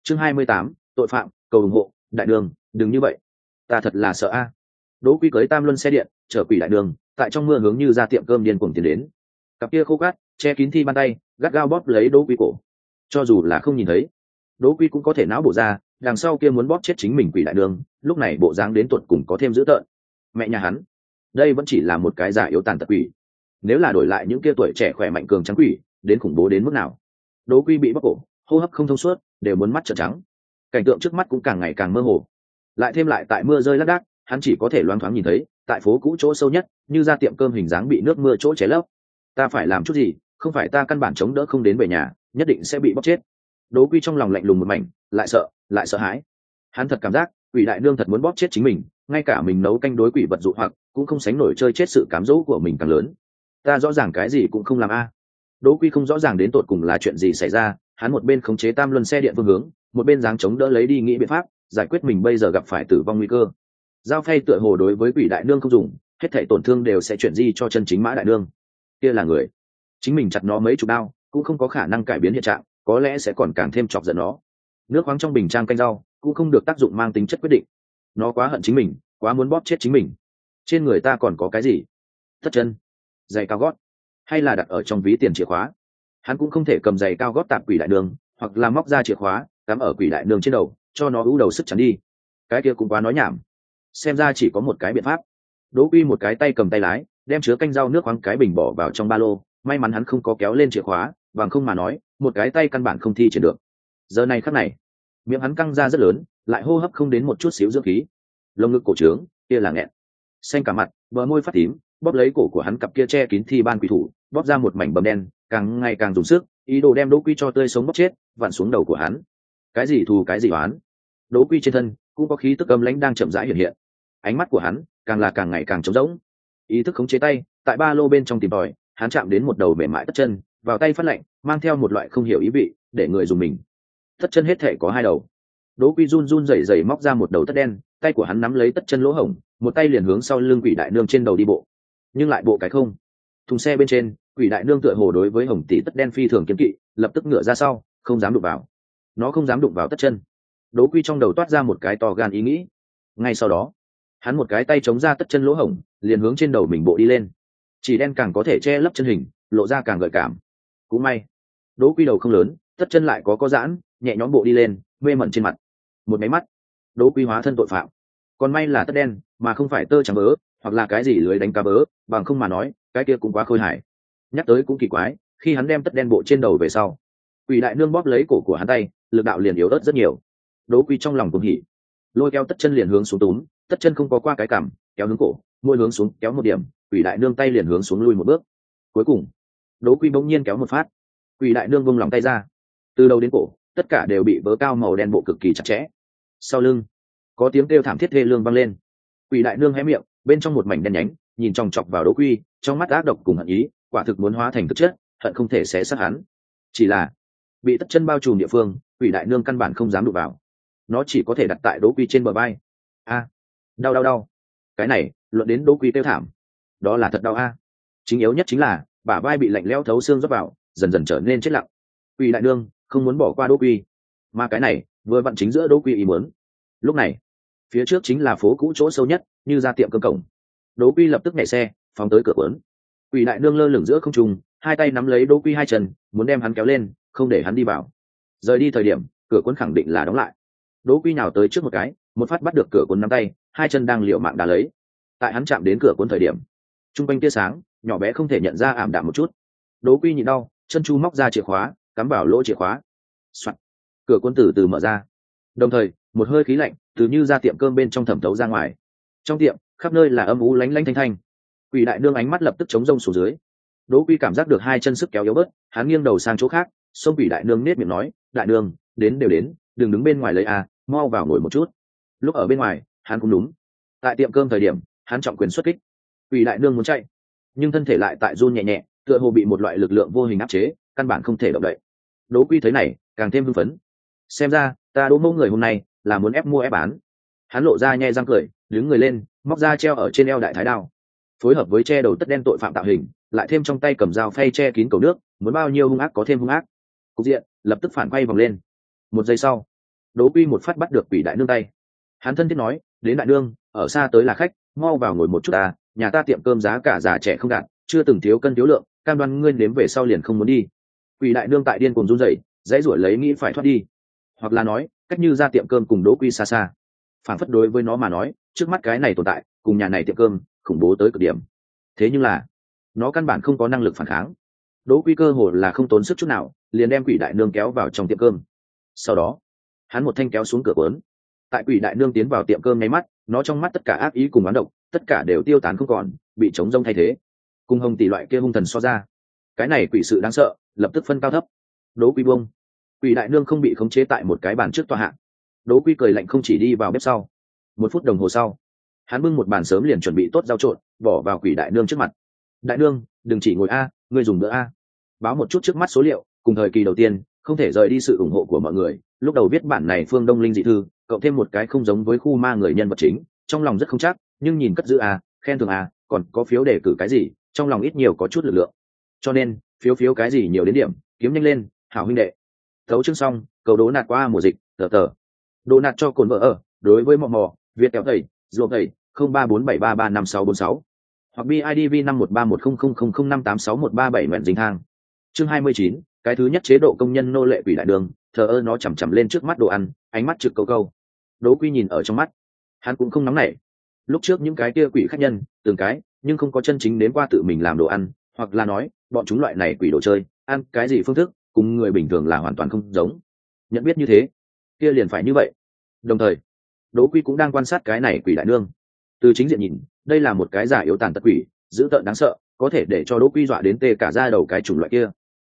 Chương 28, tội phạm, cầu ủng hộ, đại đường, đừng như vậy. Ta thật là sợ a. Đỗ Quy cưới tam luân xe điện, chở quỷ đại đường, tại trong mưa hướng như ra tiệm cơm điên cuồng tiến đến. Cặp kia khô cát, che kín thi bàn tay, gắt gao bóp lấy Đỗ Quy cổ. Cho dù là không nhìn thấy, Đỗ Quy cũng có thể não bộ ra, đằng sau kia muốn bóp chết chính mình quỷ đại đường, lúc này bộ dáng đến tuột cùng có thêm dữ tợn. Mẹ nhà hắn, đây vẫn chỉ là một cái giả yếu tàn tật quỷ. Nếu là đổi lại những kia tuổi trẻ khỏe mạnh cường trắng quỷ, đến khủng bố đến mức nào. Đỗ Quy bị bóp cổ, hô hấp không thông suốt, đều muốn mắt trợn trắng. Cảnh tượng trước mắt cũng càng ngày càng mơ hồ. Lại thêm lại tại mưa rơi lác đác, hắn chỉ có thể loáng thoáng nhìn thấy, tại phố cũ chỗ sâu nhất, như ra tiệm cơm hình dáng bị nước mưa chỗ cháy lấp. Ta phải làm chút gì, không phải ta căn bản chống đỡ không đến về nhà, nhất định sẽ bị bóp chết. Đỗ Quy trong lòng lạnh lùng một mảnh, lại sợ hãi. Hắn thật cảm giác, quỷ đại nương thật muốn bóp chết chính mình, ngay cả mình nấu canh đối quỷ vật dụ hoặc, cũng không sánh nổi chơi chết sự cám dỗ của mình càng lớn. Ta rõ ràng cái gì cũng không làm a. Đỗ Quy không rõ ràng đến tột cùng là chuyện gì xảy ra, hắn một bên khống chế tam luân xe điện phương hướng, một bên giáng chống đỡ lấy đi nghĩ biện pháp giải quyết mình bây giờ gặp phải tử vong nguy cơ. Dao phay tựa hồ đối với quỷ đại nương không dùng, hết thảy tổn thương đều sẽ chuyển di cho chân chính mã đại nương. Kia là người, chính mình chặt nó mấy chục đao cũng không có khả năng cải biến hiện trạng, có lẽ sẽ còn càng thêm chọc giận nó. Nước khoáng trong bình trang canh rau cũng không được tác dụng mang tính chất quyết định. Nó quá hận chính mình, quá muốn bóp chết chính mình. Trên người ta còn có cái gì? Tất chân, giày cao gót, hay là đặt ở trong ví tiền chìa khóa? Hắn cũng không thể cầm giày cao gót tạp quỷ đại nương, hoặc là móc ra chìa khóa cắm ở quỷ đại nương trên đầu, cho nó ú đầu sức chắn đi. Cái kia cũng quá nói nhảm. Xem ra chỉ có một cái biện pháp. Đỗ Quy một cái tay cầm tay lái, đem chứa canh rau nước khoáng cái bình bỏ vào trong ba lô. May mắn hắn không có kéo lên chìa khóa, bằng không mà nói, một cái tay căn bản không thi triển được. Giờ này khắc này, miệng hắn căng ra rất lớn, lại hô hấp không đến một chút xíu dưỡng khí. Lồng ngực cổ trướng, kia là nghẹn. Xanh cả mặt, bờ môi phát tím, bóp lấy cổ của hắn cặp kia che kín thi ban quỷ thủ, bóp ra một mảnh bầm đen, càng ngày càng dùng sức, ý đồ đem Đỗ Quy cho tươi sống bóp chết, vặn xuống đầu của hắn. Cái gì thù cái gì oán? Đỗ Quy trên thân cũng có khí tức âm lãnh đang chậm rãi hiện hiện. Ánh mắt của hắn càng ngày càng trống rỗng. Ý thức khống chế tay, tại ba lô bên trong tìm tòi, hắn chạm đến một đầu mềm mại tất chân, vào tay phát lạnh, mang theo một loại không hiểu ý vị, để người dùng mình. Tất chân hết thể có hai đầu. Đỗ Quy run run rẩy rẩy móc ra một đầu tất đen, tay của hắn nắm lấy tất chân lỗ hổng, một tay liền hướng sau lưng quỷ đại nương trên đầu đi bộ. Nhưng lại bộ cái không. Thùng xe bên trên, quỷ đại nương tựa hồ đối với hồng tỷ tất đen phi thường kiên kỵ, lập tức ngửa ra sau, không dám đụng vào. Nó không dám đụng vào tất chân. Đỗ Quy trong đầu toát ra một cái to gan ý nghĩ. Ngay sau đó, hắn một cái tay chống ra tất chân lỗ hổng, liền hướng trên đầu mình bộ đi lên. Chỉ đen càng có thể che lấp chân hình, lộ ra càng gợi cảm. Cũng may, Đỗ Quy đầu không lớn, tất chân lại có giãn, nhẹ nhõm bộ đi lên, mê mẩn trên mặt. Một máy mắt, Đỗ Quy hóa thân tội phạm. Còn may là tất đen, mà không phải tơ trắng bớ, hoặc là cái gì lưới đánh cá bớ, bằng không mà nói, cái kia cũng quá khôi hài. Nhắc tới cũng kỳ quái, khi hắn đem tất đen bộ trên đầu về sau, quỷ đại nương bóp lấy cổ của hắn tay, lực đạo liền yếu ớt rất nhiều. Đỗ Quy trong lòng cũng hỉ, lôi kéo tất chân liền hướng xuống túm, tất chân không có qua cái cằm, kéo hướng cổ, môi hướng xuống kéo một điểm, quỷ đại nương tay liền hướng xuống lui một bước. Cuối cùng, Đỗ Quy bỗng nhiên kéo một phát, quỷ đại nương buông lòng tay ra, từ đầu đến cổ, tất cả đều bị vớ cao màu đen bộ cực kỳ chặt chẽ. Sau lưng, có tiếng kêu thảm thiết thê lương vang lên. Quỷ đại nương hé miệng, bên trong một mảnh đen nhánh, nhìn chòng chọc vào Đỗ Quy, trong mắt ác độc cùng hận ý, quả thực muốn hóa thành thực chất, hận không thể xé xác hắn. Chỉ là bị tất chân bao trùm địa phương, quỷ đại nương căn bản không dám đụng vào, nó chỉ có thể đặt tại Đỗ Quy trên bờ vai. A, đau. Cái này, luận đến Đỗ Quy kêu thảm, đó là thật đau a. Chính yếu nhất chính là bả vai bị lạnh lẽo thấu xương rót vào, dần dần trở nên chết lặng. Quỷ đại nương không muốn bỏ qua Đỗ Quy, mà cái này vừa vặn chính giữa Đỗ Quy ý muốn. Lúc này, phía trước chính là phố cũ chỗ sâu nhất, như ra tiệm cơm cổng. Đỗ Quy lập tức nhảy xe phóng tới cửa cuốn. Quỷ đại nương lơ lửng giữa không trung, hai tay nắm lấy Đỗ Quy hai chân, muốn đem hắn kéo lên, không để hắn đi vào. Rời đi thời điểm, cửa cuốn khẳng định là đóng lại. Đỗ Quy nào tới trước một cái, một phát bắt được cửa cuốn nắm tay, hai chân đang liều mạng đá lấy. Tại hắn chạm đến cửa cuốn thời điểm, trung quanh tia sáng nhỏ bé không thể nhận ra, ảm đạm một chút. Đỗ Quy nhịn đau, chân chu móc ra chìa khóa, cắm vào lỗ chìa khóa. Soạt. Cửa cuốn từ từ mở ra. Đồng thời, một hơi khí lạnh từ như ra tiệm cơm bên trong thẩm thấu ra ngoài. Trong tiệm, khắp nơi là âm u lánh lánh thanh thanh. Quỷ đại nương ánh mắt lập tức chống rông xuống dưới. Đỗ Quy cảm giác được hai chân sức kéo yếu bớt, hắn nghiêng đầu sang chỗ khác, xông quỷ đại nương nết miệng nói, đại nương, đến đều đến, đừng đứng bên ngoài lấy à, mau vào ngồi một chút. Lúc ở bên ngoài, hắn cũng đúng. Tại tiệm cơm thời điểm, hắn trọng quyền xuất kích. Quỷ đại nương muốn chạy, nhưng thân thể lại tại run nhẹ nhẹ, tựa hồ bị một loại lực lượng vô hình áp chế, căn bản không thể động đậy. Đỗ Quy thấy này, càng thêm hưng phấn. Xem ra, ta Đỗ Mẫu người hôm nay là muốn ép mua ép bán. Hắn lộ ra nhe răng cười, đứng người lên, móc ra treo ở trên eo đại thái đao, phối hợp với che đầu tất đen tội phạm tạo hình, lại thêm trong tay cầm dao phay che kín cầu nước, muốn bao nhiêu hung ác có thêm hung ác. Cục diện lập tức phản quay vòng lên. Một giây sau, Đỗ Quy một phát bắt được quỷ đại nương tay. Hắn thân thiết nói, đến đại nương, ở xa tới là khách, mau vào ngồi một chút ta, nhà ta tiệm cơm giá cả già trẻ không gạt, chưa từng thiếu cân thiếu lượng, cam đoan ngươi nếm về sau liền không muốn đi. Quỷ đại nương tại điên cuồng run rẩy, dãy ruổi lấy nghĩ phải thoát đi, hoặc là nói cách như ra tiệm cơm cùng Đỗ Quy xa xa, phản phất đối với nó mà nói trước mắt cái này tồn tại cùng nhà này tiệm cơm khủng bố tới cực điểm. Thế nhưng là nó căn bản không có năng lực phản kháng. Đỗ Quy cơ hồ là không tốn sức chút nào liền đem quỷ đại nương kéo vào trong tiệm cơm. Sau đó hắn một thanh kéo xuống cửa cuốn. Tại quỷ đại nương tiến vào tiệm cơm nháy mắt, nó trong mắt tất cả ác ý cùng oán độc tất cả đều tiêu tán không còn, bị trống rông thay thế. Cùng Hồng Tỷ loại kia hung thần so ra, cái này quỷ sự đáng sợ lập tức phân cao thấp. Đỗ Quy buông. Quỷ đại nương không bị khống chế tại một cái bàn trước tòa hạ. Đỗ Quy cười lạnh không chỉ đi vào bếp sau. 1 phút đồng hồ sau, hắn bưng một bàn sớm liền chuẩn bị tốt rau trộn bỏ vào quỷ đại nương trước mặt. Đại nương, đừng chỉ ngồi a, ngươi dùng bữa a. Báo một chút trước mắt số liệu, cùng thời kỳ đầu tiên không thể rời đi sự ủng hộ của mọi người. Lúc đầu viết bản này Phương Đông Linh dị thư, cộng thêm một cái không giống với khu ma người nhân vật chính, trong lòng rất không chắc, nhưng nhìn cất giữ a, khen thưởng a, còn có phiếu đề cử cái gì, trong lòng ít nhiều có chút lực lượng. Cho nên phiếu cái gì nhiều đến điểm, kiếm nhanh lên, hảo huynh đệ. Thấu chương xong, cầu đố nạt qua mùa dịch, tờ. Đố nạt cho cồn vợ ở, đối với mò mò, Việt kéo tẩy, ruộng tẩy, 0347335646. Hoặc BIDV 513000058613 nguyện dính thang. Chương 29, cái thứ nhất chế độ công nhân nô lệ quỷ đại đường, thờ ơ nó chằm chằm lên trước mắt đồ ăn, ánh mắt trực câu câu. Đố Quy nhìn ở trong mắt, hắn cũng không nóng nảy. Lúc trước những cái kia quỷ khách nhân, từng cái, nhưng không có chân chính đến qua tự mình làm đồ ăn, hoặc là nói, bọn chúng loại này quỷ đồ chơi, ăn cái gì phương thức, cùng người bình thường là hoàn toàn không giống. Nhận biết như thế, kia liền phải như vậy. Đồng thời, Đỗ Quy cũng đang quan sát cái này quỷ đại nương. Từ chính diện nhìn, đây là một cái giả yếu tàn tật quỷ, dữ tợn đáng sợ, có thể để cho Đỗ Quy dọa đến tê cả da đầu cái chủng loại kia.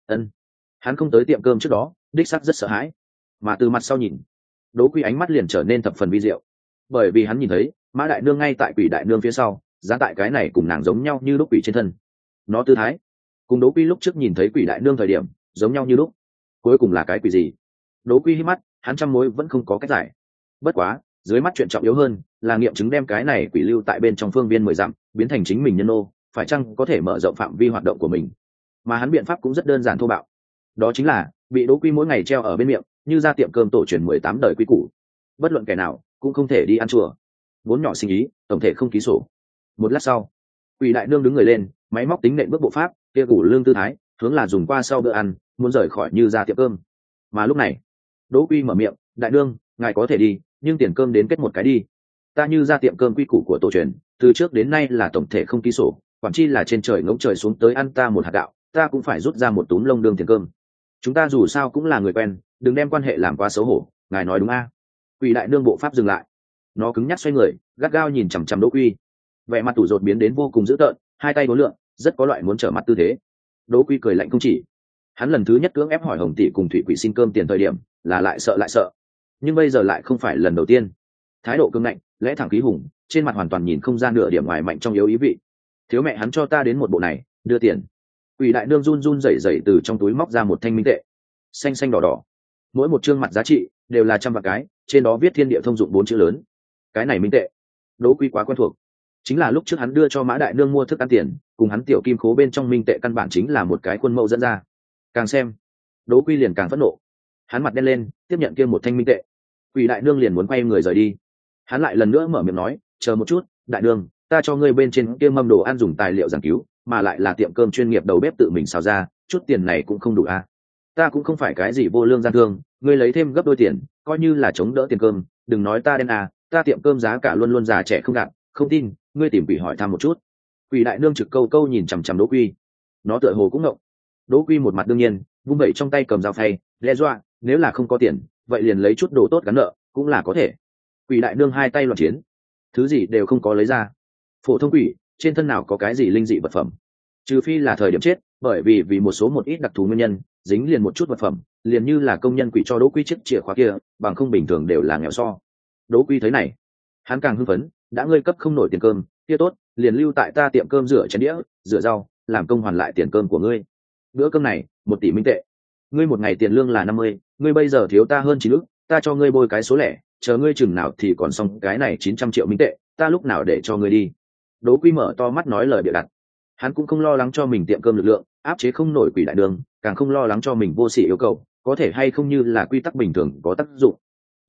Hắn không tới tiệm cơm trước đó, đích xác rất sợ hãi, mà từ mặt sau nhìn, Đỗ Quy ánh mắt liền trở nên thập phần vi diệu, bởi vì hắn nhìn thấy Mã đại nương ngay tại quỷ đại nương phía sau, giá tại cái này cùng nàng giống nhau như lúc quỷ trên thân. Nó tư thái cùng Đỗ Quy lúc trước nhìn thấy quỷ đại nương thời điểm giống nhau như lúc. Cuối cùng là cái quỷ gì? Đỗ Quy hít mắt, hắn trăm mối vẫn không có cách giải. Bất quá dưới mắt chuyện trọng yếu hơn là nghiệm chứng đem cái này quỷ lưu tại bên trong phương viên 10 dặm biến thành chính mình nhân ô, phải chăng có thể mở rộng phạm vi hoạt động của mình. Mà hắn biện pháp cũng rất đơn giản thô bạo, đó chính là bị Đỗ Quy mỗi ngày treo ở bên miệng, như ra tiệm cơm tổ truyền 18 đời quy củ, bất luận kẻ nào cũng không thể đi ăn chùa, vốn nhỏ sinh ý tổng thể không ký sổ. Một lát sau, quỷ đại nương đứng người lên, máy móc tính nện bước bộ pháp, kia củ lương tư thái, hướng là dùng qua sau bữa ăn, muốn rời khỏi như ra tiệm cơm. Mà lúc này, Đỗ Quy mở miệng, đại nương, ngài có thể đi, nhưng tiền cơm đến kết một cái đi. Ta như ra tiệm cơm quy củ của tổ truyền, từ trước đến nay là tổng thể không ký sổ, quản chi là trên trời ngỗng trời xuống tới ăn ta một hạt gạo, ta cũng phải rút ra một túm lông đương tiền cơm. Chúng ta dù sao cũng là người quen, đừng đem quan hệ làm quá xấu hổ, ngài nói đúng a? Quỷ đại nương bộ pháp dừng lại, nó cứng nhắc xoay người, gắt gao nhìn chằm chằm Đỗ Quy, vẻ mặt tủ rột biến đến vô cùng dữ tợn, hai tay uốn lượn, rất có loại muốn trở mặt tư thế. Đỗ Quy cười lạnh không chỉ, hắn lần thứ nhất cưỡng ép hỏi Hồng Tỷ cùng Thủy Quỷ xin cơm tiền thời điểm là lại sợ, nhưng bây giờ lại không phải lần đầu tiên. Thái độ cứng ngạnh, lẽ thẳng khí hùng, trên mặt hoàn toàn nhìn không ra nửa điểm ngoài mạnh trong yếu ý vị. Thiếu mẹ hắn cho ta đến một bộ này, đưa tiền. Quỷ đại nương run run rẩy rẩy từ trong túi móc ra một thanh minh tệ, xanh xanh đỏ đỏ, mỗi một chương mặt giá trị đều là 100 vạn cái, trên đó viết Thiên Địa Thông Dụng 4 chữ lớn. Cái này minh tệ, Đỗ Quy quá quen thuộc, chính là lúc trước hắn đưa cho Mã đại nương mua thức ăn tiền, cùng hắn tiểu kim khố bên trong minh tệ căn bản chính là một cái khuôn mẫu dẫn ra. Càng xem, Đỗ Quy liền càng phẫn nộ, hắn mặt đen lên, tiếp nhận kia một thanh minh tệ. Quỷ đại nương liền muốn quay người rời đi, hắn lại lần nữa mở miệng nói, chờ một chút, đại nương, ta cho ngươi bên trên kia mâm đồ ăn dùng tài liệu giảng cứu, mà lại là tiệm cơm chuyên nghiệp đầu bếp tự mình xào ra, chút tiền này cũng không đủ à? Ta cũng không phải cái gì vô lương gian thương, ngươi lấy thêm gấp đôi tiền, coi như là chống đỡ tiền cơm, đừng nói ta đen à, ta tiệm cơm giá cả luôn luôn già trẻ không gạt, không tin, ngươi tìm quỷ hỏi thăm một chút. Quỷ đại nương trực câu câu nhìn chằm chằm Đỗ Quy, nó tựa hồ cũng ngộng. Đỗ Quy một mặt đương nhiên, vung vẩy trong tay cầm dao phay, đe dọa, nếu là không có tiền, vậy liền lấy chút đồ tốt gắn nợ, cũng là có thể. Quỷ đại nương hai tay loạn chiến, thứ gì đều không có lấy ra. Phổ thông quỷ trên thân nào có cái gì linh dị vật phẩm, trừ phi là thời điểm chết, bởi vì một số một ít đặc thù nguyên nhân dính liền một chút vật phẩm, liền như là công nhân quỷ cho Đỗ Quy chiếc chìa khóa kia, bằng không bình thường đều là nghèo so. Đỗ Quy thấy này, hắn càng hưng phấn, đã ngươi cấp không nổi tiền cơm, kia tốt, liền lưu tại ta tiệm cơm rửa chén đĩa, rửa rau, làm công hoàn lại tiền cơm của ngươi. Bữa cơm này 1 tỷ minh tệ, ngươi một ngày tiền lương là 50, ngươi bây giờ thiếu ta hơn 9 ức, ta cho ngươi bôi cái số lẻ, chờ ngươi chừng nào thì còn xong cái này 900 triệu minh tệ, ta lúc nào để cho ngươi đi. Đỗ Quy mở to mắt nói lời bịa đặt, hắn cũng không lo lắng cho mình tiệm cơm lực lượng áp chế không nổi quỷ đại đường, càng không lo lắng cho mình vô sỉ yêu cầu có thể hay không như là quy tắc bình thường có tác dụng.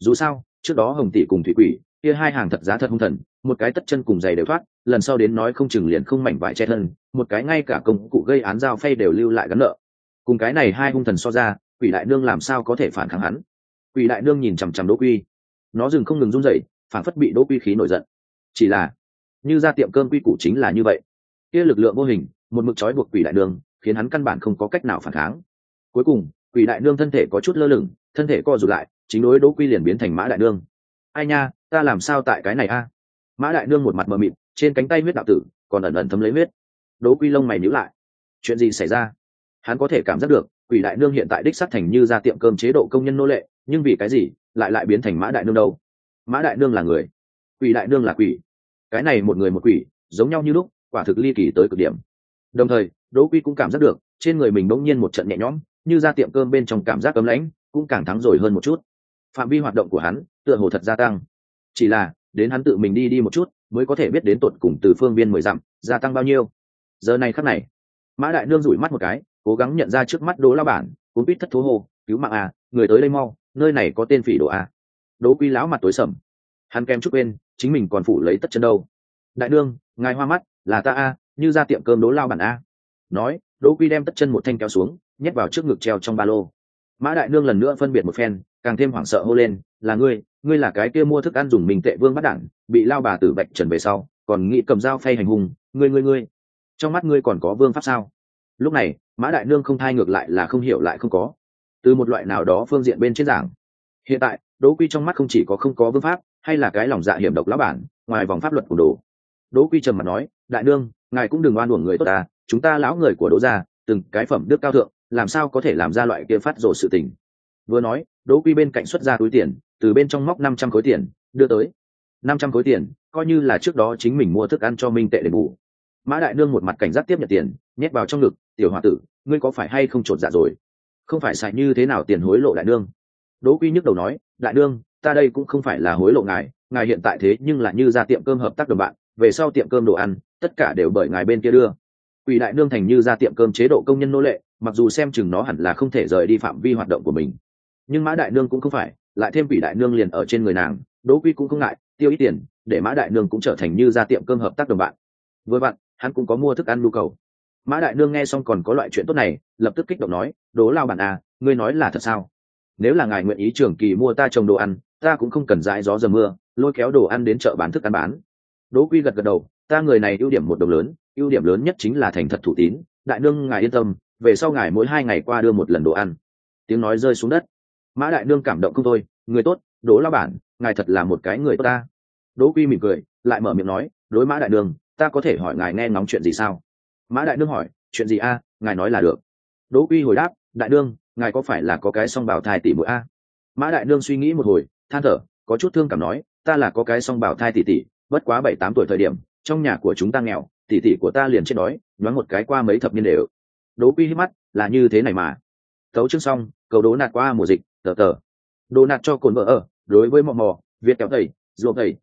dù sao trước đó hồng tỷ cùng thủy quỷ kia hai hàng thật giá thật hung thần, một cái tất chân cùng giày đều thoát, lần sau đến nói không chừng liền không mảnh vải che thân, một cái ngay cả công cụ gây án dao phay đều lưu lại gắn nợ. Cùng cái này hai hung thần so ra, quỷ đại nương làm sao có thể phản kháng hắn. Quỷ đại nương nhìn chằm chằm Đỗ Quy, nó dừng không ngừng run rẩy, phản phất bị Đỗ Quy khí nổi giận. Chỉ là như ra tiệm cơm quy củ chính là như vậy, kia lực lượng vô hình một mực trói buộc quỷ đại nương, khiến hắn căn bản không có cách nào phản kháng. Cuối cùng quỷ đại nương thân thể có chút lơ lửng, thân thể co rụt lại, chính đối Đỗ Quy liền biến thành mã đại nương. Ai nha, ta làm sao tại cái này a? Mã đại nương một mặt mờ mịt, trên cánh tay huyết đạo tử còn ẩn ẩn thấm lấy huyết. Đỗ Quy lông mày nhíu lại, chuyện gì xảy ra? Hắn có thể cảm giác được quỷ đại nương hiện tại đích xác thành như ra tiệm cơm chế độ công nhân nô lệ, nhưng vì cái gì lại biến thành mã đại nương đâu? Mã đại nương là người, quỷ đại nương là quỷ, cái này một người một quỷ giống nhau như lúc, quả thực ly kỳ tới cực điểm. Đồng thời Đỗ Quy cũng cảm giác được trên người mình bỗng nhiên một trận nhẹ nhõm, như ra tiệm cơm bên trong cảm giác cấm lãnh cũng càng thắng rồi hơn một chút. Phạm vi hoạt động của hắn tựa hồ thật gia tăng, chỉ là đến hắn tự mình đi một chút mới có thể biết đến tột cùng từ phương viên 10 dặm gia tăng bao nhiêu. Giờ này khắc này mã đại nương rủi mắt một cái, cố gắng nhận ra trước mắt Đỗ lão bản, cũng biết thất thố hô, cứu mạng à, người tới đây mau, nơi này có tên phỉ đồ à. Đỗ Quy lão mặt tối sầm, hắn kém chút quên chính mình còn phủ lấy tất chân đâu. Đại nương, ngài hoa mắt, là ta a, như ra tiệm cơm Đỗ lão bản a. Nói Đỗ Quy đem tất chân một thanh kéo xuống, nhét vào trước ngực treo trong ba lô. Mã đại nương lần nữa phân biệt một phen, càng thêm hoảng sợ hô lên, là ngươi là cái kia mua thức ăn dùng mình tệ vương bắt đản, bị lao bà tử vạch trần về sau còn nghĩ cầm dao phay hành hung, ngươi trong mắt ngươi còn có vương pháp sao? Lúc này mã đại nương không thay ngược lại là không hiểu lại không có, từ một loại nào đó phương diện bên trên giảng, hiện tại Đỗ Quy trong mắt không chỉ có không có vương pháp, hay là cái lòng dạ hiểm độc lão bản, ngoài vòng pháp luật của đồ. Đỗ Quy trầm mặt nói, đại nương, ngài cũng đừng oan uổng người tốt ta, chúng ta lão người của Đỗ gia từng cái phẩm đức cao thượng, làm sao có thể làm ra loại kia phát rồ sự tình. Vừa nói Đỗ Quy bên cạnh xuất ra túi tiền, từ bên trong móc 500 khối tiền đưa tới. 500 khối tiền coi như là trước đó chính mình mua thức ăn cho minh tệ để bù. Mã đại nương một mặt cảnh giác tiếp nhận tiền, nhét vào trong ngực, tiểu hòa tử, ngươi có phải hay không trột dạ rồi? Không phải xài như thế nào tiền hối lộ đại nương? Đỗ Quy nhức đầu nói, đại nương, ta đây cũng không phải là hối lộ ngài hiện tại thế nhưng là như ra tiệm cơm hợp tác đồng bạn, về sau tiệm cơm đồ ăn tất cả đều bởi ngài bên kia đưa. Quỷ đại nương thành như ra tiệm cơm chế độ công nhân nô lệ, mặc dù xem chừng nó hẳn là không thể rời đi phạm vi hoạt động của mình, nhưng mã đại nương cũng không phải, lại thêm quỷ đại nương liền ở trên người nàng. Đỗ Quy cũng không ngại tiêu ít tiền để mã đại nương cũng trở thành như ra tiệm cơm hợp tác đồng bạn. Vừa vặn hắn cũng có mua thức ăn nhu cầu. Mã đại nương nghe xong còn có loại chuyện tốt này, lập tức kích động nói, Đỗ lao bản à, ngươi nói là thật sao? Nếu là ngài nguyện ý trường kỳ mua ta trồng đồ ăn, ta cũng không cần dãi gió giờ mưa lôi kéo đồ ăn đến chợ bán thức ăn bán. Đỗ Quy gật đầu, ta người này ưu điểm một đồng lớn, ưu điểm lớn nhất chính là thành thật thủ tín, đại nương ngài yên tâm, về sau ngài mỗi 2 ngày qua đưa một lần đồ ăn. Tiếng nói rơi xuống đất, mã đại nương cảm động không thôi, người tốt, Đỗ lão bản, ngài thật là một cái người tốt ta. Đỗ Quy mỉm cười, lại mở miệng nói, đối mã đại nương, ta có thể hỏi ngài nghe ngóng chuyện gì sao? Mã đại nương hỏi, chuyện gì a? Ngài nói là được. Đỗ Quy hồi đáp, đại nương, ngài có phải là có cái song bào thai tỷ muội a? Mã đại nương suy nghĩ một hồi, than thở, có chút thương cảm nói, ta là có cái song bào thai tỷ, bất quá 7-8 tuổi thời điểm, trong nhà của chúng ta nghèo, tỷ của ta liền chết đói, nhoáng một cái qua mấy thập niên đều. Đỗ Quy hít mắt, là như thế này mà. Tấu chương xong, cầu đố nạt qua mùa dịch, tờ. Đồ nạt cho cồn vợ ở, đối với mò mò, Việt kéo tẩy, ruộng tẩy,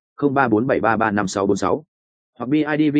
0347335646. Hoặc BIDV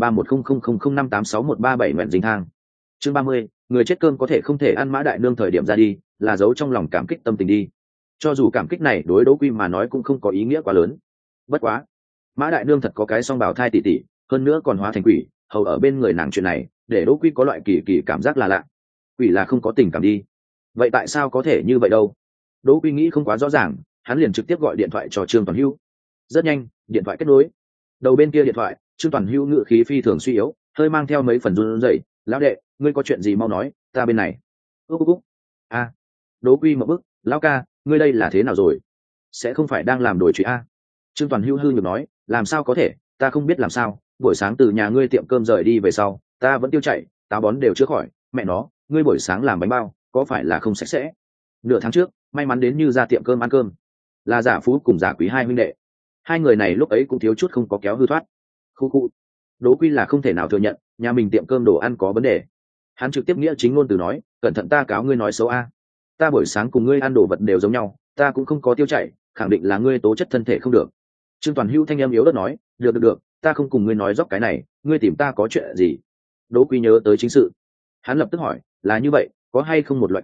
51310000586137 nguyện dính thang. Chương 30, người chết cơm có thể không thể ăn. Mã đại nương thời điểm ra đi, là giấu trong lòng cảm kích tâm tình đi. Cho dù cảm kích này đối Đỗ Quy mà nói cũng không có ý nghĩa quá lớn. Bất quá, mã đại nương thật có cái song bào thai tỷ, hơn nữa còn hóa thành quỷ, hầu ở bên người nàng, chuyện này để Đỗ Quy có loại kỳ cảm giác là lạ. Quỷ là không có tình cảm đi, vậy tại sao có thể như vậy đâu? Đỗ Quy nghĩ không quá rõ ràng, hắn liền trực tiếp gọi điện thoại cho Trương Toàn Hữu. Rất nhanh điện thoại kết nối, đầu bên kia điện thoại Trương Toàn Hữu ngữ khí phi thường suy yếu, hơi mang theo mấy phần run rẩy, lão đệ, ngươi có chuyện gì mau nói, ta bên này. Úc. A. Đỗ Quy mở bức, lão ca, ngươi đây là thế nào rồi? Sẽ không phải đang làm đổi chuyện a? Trương Toàn Hữu hư nhược nói, làm sao có thể, ta không biết làm sao, buổi sáng từ nhà ngươi tiệm cơm rời đi về sau, ta vẫn tiêu chảy, táo bón đều chưa khỏi, mẹ nó, ngươi buổi sáng làm bánh bao, có phải là không sạch sẽ? Nửa tháng trước, may mắn đến như ra tiệm cơm ăn cơm, là Giả Phú cùng Giả Quý hai huynh đệ, hai người này lúc ấy cũng thiếu chút không có kéo hư thoát. Khu. Đỗ Quy là không thể nào thừa nhận nhà mình tiệm cơm đồ ăn có vấn đề, hắn trực tiếp nghĩa chính ngôn từ nói, cẩn thận ta cáo ngươi nói xấu a. Ta buổi sáng cùng ngươi ăn đồ vật đều giống nhau, ta cũng không có tiêu chảy, khẳng định là ngươi tố chất thân thể không được. Trương Toàn Hữu thanh âm yếu ớt nói, được, ta không cùng ngươi nói dóc cái này, ngươi tìm ta có chuyện gì? Đỗ Quy nhớ tới chính sự, hắn lập tức hỏi, là như vậy, có hay không một loại quỷ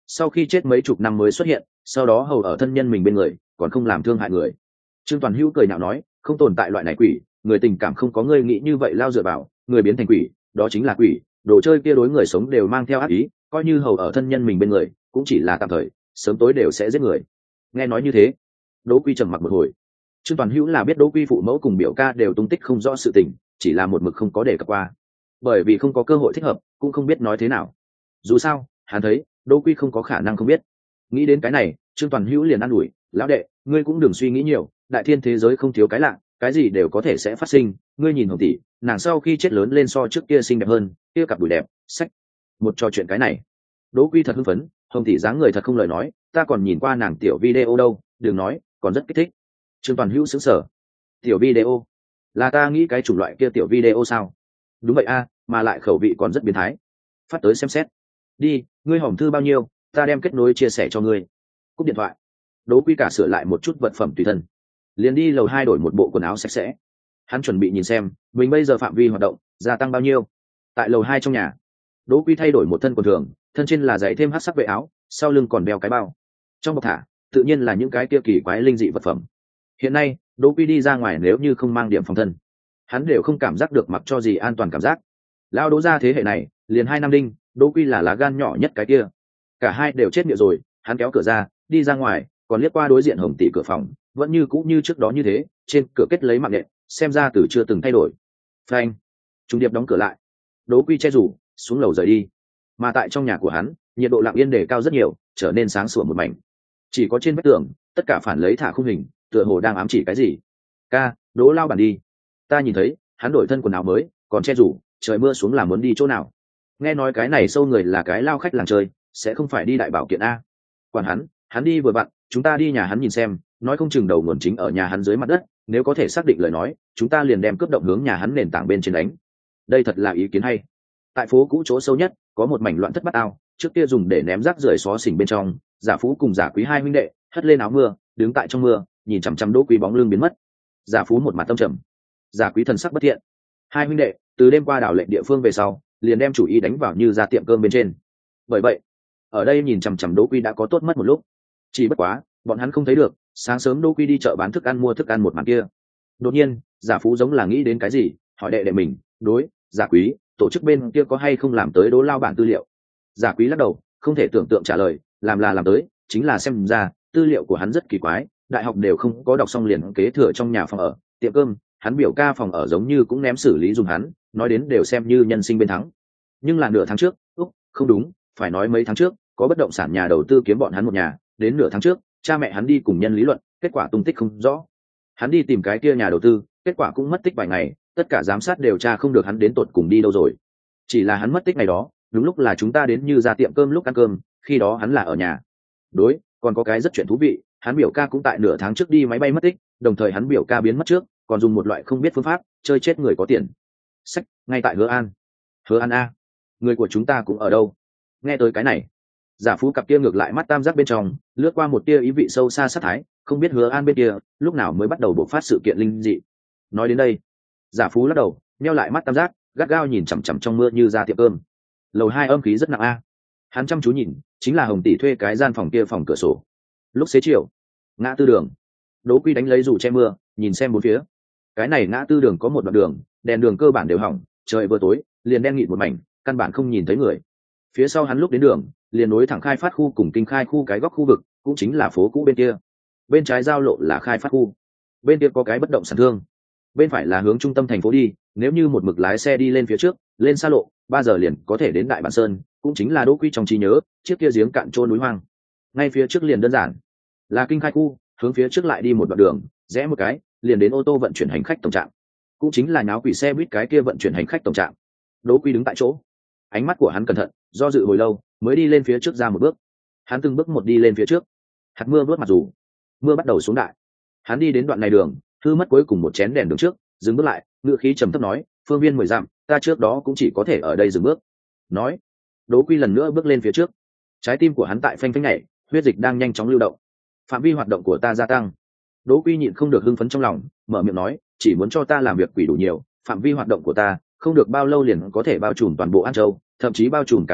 sau khi chết mấy chục năm mới xuất hiện, sau đó hầu ở thân nhân mình bên người, còn không làm thương hại người. Trương Toàn Hữu cười nhạo nói, không tồn tại loại này quỷ, người tình cảm không có ngươi nghĩ như vậy lao dựa vào, người biến thành quỷ, đó chính là quỷ, đồ chơi kia đối người sống đều mang theo ác ý, coi như hầu ở thân nhân mình bên người, cũng chỉ là tạm thời, sớm tối đều sẽ giết người. Nghe nói như thế, Đỗ Quy trầm mặc một hồi. Trương Toàn Hữu là biết Đỗ Quy phụ mẫu cùng biểu ca đều tung tích không rõ sự tình, chỉ là một mực không có đề cập qua, bởi vì không có cơ hội thích hợp, cũng không biết nói thế nào. Dù sao, hắn thấy Đỗ Quy không có khả năng không biết. Nghĩ đến cái này, Trương Toàn Hữu liền an ủi, lão đệ, ngươi cũng đừng suy nghĩ nhiều, đại thiên thế giới không thiếu cái lạ, cái gì đều có thể sẽ phát sinh. Ngươi nhìn Hồng tỷ, nàng sau khi chết lớn lên so trước kia xinh đẹp hơn, kia cặp đùi đẹp, sách. Một trò chuyện cái này, Đỗ Quy thật hưng phấn, Hồng tỷ dáng người thật không lời nói, ta còn nhìn qua nàng tiểu video đâu, đừng nói, còn rất kích thích. Trương Toàn Hữu sững sờ, tiểu video, là ta nghĩ cái chủng loại kia tiểu video sao? Đúng vậy a, mà lại khẩu vị còn rất biến thái. Phát tới xem xét. Đi, ngươi hòm thư bao nhiêu, ta đem kết nối chia sẻ cho ngươi. Cúp điện thoại. Đỗ Quy cả sửa lại một chút vật phẩm tùy thân, liền đi lầu 2 đổi một bộ quần áo sạch sẽ. Hắn chuẩn bị nhìn xem mình bây giờ phạm vi hoạt động gia tăng bao nhiêu. Tại lầu 2 trong nhà, Đỗ Quy thay đổi một thân quần thường, thân trên là giày thêm hắc sắc vệ áo, sau lưng còn đeo cái bao. Trong bọc thả, tự nhiên là những cái kia kỳ quái linh dị vật phẩm. Hiện nay, Đỗ Quy đi ra ngoài nếu như không mang điểm phòng thân, hắn đều không cảm giác được mặc cho gì an toàn cảm giác. Lao Đỗ gia thế hệ này, liền 2 năm đinh, Đỗ Quy là lá gan nhỏ nhất cái kia. Cả hai đều chết miệng rồi, hắn kéo cửa ra, đi ra ngoài, còn liếc qua đối diện Hồng tỷ cửa phòng, vẫn như cũ như trước đó như thế, trên cửa kết lấy mạng nện, xem ra từ chưa từng thay đổi. Phanh, Trung Điệp đóng cửa lại. Đỗ Quy che rủ, xuống lầu rời đi. Mà tại trong nhà của hắn, nhiệt độ lặng yên đề cao rất nhiều, trở nên sáng sủa một mảnh. Chỉ có trên vách tường, tất cả phản lấy thả khung hình, tựa hồ đang ám chỉ cái gì. Ca, Đỗ lao bản đi. Ta nhìn thấy, hắn đổi thân quần áo mới, còn che rủ, trời mưa xuống là muốn đi chỗ nào? Nghe nói cái này sâu người là cái lao khách làng chơi, sẽ không phải đi đại bảo kiện a. Quản hắn đi vừa vặn, chúng ta đi nhà hắn nhìn xem, nói không chừng đầu nguồn chính ở nhà hắn dưới mặt đất, nếu có thể xác định lời nói, chúng ta liền đem cướp động hướng nhà hắn nền tảng bên trên đánh. Đây thật là ý kiến hay. Tại phố cũ chỗ sâu nhất, có một mảnh loạn thất bát ao, trước kia dùng để ném rác rưởi xó xỉnh bên trong, Giả Phú cùng Giả Quý hai huynh đệ, hất lên áo mưa, đứng tại trong mưa, nhìn chằm chằm Đỗ Quý bóng lưng biến mất. Giả Phú một mặt tâm trầm, Giả Quý thần sắc bất thiện. Hai huynh đệ, từ đêm qua đảo lệnh địa phương về sau, liền đem chủ ý đánh vào Như ra tiệm cơm bên trên. Bởi vậy, ở đây nhìn chằm chằm Đỗ Quý đã có tốt mất một lúc. Chỉ bất quá, bọn hắn không thấy được, sáng sớm Đỗ Quý đi chợ bán thức ăn mua thức ăn một màn kia. Đột nhiên, Giả Phú giống là nghĩ đến cái gì, hỏi đệ đệ mình, đối, Giả Quý, tổ chức bên kia có hay không làm tới Đỗ lao bản tư liệu. Giả Quý lắc đầu, không thể tưởng tượng trả lời, làm là làm tới, chính là xem ra tư liệu của hắn rất kỳ quái, đại học đều không có đọc xong liền kế thừa trong nhà phòng ở, tiệm cơm, hắn biểu ca phòng ở giống như cũng ném xử lý dùng hắn, nói đến đều xem như nhân sinh bên thắng. Nhưng là nửa tháng trước, không đúng, phải nói mấy tháng trước, có bất động sản nhà đầu tư kiếm bọn hắn một nhà, đến nửa tháng trước, cha mẹ hắn đi cùng nhân lý luận, kết quả tung tích không rõ. Hắn đi tìm cái kia nhà đầu tư, kết quả cũng mất tích vài ngày, tất cả giám sát điều tra không được hắn đến tột cùng đi đâu rồi. Chỉ là hắn mất tích ngày đó, đúng lúc là chúng ta đến Như ra tiệm cơm lúc ăn cơm, khi đó hắn là ở nhà. Đối, còn có cái rất chuyện thú vị, hắn biểu ca cũng tại nửa tháng trước đi máy bay mất tích, đồng thời hắn biểu ca biến mất trước, còn dùng một loại không biết phương pháp chơi chết người có tiền. Sách, ngay tại Hứa An. Hứa An a, người của chúng ta cũng ở đâu? Nghe tới cái này, Giả Phú cặp kia ngược lại mắt tam giác bên trong, lướt qua một tia ý vị sâu xa sát thái, không biết Hứa An bên kia lúc nào mới bắt đầu bộc phát sự kiện linh dị. Nói đến đây, Giả Phú lắc đầu, nheo lại mắt tam giác, gắt gao nhìn chằm chằm trong mưa Như ra tiệm cơm. Lầu 2 âm khí rất nặng a. Hắn chăm chú nhìn, chính là Hồng tỷ thuê cái gian phòng kia phòng cửa sổ. Lúc xế chiều, ngã tư đường, Đỗ Quy đánh lấy dù che mưa, nhìn xem bốn phía. Cái này ngã tư đường có một đoạn đường, đèn đường cơ bản đều hỏng, trời vừa tối, liền đen nghịt một mảnh, căn bản không nhìn thấy người. Phía sau hắn lúc đến đường, liền nối thẳng khai phát khu cùng kinh khai khu cái góc khu vực, cũng chính là phố cũ bên kia. Bên trái giao lộ là khai phát khu, bên kia có cái bất động sản thương, bên phải là hướng trung tâm thành phố đi. Nếu như một mực lái xe đi lên phía trước, lên xa lộ 3 giờ liền có thể đến Đại Bản Sơn, cũng chính là Đỗ Quy trong trí nhớ chiếc kia giếng cạn trôn núi hoang. Ngay phía trước liền đơn giản là kinh khai khu, hướng phía trước lại đi một đoạn đường, rẽ một cái liền đến ô tô vận chuyển hành khách tổng trạm, cũng chính là nháo quỷ xe buýt cái kia vận chuyển hành khách tổng trạm. Đỗ Quy đứng tại chỗ, ánh mắt của hắn cẩn thận, do dự hồi lâu mới đi lên phía trước ra một bước. Hắn từng bước một đi lên phía trước, hạt mưa vớt mặt dù, mưa bắt đầu xuống đại. Hắn đi đến đoạn này đường, hư mất cuối cùng một chén đèn đường trước, dừng bước lại, ngựa khí trầm thấp nói, phương viên 10 dặm, ta trước đó cũng chỉ có thể ở đây dừng bước. Nói, Đỗ Quy lần nữa bước lên phía trước. Trái tim của hắn tại phanh phanh nhảy, huyết dịch đang nhanh chóng lưu động. Phạm vi hoạt động của ta gia tăng. Đỗ Quy nhịn không được hưng phấn trong lòng, mở miệng nói, chỉ muốn cho ta làm việc quỷ đủ nhiều, phạm vi hoạt động của ta không được bao lâu liền có thể bao trùm toàn bộ An Châu, thậm chí bao trùm cả nước,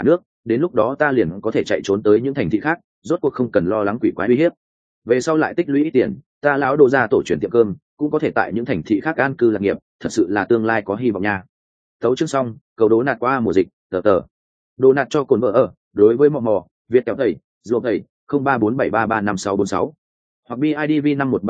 đến lúc đó ta liền có thể chạy trốn tới những thành thị khác, rốt cuộc không cần lo lắng quỷ quái uy hiếp. Về sau lại tích lũy ít tiền, ta lão Đỗ gia tổ truyền tiệm cơm cũng có thể tại những thành thị khác an cư lạc nghiệp, thật sự là tương lai có hy vọng nha. Tấu chương xong, cầu đố nạt qua mùa dịch, tờ. Đồ nạt cho cồn vợ ở, đối với mò mò, Việt kéo thầy, ruột thầy, 0347335646. Hoặc BIDV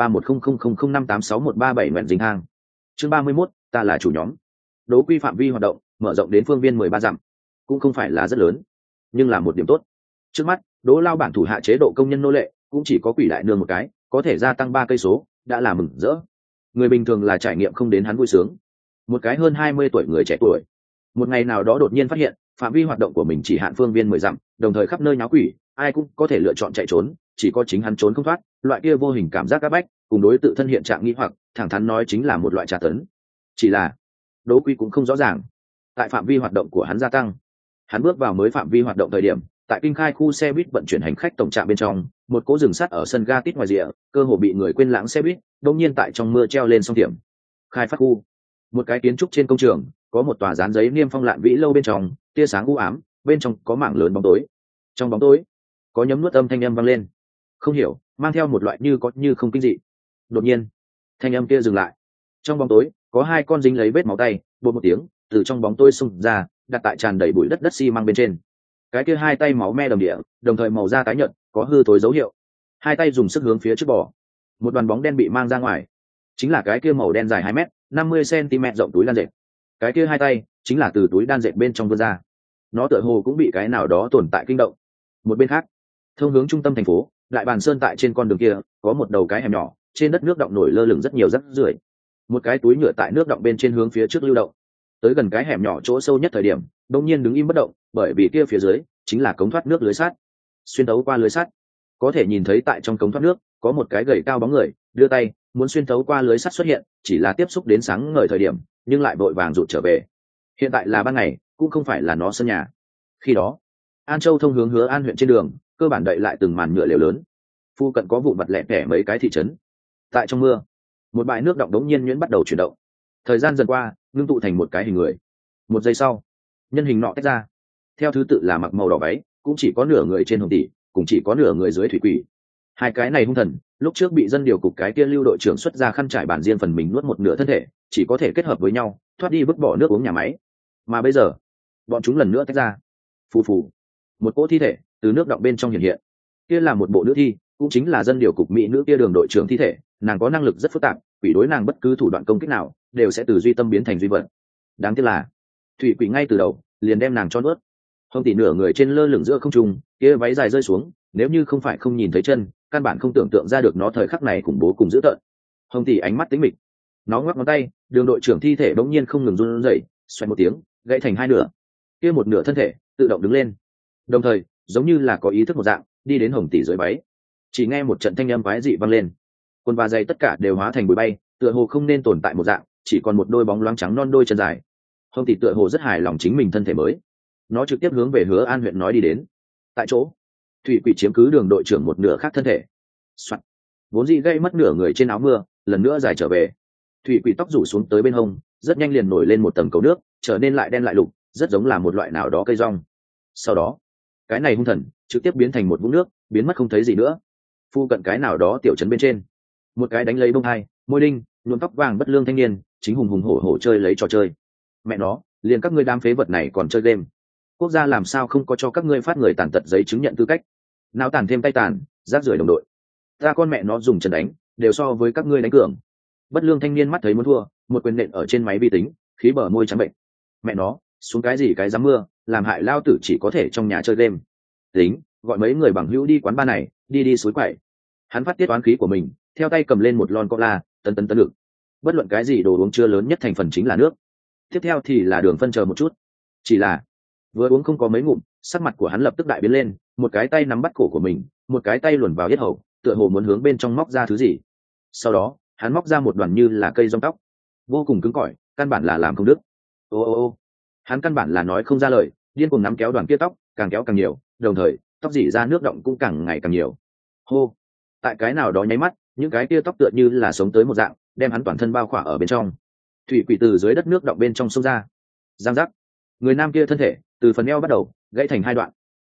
51310005861137 nguyện dính hang. Chương 31, ta là chủ nhóm. Đố quy phạm vi hoạt động, mở rộng đến phương viên 13 dặm. Cũng không phải là rất lớn, nhưng là một điểm tốt. Trước mắt, Đỗ lao bản thủ hạ chế độ công nhân nô lệ, cũng chỉ có quỷ đại nương một cái, có thể gia tăng 3 cây số, đã là mừng rỡ. Người bình thường là trải nghiệm không đến hắn vui sướng. Một cái hơn 20 tuổi người trẻ tuổi, một ngày nào đó đột nhiên phát hiện, phạm vi hoạt động của mình chỉ hạn phương viên 10 dặm, đồng thời khắp nơi nháo quỷ, ai cũng có thể lựa chọn chạy trốn, chỉ có chính hắn trốn không thoát, loại kia vô hình cảm giác áp bách, cùng đối tự thân hiện trạng nghi hoặc, thẳng thắn nói chính là một loại tra tấn. Chỉ là, Đỗ Quy cũng không rõ ràng, tại phạm vi hoạt động của hắn gia tăng, hắn bước vào mới phạm vi hoạt động thời điểm, tại kinh khai khu xe buýt vận chuyển hành khách tổng trạm bên trong, một cỗ rừng sắt ở sân ga tít ngoài rìa, cơ hồ bị người quên lãng xe buýt, đột nhiên tại trong mưa treo lên song điểm. Khai phát khu, một cái kiến trúc trên công trường, có một tòa dán giấy niêm phong lạn vĩ lâu bên trong, tia sáng u ám, bên trong có mảng lớn bóng tối. Trong bóng tối, có nhấm nuốt âm thanh âm vang lên, không hiểu, mang theo một loại như có như không kinh dị. Đột nhiên, thanh âm kia dừng lại. Trong bóng tối, có 2 con dính lấy vết máu tay, bột một tiếng, từ trong bóng tối xông ra, đặt tại tràn đầy bụi đất xi măng bên trên. Cái kia 2 tay máu me đầm địa, đồng thời màu da tái nhợt, có hư tối dấu hiệu. 2 tay dùng sức hướng phía trước bỏ, một đoàn bóng đen bị mang ra ngoài, chính là cái kia màu đen dài 2 mét, 50 cm rộng túi đan dệt. Cái kia 2 tay chính là từ túi đan dệt bên trong vươn ra, nó tựa hồ cũng bị cái nào đó tồn tại kinh động. Một bên khác, thông hướng trung tâm thành phố, Đại Bàn Sơn, tại trên con đường kia có một đầu cái hẻm nhỏ, trên đất nước động nổi lơ lửng rất nhiều rác rưởi. Một cái túi nhựa tại nước động bên trên hướng phía trước lưu động, tới gần cái hẻm nhỏ chỗ sâu nhất thời điểm, đột nhiên đứng im bất động, bởi vì kia phía dưới chính là cống thoát nước lưới sắt. Xuyên thấu qua lưới sắt, có thể nhìn thấy tại trong cống thoát nước có một cái gầy cao bóng người đưa tay muốn xuyên thấu qua lưới sắt xuất hiện, chỉ là tiếp xúc đến sáng ngời thời điểm, nhưng lại vội vàng rụt trở về. Hiện tại là ban ngày, cũng không phải là nó sân nhà. Khi đó, An Châu thông hướng Hứa An huyện trên đường, cơ bản đậy lại từng màn nhựa lều lớn. Phu cận có vụn vặt lẻ tẻ mấy cái thị trấn. Tại trong mưa, một bãi nước động đống nhiên nhuyễn bắt đầu chuyển động. Thời gian dần qua, ngưng tụ thành một cái hình người. Một giây sau, nhân hình nọ tách ra. Theo thứ tự là mặc màu đỏ váy, cũng chỉ có nửa người trên Hồng Tỷ, cũng chỉ có nửa người dưới Thủy Quỷ. 2 cái này hung thần, lúc trước bị dân điều cục cái kia lưu đội trưởng xuất ra khăn trải bàn riêng phần mình nuốt một nửa thân thể, chỉ có thể kết hợp với nhau, thoát đi vứt bỏ nước uống nhà máy. Mà bây giờ, bọn chúng lần nữa tách ra. Phù phù, một cỗ thi thể từ nước động bên trong hiện hiện. Kia là một bộ nữ thi, cũng chính là dân điều cục mỹ nữ kia Đường đội trưởng thi thể. Nàng có năng lực rất phức tạp, quỷ đối nàng bất cứ thủ đoạn công kích nào đều sẽ từ duy tâm biến thành duy vật. Đáng tiếc là Thủy Quỷ ngay từ đầu liền đem nàng cho nuốt. Hồng Tỷ nửa người trên lơ lửng giữa không trung, kia váy dài rơi xuống, nếu như không phải không nhìn thấy chân, căn bản không tưởng tượng ra được nó thời khắc này khủng bố cùng dữ tợn. Hồng Tỷ ánh mắt tĩnh mịch, nó ngoắc ngón tay, Đường đội trưởng thi thể bỗng nhiên không ngừng run rẩy, xoay một tiếng, gãy thành 2 nửa. Kia một nửa thân thể tự động đứng lên, đồng thời giống như là có ý thức một dạng, đi đến Hồng Tỷ dưới váy. Chỉ nghe một trận thanh âm quái dị vang lên, quần và giày tất cả đều hóa thành bụi bay, tựa hồ không nên tồn tại một dạng, chỉ còn một đôi bóng loáng trắng non đôi chân dài. Hồng Tỷ tựa hồ rất hài lòng chính mình thân thể mới, nó trực tiếp hướng về Hứa An huyện nói đi đến. Tại chỗ, Thủy Quỷ chiếm cứ Đường đội trưởng một nửa khác thân thể. Soạn. Vốn dĩ gây mất nửa người trên áo mưa, lần nữa dài trở về. Thủy Quỷ tóc rủ xuống tới bên hông, rất nhanh liền nổi lên một tầng cầu nước, trở nên lại đen lại lục, rất giống là một loại nào đó cây rong. Sau đó, cái này hung thần trực tiếp biến thành một vũng nước, biến mất không thấy gì nữa. Phu cận cái nào đó tiểu trấn bên trên, một cái đánh lấy bông hai, môi đinh, nhuộm tóc vàng bất lương thanh niên, chính hùng hùng hổ hổ chơi lấy trò chơi. Mẹ nó, liền các ngươi đám phế vật này còn chơi game. Quốc gia làm sao không có cho các ngươi phát người tàn tật giấy chứng nhận tư cách? Não tàn thêm tay tàn, rác rưởi đồng đội. Ta con mẹ nó dùng chân đánh, đều so với các ngươi đánh cường. Bất lương thanh niên mắt thấy muốn thua, một quyền nện ở trên máy vi tính, khí bờ môi trắng bệnh. Mẹ nó, xuống cái gì cái dám mưa, làm hại lao tử chỉ có thể trong nhà chơi game. Tính, gọi mấy người bằng hữu đi quán bar này, đi suối quậy. Hắn phát tiết oán khí của mình, theo tay cầm lên một lon cola, tấn lực. Bất luận cái gì đồ uống chứa lớn nhất thành phần chính là nước. Tiếp theo thì là đường phân, chờ một chút. Chỉ là vừa uống không có mấy ngụm, sắc mặt của hắn lập tức đại biến lên, một cái tay nắm bắt cổ của mình, một cái tay luồn vào yết hầu, tựa hồ muốn hướng bên trong móc ra thứ gì. Sau đó, hắn móc ra một đoàn như là cây rong tóc, vô cùng cứng cỏi, căn bản là làm không đứt. Ô, hắn căn bản là nói không ra lời, điên cuồng nắm kéo đoàn kia tóc, càng kéo càng nhiều, đồng thời tóc rỉ ra nước động cũng càng ngày càng nhiều. Hô, tại cái nào đó nháy mắt, những cái kia tóc tựa như là sống tới một dạng, đem hắn toàn thân bao khỏa ở bên trong. Thủy Quỷ từ dưới đất nước động bên trong xông ra. Giang giác, người nam kia thân thể từ phần eo bắt đầu gãy thành 2 đoạn,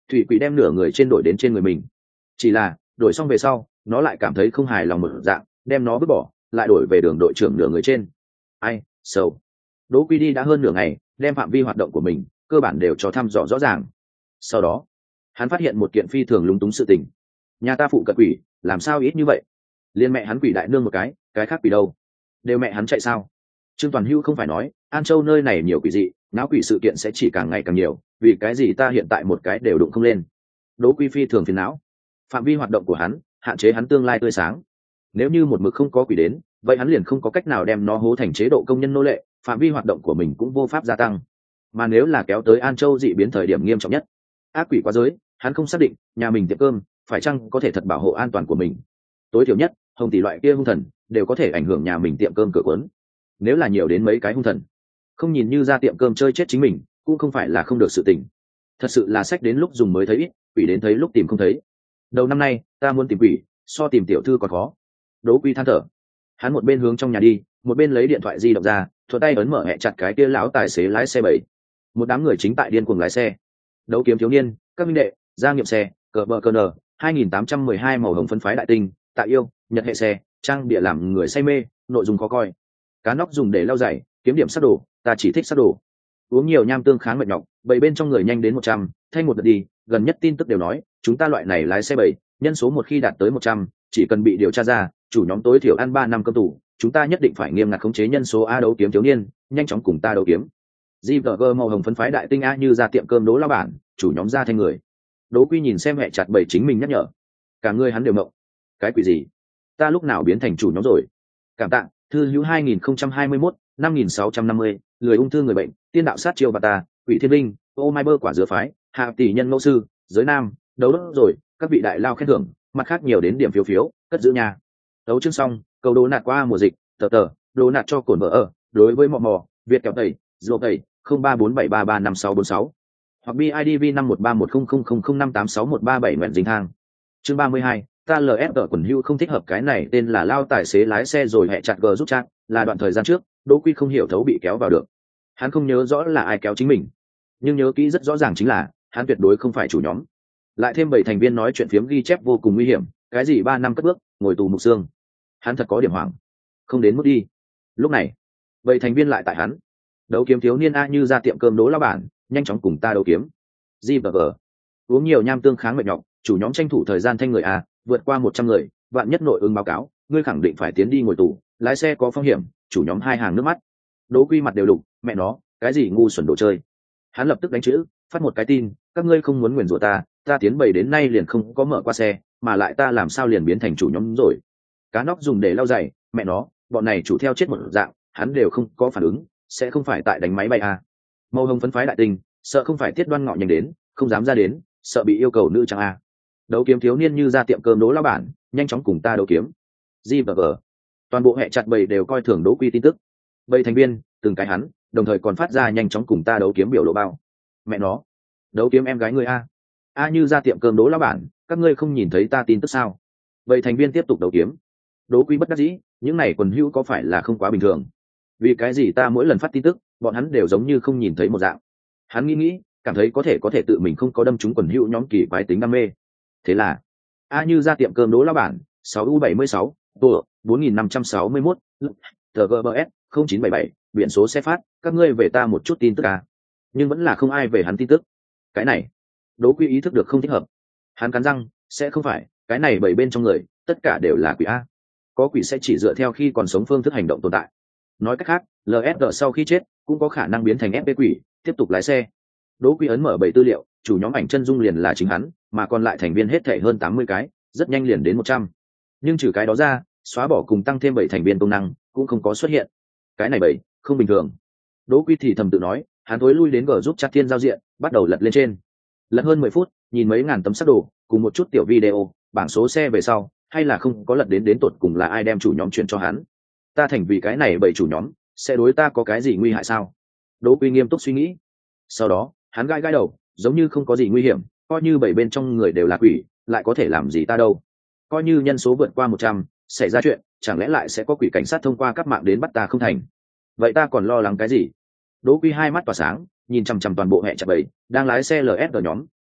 thủy quỷ đem nửa người trên đổi đến trên người mình. Chỉ là đổi xong về sau nó lại cảm thấy không hài lòng một dạng, đem nó vứt bỏ, lại đổi về đường đội trưởng nửa người trên. Ai sầu. Đỗ Quy đi đã hơn nửa ngày, đem phạm vi hoạt động của mình cơ bản đều cho thăm dò rõ ràng. Sau đó hắn phát hiện một kiện phi thường lúng túng sự tình. Nhà ta phụ cận quỷ làm sao ít như vậy? Liên mẹ hắn quỷ đại nương một cái khác quỷ đâu? Đều mẹ hắn chạy sao? Trương Toàn Hưu không phải nói An Châu nơi này nhiều quỷ dị, náo quỷ sự kiện sẽ chỉ càng ngày càng nhiều, vì cái gì ta hiện tại một cái đều đụng không lên? Đỗ Quy phi thường phiền não. Phạm vi hoạt động của hắn hạn chế hắn tương lai tươi sáng. Nếu như một mực không có quỷ đến, vậy hắn liền không có cách nào đem nó hố thành chế độ công nhân nô lệ, phạm vi hoạt động của mình cũng vô pháp gia tăng. Mà nếu là kéo tới An Châu dị biến thời điểm nghiêm trọng nhất, ác quỷ quá giới, hắn không xác định nhà mình tiệm cơm phải chăng có thể thật bảo hộ an toàn của mình. Tối thiểu nhất hồng tỷ loại kia hung thần đều có thể ảnh hưởng nhà mình tiệm cơm cửa cuốn. Nếu là nhiều đến mấy cái hung thần, không nhìn như ra tiệm cơm chơi chết chính mình, cũng không phải là không được sự tình. Thật sự là sách đến lúc dùng mới thấy ít, quỷ đến thấy lúc tìm không thấy. Đầu năm nay ta muốn tìm quỷ so tìm tiểu thư còn khó. Đỗ Quy than thở. Hắn một bên hướng trong nhà đi, một bên lấy điện thoại di động ra, thuận tay ấn mở hẹ chặt cái kia lão tài xế lái xe bảy. Một đám người chính tại điên cuồng lái xe. Đấu kiếm thiếu niên, các minh đệ, gia nghiệm xe, cờ bờ cờ nờ 2812 màu hồng phấn phái đại tinh, tạ yêu, nhật hệ xe, trang bịa làm người say mê, nội dung khó coi. Cá nóc dùng để lau giày, kiếm điểm sắc đồ, ta chỉ thích sắc đồ. Uống nhiều nham tương kháng mệt nhọc, bảy bên trong người nhanh đến 100, thay một đợt đi, gần nhất tin tức đều nói, chúng ta loại này lái xe bảy, nhân số một khi đạt tới 100, chỉ cần bị điều tra ra, chủ nhóm tối thiểu ăn 3 năm cấm tù, chúng ta nhất định phải nghiêm ngặt khống chế nhân số. A đấu kiếm thiếu niên, nhanh chóng cùng ta đấu kiếm. GVG màu hồng phấn phái đại tinh A như ra tiệm cơm Đỗ lao bản, chủ nhóm ra thanh người. Đỗ Quy nhìn xem hẹ chặt bảy chính mình nhắc nhở, cả người hắn đều mộng. Cái quỷ gì? Ta lúc nào biến thành chủ nhóm rồi? Cảm tạ, thư hữu 2021, 5650, người ung thư người bệnh, tiên đạo sát chiêu bà ta, quỷ thiên linh, ô mai bơ quả dứa phái, hạ tỷ nhân mẫu sư, giới nam, đấu đốt rồi, các vị đại lao khen thưởng, mặt khác nhiều đến điểm phiếu phiếu, cất giữ nhà. Đấu chương xong, cầu đồ nạt qua mùa dịch, tờ, đồ nạt cho cổn vợ ở, đối với mò, Việt kẹo tẩy, dô tẩy, 0347335646. Hoặc BIDV 51310005861137 nguyện dính thang. Chương 32, ta LF quần hưu không thích hợp, cái này tên là lao tài xế lái xe rồi hẹ chặt G giúp chat, là đoạn thời gian trước, Đỗ Quy không hiểu thấu bị kéo vào được. Hắn không nhớ rõ là ai kéo chính mình, nhưng nhớ kỹ rất rõ ràng chính là hắn tuyệt đối không phải chủ nhóm. Lại thêm 7 thành viên nói chuyện phiếm ghi chép vô cùng nguy hiểm, cái gì 3 năm cất bước, ngồi tù mục xương. Hắn thật có điểm hoảng, không đến mức đi. Lúc này, 7 thành viên lại tại hắn. Đấu kiếm thiếu niên A như ra tiệm cơm Đỗ lao bản, nhanh chóng cùng ta đấu kiếm. GVG. Uống nhiều nham tương kháng mệt nhọc, chủ nhóm tranh thủ thời gian thanh người A, vượt qua 100 người, vạn nhất nội ứng báo cáo, ngươi khẳng định phải tiến đi ngồi tù, lái xe có phong hiểm, chủ nhóm hai hàng nước mắt. Đỗ Quy mặt đều đục, mẹ nó, cái gì ngu xuẩn đồ chơi. Hắn lập tức đánh chữ, phát một cái tin, các ngươi không muốn nguyền rủa ta tiến bầy đến nay liền không có mở qua xe, mà lại ta làm sao liền biến thành chủ nhóm rồi. Cá nóc dùng để lau giày, mẹ nó, bọn này chủ theo chết một dạng, hắn đều không có phản ứng, sẽ không phải tại đánh máy bay à. Màu hồng phấn phái đại tinh, sợ không phải Tiết Đoan Ngọ nhanh đến, không dám ra đến, sợ bị yêu cầu nữ trang à. Đấu kiếm thiếu niên như ra tiệm cơm Đỗ lao bản, nhanh chóng cùng ta đấu kiếm. GVG. Toàn bộ hệ chặt bầy đều coi thường Đỗ Quy tin tức. Bầy thành viên, từng cái hắn, đồng thời còn phát ra nhanh chóng cùng ta đấu kiếm biểu lộ bao. Mẹ nó, đấu kiếm em gái ngươi a như ra tiệm cơm Đỗ lao bản, các ngươi không nhìn thấy ta tin tức sao? Bầy thành viên tiếp tục đấu kiếm. Đỗ Quy bất đắc dĩ, những này quần hữu có phải là không quá bình thường? Vì cái gì ta mỗi lần phát tin tức, bọn hắn đều giống như không nhìn thấy một dạng? Hắn nghĩ, cảm thấy có thể tự mình không có đâm trúng quần hữu nhóm kỳ quái tính đam mê. Thế là, a như ra tiệm cơm Đỗ lao bản, 6U76, tổ 4561, TGBS 0977, biển số xe phát, các ngươi về ta một chút tin tức à. Nhưng vẫn là không ai về hắn tin tức. Cái này, Đỗ Quy ý thức được không thích hợp. Hắn cắn răng, sẽ không phải, cái này bảy bên trong người, tất cả đều là quỷ A. Có quỷ sẽ chỉ dựa theo khi còn sống phương thức hành động tồn tại. Nói cách khác, LSG sau khi chết, cũng có khả năng biến thành FP quỷ, tiếp tục lái xe. Đỗ Quy ấn mở 7 tư liệu, chủ nhóm ảnh chân dung liền là chính hắn, mà còn lại thành viên hết thể hơn 80 cái, rất nhanh liền đến 100. Nhưng trừ cái đó ra, xóa bỏ cùng tăng thêm 7 thành viên công năng, cũng không có xuất hiện. Cái này bảy, không bình thường. Đỗ Quy thì thầm tự nói, hắn thối lui đến G giúp chat thiên giao diện, bắt đầu lật lên trên. Lật hơn 10 phút, nhìn mấy ngàn tấm sắc đồ, cùng một chút tiểu video, bảng số xe về sau, hay là không có lật đến tột cùng là ai đem chủ nhóm chuyển cho hắn. Ta thành vì cái này bảy chủ nhóm, sẽ đối ta có cái gì nguy hại sao? Đỗ Quy nghiêm túc suy nghĩ. Sau đó, hắn gãi đầu, giống như không có gì nguy hiểm, coi như bảy bên trong người đều là quỷ, lại có thể làm gì ta đâu? Coi như nhân số vượt qua 100, xảy ra chuyện, chẳng lẽ lại sẽ có quỷ cảnh sát thông qua các mạng đến bắt ta không thành? Vậy ta còn lo lắng cái gì? Đỗ Quy hai mắt tỏa sáng, nhìn chằm chằm toàn bộ hệ chặt bầy đang lái xe LSG nhóm,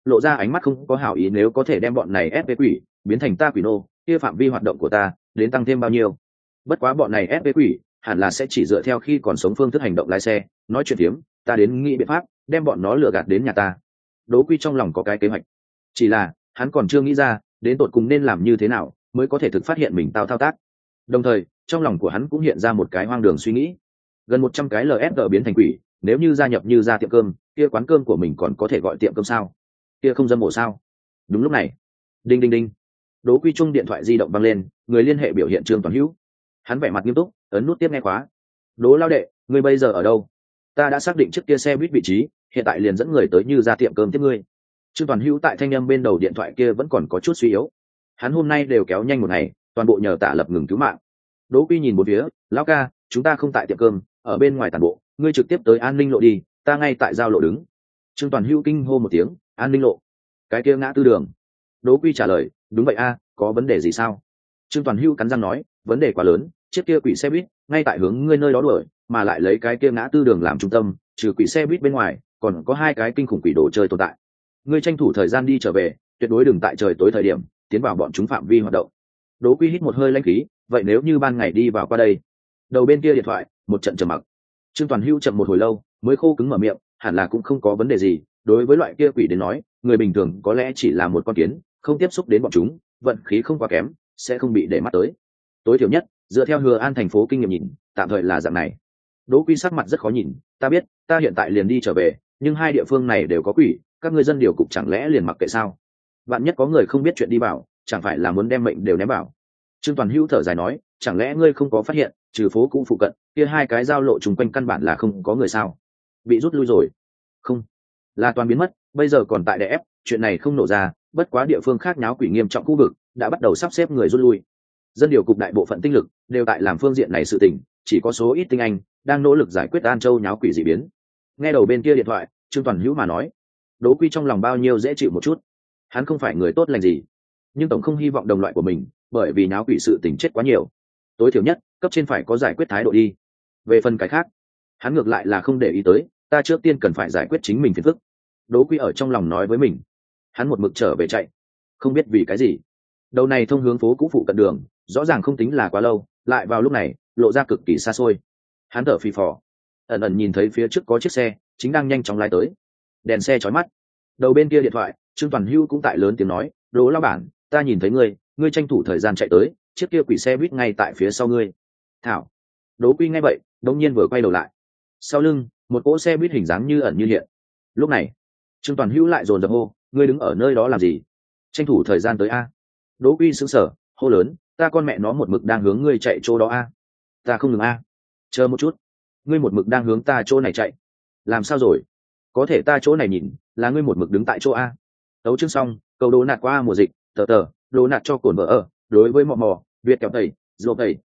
lộ ra ánh mắt không có hảo ý. Nếu có thể đem bọn này ép với quỷ biến thành ta quỷ nô, kia phạm vi hoạt động của ta đến tăng thêm bao nhiêu? Bất quá bọn này ép với quỷ hẳn là sẽ chỉ dựa theo khi còn sống phương thức hành động lái xe nói chuyện phiếm, ta đến nghĩ biện pháp đem bọn nó lừa gạt đến nhà ta. Đỗ Quy trong lòng có cái kế hoạch, chỉ là hắn còn chưa nghĩ ra đến tột cùng nên làm như thế nào mới có thể thực phát hiện mình thao tác. Đồng thời trong lòng của hắn cũng hiện ra một cái hoang đường suy nghĩ. Gần 100 cái LFG biến thành quỷ, nếu như gia nhập như ra tiệm cơm, kia quán cơm của mình còn có thể gọi tiệm cơm sao? Kia không dâm mổ sao? Đúng lúc này, đinh đinh đinh, Đỗ Quy chung điện thoại di động vang lên, người liên hệ biểu hiện Trương Toàn Hữu. Hắn vẻ mặt nghiêm túc, ấn nút tiếp nghe khóa. Đỗ lao đệ, ngươi bây giờ ở đâu? Ta đã xác định trước kia xe buýt vị trí, hiện tại liền dẫn người tới như ra tiệm cơm tiếp ngươi. Trương Toàn Hữu tại thanh âm bên đầu điện thoại kia vẫn còn có chút suy yếu. Hắn hôm nay đều kéo nhanh một ngày, toàn bộ nhờ Tạ Lập ngừng cứu mạng. Đỗ Quy nhìn một phía, lão ca, chúng ta không tại tiệm cơm, ở bên ngoài tản bộ, ngươi trực tiếp tới An Ninh lộ đi, ta ngay tại giao lộ đứng. Trương Toàn Hữu kinh hô một tiếng, An Ninh lộ? Cái kia ngã tư đường. Đỗ Quy trả lời, đúng vậy a, có vấn đề gì sao? Trương Toàn Hữu cắn răng nói, vấn đề quá lớn, chiếc kia quỷ xe buýt ngay tại hướng ngươi nơi đó đuổi, mà lại lấy cái kia ngã tư đường làm trung tâm, trừ quỷ xe buýt bên ngoài, còn có hai cái kinh khủng quỷ đồ chơi tồn tại. Ngươi tranh thủ thời gian đi trở về, tuyệt đối đừng tại trời tối thời điểm tiến vào bọn chúng phạm vi hoạt động. Đỗ Quy hít một hơi lãnh khí, vậy nếu như ban ngày đi vào qua đây? Đầu bên kia điện thoại một trận trầm mặc. Trương Toàn Hữu chậm một hồi lâu mới khô cứng mở miệng, hẳn là cũng không có vấn đề gì, đối với loại kia quỷ đến nói, người bình thường có lẽ chỉ là một con kiến, không tiếp xúc đến bọn chúng, vận khí không quá kém, sẽ không bị để mắt tới. Tối thiểu nhất, dựa theo Hứa An thành phố kinh nghiệm nhìn, tạm thời là dạng này. Đỗ Quy sắc mặt rất khó nhìn, ta biết, ta hiện tại liền đi trở về, nhưng hai địa phương này đều có quỷ, các ngươi dân điều cục chẳng lẽ liền mặc kệ sao? Bạn nhất có người không biết chuyện đi vào, chẳng phải là muốn đem mệnh đều ném vào. Trương Toàn Hữu thở dài nói, chẳng lẽ ngươi không có phát hiện, trừ phố cũ phụ cận, kia hai cái giao lộ chung quanh căn bản là không có người sao? Bị rút lui rồi? Không, là toàn biến mất, bây giờ còn tại đè ép, chuyện này không nổ ra, bất quá địa phương khác nháo quỷ nghiêm trọng khu vực đã bắt đầu sắp xếp người rút lui. Dân điều cục đại bộ phận tinh lực đều tại làm phương diện này sự tình, chỉ có số ít tinh anh đang nỗ lực giải quyết An Châu nháo quỷ dị biến. Nghe đầu bên kia điện thoại, Trương Toàn Hữu mà nói, Đỗ Quy trong lòng bao nhiêu dễ chịu một chút. Hắn không phải người tốt lành gì, nhưng tổng không hy vọng đồng loại của mình bởi vì nháo quỷ sự tình chết quá nhiều. Tối thiểu nhất cấp trên phải có giải quyết thái độ đi. Về phần cái khác, hắn ngược lại là không để ý tới, ta trước tiên cần phải giải quyết chính mình phiền phức. Đỗ Quy ở trong lòng nói với mình. Hắn một mực trở về chạy, không biết vì cái gì đầu này thông hướng phố cũ phụ cận đường rõ ràng không tính là quá lâu, lại vào lúc này lộ ra cực kỳ xa xôi. Hắn thở phì phò, ẩn ẩn nhìn thấy phía trước có chiếc xe chính đang nhanh chóng lái tới, đèn xe chói mắt. Đầu bên kia điện thoại, Trương Toàn Hữu cũng tại lớn tiếng nói, Đỗ lão bản, ta nhìn thấy ngươi tranh thủ thời gian chạy tới, chiếc kia quỷ xe buýt ngay tại phía sau ngươi. Thảo. Đỗ Quy nghe vậy đống nhiên vừa quay đầu lại, sau lưng một cỗ xe buýt hình dáng như ẩn như hiện. Lúc này Trương Toàn Hữu lại dồn dập hô, ngươi đứng ở nơi đó làm gì? Tranh thủ thời gian tới a. Đỗ Quy sững sờ, hô lớn, ta con mẹ nó một mực đang hướng ngươi chạy chỗ đó a. Ta không ngừng a. Chờ một chút, ngươi một mực đang hướng ta chỗ này chạy, làm sao rồi? Có thể ta chỗ này nhìn là ngươi một mực đứng tại chỗ a. Tấu chương xong, câu đố nạt qua mùa dịch, tờ đố nạt cho cồn vợ ở, đối với mò việt kẹo tẩy dô tẩy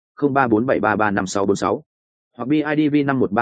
0347335646 hoặc bidv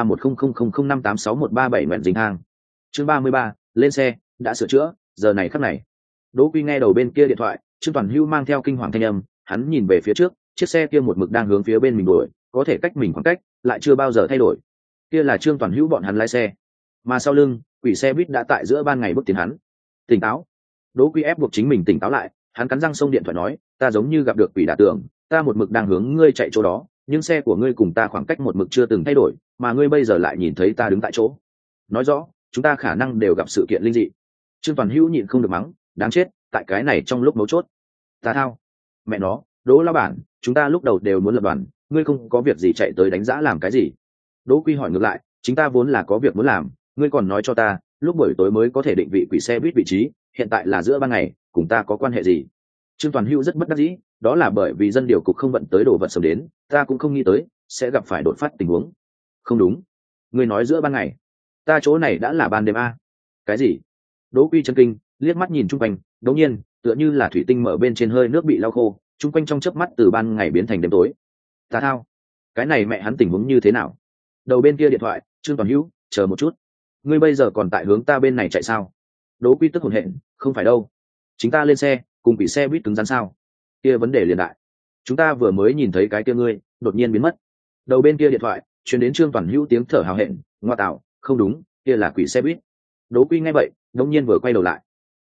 513100058613 nguyện dính hang. Chương 33, lên xe, đã sửa chữa, giờ này khắc này. Đỗ Quy nghe đầu bên kia điện thoại, Trương Toàn Hữu mang theo kinh hoàng thanh âm, hắn nhìn về phía trước, chiếc xe kia một mực đang hướng phía bên mình đuổi, có thể cách mình khoảng cách lại chưa bao giờ thay đổi. Kia là Trương Toàn Hữu bọn hắn lái xe, mà sau lưng quỷ xe buýt đã tại giữa ban ngày bước tiến hắn. Tỉnh táo. Đỗ Quy ép buộc chính mình tỉnh táo lại, hắn cắn răng xông điện thoại nói, ta giống như gặp được quỷ đả tường, ta một mực đang hướng ngươi chạy chỗ đó, nhưng xe của ngươi cùng ta khoảng cách một mực chưa từng thay đổi, mà ngươi bây giờ lại nhìn thấy ta đứng tại chỗ. Nói rõ chúng ta khả năng đều gặp sự kiện linh dị. Trương Toàn Hữu nhịn không được mắng, đáng chết, tại cái này trong lúc mấu chốt. Ta thao, mẹ nó, Đỗ lão bản, chúng ta lúc đầu đều muốn lập đoàn, ngươi không có việc gì chạy tới đánh giã làm cái gì? Đỗ Quy hỏi ngược lại, chính ta vốn là có việc muốn làm, ngươi còn nói cho ta lúc buổi tối mới có thể định vị quỷ xe buýt vị trí, hiện tại là giữa ban ngày, cùng ta có quan hệ gì? Trương Toàn Hữu rất bất đắc dĩ, đó là bởi vì dân điều cục không vận tới đồ vật sớm đến, ta cũng không nghĩ tới sẽ gặp phải đột phát tình huống. Không đúng, ngươi nói giữa ban ngày, ta chỗ này đã là ban đêm a. Cái gì? Đỗ Quy chân kinh, liếc mắt nhìn chung quanh, đột nhiên tựa như là thủy tinh mở bên trên hơi nước bị lau khô, chung quanh trong chớp mắt từ ban ngày biến thành đêm tối. Ta thao, cái này mẹ hắn tình huống như thế nào? Đầu bên kia điện thoại, Trương Toàn Hữu, chờ một chút, ngươi bây giờ còn tại hướng ta bên này chạy sao? Đỗ Quy tức hổn hển, không phải đâu, chính ta lên xe cùng bị xe buýt cứng rắn sao? Kia vấn đề liền đại, chúng ta vừa mới nhìn thấy cái kia ngươi đột nhiên biến mất. Đầu bên kia điện thoại truyền đến Trương Toàn Hữu tiếng thở hào hẹn, ngoa tạo, không đúng, kia là quỷ xe buýt. Đỗ Quy nghe vậy đột nhiên vừa quay đầu lại,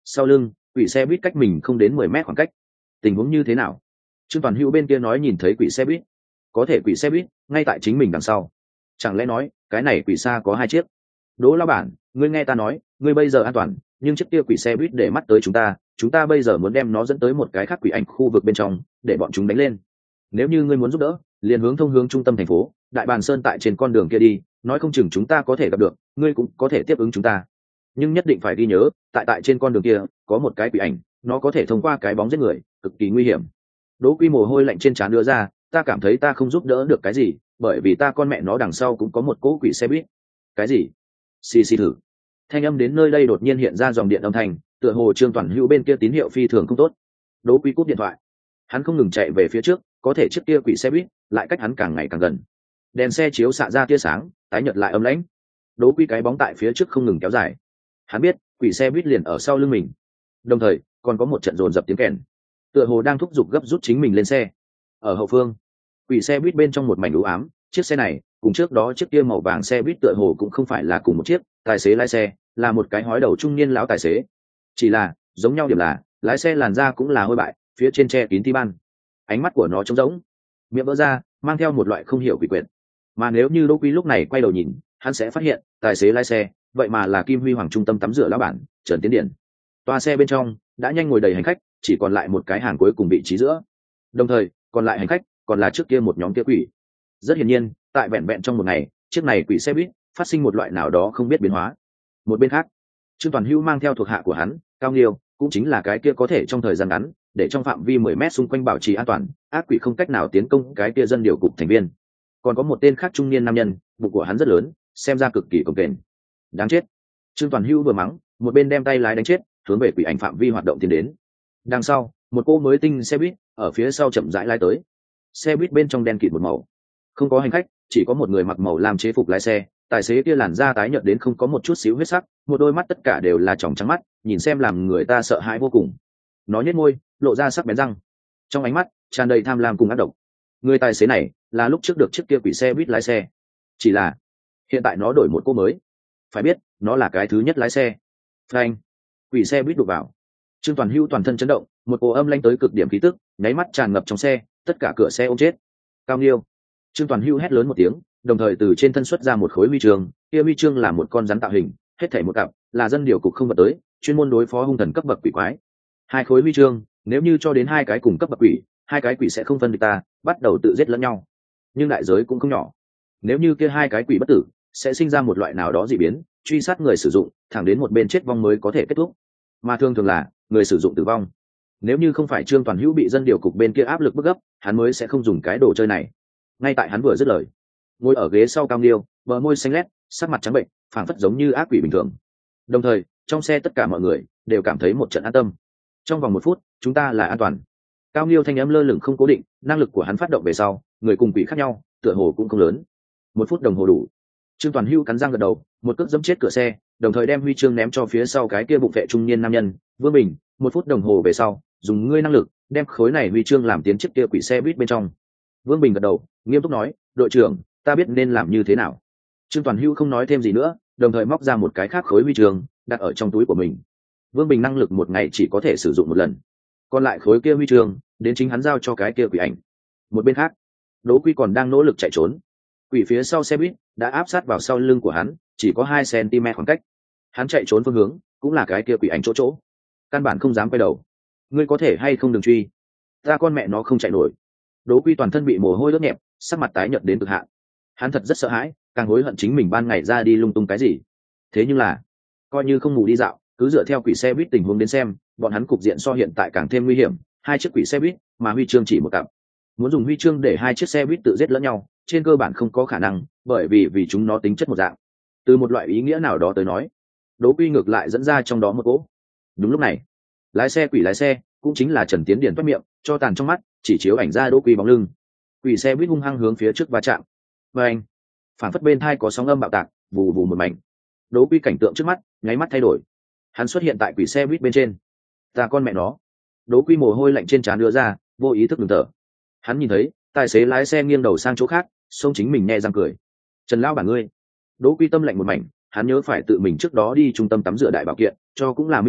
Sau lưng quỷ xe buýt cách mình không đến 10 mét khoảng cách. Tình huống như thế nào? Trương Toàn Hữu bên kia nói nhìn thấy quỷ xe buýt. Có thể quỷ xe buýt ngay tại chính mình đằng sau. Chẳng lẽ nói cái này quỷ xa có 2 chiếc? Đỗ lão bản, ngươi nghe ta nói, ngươi bây giờ an toàn, nhưng chiếc kia quỷ xe buýt để mắt tới chúng ta bây giờ muốn đem nó dẫn tới một cái khác quỷ ảnh khu vực bên trong để bọn chúng đánh lên. Nếu như ngươi muốn giúp đỡ, liền hướng hướng trung tâm thành phố Đại Bàn Sơn tại trên con đường kia đi, nói không chừng chúng ta có thể gặp được, ngươi cũng có thể tiếp ứng chúng ta. Nhưng nhất định phải ghi nhớ, tại trên con đường kia có một cái quỷ ảnh, nó có thể thông qua cái bóng giết người, cực kỳ nguy hiểm. Đỗ Quy mồ hôi lạnh trên trán đưa ra, ta cảm thấy ta không giúp đỡ được cái gì, bởi vì ta con mẹ nó đằng sau cũng có một cỗ quỷ xe buýt. Cái gì? Xì thử. Thanh âm đến nơi đây đột nhiên hiện ra dòng điện âm thanh, tựa hồ Trương Toàn Hữu bên kia tín hiệu phi thường không tốt. Đỗ Quy cúp điện thoại. Hắn không ngừng chạy về phía trước, có thể chiếc kia quỷ xe buýt lại cách hắn càng ngày càng gần. Đèn xe chiếu xạ ra tia sáng, tái nhợt lại âm lãnh. Đỗ Quy cái bóng tại phía trước không ngừng kéo dài. Hắn biết, quỷ xe buýt liền ở sau lưng mình. Đồng thời, còn có một trận dồn dập tiếng kèn, tựa hồ đang thúc giục gấp rút chính mình lên xe. Ở hậu phương, quỷ xe buýt bên trong một mảnh u ám, chiếc xe này cùng trước đó chiếc kia màu vàng xe buýt tựa hồ cũng không phải là cùng một chiếc, tài xế lái xe là một cái hói đầu trung niên lão tài xế. Chỉ là giống nhau điểm là lái xe làn da cũng là hôi bại, phía trên che kín ti ban, ánh mắt của nó trống rỗng, miệng vỡ ra mang theo một loại không hiểu quỷ quyệt. Mà nếu như Đỗ Quy lúc này quay đầu nhìn, hắn sẽ phát hiện tài xế lái xe vậy mà là Kim Huy Hoàng trung tâm tắm rửa lão bản Trần Tiến Điển. Toa xe bên trong đã nhanh ngồi đầy hành khách, chỉ còn lại một cái hàng cuối cùng vị trí giữa. Đồng thời còn lại hành khách còn là trước kia một nhóm kia quỷ. Rất hiển nhiên, tại vẹn vẹn trong một ngày, chiếc này quỷ xe buýt phát sinh một loại nào đó không biết biến hóa. Một bên khác, Trương Toàn Hữu mang theo thuộc hạ của hắn, Cao Nghiêu, cũng chính là cái kia có thể trong thời gian ngắn để trong phạm vi 10 mét xung quanh bảo trì an toàn, ác quỷ không cách nào tiến công cái kia dân điều cục thành viên. Còn có một tên khác trung niên nam nhân, bụng của hắn rất lớn, xem ra cực kỳ cồng kềnh. Đáng chết! Trương Toàn Hữu vừa mắng, một bên đem tay lái đánh chết, hướng về quỷ ảnh phạm vi hoạt động tiến đến. Đằng sau, một cô mới tinh xe buýt ở phía sau chậm rãi lái tới. Xe buýt bên trong đen kịt một màu, không có hành khách, chỉ có một người mặc màu lam chế phục lái xe. Tài xế kia làn da tái nhợt đến không có một chút xíu huyết sắc, một đôi mắt tất cả đều là tròng trắng mắt, nhìn xem làm người ta sợ hãi vô cùng. Nó nhếch môi, lộ ra sắc bén răng, trong ánh mắt tràn đầy tham lam cùng ác độc. Người tài xế này là lúc trước được chiếc kia quỷ xe buýt lái xe, chỉ là hiện tại nó đổi một cô mới. Phải biết, nó là cái thứ nhất lái xe. Phanh! Quỷ xe buýt đụng vào. Trương Toàn Hữu toàn thân chấn động, một cỗ âm lanh tới cực điểm khí tức nháy mắt tràn ngập trong xe, tất cả cửa xe ôm chết. Cao Nghiêu! Trương Toàn Hữu hét lớn một tiếng, đồng thời từ trên thân xuất ra một khối huy chương. Kia huy chương là một con rắn tạo hình, hết thảy một cặp, là dân điều cục không vật tới, chuyên môn đối phó hung thần cấp bậc quỷ quái. 2 khối huy chương, nếu như cho đến 2 cái cùng cấp bậc quỷ, 2 cái quỷ sẽ không phân địch ta, bắt đầu tự giết lẫn nhau. Nhưng đại giới cũng không nhỏ. Nếu như kia 2 cái quỷ bất tử, sẽ sinh ra một loại nào đó dị biến, truy sát người sử dụng, thẳng đến một bên chết vong mới có thể kết thúc. Mà thường là người sử dụng tử vong. Nếu như không phải Trương Toàn Hữu bị dân điều cục bên kia áp lực bức gấp, hắn mới sẽ không dùng cái đồ chơi này. Ngay tại hắn vừa dứt lời, ngồi ở ghế sau Cao Nghiêu, bờ môi xanh lét, sắc mặt trắng bệnh, phảng phất giống như ác quỷ bình thường. Đồng thời, trong xe tất cả mọi người đều cảm thấy một trận an tâm. Trong vòng 1 phút, chúng ta là an toàn. Cao Nghiêu thanh âm lơ lửng không cố định, năng lực của hắn phát động về sau, người cùng quỷ khác nhau, tựa hồ cũng không lớn. 1 phút đồng hồ đủ. Trương Toàn Hữu cắn răng gật đầu, một cước giẫm chết cửa xe, đồng thời đem huy chương ném cho phía sau cái kia bụng vệ trung niên nam nhân, Vương Bình. 1 phút đồng hồ về sau, dùng ngươi năng lực đem khối này huy chương làm tiến chiếc kia quỷ xe buýt bên trong. Vương Bình gật đầu, nghiêm túc nói, đội trưởng, ta biết nên làm như thế nào. Trương Toàn Hữu không nói thêm gì nữa, đồng thời móc ra một cái khác khối huy chương đặt ở trong túi của mình. Vương Bình năng lực một ngày chỉ có thể sử dụng một lần, còn lại khối kia huy chương đến chính hắn giao cho cái kia quỷ ảnh. Một bên khác, Đỗ Quy còn đang nỗ lực chạy trốn. Quỷ phía sau xe buýt đã áp sát vào sau lưng của hắn, chỉ có 2 cm khoảng cách. Hắn chạy trốn phương hướng cũng là cái kia quỷ ảnh chỗ, căn bản không dám quay đầu. Ngươi có thể hay không đừng truy, ta con mẹ nó không chạy nổi. Đỗ Quy toàn thân bị mồ hôi ướt nhẹp, sắc mặt tái nhợt đến cực hạn. Hắn thật rất sợ hãi, càng hối hận chính mình ban ngày ra đi lung tung cái gì. Thế nhưng là, coi như không ngủ đi dạo, cứ dựa theo quỷ xe buýt tình huống đến xem, bọn hắn cục diện so hiện tại càng thêm nguy hiểm. 2 chiếc quỷ xe buýt mà huy chương chỉ một cặp, muốn dùng huy chương để 2 chiếc xe buýt tự giết lẫn nhau, trên cơ bản không có khả năng, bởi vì chúng nó tính chất một dạng. Từ một loại ý nghĩa nào đó tới nói, Đỗ Quy ngược lại dẫn ra trong đó một cỗ. Đúng lúc này, lái xe quỷ lái xe cũng chính là Trần Tiến Điển toát miệng, cho tàn trong mắt chỉ chiếu ảnh ra Đỗ Quy bóng lưng. Quỷ xe buýt hung hăng hướng phía trước va chạm, và anh phản phất bên thai có sóng âm bạo tạc, vù vù một mảnh. Đỗ Quy cảnh tượng trước mắt nháy mắt thay đổi, hắn xuất hiện tại quỷ xe buýt bên trên. Ta con mẹ nó! Đỗ Quy mồ hôi lạnh trên trán đưa ra, vô ý thức ngừng thở. Hắn nhìn thấy tài xế lái xe nghiêng đầu sang chỗ khác, xông chính mình nhẹ răng cười. Trần lão bản ngươi! Đỗ Quy tâm lạnh một mảnh, hắn nhớ phải tự mình trước đó đi trung tâm tắm rửa đại bảo kiện, cho cũng là minh tệ,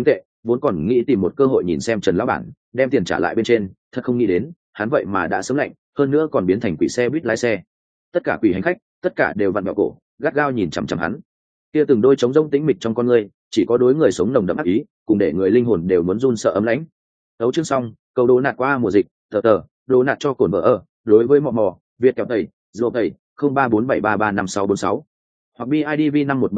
vốn còn nghĩ tìm một cơ hội nhìn xem Trần lão bản đem tiền trả lại bên trên, thật không nghĩ đến hắn vậy mà đã sớm lạnh, hơn nữa còn biến thành quỷ xe buýt lái xe. Tất cả quỷ hành khách tất cả đều vặn vẹo cổ, gắt gao nhìn chằm chằm hắn. Kia từng đôi trống rỗng tĩnh mịch trong con người, chỉ có đối người sống nồng đậm ác ý, cùng để người linh hồn đều muốn run sợ ấm lãnh. Đấu chương xong, câu đố nạt qua mùa dịch, tờ đố nạt cho cồn vợ ở, đối với mò mò, Việt kẹo tẩy, rô tẩy, 0347335646. Hoặc BIDV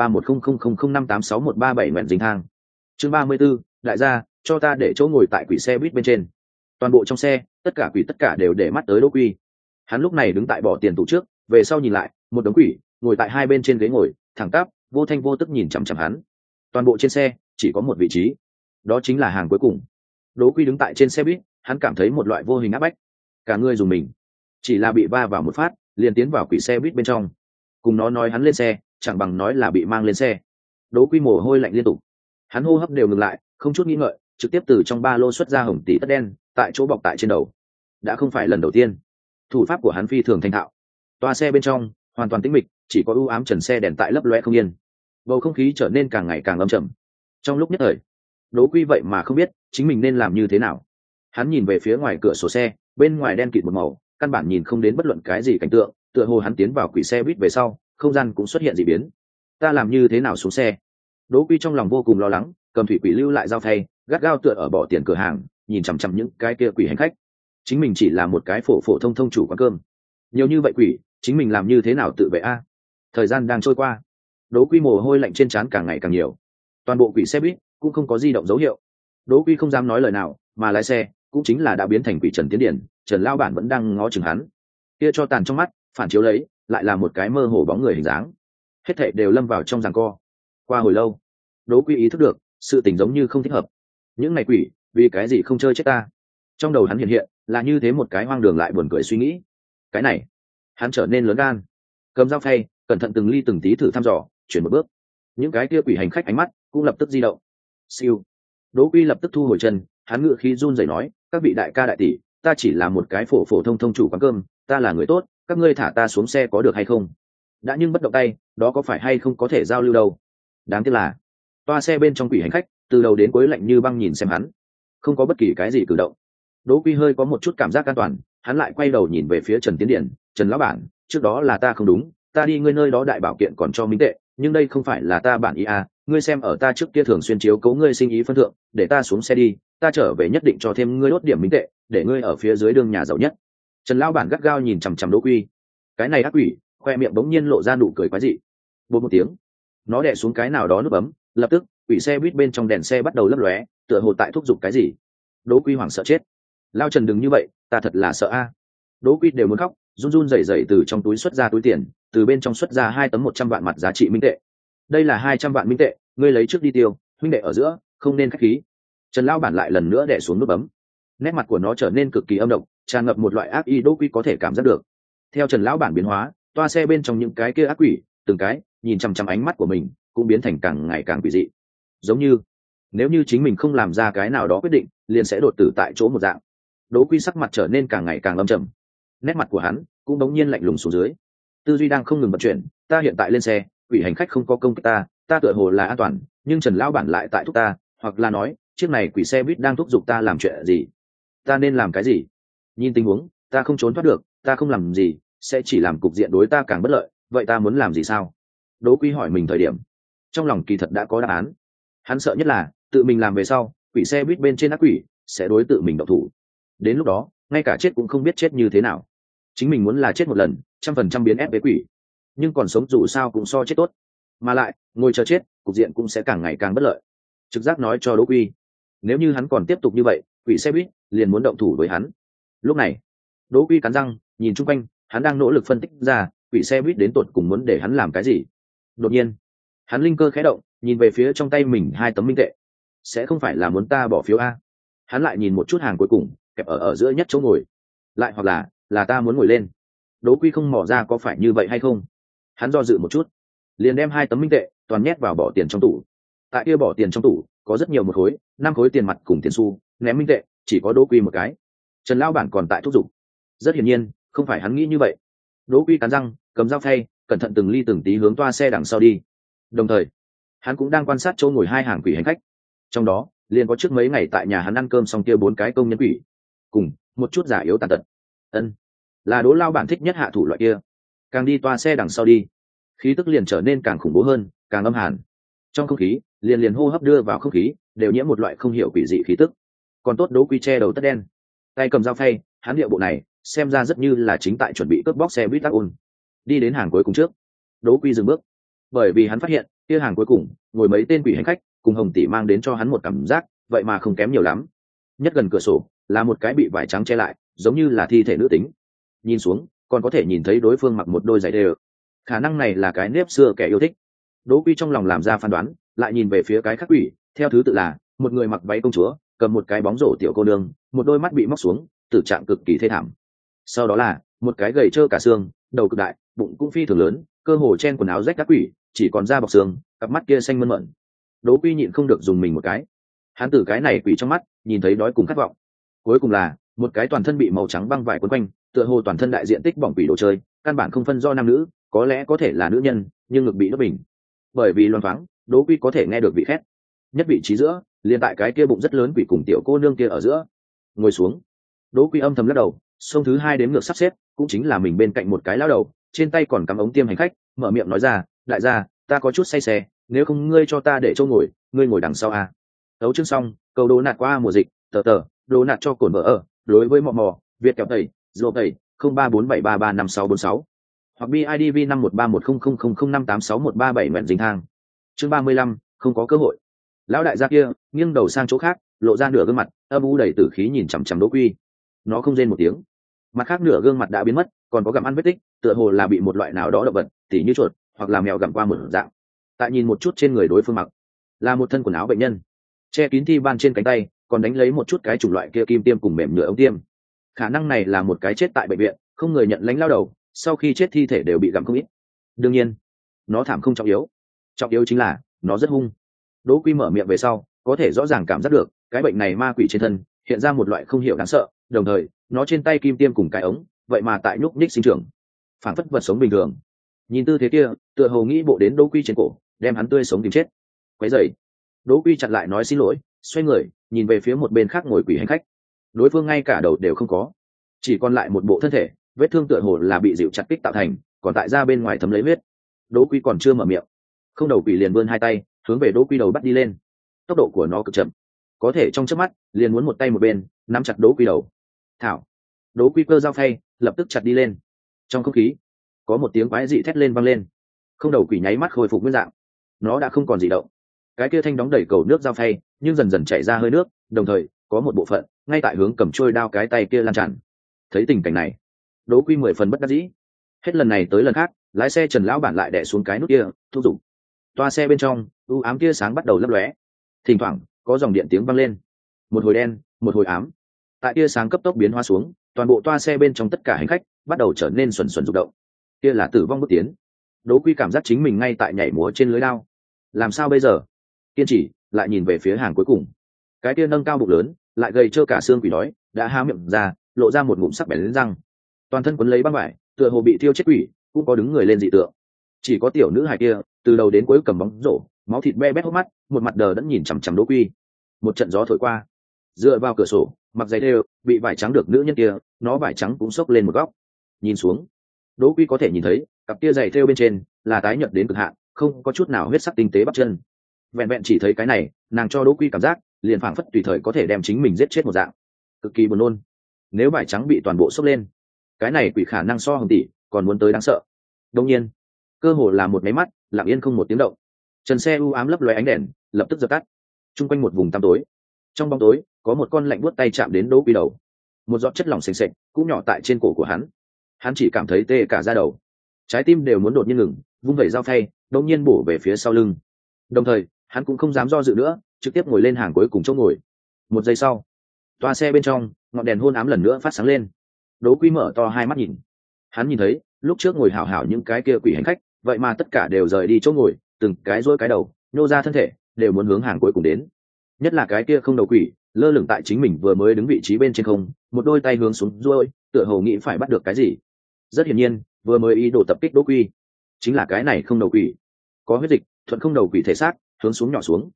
51310005861137 nguyện dính thang. Chương 34, đại gia, cho ta để chỗ ngồi tại quỷ xe buýt bên trên. Toàn bộ trong xe, tất cả quỷ tất cả đều để mắt tới Đỗ Quy. Hắn lúc này đứng tại bỏ tiền tủ trước, về sau nhìn lại, một đống quỷ ngồi tại hai bên trên ghế ngồi, thẳng tắp, vô thanh vô tức nhìn chằm chằm hắn. Toàn bộ trên xe chỉ có một vị trí, đó chính là hàng cuối cùng. Đỗ Quy đứng tại trên xe buýt, hắn cảm thấy một loại vô hình áp bách, cả người dùng mình, chỉ là bị va vào một phát, liền tiến vào quỷ xe buýt bên trong. Cùng nó nói hắn lên xe, chẳng bằng nói là bị mang lên xe. Đỗ Quy mồ hôi lạnh liên tục, hắn hô hấp đều ngừng lại, không chút nghĩ ngợi, trực tiếp từ trong ba lô xuất ra hồng tỷ tất đen, tại chỗ bọc tại trên đầu. Đã không phải lần đầu tiên, thủ pháp của hắn phi thường thành thạo. Toa xe bên trong hoàn toàn tĩnh mịch, chỉ có u ám trần xe đèn tại lấp loe không yên, bầu không khí trở nên càng ngày càng âm trầm. Trong lúc nhất thời, Đỗ Quy vậy mà không biết chính mình nên làm như thế nào. Hắn nhìn về phía ngoài cửa sổ xe, bên ngoài đen kịt một màu, căn bản nhìn không đến bất luận cái gì cảnh tượng, tựa hồ hắn tiến vào quỷ xe buýt về sau, không gian cũng xuất hiện dị biến. Ta làm như thế nào xuống xe? Đỗ Quy trong lòng vô cùng lo lắng, cầm thủy quỷ lưu lại giao thay, gắt gao tựa ở bỏ tiền cửa hàng, nhìn chằm chằm những cái kia quỷ hành khách. Chính mình chỉ là một cái phổ phổ thông thông chủ quán cơm, nhiều như vậy quỷ, chính mình làm như thế nào tự vệ a? Thời gian đang trôi qua, Đỗ Quy mồ hôi lạnh trên trán càng ngày càng nhiều. Toàn bộ quỷ xe buýt cũng không có di động dấu hiệu. Đỗ Quy không dám nói lời nào, mà lái xe cũng chính là đã biến thành quỷ Trần Tiến Điển. Trần lao bản vẫn đang ngó chừng hắn, kia cho tàn trong mắt phản chiếu lấy lại là một cái mơ hồ bóng người hình dáng. Hết thảy đều lâm vào trong giằng co. Qua hồi lâu, Đỗ Quy ý thức được sự tình giống như không thích hợp. Những này quỷ vì cái gì không chơi chết ta? Trong đầu hắn hiện là như thế một cái hoang đường lại buồn cười suy nghĩ. Cái này, hắn trở nên lớn gan, cầm dao phay, cẩn thận từng ly từng tí thử thăm dò, chuyển một bước. Những cái kia quỷ hành khách ánh mắt cũng lập tức di động. Siêu. Đỗ Quy lập tức thu hồi chân, hắn ngựa khí run rẩy nói, các vị đại ca đại tỷ, ta chỉ là một cái phổ phổ thông thông chủ quán cơm, ta là người tốt, các ngươi thả ta xuống xe có được hay không? Đã nhưng bất động tay, đó có phải hay không có thể giao lưu đâu? Đáng tiếc là toa xe bên trong quỷ hành khách từ đầu đến cuối lạnh như băng nhìn xem hắn, không có bất kỳ cái gì cử động. Đỗ Quy hơi có một chút cảm giác an toàn, hắn lại quay đầu nhìn về phía Trần Tiến Điển. Trần lão bản, trước đó là ta không đúng, ta đi ngươi nơi đó đại bảo kiện còn cho minh tệ, nhưng đây không phải là ta bản ý à, ngươi xem ở ta trước kia thường xuyên chiếu cố ngươi sinh ý phân thượng, để ta xuống xe đi, ta trở về nhất định cho thêm ngươi đốt điểm minh tệ, để ngươi ở phía dưới đường nhà giàu nhất. Trần lão bản gắt gao nhìn chằm chằm Đỗ Quy, cái này ác quỷ, khoe miệng bỗng nhiên lộ ra nụ cười quái dị. Bột một tiếng, nó đè xuống cái nào đó nút bấm, lập tức quỷ xe buýt bên trong đèn xe bắt đầu lấp lóe, tựa hồ tại thúc giục cái gì. Đỗ Quy hoảng sợ chết. Lao Trần đừng như vậy, ta thật là sợ a. Đỗ Quy đều muốn khóc, run run rẩy rẩy từ trong túi xuất ra túi tiền, từ bên trong xuất ra 2 tấm 100 vạn mặt giá trị minh tệ. Đây là 200 vạn minh tệ, ngươi lấy trước đi tiêu, huynh đệ ở giữa không nên khách khí. Trần lão bản lại lần nữa đè xuống nút bấm, nét mặt của nó trở nên cực kỳ âm độc, tràn ngập một loại ác ý. Đỗ Quy có thể cảm giác được. Theo Trần lão bản biến hóa, toa xe bên trong những cái kia ác quỷ, từng cái nhìn chằm chằm ánh mắt của mình cũng biến thành càng ngày càng quỷ dị, giống như nếu như chính mình không làm ra cái nào đó quyết định, liền sẽ đột tử tại chỗ một dạng. Đỗ Quy sắc mặt trở nên càng ngày càng âm trầm, nét mặt của hắn cũng bỗng nhiên lạnh lùng xuống dưới. Tư duy đang không ngừng vận chuyển, ta hiện tại lên xe, quỷ hành khách không có công kích ta, ta tựa hồ là an toàn, nhưng Trần lão bản lại tại thúc ta, hoặc là nói chiếc này quỷ xe buýt đang thúc giục ta làm chuyện gì? Ta nên làm cái gì? Nhìn tình huống, ta không trốn thoát được, ta không làm gì sẽ chỉ làm cục diện đối ta càng bất lợi, vậy ta muốn làm gì sao? Đỗ Quy hỏi mình thời điểm, trong lòng kỳ thật đã có đáp án. Hắn sợ nhất là tự mình làm về sau, quỷ xe buýt bên trên ác quỷ sẽ đối tự mình độc thủ. Đến lúc đó, ngay cả chết cũng không biết chết như thế nào. Chính mình muốn là chết một lần, 100% biến ép với quỷ, nhưng còn sống dù sao cũng so chết tốt. Mà lại, ngồi chờ chết, cục diện cũng sẽ càng ngày càng bất lợi. Trực giác nói cho Đỗ Quy, nếu như hắn còn tiếp tục như vậy, quỷ xe buýt liền muốn động thủ với hắn. Lúc này, Đỗ Quy cắn răng, nhìn chung quanh, hắn đang nỗ lực phân tích ra quỷ xe buýt đến tột cùng muốn để hắn làm cái gì. Đột nhiên, hắn linh cơ khẽ động, nhìn về phía trong tay mình 2 tấm minh tệ. Sẽ không phải là muốn ta bỏ phiếu a? Hắn lại nhìn một chút hàng cuối cùng kẹp ở giữa nhất chỗ ngồi, lại hoặc là ta muốn ngồi lên. Đỗ Quy không mò ra có phải như vậy hay không. Hắn do dự một chút, liền đem 2 tấm minh tệ toàn nhét vào bỏ tiền trong tủ. Tại kia bỏ tiền trong tủ có rất nhiều, một khối, 5 khối tiền mặt cùng tiền xu, ném minh tệ chỉ có Đỗ Quy một cái. Trần lão bản còn tại thúc giục. Rất hiển nhiên không phải hắn nghĩ như vậy. Đỗ Quy cắn răng, cầm dao phay, cẩn thận từng ly từng tí hướng toa xe đằng sau đi. Đồng thời, hắn cũng đang quan sát chỗ ngồi 2 hàng quỷ hành khách. Trong đó liền có trước mấy ngày tại nhà hắn ăn cơm xong kia 4 cái công nhân quỷ, cùng một chút giả yếu tàn tật. Ân, là Đỗ lao bản thích nhất hạ thủ loại kia. Càng đi toa xe đằng sau đi, khí tức liền trở nên càng khủng bố hơn, càng âm hàn. Trong không khí liền hô hấp đưa vào không khí đều nhiễm một loại không hiểu quỷ dị khí tức. Còn tốt Đỗ Quy che đầu tất đen, tay cầm dao phay, hắn điệu bộ này xem ra rất như là chính tại chuẩn bị cướp bóc xe buýt tác ôn. Đi đến hàng cuối cùng trước, Đỗ Quy dừng bước, bởi vì hắn phát hiện kia hàng cuối cùng ngồi mấy tên quỷ hành khách, cùng Hồng tỷ mang đến cho hắn một cảm giác vậy mà không kém nhiều lắm. Nhất gần cửa sổ là một cái bị vải trắng che lại, giống như là thi thể nữ tính. Nhìn xuống còn có thể nhìn thấy đối phương mặc một đôi giày đều, khả năng này là cái nếp xưa kẻ yêu thích. Đỗ Quy trong lòng làm ra phán đoán, lại nhìn về phía cái khác quỷ, theo thứ tự là một người mặc váy công chúa, cầm một cái bóng rổ tiểu cô nương, một đôi mắt bị móc xuống, tử trạng cực kỳ thê thảm. Sau đó là một cái gầy trơ cả xương, đầu cực đại, bụng cũng phi thường lớn, cơ hồ chen quần áo rách các quỷ, chỉ còn da bọc xương, cặp mắt kia xanh mơn mởn. Đỗ Quy nhịn không được dùng mình một cái. Hắn từ cái này quỷ trong mắt nhìn thấy đói cùng khát vọng. Cuối cùng là một cái toàn thân bị màu trắng băng vải quấn quanh, tựa hồ toàn thân đại diện tích bỏng quỷ đồ chơi, căn bản không phân do nam nữ, có lẽ có thể là nữ nhân, nhưng ngực bị đốt bình. Bởi vì loan thoáng, Đỗ Quy có thể nghe được vị khét. Nhất vị trí giữa, liền tại cái kia bụng rất lớn quỷ cùng tiểu cô nương kia ở giữa. Ngồi xuống, Đỗ Quy âm thầm lắc đầu, xông thứ 2 đếm ngược sắp xếp, cũng chính là mình bên cạnh một cái lão đầu, trên tay còn cắm ống tiêm hành khách, mở miệng nói ra, đại gia, ta có chút say xe, nếu không ngươi cho ta để chỗ ngồi, ngươi ngồi đằng sau à. Tấu chương xong, câu đố nạt qua mùa dịch, tờ, đố nạt cho cồn vợ ở, đối với mò, Việt kẹo tẩy, dô tẩy, 0347335646. Hoặc BIDV 513100058613 nguyện dính thang. Chương 35, không có cơ hội. Lão đại gia kia nghiêng đầu sang chỗ khác, lộ ra nửa gương mặt, âm u đầy tử khí nhìn chằm chằm Đỗ Quy. Nó không rên một tiếng. Mặt khác nửa gương mặt đã biến mất, còn có gặm ăn vết tích, tựa hồ là bị một loại nào đó động vật, tỉ như chuột, hoặc là mèo gặm qua một dạng. Tại nhìn một chút trên người đối phương mặc, là một thân quần áo bệnh nhân, che kín thi ban trên cánh tay, còn đánh lấy một chút cái chủng loại kia kim tiêm cùng mềm nhựa ống tiêm. Khả năng này là một cái chết tại bệnh viện, không người nhận lãnh lao đầu, sau khi chết thi thể đều bị gặm không ít. Đương nhiên, nó thảm không trọng yếu, trọng yếu chính là nó rất hung. Đỗ Quy mở miệng về sau, có thể rõ ràng cảm giác được cái bệnh này ma quỷ trên thân hiện ra một loại không hiểu đáng sợ, đồng thời nó trên tay kim tiêm cùng cái ống vậy mà tại nhúc nhích sinh trưởng, phản phất vật sống bình thường. Nhìn tư thế kia, tựa hồ nghĩ bộ đến Đỗ Quy trên cổ, đem hắn tươi sống tìm chết. Quấy rầy. Đỗ Quy chặn lại nói xin lỗi, xoay người nhìn về phía một bên khác ngồi quỷ hành khách. Đối phương ngay cả đầu đều không có, chỉ còn lại một bộ thân thể, vết thương tựa hồ là bị dịu chặt kích tạo thành, còn tại ra bên ngoài thấm lấy huyết. Đỗ Quy còn chưa mở miệng, không đầu quỷ liền vươn 2 tay hướng về Đỗ Quy đầu bắt đi lên. Tốc độ của nó cực chậm, có thể trong chớp mắt liền muốn một tay một bên nắm chặt Đỗ Quy đầu. Thảo. Đỗ Quy cơ dao phay lập tức chặt đi lên. Trong không khí có một tiếng quái dị thét lên vang lên. Không đầu quỷ nháy mắt khôi phục nguyên dạng, nó đã không còn gì động. Cái kia thanh đóng đầy cầu nước dao phay nhưng dần dần chảy ra hơi nước, đồng thời có một bộ phận ngay tại hướng cầm trôi đao cái tay kia lan tràn. Thấy tình cảnh này, Đỗ Quy 10 phần bất đắc dĩ. Hết lần này tới lần khác, lái xe Trần lão bản lại đè xuống cái nút kia, thúc giục. Toa xe bên trong u ám tia sáng bắt đầu lấp lóe, thỉnh thoảng có dòng điện tiếng vang lên, một hồi đen một hồi ám. Tại tia sáng cấp tốc biến hóa xuống, toàn bộ toa xe bên trong tất cả hành khách bắt đầu trở nên xuẩn xuẩn rụng động. Kia là tử vong bước tiến. Đỗ Quy cảm giác chính mình ngay tại nhảy múa trên lưới đao. Làm sao bây giờ? Kiên trì, lại nhìn về phía hàng cuối cùng. Cái kia nâng cao bụng lớn, lại gầy trơ cả xương quỷ đói, đã há miệng ra, lộ ra một ngụm sắc bén lên răng. Toàn thân quấn lấy băng vải, tựa hồ bị thiêu chết quỷ, cũng có đứng người lên dị tượng. Chỉ có tiểu nữ hài kia, từ đầu đến cuối cầm bóng rổ, máu thịt be bét hốc mắt, một mặt đờ đẫn nhìn chằm chằm Đỗ Quy. Một trận gió thổi qua, dựa vào cửa sổ, mặc giày thêu, bị vải trắng được nữ nhân kia, nó vải trắng cũng xốc lên một góc. Nhìn xuống, Đỗ Quy có thể nhìn thấy, cặp kia giày thêu bên trên là tái nhợt đến cực hạn, không có chút nào huyết sắc tinh tế bắp chân. Vẹn vẹn chỉ thấy cái này, nàng cho Đỗ Quy cảm giác, liền phảng phất tùy thời có thể đem chính mình giết chết một dạng, cực kỳ buồn nôn. Nếu vải trắng bị toàn bộ xốc lên, cái này quỷ khả năng so Hồng tỷ còn muốn tới đáng sợ. Đương nhiên, cơ hồ là một máy mắt, lặng yên không một tiếng động. Trần xe u ám lấp lóe ánh đèn, lập tức dập tắt. Trung quanh một vùng tăm tối, trong bóng tối có một con lạnh buốt tay chạm đến Đỗ Quy đầu, một giọt chất lỏng sền sệt cũng nhỏ tại trên cổ của hắn. Hắn chỉ cảm thấy tê cả da đầu, trái tim đều muốn đột nhiên ngừng, vung vẩy dao phay, đột nhiên bổ về phía sau lưng. Đồng thời, hắn cũng không dám do dự nữa, trực tiếp ngồi lên hàng cuối cùng chỗ ngồi. Một giây sau, toa xe bên trong ngọn đèn hôn ám lần nữa phát sáng lên. Đỗ Quy mở to hai mắt nhìn, hắn nhìn thấy lúc trước ngồi hảo hảo những cái kia quỷ hành khách, vậy mà tất cả đều rời đi chỗ ngồi, từng cái duỗi cái đầu, nhô ra thân thể, đều muốn hướng hàng cuối cùng đến. Nhất là cái kia không đầu quỷ, lơ lửng tại chính mình vừa mới đứng vị trí bên trên không, một đôi tay hướng xuống duỗi, tựa hồ nghĩ phải bắt được cái gì. Rất hiển nhiên, vừa mới ý đồ tập kích Đỗ Quy, chính là cái này không đầu quỷ. Có huyết dịch thuận không đầu quỷ thể xác hướng xuống nhỏ xuống.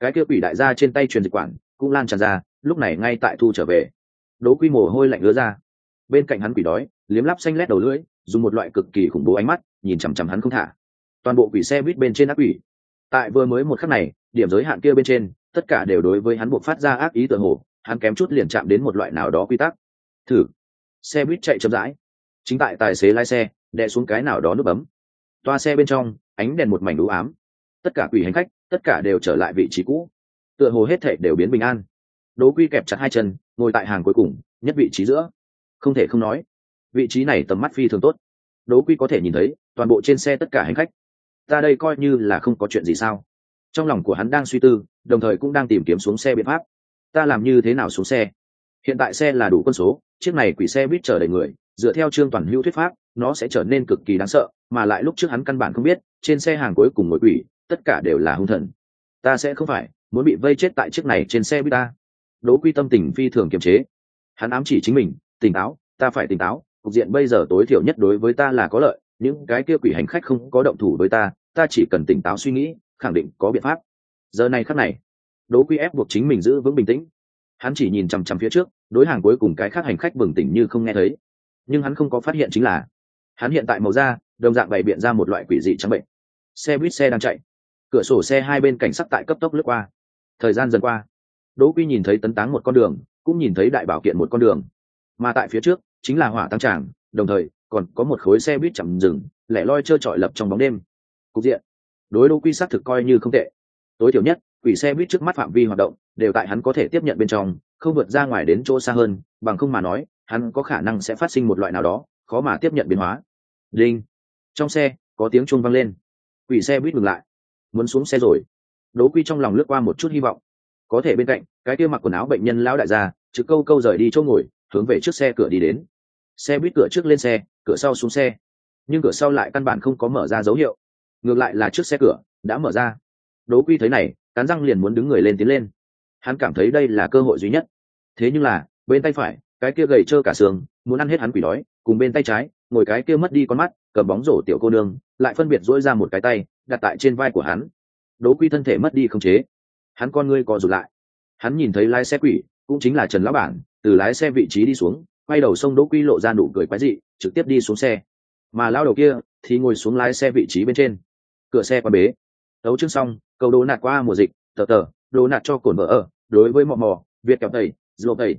cái kia quỷ đại gia trên tay truyền dịch quản cũng lan tràn ra, lúc này ngay tại thu trở về. Đỗ Quy mồ hôi lạnh ứa ra. Bên cạnh hắn quỷ đói liếm lắp xanh lét đầu lưỡi, dùng một loại cực kỳ khủng bố ánh mắt nhìn chằm chằm hắn không thả. Toàn bộ quỷ xe buýt bên trên ác quỷ, tại vừa mới một khắc này, điểm giới hạn kia bên trên tất cả đều đối với hắn buộc phát ra ác ý tựa hồ hắn kém chút liền chạm đến một loại nào đó quy tắc. Thử. Xe buýt chạy chậm rãi, chính tại tài xế lái xe đè xuống cái nào đó nút bấm. Toa xe bên trong ánh đèn một mảnh u ám, tất cả quỷ hành khách tất cả đều trở lại vị trí cũ, tựa hồ hết thảy đều biến bình an. Đỗ Quy kẹp chặt hai chân ngồi tại hàng cuối cùng nhất vị trí giữa. Không thể không nói, vị trí này tầm mắt phi thường tốt. Đỗ Quy có thể nhìn thấy toàn bộ trên xe tất cả hành khách. Ta đây coi như là không có chuyện gì sao? Trong lòng của hắn đang suy tư, đồng thời cũng đang tìm kiếm xuống xe biện pháp. Ta làm như thế nào xuống xe? Hiện tại xe là đủ quân số, chiếc này quỷ xe buýt chở đầy người, dựa theo Trương Toàn Hữu thuyết pháp, nó sẽ trở nên cực kỳ đáng sợ, mà lại lúc trước hắn căn bản không biết, trên xe hàng cuối cùng ngồi quỷ, tất cả đều là hung thần. Ta sẽ không phải muốn bị vây chết tại chiếc này trên xe buýt ta. Đỗ Quy tâm tình phi thường kiềm chế. Hắn ám chỉ chính mình, tỉnh táo, ta phải tỉnh táo, cục diện bây giờ tối thiểu nhất đối với ta là có lợi, những cái kia quỷ hành khách không có động thủ với ta, ta chỉ cần tỉnh táo suy nghĩ, khẳng định có biện pháp. Giờ này khắc này, Đỗ Quy ép buộc chính mình giữ vững bình tĩnh. Hắn chỉ nhìn chằm chằm phía trước, đối hàng cuối cùng cái khác hành khách bừng tỉnh như không nghe thấy. Nhưng hắn không có phát hiện chính là, hắn hiện tại màu da đồng dạng bày biện ra một loại quỷ dị trắng bệnh. Xe buýt xe đang chạy, cửa sổ xe hai bên cảnh sắc tại cấp tốc lướt qua. Thời gian dần qua, Đỗ Quy nhìn thấy tấn táng một con đường, cũng nhìn thấy đại bảo kiện một con đường, mà tại phía trước chính là hỏa tăng tràng, đồng thời còn có một khối xe buýt chậm dừng, lẻ loi trơ trọi lập trong bóng đêm. Cục diện đối Đỗ Quy xác thực coi như không tệ. Tối thiểu nhất, quỷ xe buýt trước mắt phạm vi hoạt động đều tại hắn có thể tiếp nhận bên trong, không vượt ra ngoài đến chỗ xa hơn, bằng không mà nói, hắn có khả năng sẽ phát sinh một loại nào đó khó mà tiếp nhận biến hóa. Đinh. Trong xe có tiếng chuông vang lên. Quỷ xe buýt ngừng lại, muốn xuống xe rồi. Đỗ Quy trong lòng lướt qua một chút hy vọng, có thể bên cạnh cái kia mặc quần áo bệnh nhân lão đại gia trực câu câu rời đi chỗ ngồi, hướng về trước xe cửa đi đến. Xe buýt cửa trước lên xe, cửa sau xuống xe, nhưng cửa sau lại căn bản không có mở ra dấu hiệu, ngược lại là trước xe cửa đã mở ra. Đỗ Quy thấy này, cắn răng liền muốn đứng người lên tiến lên. Hắn cảm thấy đây là cơ hội duy nhất. Thế nhưng là bên tay phải cái kia gầy trơ cả xương muốn ăn hết hắn quỷ đói, cùng bên tay trái ngồi cái kia mất đi con mắt cầm bóng rổ tiểu cô nương lại phân biệt dỗi ra một cái tay đặt tại trên vai của hắn. Đỗ Quy thân thể mất đi khống chế, hắn con ngươi co rụt lại. Hắn nhìn thấy lái xe quỷ cũng chính là Trần lão bản từ lái xe vị trí đi xuống, quay đầu xông Đỗ Quy lộ ra nụ cười quái dị, trực tiếp đi xuống xe. Mà lão đầu kia thì ngồi xuống lái xe vị trí bên trên. Cửa xe quan bế. Đấu chương xong, cầu đố nạt qua mùa dịch, tờ đố nạt cho cồn vợ ở. Đối với mò mò Việt kẹo tẩy dầu tẩy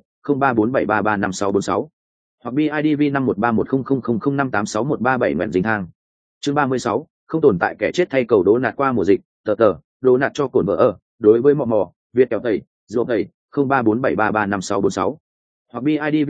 0347335646 hoặc bidv 513100058613 nguyện dính thang. Chương 36, không tồn tại kẻ chết thay cầu đố nạt qua mùa dịch, tờ đố nạt cho cồn vợ ở. Đối với mò mò Việt kẹo tẩy dầu tẩy 0347335646 hoặc bidv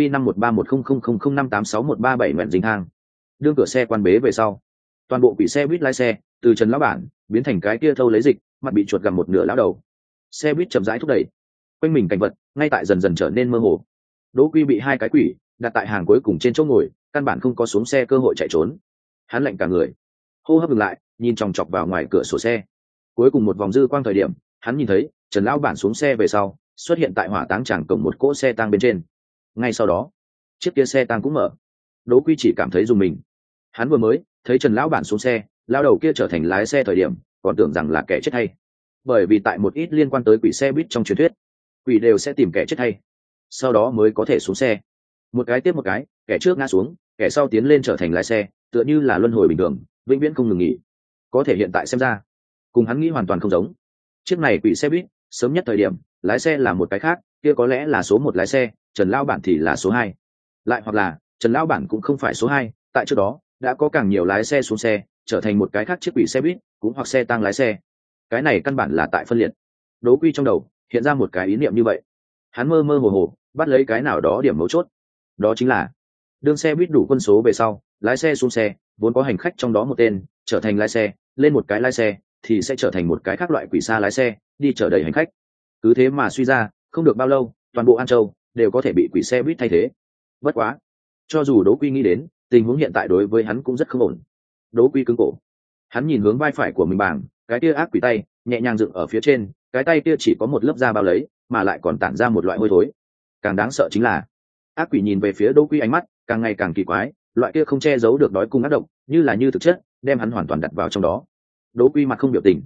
513100058613 nguyện dính thang. Đương cửa xe quan bế về sau, toàn bộ quỷ xe buýt lái xe từ Trần lão bản biến thành cái kia thâu lấy dịch, mặt bị chuột gặm một nửa lão đầu. Xe buýt chậm rãi thúc đẩy, quanh mình cảnh vật ngay tại dần dần trở nên mơ hồ. Đỗ Quy bị hai cái quỷ đặt tại hàng cuối cùng trên chỗ ngồi, căn bản không có xuống xe cơ hội chạy trốn. Hắn lạnh cả người, hô hấp ngừng lại, nhìn chòng chọc vào ngoài cửa sổ xe. Cuối cùng một vòng dư quang thời điểm, hắn nhìn thấy Trần lão bản xuống xe về sau, xuất hiện tại hỏa táng tràng cổng một cỗ xe tang bên trên. Ngay sau đó, chiếc kia xe tang cũng mở. Đỗ Quy chỉ cảm thấy rùng mình. Hắn vừa mới thấy Trần lão bản xuống xe, lão đầu kia trở thành lái xe thời điểm, còn tưởng rằng là kẻ chết hay. Bởi vì tại một ít liên quan tới quỷ xe buýt trong truyền thuyết, quỷ đều sẽ tìm kẻ chết hay, sau đó mới có thể xuống xe. Một cái tiếp một cái, kẻ trước ngã xuống, kẻ sau tiến lên trở thành lái xe, tựa như là luân hồi bình thường, vĩnh viễn không ngừng nghỉ. Có thể hiện tại xem ra, cùng hắn nghĩ hoàn toàn không giống. Chiếc này quỷ xe buýt, sớm nhất thời điểm, lái xe là một cái khác, kia có lẽ là số một lái xe, Trần lão bản thì là số hai. Lại hoặc là, Trần lão bản cũng không phải số hai, tại trước đó đã có càng nhiều lái xe xuống xe, trở thành một cái khác chiếc quỷ xe buýt, cũng hoặc xe tăng lái xe. Cái này căn bản là tại phân liệt. Đỗ Quy trong đầu hiện ra một cái ý niệm như vậy. Hắn mơ mơ hồ hồ bắt lấy cái nào đó điểm mấu chốt, đó chính là đương xe buýt đủ quân số về sau, lái xe xuống xe, vốn có hành khách trong đó một tên trở thành lái xe, lên một cái lái xe thì sẽ trở thành một cái khác loại quỷ xa lái xe đi chở đầy hành khách. Cứ thế mà suy ra, không được bao lâu, toàn bộ An Châu đều có thể bị quỷ xe buýt thay thế. Bất quá, cho dù Đỗ Quy nghĩ đến, tình huống hiện tại đối với hắn cũng rất không ổn. Đỗ Quy cứng cổ, hắn nhìn hướng vai phải của mình bảng, cái kia ác quỷ tay nhẹ nhàng dựng ở phía trên, cái tay kia chỉ có một lớp da bao lấy, mà lại còn tản ra một loại hôi thối. Càng đáng sợ chính là, ác quỷ nhìn về phía Đỗ Quy ánh mắt càng ngày càng kỳ quái, loại kia không che giấu được đói cung ác độc, như là như thực chất đem hắn hoàn toàn đặt vào trong đó. Đỗ Quy mặt không biểu tình,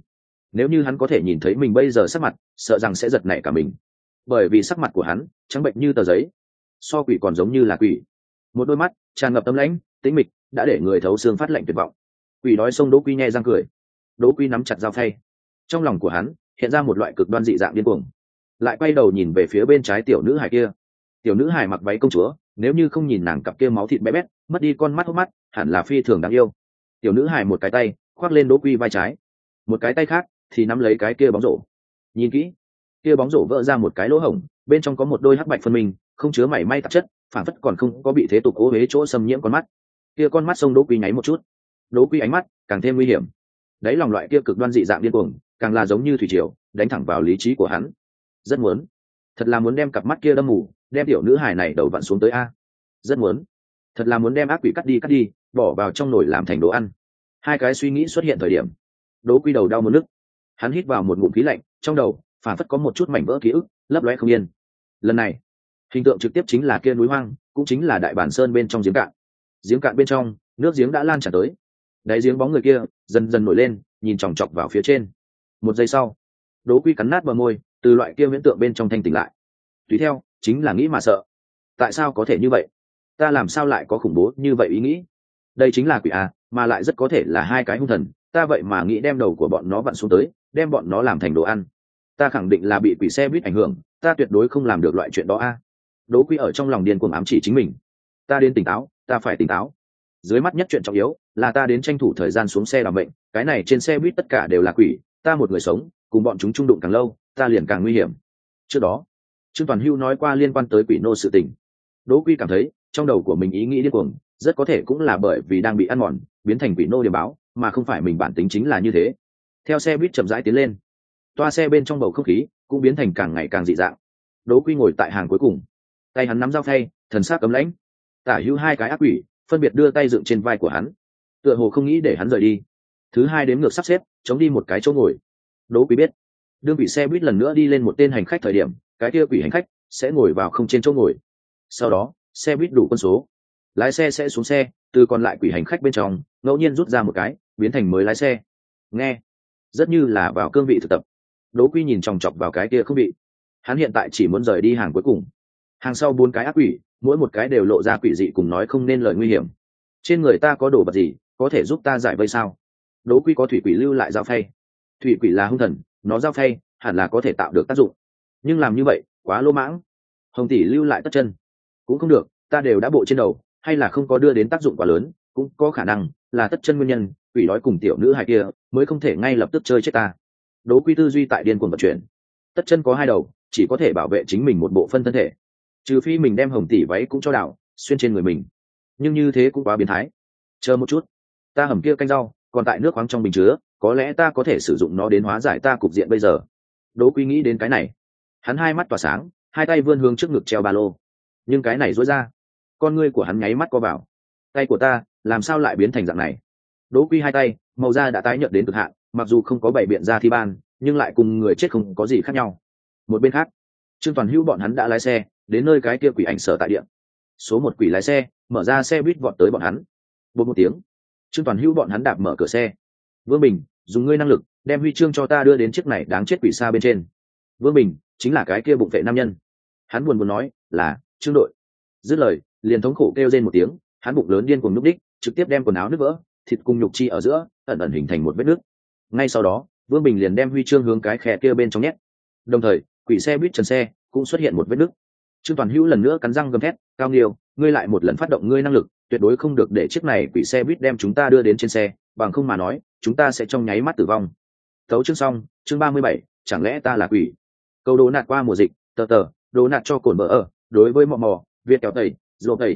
nếu như hắn có thể nhìn thấy mình bây giờ sắc mặt sợ rằng sẽ giật nảy cả mình, bởi vì sắc mặt của hắn trắng bệnh như tờ giấy, so quỷ còn giống như là quỷ. Một đôi mắt tràn ngập tấm lãnh tĩnh mịch, đã để người thấu xương phát lạnh tuyệt vọng. Quỷ đói xông Đỗ Quy nhe răng cười. Đỗ Quy nắm chặt dao phay, trong lòng của hắn hiện ra một loại cực đoan dị dạng điên cuồng, lại quay đầu nhìn về phía bên trái tiểu nữ hài kia. Tiểu nữ hài mặc váy công chúa, nếu như không nhìn nàng cặp kia máu thịt bé bét mất đi con mắt hốc mắt, hẳn là phi thường đáng yêu. Tiểu nữ hài một cái tay khoác lên Đỗ Quy vai trái, một cái tay khác thì nắm lấy cái kia bóng rổ. Nhìn kỹ, kia bóng rổ vỡ ra một cái lỗ hổng, bên trong có một đôi hắc bạch phân minh, không chứa mảy may tạp chất, phản phất còn không có bị thế tục ô uế chỗ xâm nhiễm con mắt. Kia con mắt sông Đỗ Quy nháy một chút. Đỗ Quy ánh mắt càng thêm nguy hiểm, đấy lòng loại kia cực đoan dị dạng điên cuồng càng là giống như thủy triều đánh thẳng vào lý trí của hắn. Rất muốn, thật là muốn đem cặp mắt kia đâm mù, đem tiểu nữ hài này đầu vặn xuống tới a. Rất muốn, thật là muốn đem ác quỷ cắt đi bỏ vào trong nồi làm thành đồ ăn. Hai cái suy nghĩ xuất hiện thời điểm, Đỗ Quy đầu đau muốn nức. Hắn hít vào một ngụm khí lạnh, trong đầu phản phất có một chút mảnh vỡ ký ức lấp lóe không yên. Lần này hình tượng trực tiếp chính là kia núi hoang, cũng chính là đại bản sơn bên trong giếng cạn. Giếng cạn bên trong nước giếng đã lan tràn tới, đáy giếng bóng người kia dần dần nổi lên, nhìn chòng chọc vào phía trên. Một giây sau, Đỗ Quy cắn nát bờ môi, từ loại kia viễn tượng bên trong thanh tỉnh lại. Tùy theo chính là nghĩ mà sợ. Tại sao có thể như vậy? Ta làm sao lại có khủng bố như vậy ý nghĩ? Đây chính là quỷ à, mà lại rất có thể là hai cái hung thần. Ta vậy mà nghĩ đem đầu của bọn nó vặn xuống tới, đem bọn nó làm thành đồ ăn. Ta khẳng định là bị quỷ xe buýt ảnh hưởng, ta tuyệt đối không làm được loại chuyện đó a. Đỗ Quy ở trong lòng điên cuồng ám chỉ chính mình. Ta đến tỉnh táo, ta phải tỉnh táo. Dưới mắt nhất chuyện trọng yếu là ta đến tranh thủ thời gian xuống xe làm bệnh. Cái này trên xe buýt tất cả đều là quỷ, ta một người sống, cùng bọn chúng chung đụng càng lâu, ta liền càng nguy hiểm. Trước đó, Trương Toàn Hưu nói qua liên quan tới quỷ nô sự tình. Đỗ Quy cảm thấy trong đầu của mình ý nghĩ điên cuồng, rất có thể cũng là bởi vì đang bị ăn mòn, biến thành quỷ nô điểm báo, mà không phải mình bản tính chính là như thế. Theo xe buýt chậm rãi tiến lên, toa xe bên trong bầu không khí cũng biến thành càng ngày càng dị dạng. Đỗ Quy ngồi tại hàng cuối cùng, tay hắn nắm dao phay, thần sắc cấm lãnh. Tả hữu hai cái ác quỷ phân biệt đưa tay dựng trên vai của hắn, tựa hồ không nghĩ để hắn rời đi. Thứ hai đếm ngược sắp xếp chống đi một cái chỗ ngồi. Đỗ Quy biết, đương quỷ xe buýt lần nữa đi lên một tên hành khách thời điểm, cái kia quỷ hành khách sẽ ngồi vào không trên chỗ ngồi. Sau đó xe buýt đủ quân số, lái xe sẽ xuống xe, từ còn lại quỷ hành khách bên trong ngẫu nhiên rút ra một cái, biến thành mới lái xe. Nghe rất như là vào cương vị thực tập. Đỗ Quy nhìn chòng chọc vào cái kia không vị. Hắn hiện tại chỉ muốn rời đi hàng cuối cùng. Hàng sau 4 cái ác quỷ, mỗi một cái đều lộ ra quỷ dị cùng nói không nên lời nguy hiểm. Trên người ta có đồ vật gì có thể giúp ta giải vây sao? Đỗ Quy có thủy quỷ lưu lại dao phay. Thủy quỷ là hung thần, nó dao phay hẳn là có thể tạo được tác dụng, nhưng làm như vậy quá lỗ mãng. Hồng tỷ lưu lại tất chân cũng không được, ta đều đã bộ trên đầu, hay là không có đưa đến tác dụng quá lớn, cũng có khả năng là tất chân nguyên nhân, quỷ đói cùng tiểu nữ hài kia mới không thể ngay lập tức chơi chết ta. Đỗ Quy tư duy tại điên cuồng vận chuyển. Tất chân có 2 đầu, chỉ có thể bảo vệ chính mình một bộ phân thân thể, trừ phi mình đem hồng tỷ váy cũng cho đảo xuyên trên người mình, nhưng như thế cũng quá biến thái. Chờ một chút, ta hầm kia canh rau còn tại nước khoáng trong bình chứa, có lẽ ta có thể sử dụng nó đến hóa giải ta cục diện bây giờ. Đỗ Quy nghĩ đến cái này, hắn hai mắt tỏa sáng, hai tay vươn hướng trước ngực treo ba lô. Nhưng cái này rối ra, con ngươi của hắn nháy mắt co vào. Tay của ta làm sao lại biến thành dạng này? Đỗ Quy hai tay màu da đã tái nhợt đến cực hạn, mặc dù không có bảy biện ra thi ban, nhưng lại cùng người chết không có gì khác nhau. Một bên khác, Trương Toàn Hữu bọn hắn đã lái xe đến nơi cái kia quỷ ảnh sở tại địa. Số 1 quỷ lái xe mở ra xe buýt vọt tới bọn hắn. Bột một tiếng, Trương Toàn Hữu bọn hắn đạp mở cửa xe. Vương Bình, dùng ngươi năng lực đem huy chương cho ta đưa đến chiếc này đáng chết quỷ xa bên trên. Vương Bình chính là cái kia bụng vệ nam nhân. Hắn buồn nói là Trương đội. Dứt lời liền thống khổ kêu rên một tiếng, hắn bụng lớn điên cuồng núp đích, trực tiếp đem quần áo nứt vỡ, thịt cùng nhục chi ở giữa ẩn ẩn hình thành một vết nứt. Ngay sau đó Vương Bình liền đem huy chương hướng cái khe kia bên trong nhét. Đồng thời quỷ xe buýt trần xe cũng xuất hiện một vết nứt. Trương Toàn Hữu lần nữa cắn răng gầm thét, cao nghiêu, ngươi lại một lần phát động ngươi năng lực, tuyệt đối không được để chiếc này quỷ xe buýt đem chúng ta đưa đến trên xe, bằng không mà nói chúng ta sẽ trong nháy mắt tử vong. Tấu chương xong, chương 37, chẳng lẽ ta là quỷ? Câu đố nạt qua mùa dịch, tờ đố nạt cho cồn bờ ở, đối với mò Việt kéo tẩy, dồ tẩy,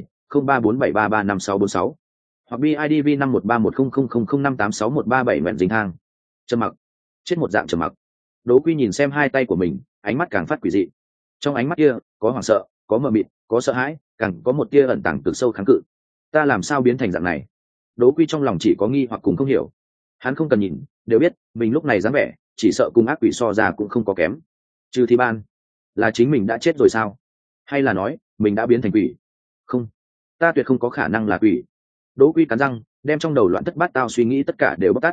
0347335646. Hoặc BIDV 51310005861137 nguyện dính thang. Trầm mặc, chết một dạng trầm mặc. Đỗ Quy nhìn xem hai tay của mình, ánh mắt càng phát quỷ dị. Trong ánh mắt kia có hoảng sợ, có mờ mịt, có sợ hãi, càng có một tia ẩn tàng cực sâu kháng cự. Ta làm sao biến thành dạng này? Đỗ Quy trong lòng chỉ có nghi hoặc cùng không hiểu. Hắn không cần nhìn đều biết mình lúc này dáng vẻ chỉ sợ cùng ác quỷ so ra cũng không có kém. Trừ thi ban, là chính mình đã chết rồi sao? Hay là nói mình đã biến thành quỷ? Không, ta tuyệt không có khả năng là quỷ. Đỗ Quy cắn răng đem trong đầu loạn thất bát tao suy nghĩ tất cả đều bóc tát.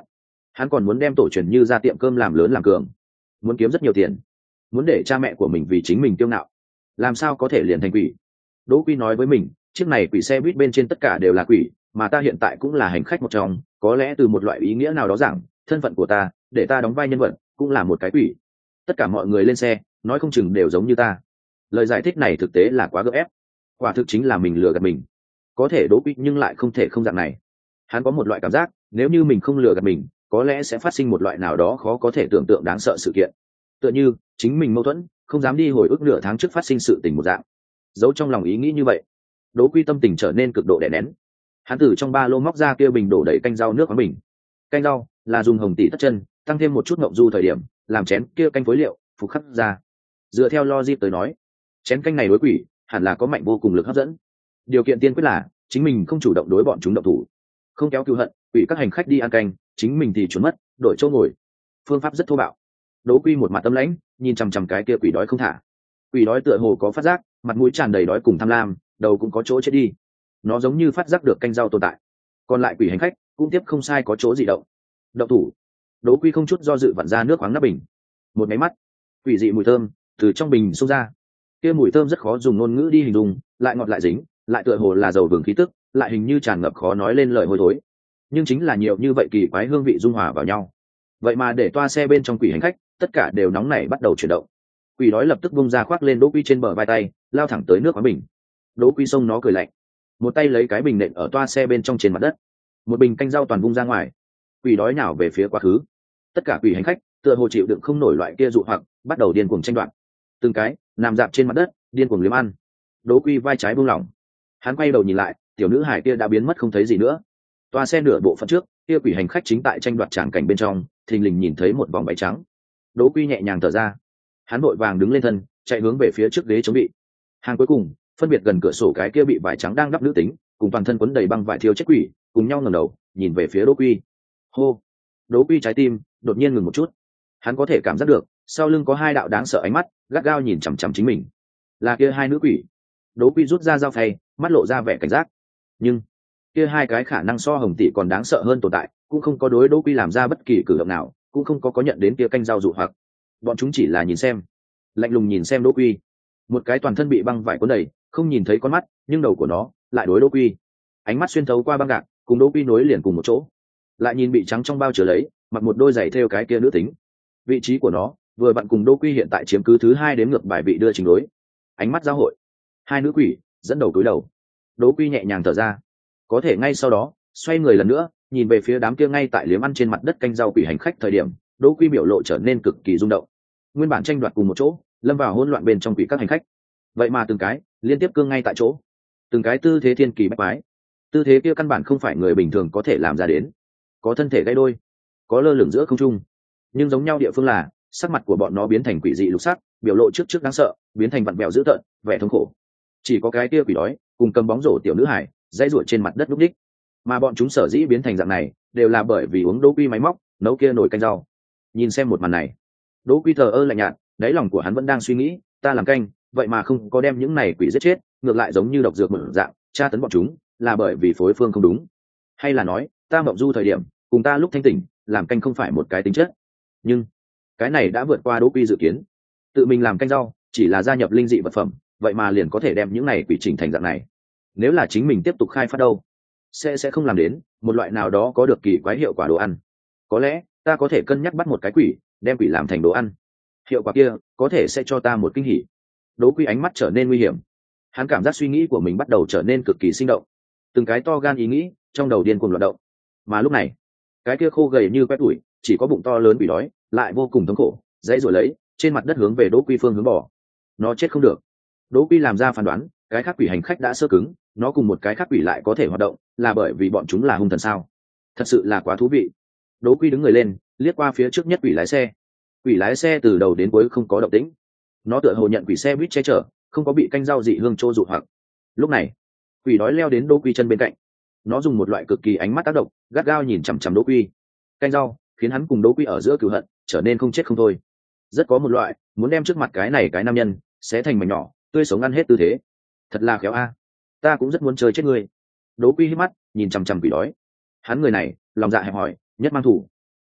Hắn còn muốn đem tổ truyền như ra tiệm cơm làm lớn làm cường, muốn kiếm rất nhiều tiền, muốn để cha mẹ của mình vì chính mình kiêu ngạo, làm sao có thể liền thành quỷ. Đỗ Quy nói với mình, chiếc này quỷ xe buýt bên trên tất cả đều là quỷ, mà ta hiện tại cũng là hành khách một trong, có lẽ từ một loại ý nghĩa nào đó rằng thân phận của ta để ta đóng vai nhân vật cũng là một cái quỷ. Tất cả mọi người lên xe nói không chừng đều giống như ta. Lời giải thích này thực tế là quá gượng ép, quả thực chính là mình lừa gạt mình. Có thể Đỗ Quy nhưng lại không thể không dạng này. Hắn có một loại cảm giác, nếu như mình không lừa gạt mình, có lẽ sẽ phát sinh một loại nào đó khó có thể tưởng tượng đáng sợ sự kiện, tựa như chính mình mâu thuẫn, không dám đi hồi ức nửa tháng trước phát sinh sự tình một dạng. Giấu trong lòng ý nghĩ như vậy, Đỗ Quy tâm tình trở nên cực độ đè nén. Hắn từ trong ba lô móc ra kia bình đổ đầy canh rau nước khoáng bình. Canh rau là dùng hồng tỷ tất chân tăng thêm một chút ngộng du thời điểm làm chén kia canh phối liệu phục khắc ra. Dựa theo logic tới nói, chén canh này đối quỷ hẳn là có mạnh vô cùng lực hấp dẫn. Điều kiện tiên quyết là chính mình không chủ động đối bọn chúng động thủ, không kéo cừu hận quỷ các hành khách đi ăn canh, chính mình thì trốn mất đổi chỗ ngồi. Phương pháp rất thô bạo. Đỗ Quy một mặt tâm lãnh nhìn chằm chằm cái kia quỷ đói không thả. Quỷ đói tựa hồ có phát giác, mặt mũi tràn đầy đói cùng tham lam, đầu cũng có chỗ chết đi. Nó giống như phát giác được canh rau tồn tại. Còn lại quỷ hành khách cũng tiếp không sai có chỗ gì động. Động thủ. Đỗ Quy không chút do dự vặn ra nước khoáng nắp bình. Một máy mắt, quỷ dị mùi thơm từ trong bình xông ra. Kia mùi thơm rất khó dùng ngôn ngữ đi hình dung, lại ngọt lại dính, lại tựa hồ là dầu vừng khí tức, lại hình như tràn ngập khó nói lên lời hôi thối. Nhưng chính là nhiều như vậy kỳ quái hương vị dung hòa vào nhau, vậy mà để toa xe bên trong quỷ hành khách tất cả đều nóng nảy bắt đầu chuyển động. Quỷ đói lập tức bung ra khoác lên Đỗ Quy trên bờ vai tay, lao thẳng tới nước khoáng bình. Đỗ Quy xông nó cười lạnh, một tay lấy cái bình nện ở toa xe bên trong trên mặt đất, một bình canh rau toàn vung ra ngoài. Quỷ đói nhào về phía quá khứ. Tất cả quỷ hành khách tựa hồ chịu đựng không nổi loại kia dụ hoặc, bắt đầu điên cuồng tranh đoạt. Từng cái nằm dạp trên mặt đất điên cuồng liếm ăn. Đỗ Quy vai trái buông lỏng, hắn quay đầu nhìn lại, tiểu nữ hải kia đã biến mất không thấy gì nữa. Toa xe nửa bộ phận trước, kia quỷ hành khách chính tại tranh đoạt tràng cảnh bên trong, thình lình nhìn thấy một vòng váy trắng. Đỗ Quy nhẹ nhàng thở ra, hắn vội vàng đứng lên thân, chạy hướng về phía trước ghế chống bị. Hàng cuối cùng phân biệt gần cửa sổ cái kia bị vải trắng đang đắp nữ tính cùng toàn thân quấn đầy băng vải thiêu chết quỷ cùng nhau ngẩng đầu nhìn về phía Đỗ Quy. Hô. Đỗ Quy trái tim đột nhiên ngừng một chút. Hắn có thể cảm giác được sau lưng có hai đạo đáng sợ ánh mắt gắt gao nhìn chằm chằm chính mình. Là kia hai nữ quỷ. Đỗ Quy rút ra dao phay, mắt lộ ra vẻ cảnh giác. Nhưng kia hai cái khả năng so hồng tỷ còn đáng sợ hơn tồn tại cũng không có đối Đỗ Quy làm ra bất kỳ cử động nào, cũng không có nhận đến kia canh dao dụ hoặc. Bọn chúng chỉ là nhìn xem, lạnh lùng nhìn xem Đỗ Quy. Một cái toàn thân bị băng vải cuốn đầy, không nhìn thấy con mắt, nhưng đầu của nó lại đối Đỗ Quy. Ánh mắt xuyên thấu qua băng gạc, cùng Đỗ Quy nối liền cùng một chỗ. Lại nhìn bị trắng trong bao chứa lấy, mặc một đôi giày thêu cái kia nữ tính. Vị trí của nó vừa vặn cùng Đỗ Quy hiện tại chiếm cứ thứ hai đếm ngược bài vị đưa trình đối. Ánh mắt giao hội, hai nữ quỷ dẫn đầu cúi đầu. Đỗ Quy nhẹ nhàng thở ra, có thể ngay sau đó xoay người lần nữa nhìn về phía đám kia ngay tại liếm ăn trên mặt đất canh rau quỷ hành khách thời điểm, Đỗ Quy biểu lộ trở nên cực kỳ rung động. Nguyên bản tranh đoạt cùng một chỗ, lâm vào hỗn loạn bên trong quỷ các hành khách, vậy mà từng cái liên tiếp cương ngay tại chỗ, từng cái tư thế thiên kỳ bách quái. Tư thế kia căn bản không phải người bình thường có thể làm ra đến. Có thân thể gãy đôi, có lơ lửng giữa không trung, nhưng giống nhau địa phương là sắc mặt của bọn nó biến thành quỷ dị lục sắc, biểu lộ trước đáng sợ biến thành vặn vẹo dữ tợn, vẻ thống khổ. Chỉ có cái kia quỷ đói cùng cầm bóng rổ tiểu nữ hải dãy ruột trên mặt đất lúc đích, mà bọn chúng sở dĩ biến thành dạng này đều là bởi vì uống Đỗ Quy máy móc nấu kia nồi canh rau. Nhìn xem một màn này, Đỗ Quy thờ ơ lạnh nhạt, đáy lòng của hắn vẫn đang suy nghĩ, ta làm canh vậy mà không có đem những này quỷ giết chết, ngược lại giống như độc dược mở dạng tra tấn bọn chúng, là bởi vì phối phương không đúng, hay là nói ta mộng du thời điểm cùng ta lúc thanh tỉnh làm canh không phải một cái tính chất. Nhưng cái này đã vượt qua Đỗ Quy dự kiến. Tự mình làm canh rau chỉ là gia nhập linh dị vật phẩm, vậy mà liền có thể đem những này quỷ chỉnh thành dạng này. Nếu là chính mình tiếp tục khai phát đâu, sẽ không làm đến một loại nào đó có được kỳ quái hiệu quả đồ ăn. Có lẽ ta có thể cân nhắc bắt một cái quỷ đem quỷ làm thành đồ ăn, hiệu quả kia có thể sẽ cho ta một kinh hỉ. Đỗ Quy ánh mắt trở nên nguy hiểm, hắn cảm giác suy nghĩ của mình bắt đầu trở nên cực kỳ sinh động, từng cái to gan ý nghĩ trong đầu điên cuồng loạn động. Mà lúc này, cái kia khô gầy như quét tủi, chỉ có bụng to lớn quỷ đói lại vô cùng thống khổ, dãy rồi lấy trên mặt đất hướng về Đỗ Quy phương hướng bỏ. Nó chết không được. Đỗ Quy làm ra phán đoán, cái khác quỷ hành khách đã sơ cứng, nó cùng một cái khác quỷ lại có thể hoạt động, là bởi vì bọn chúng là hung thần sao? Thật sự là quá thú vị. Đỗ Quy đứng người lên, liếc qua phía trước nhất quỷ lái xe. Quỷ lái xe từ đầu đến cuối không có động tĩnh, nó tựa hồ nhận quỷ xe buýt che chở, không có bị canh rau dị hương trô dụ hoặc. Lúc này, quỷ đói leo đến Đỗ Quy chân bên cạnh, nó dùng một loại cực kỳ ánh mắt tác động, gắt gao nhìn chằm chằm Đỗ Quy. Canh rau khiến hắn cùng Đỗ Quy ở giữa cừu hận trở nên không chết không thôi, rất có một loại muốn đem trước mặt cái này cái nam nhân xé thành mảnh nhỏ tươi sống ăn hết tư thế. Thật là khéo a, ta cũng rất muốn chơi chết ngươi. Đỗ Quy hít mắt nhìn chằm chằm quỷ đói, hắn người này lòng dạ hẹp hòi nhất mang thủ.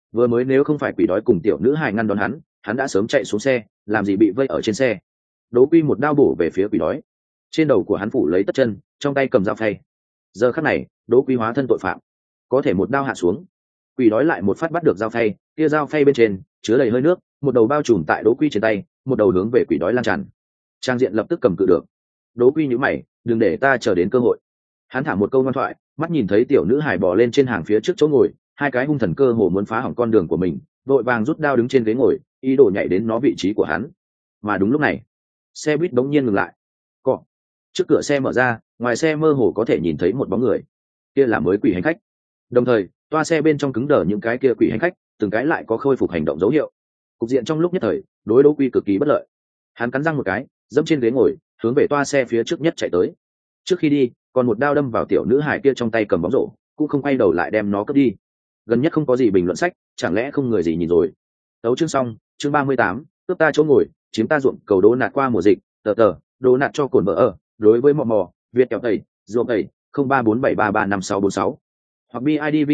Vừa mới nếu không phải quỷ đói cùng tiểu nữ hài ngăn đón hắn đã sớm chạy xuống xe, làm gì bị vây ở trên xe. Đỗ Quy một đao bổ về phía quỷ đói, trên đầu của hắn phủ lấy tất chân, trong tay cầm dao phay. Giờ khắc này Đỗ Quy hóa thân tội phạm, có thể một đao hạ xuống, quỷ đói lại một phát bắt được dao phay, kia dao phay bên trên chứa đầy hơi nước, một đầu bao trùm tại Đỗ Quy trên tay, một đầu hướng về quỷ đói lan tràn. Trang diện lập tức cầm cự được. Đỗ Quy nhíu mày, đừng để ta chờ đến cơ hội. Hắn thả một câu ngoan thoại, mắt nhìn thấy tiểu nữ hải bò lên trên hàng phía trước chỗ ngồi, hai cái hung thần cơ hồ muốn phá hỏng con đường của mình, vội vàng rút đao đứng trên ghế ngồi, ý đồ nhảy đến nó vị trí của hắn. Mà đúng lúc này, xe buýt bỗng nhiên ngừng lại. Cọ. Trước cửa xe mở ra, ngoài xe mơ hồ có thể nhìn thấy một bóng người. Kia là mới quỷ hành khách. Đồng thời, toa xe bên trong cứng đờ những cái kia quỷ hành khách, từng cái lại có khôi phục hành động dấu hiệu. Cục diện trong lúc nhất thời, đối Đỗ Quy cực kỳ bất lợi. Hắn cắn răng một cái, dẫm trên ghế ngồi, hướng về toa xe phía trước nhất chạy tới. Trước khi đi, còn một đao đâm vào tiểu nữ hải kia trong tay cầm bóng rổ, cũng không quay đầu lại đem nó cướp đi. Gần nhất không có gì bình luận sách, chẳng lẽ không người gì nhìn rồi. Tấu chương xong, chương 38, cướp ta chỗ ngồi, chiếm ta ruộng cầu đố nạt qua mùa dịch, đố nạt cho cồn vợ ở, đối với mò Việt kéo tẩy, ruộng tẩy, 0347335646. Hoặc BIDV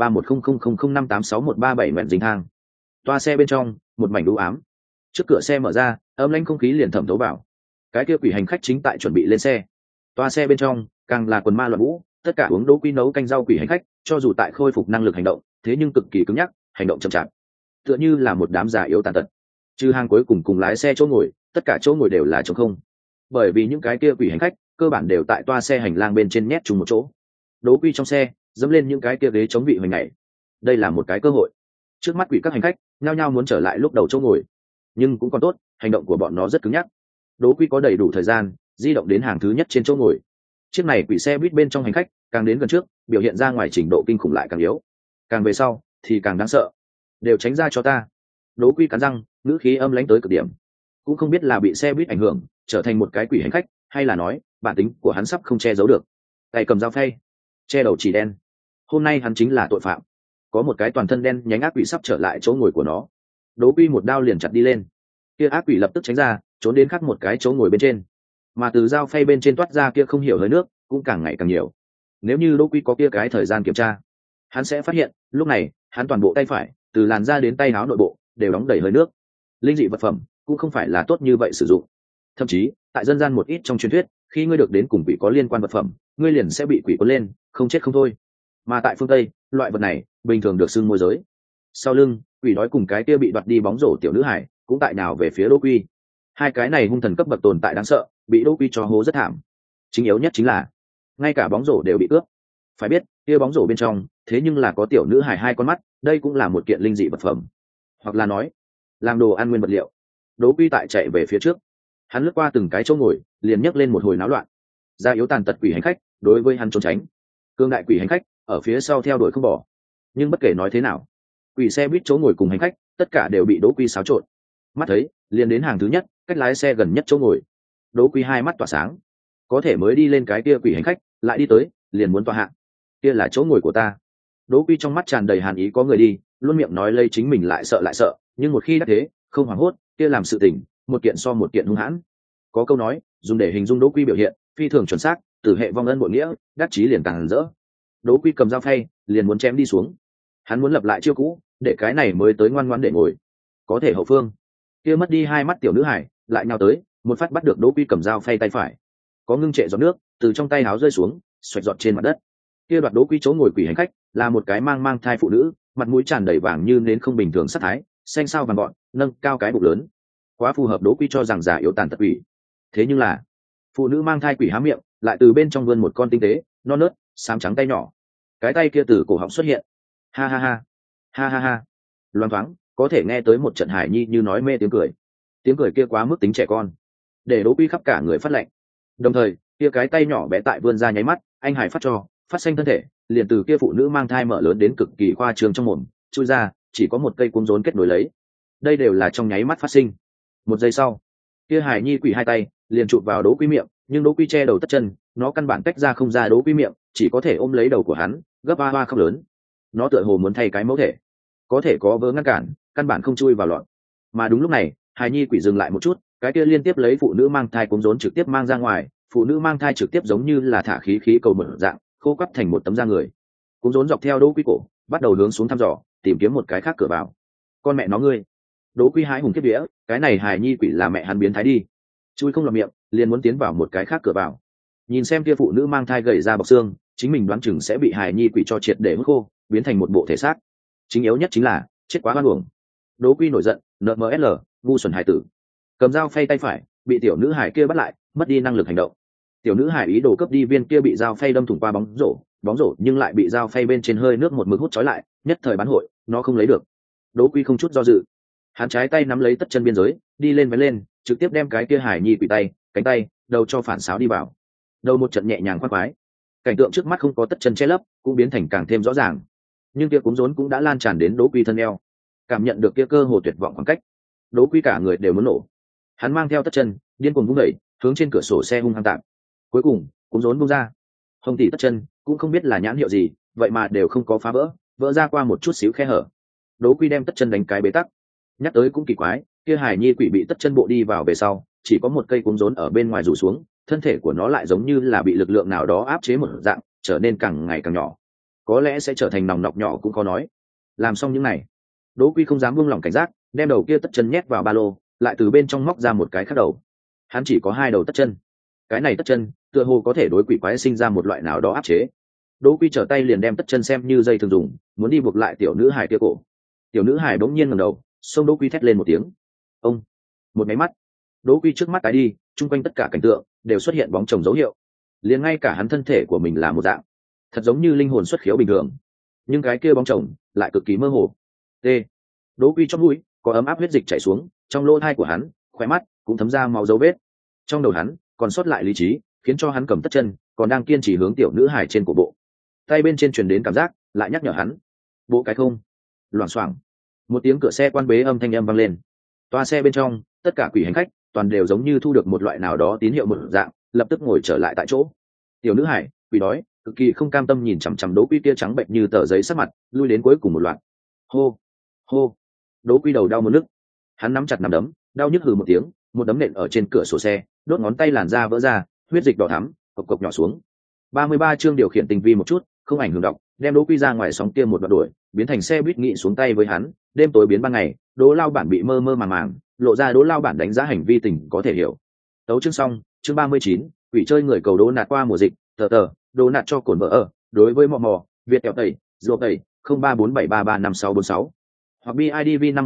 51310005861137 nguyện dính thang. Toa xe bên trong, một mảnh u ám. Trước cửa xe mở ra, âm lãnh không khí liền thẩm thấu vào. Cái kia quỷ hành khách chính tại chuẩn bị lên xe. Toa xe bên trong, càng là quần ma loạn vũ, tất cả uống Đỗ Quy nấu canh rau quỷ hành khách, cho dù tại khôi phục năng lực hành động, thế nhưng cực kỳ cứng nhắc, hành động chậm chạp, tựa như là một đám già yếu tàn tật. Trừ hàng cuối cùng lái xe chỗ ngồi, tất cả chỗ ngồi đều là trống không. Bởi vì những cái kia quỷ hành khách, cơ bản đều tại toa xe hành lang bên trên nhét chung một chỗ. Đỗ Quy trong xe, dẫm lên những cái kia ghế chống vị hoành này. Đây là một cái cơ hội. Trước mắt quỷ các hành khách, nhao nhao muốn trở lại lúc đầu chỗ ngồi, nhưng cũng còn tốt, hành động của bọn nó rất cứng nhắc. Đỗ Quy có đầy đủ thời gian di động đến hàng thứ nhất trên chỗ ngồi. Chiếc này quỷ xe buýt bên trong hành khách càng đến gần trước, biểu hiện ra ngoài trình độ kinh khủng lại càng yếu, càng về sau thì càng đáng sợ. Đều tránh ra cho ta. Đỗ Quy cắn răng, ngữ khí âm lãnh tới cực điểm. Cũng không biết là bị xe buýt ảnh hưởng, trở thành một cái quỷ hành khách, hay là nói bản tính của hắn sắp không che giấu được. Tay cầm dao phay, che đầu chỉ đen. Hôm nay hắn chính là tội phạm. Có một cái toàn thân đen nhánh ác quỷ sắp trở lại chỗ ngồi của nó. Đỗ Quy một đao liền chặt đi lên. Kia ác quỷ lập tức tránh ra, trốn đến khác một cái chỗ ngồi bên trên. Mà từ dao phay bên trên toát ra kia không hiểu hơi nước, cũng càng ngày càng nhiều. Nếu như Đỗ Quy có kia cái thời gian kiểm tra, hắn sẽ phát hiện, lúc này, hắn toàn bộ tay phải, từ làn da đến tay áo nội bộ, đều đóng đầy hơi nước. Linh dị vật phẩm cũng không phải là tốt như vậy sử dụng. Thậm chí, tại dân gian một ít trong truyền thuyết, khi ngươi được đến cùng quỷ có liên quan vật phẩm, ngươi liền sẽ bị quỷ cuốn lên, không chết không thôi. Mà tại phương Tây, loại vật này bình thường được xưng môi giới. Sau lưng, quỷ đói cùng cái kia bị đoạt đi bóng rổ tiểu nữ hải, cũng tại nào về phía Đỗ Quy. Hai cái này hung thần cấp bậc tồn tại đáng sợ, bị Đỗ Quy cho hố rất thảm. Chính yếu nhất chính là, ngay cả bóng rổ đều bị cướp. Phải biết, kia bóng rổ bên trong, thế nhưng là có tiểu nữ hải hai con mắt, đây cũng là một kiện linh dị vật phẩm. Hoặc là nói, làm đồ ăn nguyên vật liệu. Đỗ Quy tại chạy về phía trước, hắn lướt qua từng cái chỗ ngồi, liền nhấc lên một hồi náo loạn. Ra yếu tàn tật quỷ hành khách, đối với hắn trốn tránh. Cương đại quỷ hành khách, ở phía sau theo đuổi không bỏ. Nhưng bất kể nói thế nào, quỷ xe buýt chỗ ngồi cùng hành khách, tất cả đều bị Đỗ Quy xáo trộn. Mắt thấy, liền đến hàng thứ nhất, cách lái xe gần nhất chỗ ngồi. Đỗ Quy hai mắt tỏa sáng. Có thể mới đi lên cái kia quỷ hành khách, lại đi tới, liền muốn tọa hạng. Kia là chỗ ngồi của ta. Đỗ Quy trong mắt tràn đầy hàn ý, có người đi, luôn miệng nói lây chính mình lại sợ, nhưng một khi đã thế, không hoảng hốt, kia làm sự tình, một kiện so một kiện hung hãn. Có câu nói, dùng để hình dung Đỗ Quy biểu hiện, phi thường chuẩn xác, tử hệ vong ân bội nghĩa, đắc chí liền càng rỡ. Đỗ Quy cầm dao phay, liền muốn chém đi xuống. Hắn muốn lập lại chiêu cũ, để cái này mới tới ngoan ngoãn để ngồi. Có thể hậu phương, kia mất đi hai mắt tiểu nữ hải, lại nhào tới, một phát bắt được Đỗ Quy cầm dao phay tay phải. Có ngưng trệ giọt nước từ trong tay áo rơi xuống, xoạch giọt trên mặt đất. Kia đoạt Đỗ Quy chỗ ngồi quỷ hành khách, là một cái mang thai phụ nữ, mặt mũi tràn đầy vàng như nến không bình thường sắc thái, xanh sao vàng gọn, nâng cao cái bụng lớn, quá phù hợp Đỗ Quy cho rằng già yếu tàn tật quỷ. Thế nhưng là, phụ nữ mang thai quỷ há miệng, lại từ bên trong vươn một con tinh tế, non nớt, xám trắng tay nhỏ. Cái tay kia từ cổ họng xuất hiện. Ha ha ha, ha ha ha. Loáng thoáng, có thể nghe tới một trận hài nhi như nói mê tiếng cười. Tiếng cười kia quá mức tính trẻ con, để Đỗ Quy khắp cả người phát lạnh. Đồng thời, kia cái tay nhỏ bé tại vươn ra nháy mắt, anh hải phát xanh thân thể, liền từ kia phụ nữ mang thai mở lớn đến cực kỳ khoa trương trong mồm, chui ra, chỉ có một cây cuống rốn kết nối lấy. Đây đều là trong nháy mắt phát sinh. Một giây sau, kia hải nhi quỷ hai tay liền chụp vào Đỗ Quy miệng, nhưng Đỗ Quy che đầu tất chân, nó căn bản tách ra không ra Đỗ Quy miệng, chỉ có thể ôm lấy đầu của hắn, gấp ba ba khóc lớn. Nó tựa hồ muốn thay cái mẫu thể, có thể có vớ ngăn cản, căn bản không chui vào lọt. Mà đúng lúc này, hải nhi quỷ dừng lại một chút, cái kia liên tiếp lấy phụ nữ mang thai cuống rốn trực tiếp mang ra ngoài, phụ nữ mang thai trực tiếp giống như là thả khí cầu mở dạng, khô quắt thành một tấm da người. Cuống rốn dọc theo Đỗ Quy cổ, bắt đầu hướng xuống thăm dò, tìm kiếm một cái khác cửa vào. Con mẹ nó ngươi. Đỗ Quy hái hùng kiếp vía, cái này hài nhi quỷ là mẹ hắn biến thái đi. Chui không lọt miệng, liền muốn tiến vào một cái khác cửa vào. Nhìn xem kia phụ nữ mang thai gầy ra bọc xương, chính mình đoán chừng sẽ bị hài nhi quỷ cho triệt để hút khô, biến thành một bộ thể xác. Chính yếu nhất chính là chết quá oan uổng. Đỗ Quy nổi giận, NMSL, ngu xuẩn hài tử. Cầm dao phay tay phải, bị tiểu nữ hài kia bắt lại, mất đi năng lực hành động. Tiểu nữ hài ý đồ cướp đi viên kia bị dao phay đâm thủng qua bóng rổ nhưng lại bị dao phay bên trên hơi nước một mực hút trói lại, nhất thời bán hội, nó không lấy được. Đỗ Quy không chút do dự, hắn trái tay nắm lấy tất chân biên giới, đi lên vén lên, trực tiếp đem cái kia hài nhi quỷ tay, cánh tay, đầu cho phản sáo đi vào. Đầu một trận nhẹ nhàng khoan khoái, cảnh tượng trước mắt không có tất chân che lấp, cũng biến thành càng thêm rõ ràng. Nhưng kia cúm rốn cũng đã lan tràn đến Đỗ Quy thân eo. Cảm nhận được kia cơ hồ tuyệt vọng khoảng cách, Đỗ Quy cả người đều muốn nổ. Hắn mang theo tất chân, điên cuồng vung đẩy, hướng trên cửa sổ xe hung hăng tạm. Cuối cùng, cúm rốn bung ra. Hồng tỷ tất chân cũng không biết là nhãn hiệu gì, vậy mà đều không có phá vỡ ra qua một chút xíu khe hở. Đỗ Quy đem tất chân đánh cái bế tắc. Nhắc tới cũng kỳ quái, kia hài nhi quỷ bị tất chân bộ đi vào về sau, chỉ có một cây cúm rốn ở bên ngoài rủ xuống, thân thể của nó lại giống như là bị lực lượng nào đó áp chế một dạng, trở nên càng ngày càng nhỏ. Có lẽ sẽ trở thành nòng nọc nhỏ cũng khó nói. Làm xong những này, Đỗ Quy không dám buông lỏng cảnh giác, đem đầu kia tất chân nhét vào ba lô, lại từ bên trong móc ra một cái khác đầu. Hắn chỉ có hai đầu tất chân. Cái này tất chân, tựa hồ có thể đối quỷ quái sinh ra một loại nào đó áp chế. Đỗ Quy trở tay liền đem tất chân xem như dây thường dùng, muốn đi buộc lại tiểu nữ hài kia cổ. Tiểu nữ hài bỗng nhiên ngẩng đầu, xông Đỗ Quy thét lên một tiếng. Ông! Một máy mắt, Đỗ Quy trước mắt tái đi, chung quanh tất cả cảnh tượng đều xuất hiện bóng chồng dấu hiệu. Liền ngay cả hắn thân thể của mình là một dạng, thật giống như linh hồn xuất khiếu bình thường. Nhưng cái kia bóng chồng lại cực kỳ mơ hồ. T. Đỗ Quy trong mũi có ấm áp huyết dịch chảy xuống, trong lỗ tai của hắn, khóe mắt cũng thấm ra máu dấu vết. Trong đầu hắn còn sót lại lý trí, khiến cho hắn cầm tất chân, còn đang kiên trì hướng tiểu nữ hài trên cổ bộ. Tay bên trên truyền đến cảm giác, lại nhắc nhở hắn. Bộ cái không. Loảng xoảng. Một tiếng cửa xe quan bế âm thanh vang lên. Toa xe bên trong, tất cả quỷ hành khách toàn đều giống như thu được một loại nào đó tín hiệu một dạng, lập tức ngồi trở lại tại chỗ. Tiểu nữ hải quỷ đói, cực kỳ không cam tâm nhìn chằm chằm Đỗ Quy kia trắng bệnh như tờ giấy sắc mặt, lui đến cuối cùng một loạt. Hô, hô. Đỗ Quy đầu đau một nức. Hắn nắm chặt nắm đấm, đau nhức hừ một tiếng, một đấm nện ở trên cửa sổ xe, đốt ngón tay làn da vỡ ra, huyết dịch đỏ thắm, cộc cộc nhỏ xuống. 33 chương điều khiển tinh vi một chút, không ảnh hưởng đọc, đem Đỗ Quy ra ngoài sóng kia một đoạn đuổi, biến thành xe buýt nghị xuống tay với hắn. Đêm tối biến ban ngày, Đỗ Lao Bản bị mơ mơ màng màng, lộ ra Đỗ Lao Bản đánh giá hành vi tình có thể hiểu. Tấu chương xong, chương 39, quỷ chơi người cầu đố nạt qua mùa dịch, đố nạt cho cồn vợ ở, đối với mò Việt kẹo tẩy, ruột tẩy, 0347335646. Hoặc BIDV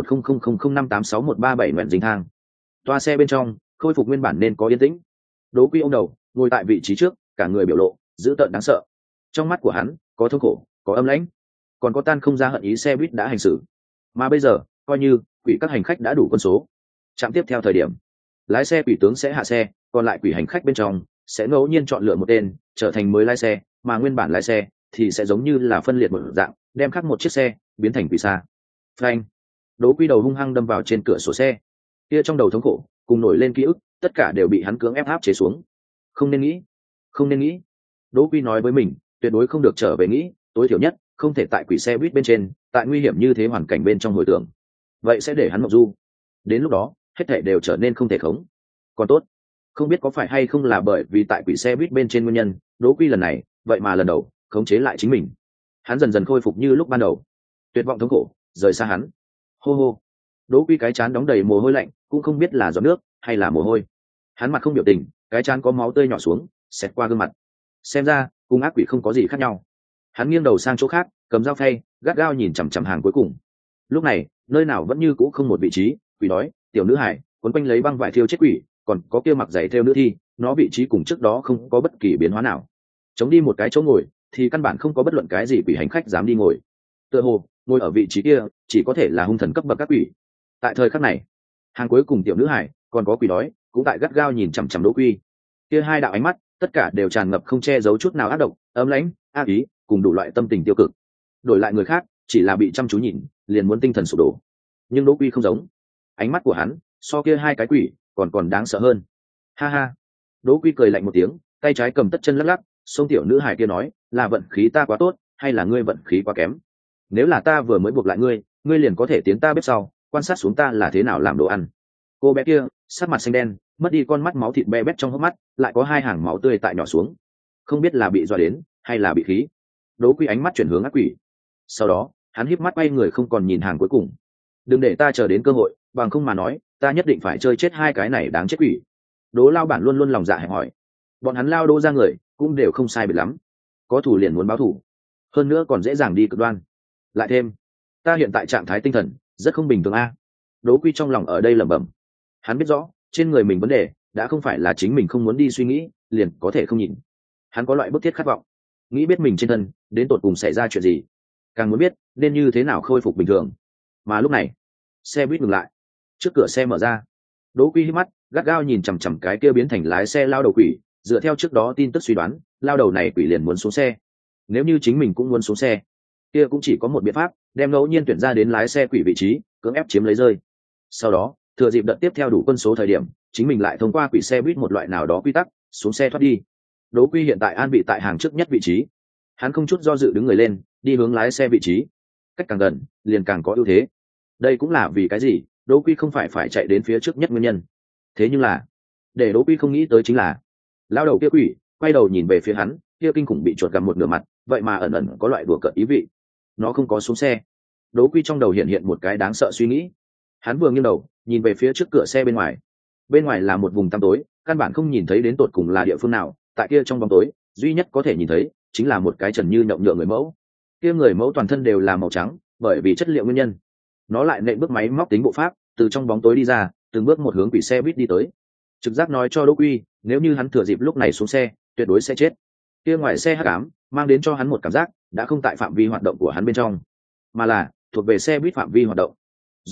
51300005861137 nguyện dính thang. Toa xe bên trong, khôi phục nguyên bản nên có yên tĩnh. Đỗ Quy ông đầu, ngồi tại vị trí trước, cả người biểu lộ dữ tợn đáng sợ. Trong mắt của hắn, có thống khổ, có âm lãnh, còn có tan không ra hận ý xe buýt đã hành xử. Mà bây giờ, coi như quỷ các hành khách đã đủ quân số, trạm tiếp theo thời điểm, lái xe quỷ tướng sẽ hạ xe, còn lại quỷ hành khách bên trong sẽ ngẫu nhiên chọn lựa một tên trở thành mới lái xe, mà nguyên bản lái xe thì sẽ giống như là phân liệt một dạng, đem khắc một chiếc xe biến thành quỷ xa. Phanh! Đỗ Quy đầu hung hăng đâm vào trên cửa sổ xe. Kia trong đầu thống khổ cùng nổi lên ký ức, tất cả đều bị hắn cưỡng ép áp chế xuống. Không nên nghĩ, không nên nghĩ. Đỗ Quy nói với mình, tuyệt đối không được trở về nghĩ, tối thiểu nhất không thể tại quỷ xe buýt bên trên, tại nguy hiểm như thế hoàn cảnh bên trong hồi tưởng. Vậy sẽ để hắn mộng du. Đến lúc đó, hết thảy đều trở nên không thể khống. Còn tốt, không biết có phải hay không là bởi vì tại quỷ xe buýt bên trên nguyên nhân, Đỗ Quy lần này, vậy mà lần đầu khống chế lại chính mình. Hắn dần dần khôi phục như lúc ban đầu. Tuyệt vọng thống khổ rời xa hắn. Hô hô. Đỗ Quy cái trán đóng đầy mồ hôi lạnh, cũng không biết là giọt nước hay là mồ hôi. Hắn mặt không biểu tình, cái trán có máu tươi nhỏ xuống, xẹt qua gương mặt. Xem ra, cùng ác quỷ không có gì khác nhau. Hắn nghiêng đầu sang chỗ khác, cầm dao phay, gắt gao nhìn chằm chằm hàng cuối cùng. Lúc này, nơi nào vẫn như cũ không một vị trí, quỷ đói, tiểu nữ hải, quấn quanh lấy băng vải thiêu chết quỷ, còn có kia mặc giày thêu nữ thi, nó vị trí cùng trước đó không có bất kỳ biến hóa nào. Chống đi một cái chỗ ngồi, thì căn bản không có bất luận cái gì quỷ hành khách dám đi ngồi. Tựa hồ, ngồi ở vị trí kia, chỉ có thể là hung thần cấp bậc các quỷ. Tại thời khắc này, hàng cuối cùng tiểu nữ hải, còn có quỷ đói, cũng tại gắt gao nhìn chằm chằm Đỗ Quy. Kia hai đạo ánh mắt, tất cả đều tràn ngập không che giấu chút nào ác độc, ấm lãnh, ác ý, cùng đủ loại tâm tình tiêu cực. Đổi lại người khác, chỉ là bị chăm chú nhìn, liền muốn tinh thần sụp đổ. Nhưng Đỗ Quy không giống, ánh mắt của hắn, so kia hai cái quỷ, còn đáng sợ hơn. Ha ha. Đỗ Quy cười lạnh một tiếng, tay trái cầm tất chân lắc lắc, xông tiểu nữ hải kia nói, là vận khí ta quá tốt, hay là ngươi vận khí quá kém? Nếu là ta vừa mới buộc lại ngươi, ngươi liền có thể tiến ta bếp sau, quan sát xuống ta là thế nào làm đồ ăn. Cô bé kia, sắc mặt xanh đen, mất đi con mắt máu thịt be bét trong hốc mắt, lại có hai hàng máu tươi tại nhỏ xuống. Không biết là bị dọa đến, hay là bị khí. Đỗ Quy ánh mắt chuyển hướng ác quỷ. Sau đó, Hắn híp mắt quay người không còn nhìn hàng cuối cùng. Đừng để ta chờ đến cơ hội, bằng không mà nói ta nhất định phải chơi chết hai cái này đáng chết quỷ. Đỗ lao bản luôn luôn lòng dạ hẹp hỏi. Bọn hắn lao Đỗ ra người cũng đều không sai biệt lắm, có thủ liền muốn báo thủ, hơn nữa còn dễ dàng đi cực đoan. Lại thêm ta hiện tại trạng thái tinh thần rất không bình thường a. Đỗ Quy trong lòng ở đây lẩm bẩm. Hắn biết rõ trên người mình vấn đề đã không phải là chính mình không muốn đi suy nghĩ liền có thể không nhìn. Hắn có loại bức thiết khát vọng, nghĩ biết mình trên thân đến tột cùng xảy ra chuyện gì, càng muốn biết nên như thế nào khôi phục bình thường. Mà lúc này xe buýt ngừng lại, trước cửa xe mở ra. Đỗ Quy hít mắt gắt gao nhìn chằm chằm cái kia biến thành lái xe lao đầu quỷ. Dựa theo trước đó tin tức suy đoán, lao đầu này quỷ liền muốn xuống xe. Nếu như chính mình cũng muốn xuống xe, kia cũng chỉ có một biện pháp, đem ngẫu nhiên tuyển ra đến lái xe quỷ vị trí cưỡng ép chiếm lấy rơi. Sau đó thừa dịp đợt tiếp theo đủ quân số thời điểm, chính mình lại thông qua quỷ xe buýt một loại nào đó quy tắc xuống xe thoát đi. Đỗ Quy hiện tại an bị tại hàng trước nhất vị trí. Hắn không chút do dự đứng người lên, đi hướng lái xe vị trí. Cách càng gần liền càng có ưu thế. Đây cũng là vì cái gì Đỗ Quy không phải chạy đến phía trước nhất nguyên nhân. Thế nhưng là để Đỗ Quy không nghĩ tới chính là lao đầu kia quỷ quay đầu nhìn về phía hắn, kia kinh khủng bị chuột gặm một nửa mặt, vậy mà ẩn ẩn có loại đùa cợt ý vị. Nó không có xuống xe. Đỗ Quy trong đầu hiện một cái đáng sợ suy nghĩ. Hắn vừa nghiêng đầu nhìn về phía trước cửa xe bên ngoài. Bên ngoài là một vùng tăm tối, căn bản không nhìn thấy đến tột cùng là địa phương nào. Tại kia trong bóng tối duy nhất có thể nhìn thấy chính là một cái trần như nhộng nhựa người mẫu. Kia người mẫu toàn thân đều là màu trắng, bởi vì chất liệu nguyên nhân. Nó lại nện bước máy móc tính bộ pháp từ trong bóng tối đi ra, từng bước một hướng quỷ xe buýt đi tới. Trực giác nói cho Đỗ Quy, nếu như hắn thừa dịp lúc này xuống xe tuyệt đối sẽ chết. Kia ngoài xe hắc ám mang đến cho hắn một cảm giác đã không tại phạm vi hoạt động của hắn bên trong, mà là thuộc về xe buýt phạm vi hoạt động.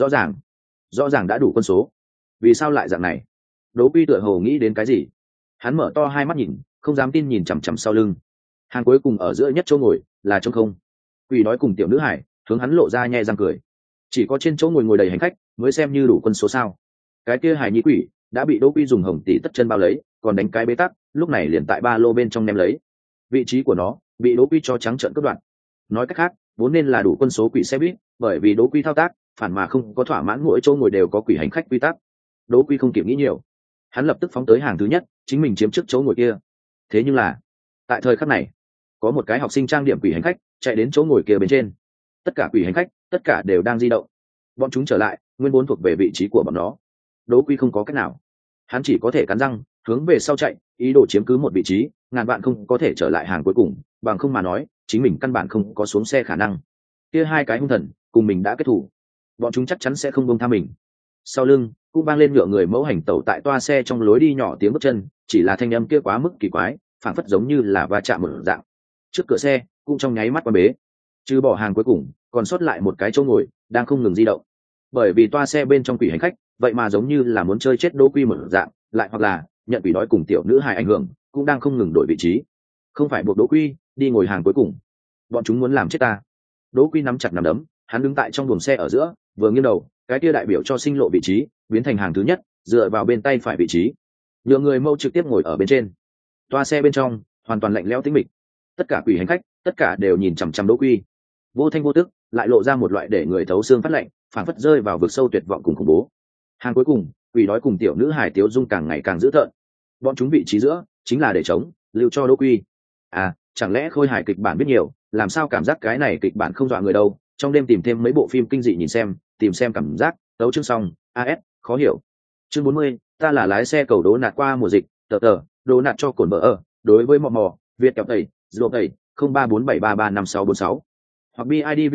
Rõ ràng đã đủ quân số, vì sao lại dạng này? Đỗ Quy tựa hồ nghĩ đến cái gì, hắn mở to hai mắt nhìn, không dám tin nhìn chằm chằm sau lưng. Hàng cuối cùng ở giữa nhất chỗ ngồi là trống không. Quỷ đói cùng tiểu nữ hải hướng hắn lộ ra nhe răng cười. Chỉ có trên chỗ ngồi đầy hành khách mới xem như đủ quân số sao? Cái kia hải nhĩ quỷ đã bị Đỗ Quy dùng hồng tỷ tất chân bao lấy, còn đánh cái bế tắc, lúc này liền tại ba lô bên trong ném lấy. Vị trí của nó bị Đỗ Quy cho trắng trợn cướp đoạt. Nói cách khác, vốn nên là đủ quân số quỷ xe buýt, bởi vì Đỗ Quy thao tác phản mà không có thỏa mãn mỗi chỗ ngồi đều có quỷ hành khách quy tắc. Đỗ Quy không kịp nghĩ nhiều, hắn lập tức phóng tới hàng thứ nhất, chính mình chiếm trước chỗ ngồi kia. Thế nhưng là tại thời khắc này, có một cái học sinh trang điểm quỷ hành khách chạy đến chỗ ngồi kia bên trên. Tất cả quỷ hành khách tất cả đều đang di động, bọn chúng trở lại nguyên vốn thuộc về vị trí của bọn nó. Đỗ Quy không có cách nào, hắn chỉ có thể cắn răng hướng về sau chạy, ý đồ chiếm cứ một vị trí, ngàn bạn không có thể trở lại hàng cuối cùng, bằng không mà nói chính mình căn bản không có xuống xe khả năng. Kia hai cái hung thần cùng mình đã kết thủ, bọn chúng chắc chắn sẽ không buông tha mình. Sau lưng cũng vang lên ngựa người mẫu hành tẩu tại toa xe trong lối đi nhỏ tiếng bước chân, chỉ là thanh âm kia quá mức kỳ quái, phảng phất giống như là va chạm một dạng. Trước cửa xe cũng trong nháy mắt qua bế, trừ bỏ hàng cuối cùng còn sót lại một cái chỗ ngồi đang không ngừng di động. Bởi vì toa xe bên trong quỷ hành khách vậy mà giống như là muốn chơi chết Đỗ Quy một dạng, lại hoặc là nhận quỷ đói cùng tiểu nữ hài ảnh hưởng, cũng đang không ngừng đổi vị trí. Không phải buộc Đỗ Quy đi ngồi hàng cuối cùng, bọn chúng muốn làm chết ta. Đỗ Quy nắm chặt nắm đấm, hắn đứng tại trong buồng xe ở giữa, vừa nghiêng đầu, cái kia đại biểu cho sinh lộ vị trí biến thành hàng thứ nhất, dựa vào bên tay phải vị trí, nhờ người mâu trực tiếp ngồi ở bên trên. Toa xe bên trong hoàn toàn lạnh lẽo tĩnh mịch, tất cả quỷ hành khách tất cả đều nhìn chằm chằm Đỗ Quy, vô thanh vô tức lại lộ ra một loại để người thấu xương phát lạnh, phảng phất rơi vào vực sâu tuyệt vọng cùng khủng bố. Hàng cuối cùng quỷ đói cùng tiểu nữ hài tiếu dung càng ngày càng dữ tợn, bọn chúng vị trí giữa chính là để chống lưu cho Đỗ Quy. À, chẳng lẽ khôi hài kịch bản biết nhiều, làm sao cảm giác cái này kịch bản không dọa người đâu. Trong đêm tìm thêm mấy bộ phim kinh dị nhìn xem, tìm xem cảm giác. Tấu chương xong. AS khó hiểu. Chương 40, ta là lái xe cầu đố nạt qua mùa dịch. Tờ đố nạt cho cồn bờ ở. Đối với mò mò Việt kẹo tẩy ruộng tẩy 0347335646 hoặc BIDV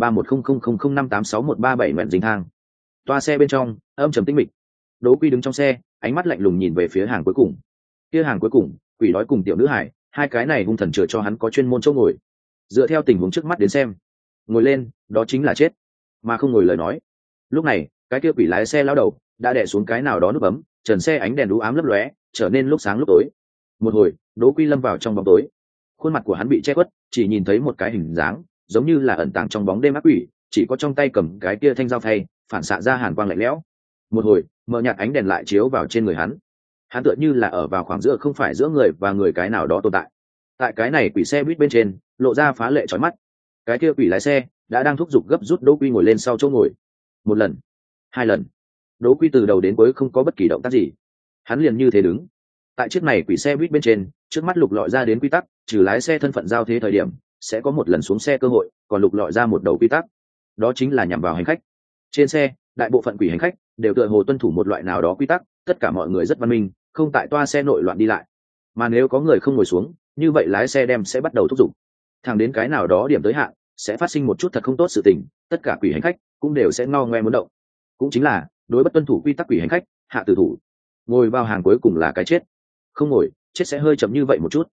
51310005861137 nguyện dính thang. Toa xe bên trong âm trầm tĩnh mịch. Đỗ Quy đứng trong xe, ánh mắt lạnh lùng nhìn về phía hàng cuối cùng. Kia hàng cuối cùng quỷ đói cùng tiểu nữ hải, hai cái này hung thần chừa cho hắn có chuyên môn chỗ ngồi. Dựa theo tình huống trước mắt đến xem, ngồi lên đó chính là chết, mà không ngồi lời nói. Lúc này cái kia quỷ lái xe lao đầu đã đè xuống cái nào đó nút bấm, trần xe ánh đèn đú ám lấp lóe, trở nên lúc sáng lúc tối. Một hồi Đỗ Quy lâm vào trong bóng tối, khuôn mặt của hắn bị che khuất, chỉ nhìn thấy một cái hình dáng giống như là ẩn tàng trong bóng đêm ác quỷ, chỉ có trong tay cầm cái kia thanh dao thay phản xạ ra hàn quang lạnh lẽo. Một hồi mờ nhạt ánh đèn lại chiếu vào trên người hắn, hắn tựa như là ở vào khoảng giữa không phải giữa người và người cái nào đó tồn tại. Tại cái này quỷ xe buýt bên trên lộ ra phá lệ chói mắt, cái kia quỷ lái xe đã đang thúc giục gấp rút Đỗ Quy ngồi lên sau chỗ ngồi. Một lần, hai lần, Đỗ Quy từ đầu đến cuối không có bất kỳ động tác gì, hắn liền như thế đứng tại chiếc này quỷ xe buýt bên trên. Trước mắt lục lọi ra đến quy tắc, trừ lái xe thân phận giao thế thời điểm sẽ có một lần xuống xe cơ hội, còn lục lọi ra một đầu quy tắc, đó chính là nhằm vào hành khách. Trên xe đại bộ phận quỷ hành khách đều tựa hồ tuân thủ một loại nào đó quy tắc, tất cả mọi người rất văn minh, không tại toa xe nội loạn đi lại. Mà nếu có người không ngồi xuống, như vậy lái xe đem sẽ bắt đầu thúc giục, thẳng đến cái nào đó điểm tới hạn sẽ phát sinh một chút thật không tốt sự tình, tất cả quỷ hành khách cũng đều sẽ ngao ngoe muốn động. Cũng chính là đối bất tuân thủ quy tắc quỷ hành khách hạ tử thủ. Ngồi vào hàng cuối cùng là cái chết, không ngồi chết sẽ hơi chậm như vậy một chút.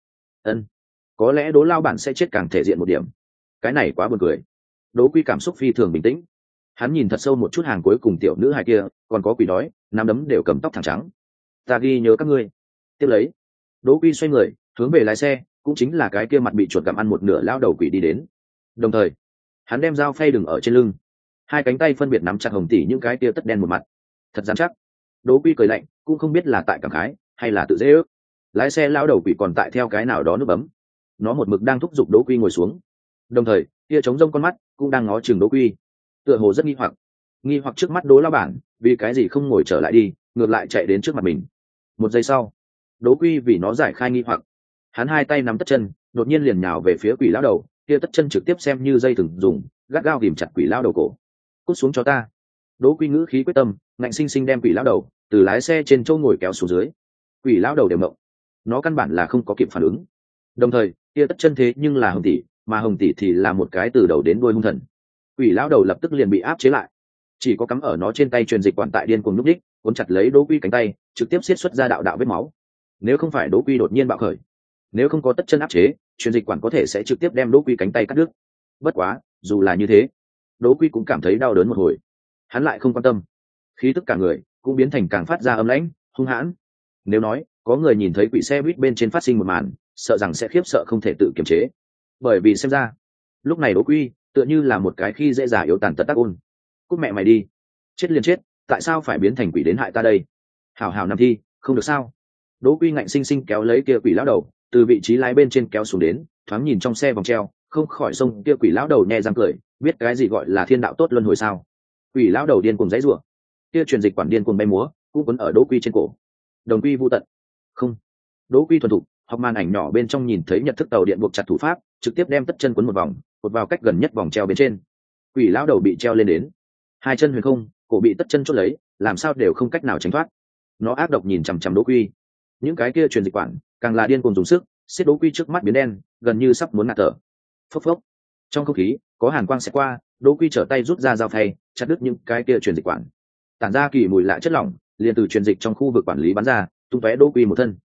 Có lẽ Đỗ lao bản sẽ chết càng thể diện một điểm. Cái này quá buồn cười. Đỗ Quy cảm xúc phi thường bình tĩnh, hắn nhìn thật sâu một chút hàng cuối cùng tiểu nữ hài kia, còn có quỷ đói nắm đấm đều cầm tóc thẳng trắng. Ta ghi nhớ các ngươi. Tiếp lấy Đỗ Quy xoay người hướng về lái xe, cũng chính là cái kia mặt bị chuột gặm ăn một nửa lao đầu quỷ đi đến. Đồng thời hắn đem dao phay đừng ở trên lưng, hai cánh tay phân biệt nắm chặt hồng tỷ những cái kia tất đen một mặt, thật dám chắc. Đỗ Quy cười lạnh, cũng không biết là tại cảm khái hay là tự dễ ước. Lái xe lao đầu quỷ còn tại theo cái nào đó nút bấm, nó một mực đang thúc giục Đỗ Quy ngồi xuống, đồng thời kia trống rông con mắt cũng đang ngó chừng Đỗ Quy, tựa hồ rất nghi hoặc trước mắt Đỗ lão bản vì cái gì không ngồi trở lại đi, ngược lại chạy đến trước mặt mình. Một giây sau Đỗ Quy vì nó giải khai nghi hoặc, hắn hai tay nắm tất chân, đột nhiên liền nhào về phía quỷ lão đầu, kia tất chân trực tiếp xem như dây thừng dùng, gắt gao ghìm chặt quỷ lão đầu cổ. Cút xuống cho ta. Đỗ Quy ngữ khí quyết tâm, ngạnh sinh sinh đem quỷ lão đầu từ lái xe trên chỗ ngồi kéo xuống dưới. Quỷ lão đầu đều ngộng, nó căn bản là không có kịp phản ứng. Đồng thời kia tất chân thế nhưng là hồng tỷ, mà hồng tỷ thì là một cái từ đầu đến đuôi hung thần. Quỷ lão đầu lập tức liền bị áp chế lại, chỉ có cắm ở nó trên tay truyền dịch quản tại điên cuồng núp đích, cuốn chặt lấy Đỗ Quy cánh tay, trực tiếp xiết xuất ra đạo đạo vết máu. Nếu không phải Đỗ Quy đột nhiên bạo khởi, nếu không có tất chân áp chế, truyền dịch quản có thể sẽ trực tiếp đem Đỗ Quy cánh tay cắt đứt. Bất quá dù là như thế, Đỗ Quy cũng cảm thấy đau đớn một hồi, hắn lại không quan tâm, khí tức cả người cũng biến thành càng phát ra âm lãnh hung hãn. Nếu nói có người nhìn thấy quỷ xe buýt bên trên phát sinh một màn, sợ rằng sẽ khiếp sợ không thể tự kiềm chế, bởi vì xem ra lúc này Đỗ Quy tựa như là một cái khi dễ già yếu tàn tật tác ôn. Cút mẹ mày đi, chết liền chết, tại sao phải biến thành quỷ đến hại ta đây? Hảo hảo nằm thi không được sao? Đỗ Quy ngạnh sinh sinh kéo lấy kia quỷ lão đầu từ vị trí lái bên trên kéo xuống đến, thoáng nhìn trong xe vòng treo, không khỏi xông kia quỷ lão đầu nhẹ răng cười, biết cái gì gọi là thiên đạo tốt luân hồi sao? Quỷ lão đầu điên cuồng giãy giụa, kia truyền dịch quản điên cuồng bay múa, cũng quấn ở Đỗ Quy trên cổ. Đồng quy vu tận. Không. Đỗ Quy thuần thục học màn ảnh nhỏ bên trong nhìn thấy nhận thức tàu điện buộc chặt thủ pháp, trực tiếp đem tất chân quấn một vòng, cột vào cách gần nhất vòng treo bên trên. Quỷ lão đầu bị treo lên đến, hai chân huyền không, cổ bị tất chân chốt lấy, làm sao đều không cách nào tránh thoát. Nó ác độc nhìn chằm chằm Đỗ Quy, những cái kia truyền dịch quản càng là điên cuồng dùng sức xiết Đỗ Quy trước mắt biến đen, gần như sắp muốn ngạt thở. Phốc phốc, trong không khí có hàn quang xẹt qua, Đỗ Quy trở tay rút ra dao phay, chặt đứt những cái kia truyền dịch quản, tản ra kỳ mùi lạ chất lỏng liền từ truyền dịch trong khu vực quản lý bắn ra, tung tóe Đỗ Quy một thân.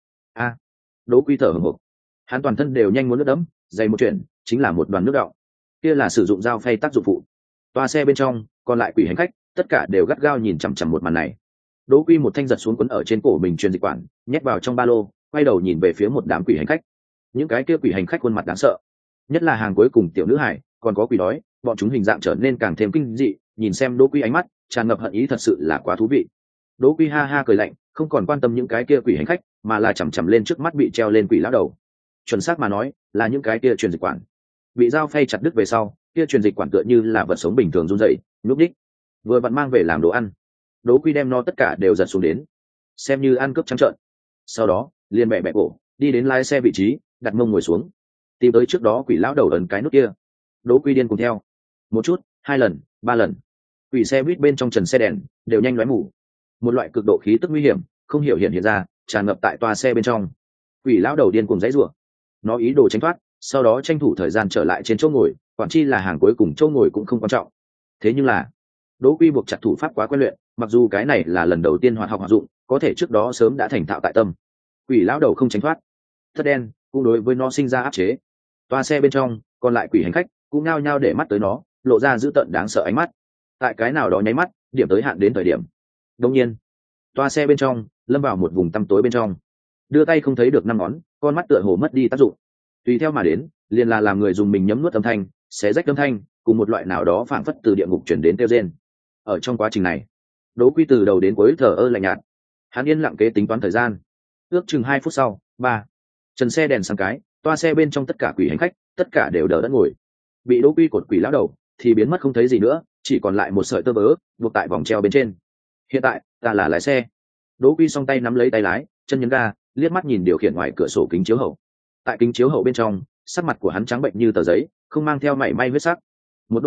Đỗ Quy thở hổn hộc, hắn toàn thân đều nhanh muốn nước đẫm, dày một chuyện chính là một đoàn nước đọng. Kia là sử dụng dao phay tác dụng phụ. Toa xe bên trong còn lại quỷ hành khách tất cả đều gắt gao nhìn chằm chằm một màn này. Đỗ Quy một thanh giật xuống quấn ở trên cổ mình truyền dịch quản, nhét vào trong ba lô, quay đầu nhìn về phía một đám quỷ hành khách. Những cái kia quỷ hành khách khuôn mặt đáng sợ, nhất là hàng cuối cùng tiểu nữ hải, còn có quỷ đói, bọn chúng hình dạng trở nên càng thêm kinh dị, nhìn xem Đỗ Quy ánh mắt tràn ngập hận ý, thật sự là quá thú vị. Đỗ Quy ha ha cười lạnh, không còn quan tâm những cái kia quỷ hành khách, mà là chằm chằm lên trước mắt bị treo lên quỷ lão đầu. Chuẩn xác mà nói, là những cái kia truyền dịch quản bị dao phay chặt đứt về sau, kia truyền dịch quản tựa như là vật sống bình thường run rẩy, nhúc nhích, vừa vặn mang về làm đồ ăn. Đỗ Quy đem nó tất cả đều giật xuống đến, xem như ăn cướp trắng trợn. Sau đó liền bẻ bẻ cổ, đi đến lái xe vị trí, đặt mông ngồi xuống, tìm tới trước đó quỷ lão đầu ấn cái nút kia. Đỗ Quy điên cùng theo, một chút, hai lần, ba lần, quỷ xe buýt bên trong trần xe đèn đều nhanh lóe mù, một loại cực độ khí tức nguy hiểm không hiểu hiện ra, tràn ngập tại toa xe bên trong. Quỷ lão đầu điên cùng giãy giụa, nó ý đồ tránh thoát, sau đó tranh thủ thời gian trở lại trên chỗ ngồi, quản chi là hàng cuối cùng chỗ ngồi cũng không quan trọng. Thế nhưng là Đỗ Quy buộc chặt thủ pháp quá quen luyện, mặc dù cái này là lần đầu tiên hoạt học hoạt dụng, có thể trước đó sớm đã thành thạo tại tâm. Quỷ lão đầu không tránh thoát, thất đen cũng đối với nó sinh ra áp chế. Toa xe bên trong còn lại quỷ hành khách cũng nhao nhao để mắt tới nó, lộ ra dữ tợn đáng sợ ánh mắt. Tại cái nào đó nháy mắt, điểm tới hạn đến thời điểm, đột nhiên toa xe bên trong lâm vào một vùng tăm tối bên trong, đưa tay không thấy được năm ngón, con mắt tựa hồ mất đi tác dụng. Tùy theo mà đến liền là làm người dùng mình nhấm nuốt âm thanh, xé rách âm thanh, cùng một loại nào đó phảng phất từ địa ngục chuyển đến kêu rên. Ở trong quá trình này, Đỗ Quy từ đầu đến cuối thờ ơ lạnh nhạt, hắn yên lặng kế tính toán thời gian. Ước chừng 2 phút sau, trần xe đèn sáng cái, toa xe bên trong tất cả quỷ hành khách tất cả đều đỡ đẫn ngồi. Bị Đỗ Quy cột quỷ lão đầu thì biến mất không thấy gì nữa, chỉ còn lại một sợi tơ vớ buộc tại vòng treo bên trên. Hiện tại ta là lái xe. Đỗ Quy song tay nắm lấy tay lái, chân nhấn ga, liếc mắt nhìn điều khiển ngoài cửa sổ kính chiếu hậu. Tại kính chiếu hậu bên trong, sắc mặt của hắn trắng bệnh như tờ giấy, không mang theo mảy may huyết sắc. Một đôi mắt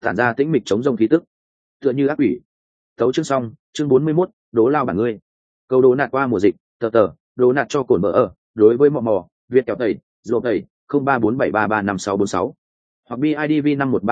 tản ra tĩnh mịch chống rông khí tức, tựa như ác quỷ. Tấu chương xong, chương 41, đố lao bản ngươi. Câu đố nạt qua mùa dịch, tờ, đố nạt cho cồn mở ở, đối với mò, Việt kéo tẩy, rùa tẩy, 0347335646. Hoặc BIDV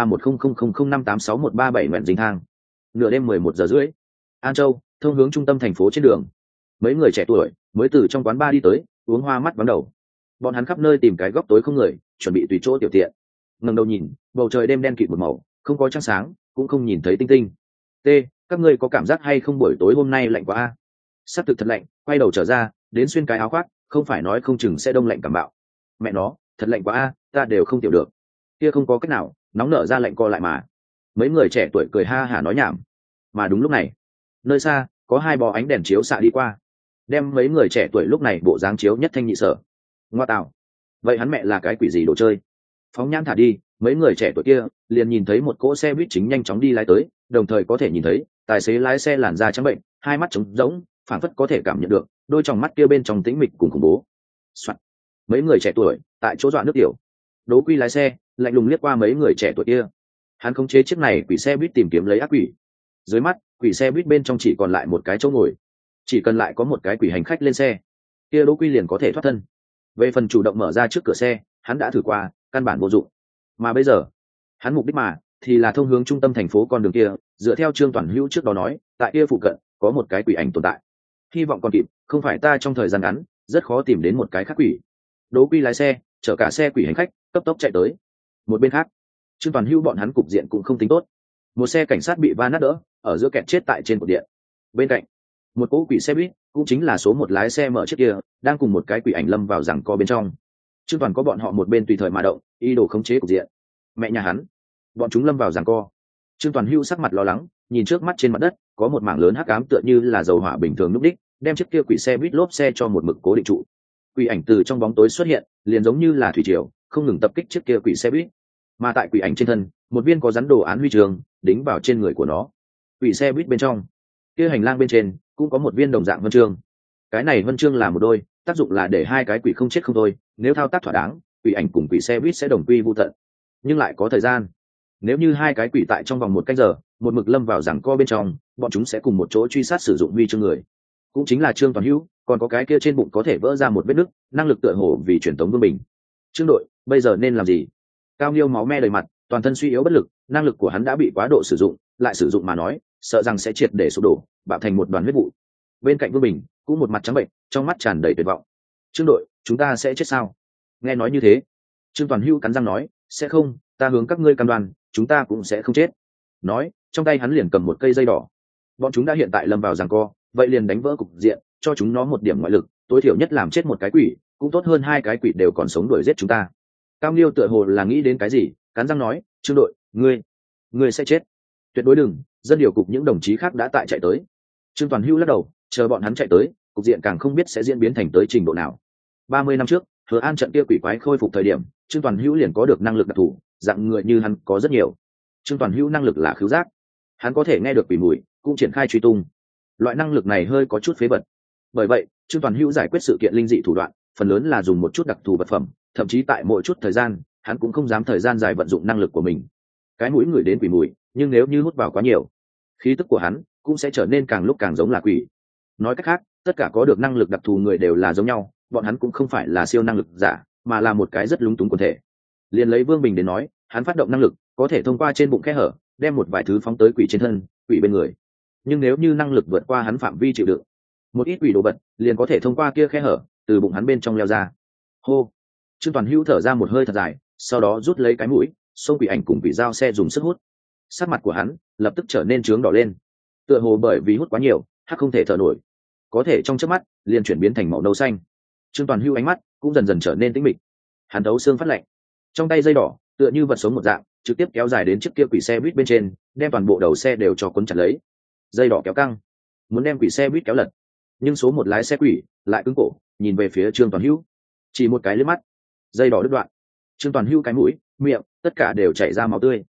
51300005861137 nguyện dính thang. Nửa đêm 11 giờ rưỡi. An Châu, thông hướng trung tâm thành phố trên đường. Mấy người trẻ tuổi mới từ trong quán bar đi tới, uống hoa mắt vắng đầu. Bọn hắn khắp nơi tìm cái góc tối không người, chuẩn bị tùy chỗ tiểu tiện. Ngẩng đầu nhìn, bầu trời đêm đen kịt một màu, không có trăng sáng, cũng không nhìn thấy tinh tinh. T, các ngươi có cảm giác hay không buổi tối hôm nay lạnh quá a? Sắp thực thật lạnh, quay đầu trở ra, đến xuyên cái áo khoác, không phải nói không chừng sẽ đông lạnh cảm bạo. Mẹ nó, thật lạnh quá a, ta đều không tiểu được. Kia không có cách nào, nóng nở ra lạnh co lại mà. Mấy người trẻ tuổi cười ha hả nói nhảm. Mà đúng lúc này, nơi xa có hai bó ánh đèn chiếu xạ đi qua, đem mấy người trẻ tuổi lúc này bộ dáng chiếu nhất thanh nhị sở. Ngoa tạo, vậy hắn mẹ là cái quỷ gì đồ chơi? Phóng nhãn thả đi, mấy người trẻ tuổi kia liền nhìn thấy một cỗ xe buýt chính nhanh chóng đi lái tới, đồng thời có thể nhìn thấy tài xế lái xe làn da trắng bệnh, hai mắt trống rỗng, phảng phất có thể cảm nhận được đôi tròng mắt kia bên trong tĩnh mịch cùng khủng bố. Soạn. Mấy người trẻ tuổi tại chỗ dọa nước tiểu. Đố Quy lái xe lạnh lùng liếc qua mấy người trẻ tuổi kia, hắn khống chế chiếc này quỷ xe buýt tìm kiếm lấy ác quỷ. Dưới mắt quỷ xe buýt bên trong chỉ còn lại một cái chỗ ngồi, chỉ cần lại có một cái quỷ hành khách lên xe, kia Đỗ Quy liền có thể thoát thân. Về phần chủ động mở ra trước cửa xe, hắn đã thử qua, căn bản vô dụng. Mà bây giờ hắn mục đích mà thì là thông hướng trung tâm thành phố con đường kia, dựa theo Trương Toàn Hữu trước đó nói, tại kia phụ cận có một cái quỷ ảnh tồn tại, hy vọng còn kịp, không phải ta trong thời gian ngắn rất khó tìm đến một cái khác quỷ. Đỗ Quy lái xe chở cả xe quỷ hành khách cấp tốc chạy tới. Một bên khác, Trương Toàn Hữu bọn hắn cục diện cũng không tính tốt. Một xe cảnh sát bị va nát đỡ, ở giữa kẹt chết tại trên cột điện. Bên cạnh, một cỗ quỷ xe buýt, cũng chính là số một lái xe mở chiếc kia, đang cùng một cái quỷ ảnh lâm vào giằng co bên trong. Trương Toàn có bọn họ một bên tùy thời mà động, ý đồ khống chế cục diện. Mẹ nhà hắn, bọn chúng lâm vào giằng co. Trương Toàn Hữu sắc mặt lo lắng, nhìn trước mắt trên mặt đất có một mảng lớn hắc ám tựa như là dầu hỏa bình thường núp đích, đem chiếc kia quỷ xe buýt lốp xe cho một mực cố định trụ. Quỷ ảnh từ trong bóng tối xuất hiện, liền giống như là thủy triều, không ngừng tập kích chiếc kia quỷ xe buýt. Mà tại quỷ ảnh trên thân, một viên có rắn đồ án huy chương đính vào trên người của nó. Quỷ xe buýt bên trong, kia hành lang bên trên cũng có một viên đồng dạng huân chương. Cái này huân chương là một đôi, tác dụng là để hai cái quỷ không chết không thôi, nếu thao tác thỏa đáng, quỷ ảnh cùng quỷ xe buýt sẽ đồng quy vu tận. Nhưng lại có thời gian, nếu như hai cái quỷ tại trong vòng 1 canh giờ một mực lâm vào giằng co bên trong, bọn chúng sẽ cùng một chỗ truy sát sử dụng huy chương người, cũng chính là Trương Toàn Hữu, còn có cái kia trên bụng có thể vỡ ra một vết nứt, năng lực tựa hồ vì truyền tống vương bình. Trương đội, bây giờ nên làm gì? Cao Nghiêu máu me đầy mặt, toàn thân suy yếu bất lực, năng lực của hắn đã bị quá độ sử dụng, lại sử dụng mà nói, sợ rằng sẽ triệt để sụp đổ, bạo thành một đoàn huyết vụ. Bên cạnh Vương Bình cũng một mặt trắng bệnh, trong mắt tràn đầy tuyệt vọng. Trương đội, chúng ta sẽ chết sao? Nghe nói như thế, Trương Toàn Hữu cắn răng nói, sẽ không, ta hướng các ngươi cam đoan, chúng ta cũng sẽ không chết. Nói, trong tay hắn liền cầm một cây dây đỏ. Bọn chúng đã hiện tại lâm vào giằng co, vậy liền đánh vỡ cục diện, cho chúng nó một điểm ngoại lực, tối thiểu nhất làm chết một cái quỷ, cũng tốt hơn hai cái quỷ đều còn sống đuổi giết chúng ta. Cao Nghiêu tựa hồ là nghĩ đến cái gì, cắn răng nói, Trương đội, ngươi sẽ chết. Tuyệt đối đừng, dân điều cục những đồng chí khác đã tại chạy tới. Trương Toàn Hữu lắc đầu, chờ bọn hắn chạy tới, cục diện càng không biết sẽ diễn biến thành tới trình độ nào. 30 năm trước, Hứa An trận kia quỷ quái khôi phục thời điểm, Trương Toàn Hữu liền có được năng lực đặc thù, dạng người như hắn có rất nhiều. Trương Toàn Hữu năng lực là khứu giác, hắn có thể nghe được quỷ mùi, cũng triển khai truy tung. Loại năng lực này hơi có chút phế vật. Bởi vậy, Trương Toàn Hữu giải quyết sự kiện linh dị thủ đoạn, phần lớn là dùng một chút đặc thù vật phẩm, thậm chí tại mỗi chút thời gian, hắn cũng không dám thời gian dài vận dụng năng lực của mình. Cái mũi người đến quỷ mùi, nhưng nếu như hút vào quá nhiều, khí tức của hắn cũng sẽ trở nên càng lúc càng giống là quỷ. Nói cách khác, tất cả có được năng lực đặc thù người đều là giống nhau, bọn hắn cũng không phải là siêu năng lực giả, mà là một cái rất lúng túng quần thể. Liền lấy Vương Bình đến nói, hắn phát động năng lực, có thể thông qua trên bụng khe hở, đem một vài thứ phóng tới quỷ trên thân, quỷ bên người. Nhưng nếu như năng lực vượt qua hắn phạm vi chịu đựng, một ít quỷ đồ vật liền có thể thông qua kia khe hở, từ bụng hắn bên trong leo ra. Hô. Trương Toàn Hữu thở ra một hơi thật dài, sau đó rút lấy cái mũi, xông quỷ ảnh cùng quỷ dao xe dùng sức hút. Sắc mặt của hắn lập tức trở nên trướng đỏ lên, tựa hồ bởi vì hút quá nhiều, hắc không thể thở nổi, có thể trong chớp mắt liền chuyển biến thành màu nâu xanh. Trương Toàn Hữu ánh mắt cũng dần dần trở nên tĩnh mịch, hắn đấu xương phát lạnh, trong tay dây đỏ tựa như vật sống một dạng, trực tiếp kéo dài đến chiếc kia quỷ xe buýt bên trên, đem toàn bộ đầu xe đều cho cuốn chặt lấy. Dây đỏ kéo căng, muốn đem quỷ xe buýt kéo lật, nhưng số một lái xe quỷ lại cứng cổ, nhìn về phía Trương Toàn Hữu, chỉ một cái liếc mắt, dây đỏ đứt đoạn. Trương Toàn Hữu cái mũi, miệng, tất cả đều chảy ra máu tươi.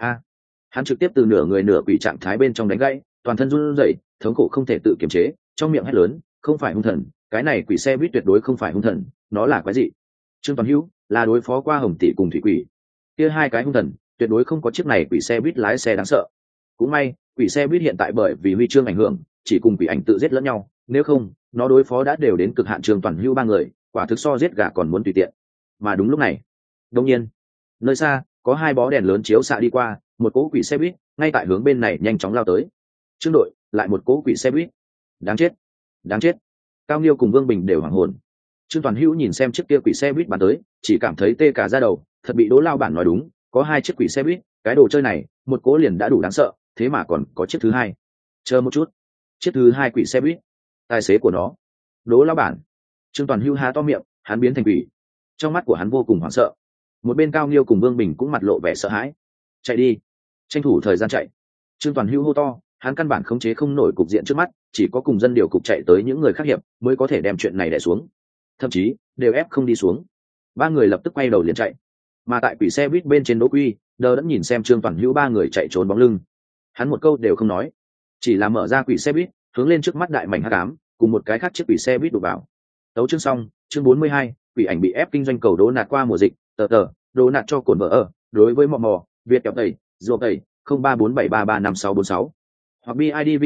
Hắn trực tiếp từ nửa người nửa quỷ trạng thái bên trong đánh gãy, toàn thân run rẩy, thống khổ không thể tự kiềm chế, trong miệng hét lớn, không phải hung thần, cái này quỷ xe buýt tuyệt đối không phải hung thần, nó là quái gì? Trương Toàn Hữu là đối phó qua Hồng Tỷ cùng Thủy Quỷ, kia hai cái hung thần tuyệt đối không có chiếc này quỷ xe buýt lái xe đáng sợ. Cũng may quỷ xe buýt hiện tại bởi vì huy chương ảnh hưởng chỉ cùng quỷ ảnh tự giết lẫn nhau, nếu không nó đối phó đã đều đến cực hạn. Trương Toàn Hưu ba người quả thực so giết gà còn muốn tùy tiện. Mà đúng lúc này, đột nhiên nơi xa có hai bó đèn lớn chiếu xạ đi qua, một cỗ quỷ xe buýt ngay tại hướng bên này nhanh chóng lao tới. Trương đội, lại một cỗ quỷ xe buýt. Đáng chết, đáng chết. Cao Nghiêu cùng Vương Bình đều hoảng hồn. Trương Toàn Hữu nhìn xem chiếc kia quỷ xe buýt bắn tới, chỉ cảm thấy tê cả da đầu, thật bị Đỗ lao bản nói đúng, có hai chiếc quỷ xe buýt, cái đồ chơi này, một cỗ liền đã đủ đáng sợ, thế mà còn có chiếc thứ hai. Chờ một chút, chiếc thứ hai quỷ xe buýt, tài xế của nó, Đỗ lao bản. Trương Toàn Hữu há to miệng, hắn biến thành quỷ. Trong mắt của hắn vô cùng hoảng sợ. Một bên Cao Nghiêu cùng Vương Bình cũng mặt lộ vẻ sợ hãi. Chạy đi, tranh thủ thời gian chạy. Trương Toàn Hữu hô to, hắn căn bản khống chế không nổi cục diện trước mắt, chỉ có cùng dân điều cục chạy tới những người khác hiệp mới có thể đem chuyện này đè xuống, thậm chí đều ép không đi xuống. Ba người lập tức quay đầu liền chạy. Mà tại quỷ xe buýt bên trên Đỗ Quy đờ đẫn nhìn xem Trương Toàn Hữu ba người chạy trốn bóng lưng, hắn một câu đều không nói, chỉ là mở ra quỷ xe buýt hướng lên trước mắt đại mảnh hắc ám, cùng một cái khác chiếc quỷ xe buýt đụng vào. Tấu chương xong. Chương 42, quỷ ảnh bị ép kinh doanh cầu đố nạt qua mùa dịch. Đố nạt cho cồn vợ ở đối với mò mò Việt kẹo tẩy ruột tẩy 0347335646 hoặc bidv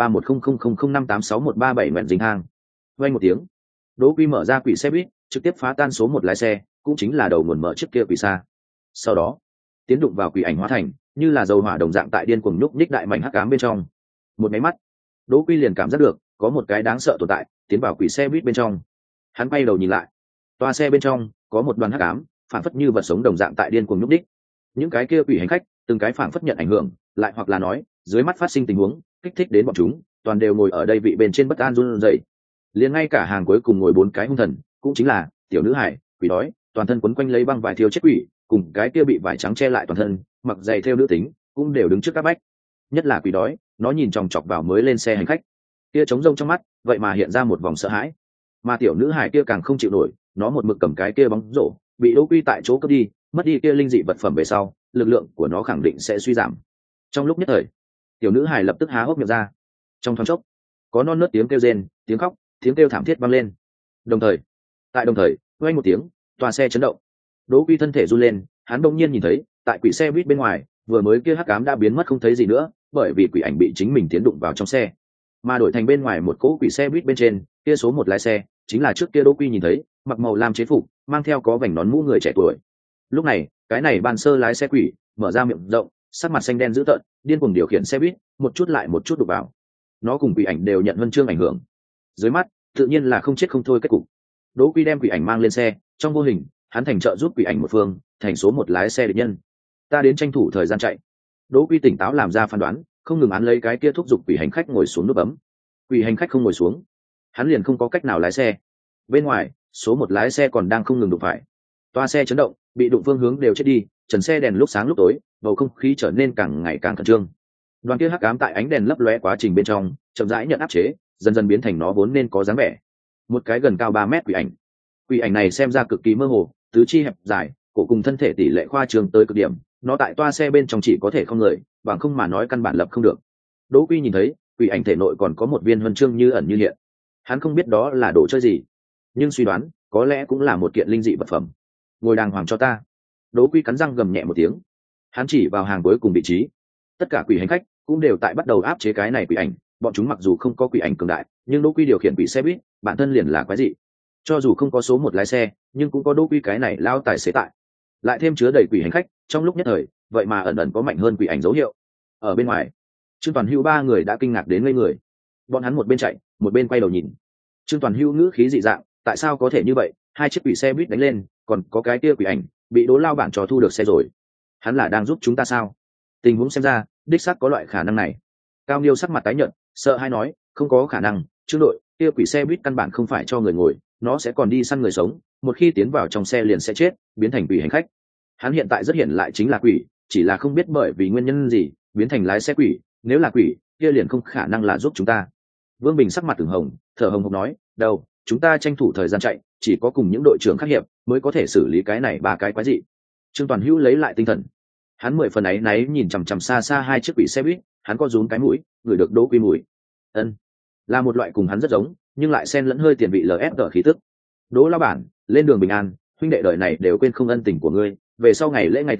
5131000058613 nguyện dính hang. Vang một tiếng, Đỗ Quy mở ra quỷ xe buýt trực tiếp phá tan số một lái xe, cũng chính là đầu nguồn mở chiếc kia quỷ xa. Sau đó tiến đụng vào quỷ ảnh hóa thành như là dầu hỏa đồng dạng tại điên cuồng nhúc nhích đại mảnh hắc ám bên trong. Một máy mắt, Đỗ Quy liền cảm giác được có một cái đáng sợ tồn tại tiến vào quỷ xe buýt bên trong. Hắn quay đầu nhìn lại, toa xe bên trong có một đoàn hắc ám phản phất như vật sống đồng dạng tại điên cuồng nhúc nhích. Những cái kia quỷ hành khách từng cái phản phất nhận ảnh hưởng, lại hoặc là nói dưới mắt phát sinh tình huống kích thích đến bọn chúng, toàn đều ngồi ở đây vị bên trên bất an run rẩy. Liền ngay cả hàng cuối cùng ngồi bốn cái hung thần, cũng chính là tiểu nữ hải quỷ đói, toàn thân quấn quanh lấy băng vải thiêu chết quỷ, cùng cái kia bị vải trắng che lại toàn thân mặc giày theo nữ tính, cũng đều đứng trước các bách. Nhất là quỷ đói, nó nhìn chòng chọc vào mới lên xe hành khách, kia trống rông trong mắt vậy mà hiện ra một vòng sợ hãi. Mà tiểu nữ hải kia càng không chịu nổi, nó một mực cầm cái kia bóng rổ bị Đỗ Quy tại chỗ cướp đi, mất đi kia linh dị vật phẩm về sau, lực lượng của nó khẳng định sẽ suy giảm. Trong lúc nhất thời, tiểu nữ hải lập tức há hốc miệng ra. Trong thoáng chốc, có non nớt tiếng kêu rên, tiếng khóc, tiếng kêu thảm thiết vang lên. Đồng thời, vang một tiếng, toa xe chấn động. Đỗ Quy thân thể run lên, hắn đột nhiên nhìn thấy, tại quỷ xe buýt bên ngoài, vừa mới kia hắc ám đã biến mất không thấy gì nữa, bởi vì quỷ ảnh bị chính mình tiến đụng vào trong xe, mà đổi thành bên ngoài một cỗ quỷ xe buýt bên trên, kia số một lái xe, chính là trước kia Đỗ Quy nhìn thấy, mặc màu lam chế phục, mang theo có vành nón mũ người trẻ tuổi. Lúc này, cái này ban sơ lái xe quỷ, mở ra miệng rộng, sắc mặt xanh đen dữ tợn, điên cuồng điều khiển xe buýt, một chút lại một chút đụng vào. Nó cùng quỷ ảnh đều nhận huân chương ảnh hưởng. Dưới mắt, tự nhiên là không chết không thôi kết cục. Đỗ Quy đem quỷ ảnh mang lên xe, trong vô hình, hắn thành trợ giúp quỷ ảnh một phương, thành số một lái xe địch nhân. Ta đến tranh thủ thời gian chạy. Đỗ Quy tỉnh táo làm ra phán đoán, không ngừng án lấy cái kia thúc giục quỷ hành khách ngồi xuống nút bấm. Quỷ hành khách không ngồi xuống, hắn liền không có cách nào lái xe. Bên ngoài, số một lái xe còn đang không ngừng đụng phải. Toa xe chấn động, bị đụng phương hướng đều chết đi, trần xe đèn lúc sáng lúc tối, bầu không khí trở nên càng ngày càng khẩn trương. Đoàn kia hắc ám tại ánh đèn lấp lóe quá trình bên trong, chậm rãi nhận áp chế, dần dần biến thành nó vốn nên có dáng vẻ. Một cái gần cao 3 mét quỷ ảnh. Quỷ ảnh này xem ra cực kỳ mơ hồ, tứ chi hẹp dài, cổ cùng thân thể tỷ lệ khoa trương tới cực điểm, nó tại toa xe bên trong chỉ có thể không người, bằng không mà nói căn bản lập không được. Đỗ Quy nhìn thấy, quỷ ảnh thể nội còn có một viên huân chương như ẩn như hiện. Hắn không biết đó là đồ chơi gì, nhưng suy đoán, có lẽ cũng là một kiện linh dị vật phẩm. Ngồi đàng hoàng cho ta. Đỗ Quy cắn răng gầm nhẹ một tiếng. Hắn chỉ vào hàng cuối cùng vị trí. Tất cả quỷ hành khách cũng đều tại bắt đầu áp chế cái này quỷ ảnh, bọn chúng mặc dù không có quỷ ảnh cường đại, nhưng Đỗ Quy điều khiển quỷ xe buýt, bản thân liền là quái dị. Cho dù không có số một lái xe, nhưng cũng có Đỗ Quy cái này lao tài xế tại. Lại thêm chứa đầy quỷ hành khách, trong lúc nhất thời, vậy mà ẩn ẩn có mạnh hơn quỷ ảnh dấu hiệu. Ở bên ngoài, Trương Toàn Hữu ba người đã kinh ngạc đến ngây người. Bọn hắn một bên chạy, một bên quay đầu nhìn. Trương Toàn Hữu ngữ khí dị dạng, tại sao có thể như vậy, hai chiếc quỷ xe buýt đánh lên, còn có cái kia quỷ ảnh bị Đỗ lao bản trò thu được xe rồi. Hắn là đang giúp chúng ta sao? Tình huống xem ra, đích xác có loại khả năng này. Cao Nghiêu sắc mặt tái nhợt, sợ hãi nói, không có khả năng, Trương đội, kia quỷ xe buýt căn bản không phải cho người ngồi, nó sẽ còn đi săn người sống, một khi tiến vào trong xe liền sẽ chết, biến thành quỷ hành khách. Hắn hiện tại rất hiện lại chính là quỷ, chỉ là không biết bởi vì nguyên nhân gì biến thành lái xe quỷ, nếu là quỷ, kia liền không khả năng là giúp chúng ta. Vương Bình sắc mặt từng hồng, thở hồng hộc nói, đâu, chúng ta tranh thủ thời gian chạy, chỉ có cùng những đội trưởng khác hiệp mới có thể xử lý cái này ba cái quái dị. Trương Toàn Hữu lấy lại tinh thần, hắn 10 phần áy náy nhìn chằm chằm xa xa hai chiếc quỷ xe buýt, hắn có rúm cái mũi, ngửi được Đỗ Quy mùi. Ân, là một loại cùng hắn rất giống, nhưng lại xen lẫn hơi tiền vị LFG khí tức. Đỗ lão bản, lên đường bình an, huynh đệ đời này đều quên không ân tình của ngươi, về sau ngày lễ ngày Tết,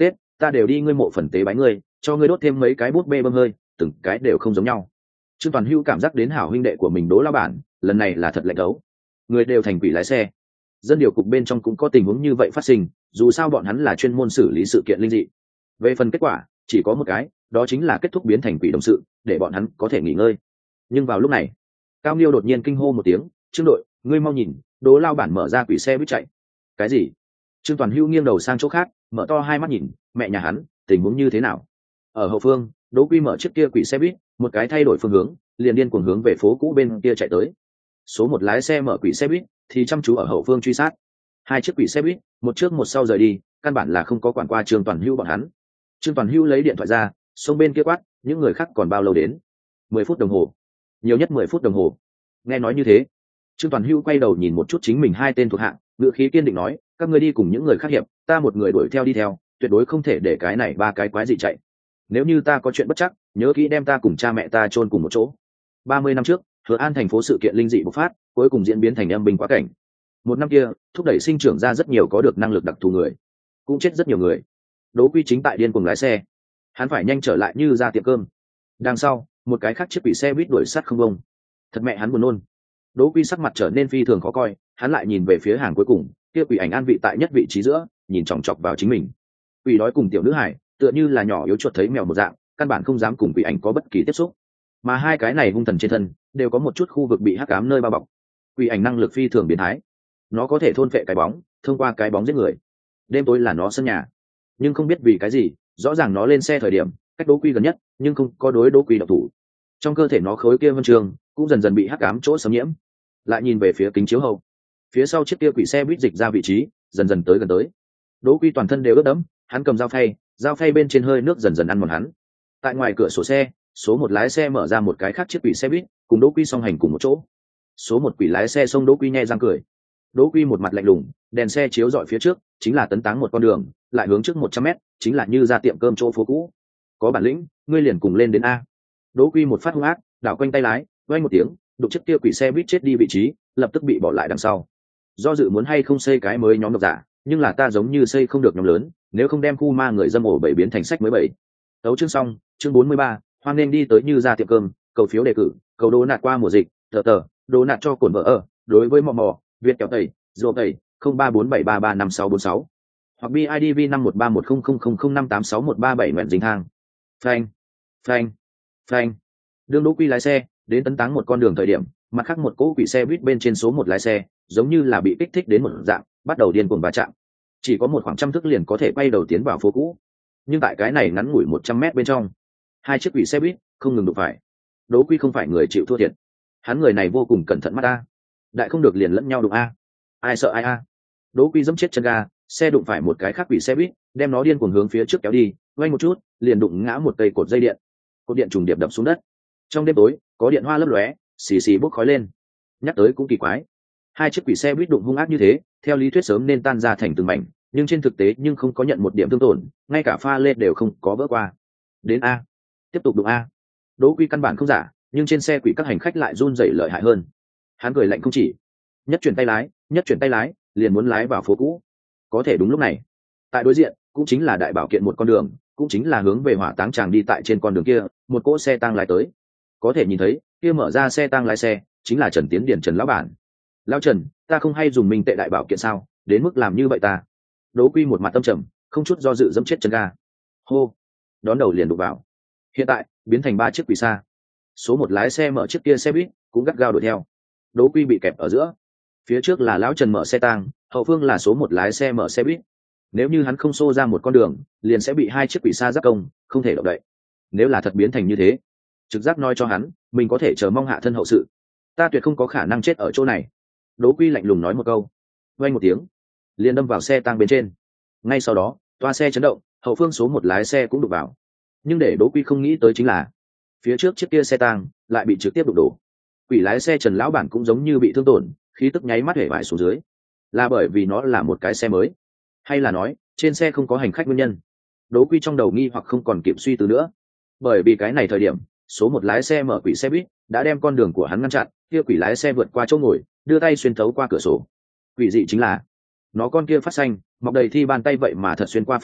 ta đều đi ngươi mộ phần tế bái ngươi, cho ngươi đốt thêm mấy cái bút bê bơm hơi, từng cái đều không giống nhau. Trương Toàn Hữu cảm giác đến hảo huynh đệ của mình Đỗ lão bản lần này là thật lạnh đấu, người đều thành quỷ lái xe. Dân điều cục bên trong cũng có tình huống như vậy phát sinh, dù sao bọn hắn là chuyên môn xử lý sự kiện linh dị. Về phần kết quả chỉ có một cái, đó chính là kết thúc biến thành quỷ đồng sự, để bọn hắn có thể nghỉ ngơi. Nhưng vào lúc này Cao Nghiêu đột nhiên kinh hô một tiếng, Trương đội, ngươi mau nhìn, Đỗ lao bản mở ra quỷ xe buýt chạy. Cái gì? Trương Toàn Hữu nghiêng đầu sang chỗ khác, mở to hai mắt nhìn, mẹ nhà hắn, tình huống như thế nào? Ở hậu phương, Đỗ Quy mở chiếc kia quỷ xe buýt, một cái thay đổi phương hướng, liền điên cuồng hướng về phố cũ bên kia chạy tới. Số một lái xe mở quỷ xe buýt thì chăm chú ở hậu phương truy sát. Hai chiếc quỷ xe buýt, một trước một sau rời đi, căn bản là không có quản qua Trương Toàn Hữu bọn hắn. Trương Toàn Hữu lấy điện thoại ra, xông bên kia quát, những người khác còn bao lâu đến? 10 phút đồng hồ. Nhiều nhất 10 phút đồng hồ. Nghe nói như thế, Trương Toàn Hữu quay đầu nhìn một chút chính mình hai tên thuộc hạ, ngữ khí kiên định nói, các ngươi đi cùng những người khác hiệp, ta một người đuổi theo đi theo, tuyệt đối không thể để cái này ba cái quái dị chạy. Nếu như ta có chuyện bất chắc, nhớ kỹ đem ta cùng cha mẹ ta chôn cùng một chỗ. 30 năm trước, Hứa An thành phố sự kiện linh dị bộc phát, cuối cùng diễn biến thành âm binh quá cảnh. Một năm kia, thúc đẩy sinh trưởng ra rất nhiều có được năng lực đặc thù người, cũng chết rất nhiều người. Đỗ Quy chính tại điên cuồng lái xe, hắn phải nhanh trở lại như ra tiệm cơm. Đằng sau, một cái khác chiếc quỷ xe buýt đuổi sát không bông. Thật mẹ hắn buồn nôn. Đỗ Quy sắc mặt trở nên phi thường khó coi, hắn lại nhìn về phía hàng cuối cùng, kia quỷ ảnh an vị tại nhất vị trí giữa, nhìn chòng chọc vào chính mình. Quỷ đói cùng tiểu nữ hải, tựa như là nhỏ yếu chuột thấy mèo một dạng, căn bản không dám cùng quỷ ảnh có bất kỳ tiếp xúc. Mà hai cái này hung thần trên thân, đều có một chút khu vực bị hắc ám nơi bao bọc. Quỷ ảnh năng lực phi thường biến thái, nó có thể thôn phệ cái bóng, thông qua cái bóng giết người. Đêm tối là nó sân nhà, nhưng không biết vì cái gì, rõ ràng nó lên xe thời điểm cách Đỗ Quy gần nhất, nhưng không có đối Đỗ Quy động thủ. Trong cơ thể nó khối kia vân trường cũng dần dần bị hắc ám chỗ xâm nhiễm. Lại nhìn về phía kính chiếu hậu, phía sau chiếc kia quỷ xe buýt dịch ra vị trí, dần dần tới gần tới. Đỗ Quy toàn thân đều ướt đẫm, hắn cầm dao phay bên trên hơi nước dần dần ăn mòn hắn. Tại ngoài cửa sổ xe, số một lái xe mở ra một cái khác chiếc quỷ xe buýt, cùng Đỗ Quy song hành cùng một chỗ. Số một quỷ lái xe xông Đỗ Quy nhe răng cười. Đỗ Quy một mặt lạnh lùng, đèn xe chiếu rọi phía trước, chính là tấn táng một con đường, lại hướng trước 100 mét, chính là như ra tiệm cơm chỗ phố cũ. Có bản lĩnh, ngươi liền cùng lên đến a. Đỗ Quy một phát hung ác, đảo quanh tay lái, vang một tiếng, đụng chiếc kia quỷ xe buýt chết đi vị trí, lập tức bị bỏ lại đằng sau. Do dự muốn hay không xây cái mới nhóm độc giả, nhưng là ta giống như xây không được nhóm lớn, nếu không đem khu ma người dâm ổ bảy biến thành sách mới bảy. Tấu chương xong, chương 43, hoan nên đi tới như ra tiệm cơm, cầu phiếu đề cử, cầu đố nạt qua mùa dịch, tờ, đố nạt cho cổn vợ ở, đối với mò, Việt kéo tẩy, rùa tẩy, 0347335646. Hoặc BIDV 51310000586137 nguyện dính thang. Phanh. Đường Đỗ Quy lái xe, đến tấn táng một con đường thời điểm, mặt khác một cỗ quỷ xe buýt bên trên số một lái xe, giống như là bị kích thích đến một dạng, bắt đầu điên cuồng va chạm. Chỉ có một khoảng trăm thước liền có thể quay đầu tiến vào phố cũ. Nhưng tại cái này ngắn ngủi 100 mét bên trong, hai chiếc quỷ xe buýt không ngừng đụng phải. Đỗ Quy không phải người chịu thua thiệt. Hắn người này vô cùng cẩn thận mắt a. Đại không được liền lẫn nhau đụng a. Ai sợ ai a. Đỗ Quy giẫm chết chân ga, xe đụng phải một cái khác quỷ xe buýt, đem nó điên cuồng hướng phía trước kéo đi, vay một chút, liền đụng ngã một cây cột dây điện. Cột điện trùng điệp đập xuống đất. Trong đêm tối, có điện hoa lấp lóe, xì xì bốc khói lên. Nhắc tới cũng kỳ quái, hai chiếc quỷ xe buýt đụng hung ác như thế, theo lý thuyết sớm nên tan ra thành từng mảnh, nhưng trên thực tế nhưng không có nhận một điểm thương tổn, ngay cả pha lê đều không có vỡ qua. Đến a, tiếp tục đụng a. Đỗ Quy căn bản không giả, nhưng trên xe quỷ các hành khách lại run rẩy lợi hại hơn. Hắn cười lạnh không chỉ, nhất chuyển tay lái, liền muốn lái vào phố cũ. Có thể đúng lúc này, tại đối diện, cũng chính là đại bảo kiện một con đường, cũng chính là hướng về hỏa táng tràng đi tại trên con đường kia, một cỗ xe tang lái tới. Có thể nhìn thấy, kia mở ra xe tang lái xe, chính là Trần Tiến Điển Trần lão bản. Lão Trần, ta không hay dùng minh tệ đại bảo kiện sao, đến mức làm như vậy ta. Đỗ Quy một mặt tâm trầm, không chút do dự dẫm chết chân ga. Hô, đón đầu liền đụng vào. Hiện tại biến thành ba chiếc quỷ xa. Số một lái xe mở chiếc kia xe buýt, cũng gắt gao đuổi theo. Đỗ Quy bị kẹp ở giữa. Phía trước là lão Trần mở xe tang, hậu phương là số một lái xe mở xe buýt. Nếu như hắn không xô ra một con đường, liền sẽ bị hai chiếc quỷ xa giáp công, không thể động đậy. Nếu là thật biến thành như thế, trực giác nói cho hắn, mình có thể chờ mong hạ thân hậu sự. Ta tuyệt không có khả năng chết ở chỗ này. Đỗ Quy lạnh lùng nói một câu, vang một tiếng, liền đâm vào xe tang bên trên. Ngay sau đó, toa xe chấn động, hậu phương số một lái xe cũng đụng vào. Nhưng để Đỗ Quy không nghĩ tới chính là, phía trước chiếc kia xe tang lại bị trực tiếp đụng đổ. Quỷ lái xe Trần lão bản cũng giống như bị thương tổn, khí tức nháy mắt hể vải xuống dưới. Là bởi vì nó là một cái xe mới, hay là nói trên xe không có hành khách nguyên nhân? Đỗ Quy trong đầu nghi hoặc không còn kịp suy tư nữa. Bởi vì cái này thời điểm, số một lái xe mở quỷ xe buýt đã đem con đường của hắn ngăn chặn, kia quỷ lái xe vượt qua chỗ ngồi, đưa tay xuyên thấu qua cửa sổ. Quỷ dị chính là, nó con kia phát xanh, mọc đầy thi bàn tay vậy mà thật xuyên qua pha lê,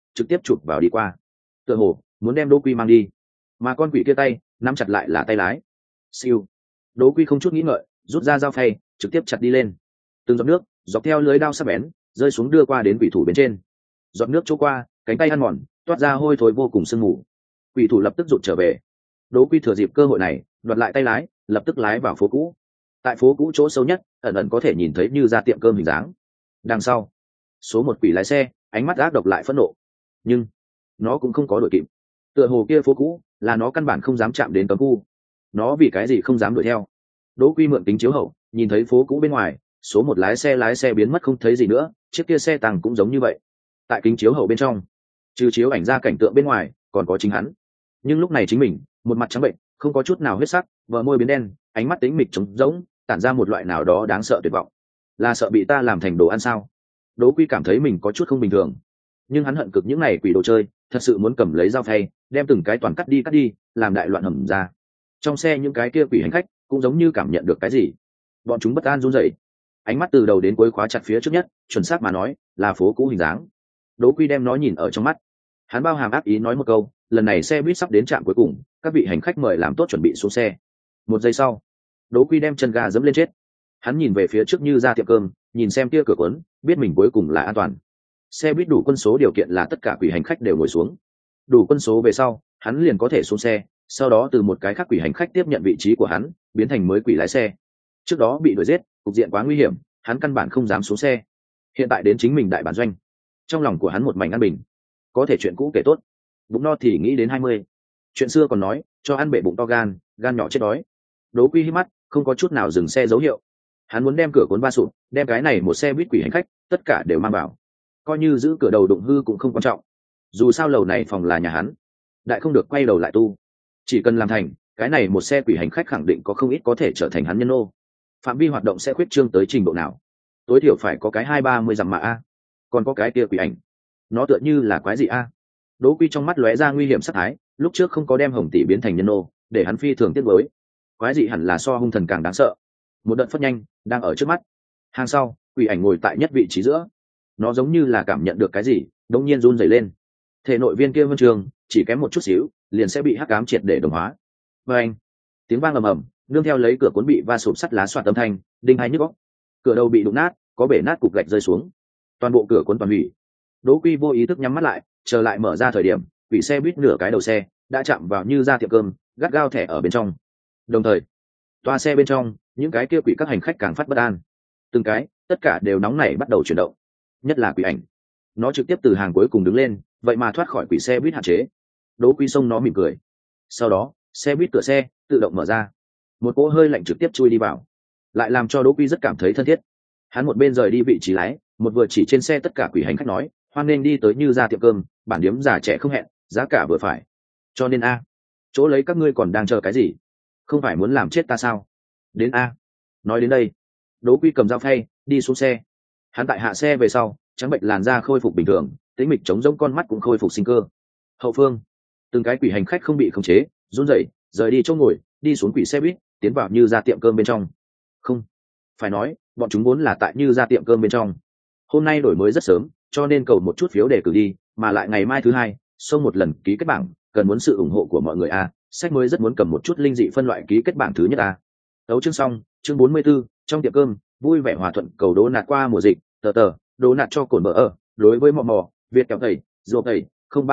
trực tiếp chụp vào đi qua, tựa hồ muốn đem Đỗ Quy mang đi, mà con quỷ kia tay nắm chặt lại là tay lái. Siêu. Đỗ Quy không chút nghĩ ngợi rút ra dao phay trực tiếp chặt đi lên, từng giọt nước dọc theo lưới đao sắc bén rơi xuống đưa qua đến quỷ thủ bên trên. Giọt nước chỗ qua, cánh tay ăn mòn toát ra hôi thối vô cùng sương mù. Quỷ thủ lập tức rụt trở về. Đỗ Quy thừa dịp cơ hội này đoạt lại tay lái, lập tức lái vào phố cũ. Tại phố cũ chỗ sâu nhất ẩn ẩn có thể nhìn thấy như ra tiệm cơm hình dáng. Đằng sau số một quỷ lái xe ánh mắt ác độc lại phẫn nộ, nhưng nó cũng không có đuổi kịp. Tựa hồ kia phố cũ là nó căn bản không dám chạm đến cấm khu. Nó vì cái gì không dám đuổi theo? Đỗ Quy mượn kính chiếu hậu nhìn thấy phố cũ bên ngoài số một lái xe biến mất không thấy gì nữa, chiếc kia xe tăng cũng giống như vậy. Tại kính chiếu hậu bên trong trừ chiếu ảnh ra cảnh tượng bên ngoài còn có chính hắn, nhưng lúc này chính mình một mặt trắng bệnh không có chút nào huyết sắc, bờ môi biến đen, ánh mắt tính mịch trống rỗng, tản ra một loại nào đó đáng sợ tuyệt vọng. Là sợ bị ta làm thành đồ ăn sao? Đỗ Quy cảm thấy mình có chút không bình thường, nhưng hắn hận cực những này quỷ đồ chơi, thật sự muốn cầm lấy dao phay đem từng cái toàn cắt đi làm đại loạn hầm ra. Trong xe những cái kia quỷ hành khách cũng giống như cảm nhận được cái gì, bọn chúng bất an run rẩy, ánh mắt từ đầu đến cuối khóa chặt phía trước nhất, chuẩn xác mà nói là phố cũ hình dáng. Đỗ Quy đem nó nhìn ở trong mắt, hắn bao hàm ác ý nói một câu, lần này xe buýt sắp đến trạm cuối cùng, các vị hành khách mời làm tốt chuẩn bị xuống xe. Một giây sau, Đỗ Quy đem chân ga dẫm lên chết. Hắn nhìn về phía trước như ra tiệm cơm, nhìn xem kia cửa cuốn, biết mình cuối cùng là an toàn. Xe buýt đủ quân số điều kiện là tất cả quỷ hành khách đều ngồi xuống. Đủ quân số về sau, hắn liền có thể xuống xe, sau đó từ một cái khác quỷ hành khách tiếp nhận vị trí của hắn, biến thành mới quỷ lái xe. Trước đó bị đuổi giết, cục diện quá nguy hiểm, hắn căn bản không dám xuống xe. Hiện tại đến chính mình đại bản doanh, trong lòng của hắn một mảnh an bình. Có thể chuyện cũ kể tốt, bụng no thì nghĩ đến 20. Chuyện xưa còn nói, cho ăn bể bụng to gan, gan nhỏ chết đói. Đỗ Quy hít mắt, không có chút nào dừng xe dấu hiệu. Hắn muốn đem cửa cuốn ba sụp, đem cái này một xe buýt quỷ hành khách tất cả đều mang vào, coi như giữ cửa đầu đụng hư cũng không quan trọng. Dù sao lầu này phòng là nhà hắn, đại không được quay đầu lại tu. Chỉ cần làm thành, cái này một xe quỷ hành khách khẳng định có không ít có thể trở thành hắn nhân ô. Phạm vi hoạt động sẽ khuyết trương tới trình độ nào? Tối thiểu phải có cái 20-30 dặm mà a. Còn có cái kia quỷ ảnh, nó tựa như là quái gì a? Đỗ Quy trong mắt lóe ra nguy hiểm sắc thái, lúc trước không có đem Hồng Tỷ biến thành nhân ô, để hắn phi thường tiếc nuối. Quái dị hẳn là so hung thần càng đáng sợ. Một đợt phất nhanh đang ở trước mắt. Hàng sau, quỷ ảnh ngồi tại nhất vị trí giữa. Nó giống như là cảm nhận được cái gì, đột nhiên run rẩy lên. Thể nội viên kia vân trường chỉ kém một chút xíu, liền sẽ bị hắc ám triệt để đồng hóa. Và anh, tiếng vang ầm ầm, nương theo lấy cửa cuốn bị va sụp sắt lá xoạt âm thanh, đinh hai nhức óc. Cửa đầu bị đụng nát, có bể nát cục gạch rơi xuống. Toàn bộ cửa cuốn toàn hủy. Đỗ Quy vô ý thức nhắm mắt lại, chờ lại mở ra thời điểm, quỷ xe buýt nửa cái đầu xe đã chạm vào như ra tiệm cơm, gắt gao thẻ ở bên trong. Đồng thời, toa xe bên trong, những cái kia quỷ các hành khách càng phát bất an. Từng cái, tất cả đều nóng nảy bắt đầu chuyển động. Nhất là quỷ ảnh, nó trực tiếp từ hàng cuối cùng đứng lên, vậy mà thoát khỏi quỷ xe buýt hạn chế. Đỗ Quy xông nó mỉm cười. Sau đó, xe buýt cửa xe tự động mở ra, một cỗ hơi lạnh trực tiếp chui đi vào, lại làm cho Đỗ Quy rất cảm thấy thân thiết. Hắn một bên rời đi vị trí lái, một vừa chỉ trên xe tất cả quỷ hành khách nói, hoan nên đi tới như ra tiệm cơm, bản điếm già trẻ không hẹn, giá cả vừa phải. Cho nên a, chỗ lấy các ngươi còn đang chờ cái gì? Không phải muốn làm chết ta sao? Đến a. Nói đến đây, Đỗ Quy cầm dao phay đi xuống xe. Hắn tại hạ xe về sau, trắng bệnh làn da khôi phục bình thường, tĩnh mịch trống rỗng con mắt cũng khôi phục sinh cơ. Hậu phương, từng cái quỷ hành khách không bị khống chế, run rẩy, rời đi chỗ ngồi, đi xuống quỷ xe buýt, tiến vào như ra tiệm cơm bên trong. Không, phải nói, bọn chúng vốn là tại như ra tiệm cơm bên trong. Hôm nay đổi mới rất sớm, cho nên cầu một chút phiếu để cử đi, mà lại ngày mai thứ hai, xông một lần ký kết bảng, cần muốn sự ủng hộ của mọi người a. Sách mới rất muốn cầm một chút linh dị phân loại ký kết bảng thứ nhất a. Đấu chương xong, chương 44, trong tiệm cơm, vui vẻ hòa thuận cầu đố nạt qua mùa dịch, tờ, đố nạt cho cồn bờ ở, đối với mò, Việt kéo tẩy, ruột tẩy,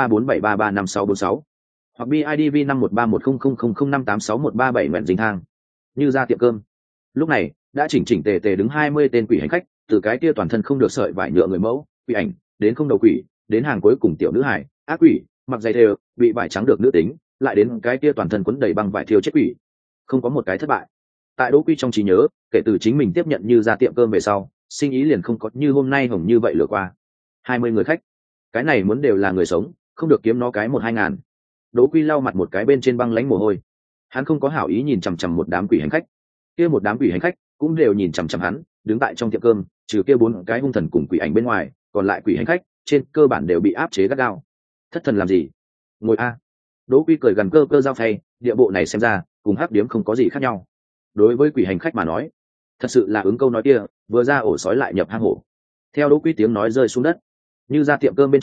0347335646. Hoặc BIDV 51300005861137 nguyện dính thang. Như ra tiệm cơm. Lúc này, đã chỉnh tề đứng 20 tên quỷ hành khách, từ cái kia toàn thân không được sợi vải nhựa người mẫu, quỷ ảnh, đến không đầu quỷ, đến hàng cuối cùng tiểu nữ hải, ác quỷ, mặc giày thêu, bị vải trắng được nữ tính, lại đến cái kia toàn thân quấn đầy băng vải thiêu chết quỷ. Không có một cái thất bại. Tại Đỗ Quy trong trí nhớ, kể từ chính mình tiếp nhận như ra tiệm cơm về sau, sinh ý liền không có như hôm nay hồng như vậy lừa qua. 20 người khách, cái này muốn đều là người sống, không được kiếm nó cái 1-2 ngàn. Đỗ Quy lau mặt một cái bên trên băng lánh mồ hôi. Hắn không có hảo ý nhìn chằm chằm một đám quỷ hành khách. Kia một đám quỷ hành khách cũng đều nhìn chằm chằm hắn, đứng tại trong tiệm cơm, trừ kia 4 cái hung thần cùng quỷ ảnh bên ngoài, còn lại quỷ hành khách trên cơ bản đều bị áp chế gắt gao. Thất thần làm gì? Ngồi a. Đỗ Quy cười gần cơ dao phay, địa bộ này xem ra cùng hắc điếm không có gì khác nhau. Đối với quỷ hành khách mà nói, thật sự là ứng câu nói kia, vừa ra ổ sói lại nhập hang hổ. Theo Đỗ Quy tiếng nói rơi xuống đất, như ra tiệm cơm bên trong,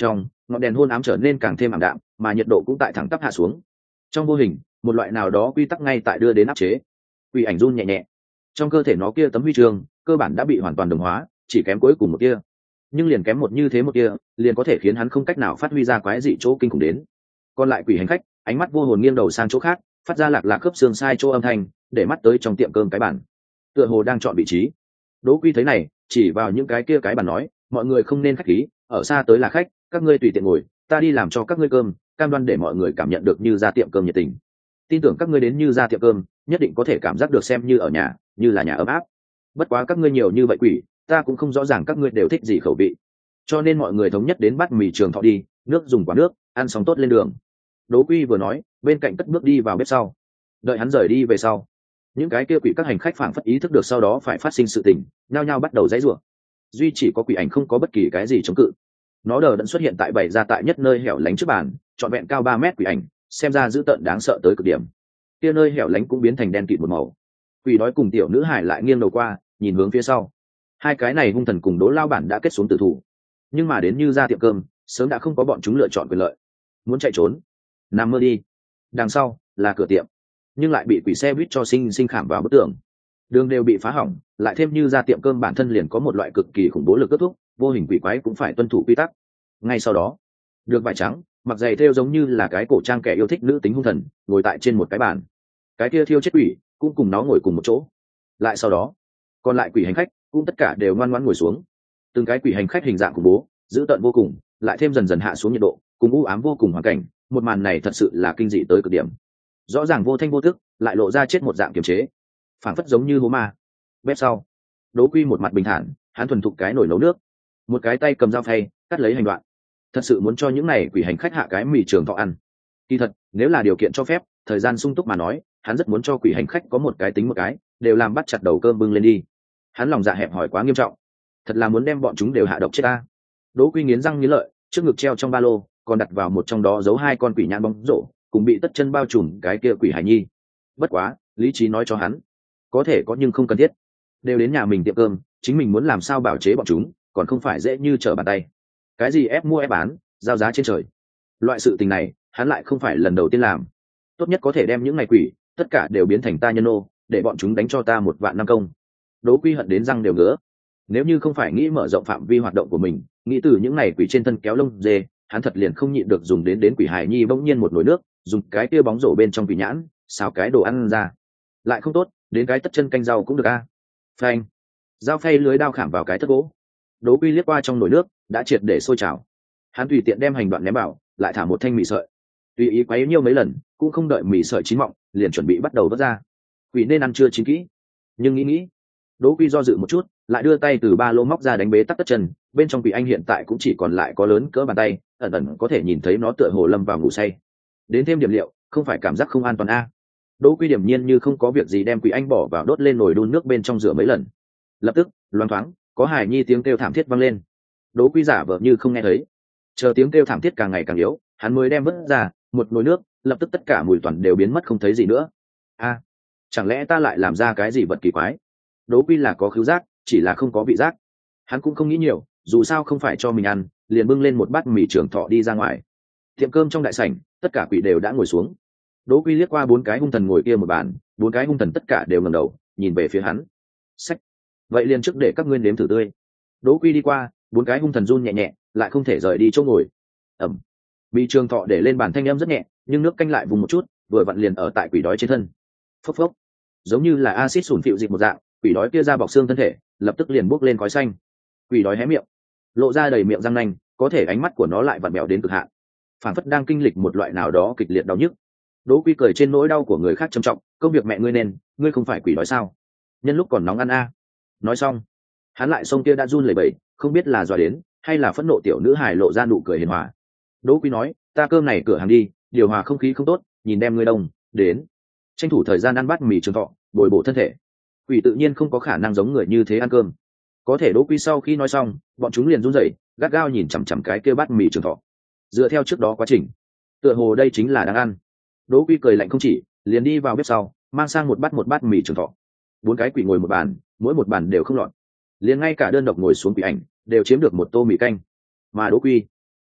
ngọn đèn hôn ám trở nên càng thêm ảm đạm, mà nhiệt độ cũng tại thẳng tắp hạ xuống. Trong vô hình, một loại nào đó quy tắc ngay tại đưa đến áp chế. Quỷ ảnh run nhẹ nhẹ, trong cơ thể nó kia tấm huy chương cơ bản đã bị hoàn toàn đồng hóa, chỉ kém cuối cùng một kia. Nhưng liền kém một như thế một kia, liền có thể khiến hắn không cách nào phát huy ra quái dị chỗ kinh khủng đến. Còn lại quỷ hành khách, ánh mắt vô hồn nghiêng đầu sang chỗ khác, phát ra lạc lạc khớp xương sai chỗ âm thanh, để mắt tới trong tiệm cơm cái bàn, tựa hồ đang chọn vị trí. Đỗ Quy thấy này, chỉ vào những cái kia cái bàn nói, mọi người không nên khách khí, ở xa tới là khách, các ngươi tùy tiện ngồi, ta đi làm cho các ngươi cơm, cam đoan để mọi người cảm nhận được như ra tiệm cơm nhiệt tình. Tin tưởng các ngươi đến như ra tiệm cơm, nhất định có thể cảm giác được xem như ở nhà, như là nhà ấm áp. Bất quá các ngươi nhiều như vậy quỷ, ta cũng không rõ ràng các ngươi đều thích gì khẩu vị, cho nên mọi người thống nhất đến bát mì Trường Thọ đi, nước dùng quả nước, ăn xong tốt lên đường. Đỗ Quy vừa nói, bên cạnh cất bước đi vào bếp sau. Đợi hắn rời đi về sau, những cái kia quỷ các hành khách phảng phất ý thức được sau đó phải phát sinh sự tình, nhao nhao bắt đầu giãy giụa. Duy chỉ có quỷ ảnh không có bất kỳ cái gì chống cự. Nó đờ đẫn xuất hiện tại bày ra tại nhất nơi hẻo lánh trước bàn, trọn vẹn cao 3 mét quỷ ảnh, xem ra dữ tợn đáng sợ tới cực điểm. Kia nơi hẻo lánh cũng biến thành đen kịt một màu. Quỷ đói cùng tiểu nữ hải lại nghiêng đầu qua, nhìn hướng phía sau. Hai cái này hung thần cùng Đỗ lao bản đã kết xuống tử thủ, nhưng mà đến như ra tiệm cơm, sớm đã không có bọn chúng lựa chọn quyền lợi. Muốn chạy trốn, nằm mơ đi. Đằng sau là cửa tiệm, nhưng lại bị quỷ xe buýt cho sinh sinh khảm vào bức tường. Đường đều bị phá hỏng, lại thêm như ra tiệm cơm bản thân liền có một loại cực kỳ khủng bố lực kết thúc, vô hình quỷ quái cũng phải tuân thủ quy tắc. Ngay sau đó, được vải trắng, mặc giày thêu giống như là cái cổ trang kẻ yêu thích nữ tính hung thần, ngồi tại trên một cái bàn. Cái kia thiêu chết quỷ cũng cùng nó ngồi cùng một chỗ. Lại sau đó, còn lại quỷ hành khách cũng tất cả đều ngoan ngoãn ngồi xuống. Từng cái quỷ hành khách hình dạng khủng bố, dữ tợn vô cùng, lại thêm dần dần hạ xuống nhiệt độ, cùng u ám vô cùng hoàn cảnh, một màn này thật sự là kinh dị tới cực điểm. Rõ ràng vô thanh vô tức, lại lộ ra chết một dạng kiềm chế, phảng phất giống như hố ma. Bếp sau, Đỗ Quy một mặt bình thản, hắn thuần thục cái nồi nấu nước, một cái tay cầm dao phay cắt lấy hành đoạn. Thật sự muốn cho những này quỷ hành khách hạ cái mì Trường Thọ ăn. Kỳ thật, nếu là điều kiện cho phép, thời gian sung túc mà nói, hắn rất muốn cho quỷ hành khách có một cái tính một cái, đều làm bắt chặt đầu cơm bưng lên đi. Hắn lòng dạ hẹp hòi quá nghiêm trọng, thật là muốn đem bọn chúng đều hạ độc chết ta. Đỗ Quy nghiến răng nghiến lợi, trước ngực treo trong ba lô còn đặt vào một trong đó giấu hai con quỷ nhãn bóng rổ, cùng bị tất chân bao trùm cái kia quỷ hải nhi. Bất quá, lý trí nói cho hắn, có thể có nhưng không cần thiết. Đều đến nhà mình tiệm cơm, chính mình muốn làm sao bảo chế bọn chúng, còn không phải dễ như trở bàn tay. Cái gì ép mua ép bán, giao giá trên trời, loại sự tình này hắn lại không phải lần đầu tiên làm. Tốt nhất có thể đem những ngày quỷ tất cả đều biến thành ta nhân ô, để bọn chúng đánh cho ta 1.000.000 công. Đỗ Quy hận đến răng đều ngứa. Nếu như không phải nghĩ mở rộng phạm vi hoạt động của mình, nghĩ từ những ngày quỷ trên thân kéo lông dê, hắn thật liền không nhịn được dùng đến quỷ hải nhi bỗng nhiên một nồi nước, dùng cái kia bóng rổ bên trong quỷ nhãn xào cái đồ ăn ra. Lại không tốt, đến cái tất chân canh rau cũng được a. Phanh, dao phay lưới đao khảm vào cái thất gỗ. Đỗ Quy liếc qua trong nồi nước đã triệt để sôi trào, hắn tùy tiện đem hành đoạn ném vào, lại thả một thanh mì sợi, tùy ý quấy nhiêu mấy lần, cũng không đợi mì sợi chín mọng, liền chuẩn bị bắt đầu vớt ra. Quỷ nên ăn chưa chín kỹ, nhưng nghĩ, Đỗ Quy do dự một chút, lại đưa tay từ ba lô móc ra đánh bế tắc tất chân, bên trong quỷ anh hiện tại cũng chỉ còn lại có lớn cỡ bàn tay, ẩn ẩn có thể nhìn thấy nó tựa hồ lâm vào ngủ say. Đến thêm điểm liệu, không phải cảm giác không an toàn a. Đỗ Quy điểm nhiên như không có việc gì đem quỷ anh bỏ vào đốt lên nồi đun nước bên trong rửa mấy lần. Lập tức, loáng thoáng, có hài nhi tiếng kêu thảm thiết vang lên. Đỗ Quy giả vờ như không nghe thấy. Chờ tiếng kêu thảm thiết càng ngày càng yếu, hắn mới đem vớt ra một nồi nước, lập tức tất cả mùi toàn đều biến mất không thấy gì nữa. A, chẳng lẽ ta lại làm ra cái gì vật kỳ quái? Đỗ Quy là có khứu giác, chỉ là không có vị giác. Hắn cũng không nghĩ nhiều, dù sao không phải cho mình ăn, liền bưng lên một bát mì Trường Thọ đi ra ngoài. Tiệm cơm trong đại sảnh, tất cả quỷ đều đã ngồi xuống. Đỗ Quy liếc qua 4 cái hung thần ngồi kia một bàn, 4 cái hung thần tất cả đều ngẩng đầu, nhìn về phía hắn. Sách, vậy liền trước để các ngươi nếm thử tươi. Đỗ Quy đi qua, 4 cái hung thần run nhẹ nhẹ, lại không thể rời đi chỗ ngồi. Ẩm. Mì Trường Thọ để lên bàn thanh âm rất nhẹ, nhưng nước canh lại vùng một chút, vừa vặn liền ở tại quỷ đói trên thân. Phốc phốc, giống như là axit sủn phịu dịch một dạng, quỷ đói kia ra bọc xương thân thể, lập tức liền bốc lên khói xanh. Quỷ đói hé miệng, lộ ra đầy miệng răng nanh, có thể ánh mắt của nó lại vặn vẹo đến cực hạn, phảng phất đang kinh lịch một loại nào đó kịch liệt đau nhức. Đỗ Quy cười trên nỗi đau của người khác trầm trọng, công việc mẹ ngươi nên, ngươi không phải quỷ đói sao? Nhân lúc còn nóng ăn a. Nói xong, hắn lại xông kia đã run lẩy bẩy, không biết là dọa đến hay là phẫn nộ tiểu nữ hài lộ ra nụ cười hiền hòa. Đỗ Quy nói, ta cơm này cửa hàng đi, điều hòa không khí không tốt, nhìn đem ngươi đông đến, tranh thủ thời gian ăn bát mì Trường Thọ, bồi bổ thân thể. Quỷ tự nhiên không có khả năng giống người như thế ăn cơm. Có thể Đỗ Quy sau khi nói xong, bọn chúng liền run rẩy, gắt gao nhìn chằm chằm cái kia bát mì Trường Thọ. Dựa theo trước đó quá trình, tựa hồ đây chính là đang ăn. Đỗ Quy cười lạnh không chỉ, liền đi vào bếp sau, mang sang một bát mì Trường Thọ. 4 cái quỷ ngồi một bàn, mỗi một bàn đều không lọt, liền ngay cả đơn độc ngồi xuống quỷ ảnh đều chiếm được một tô mì canh. Mà Đỗ Quy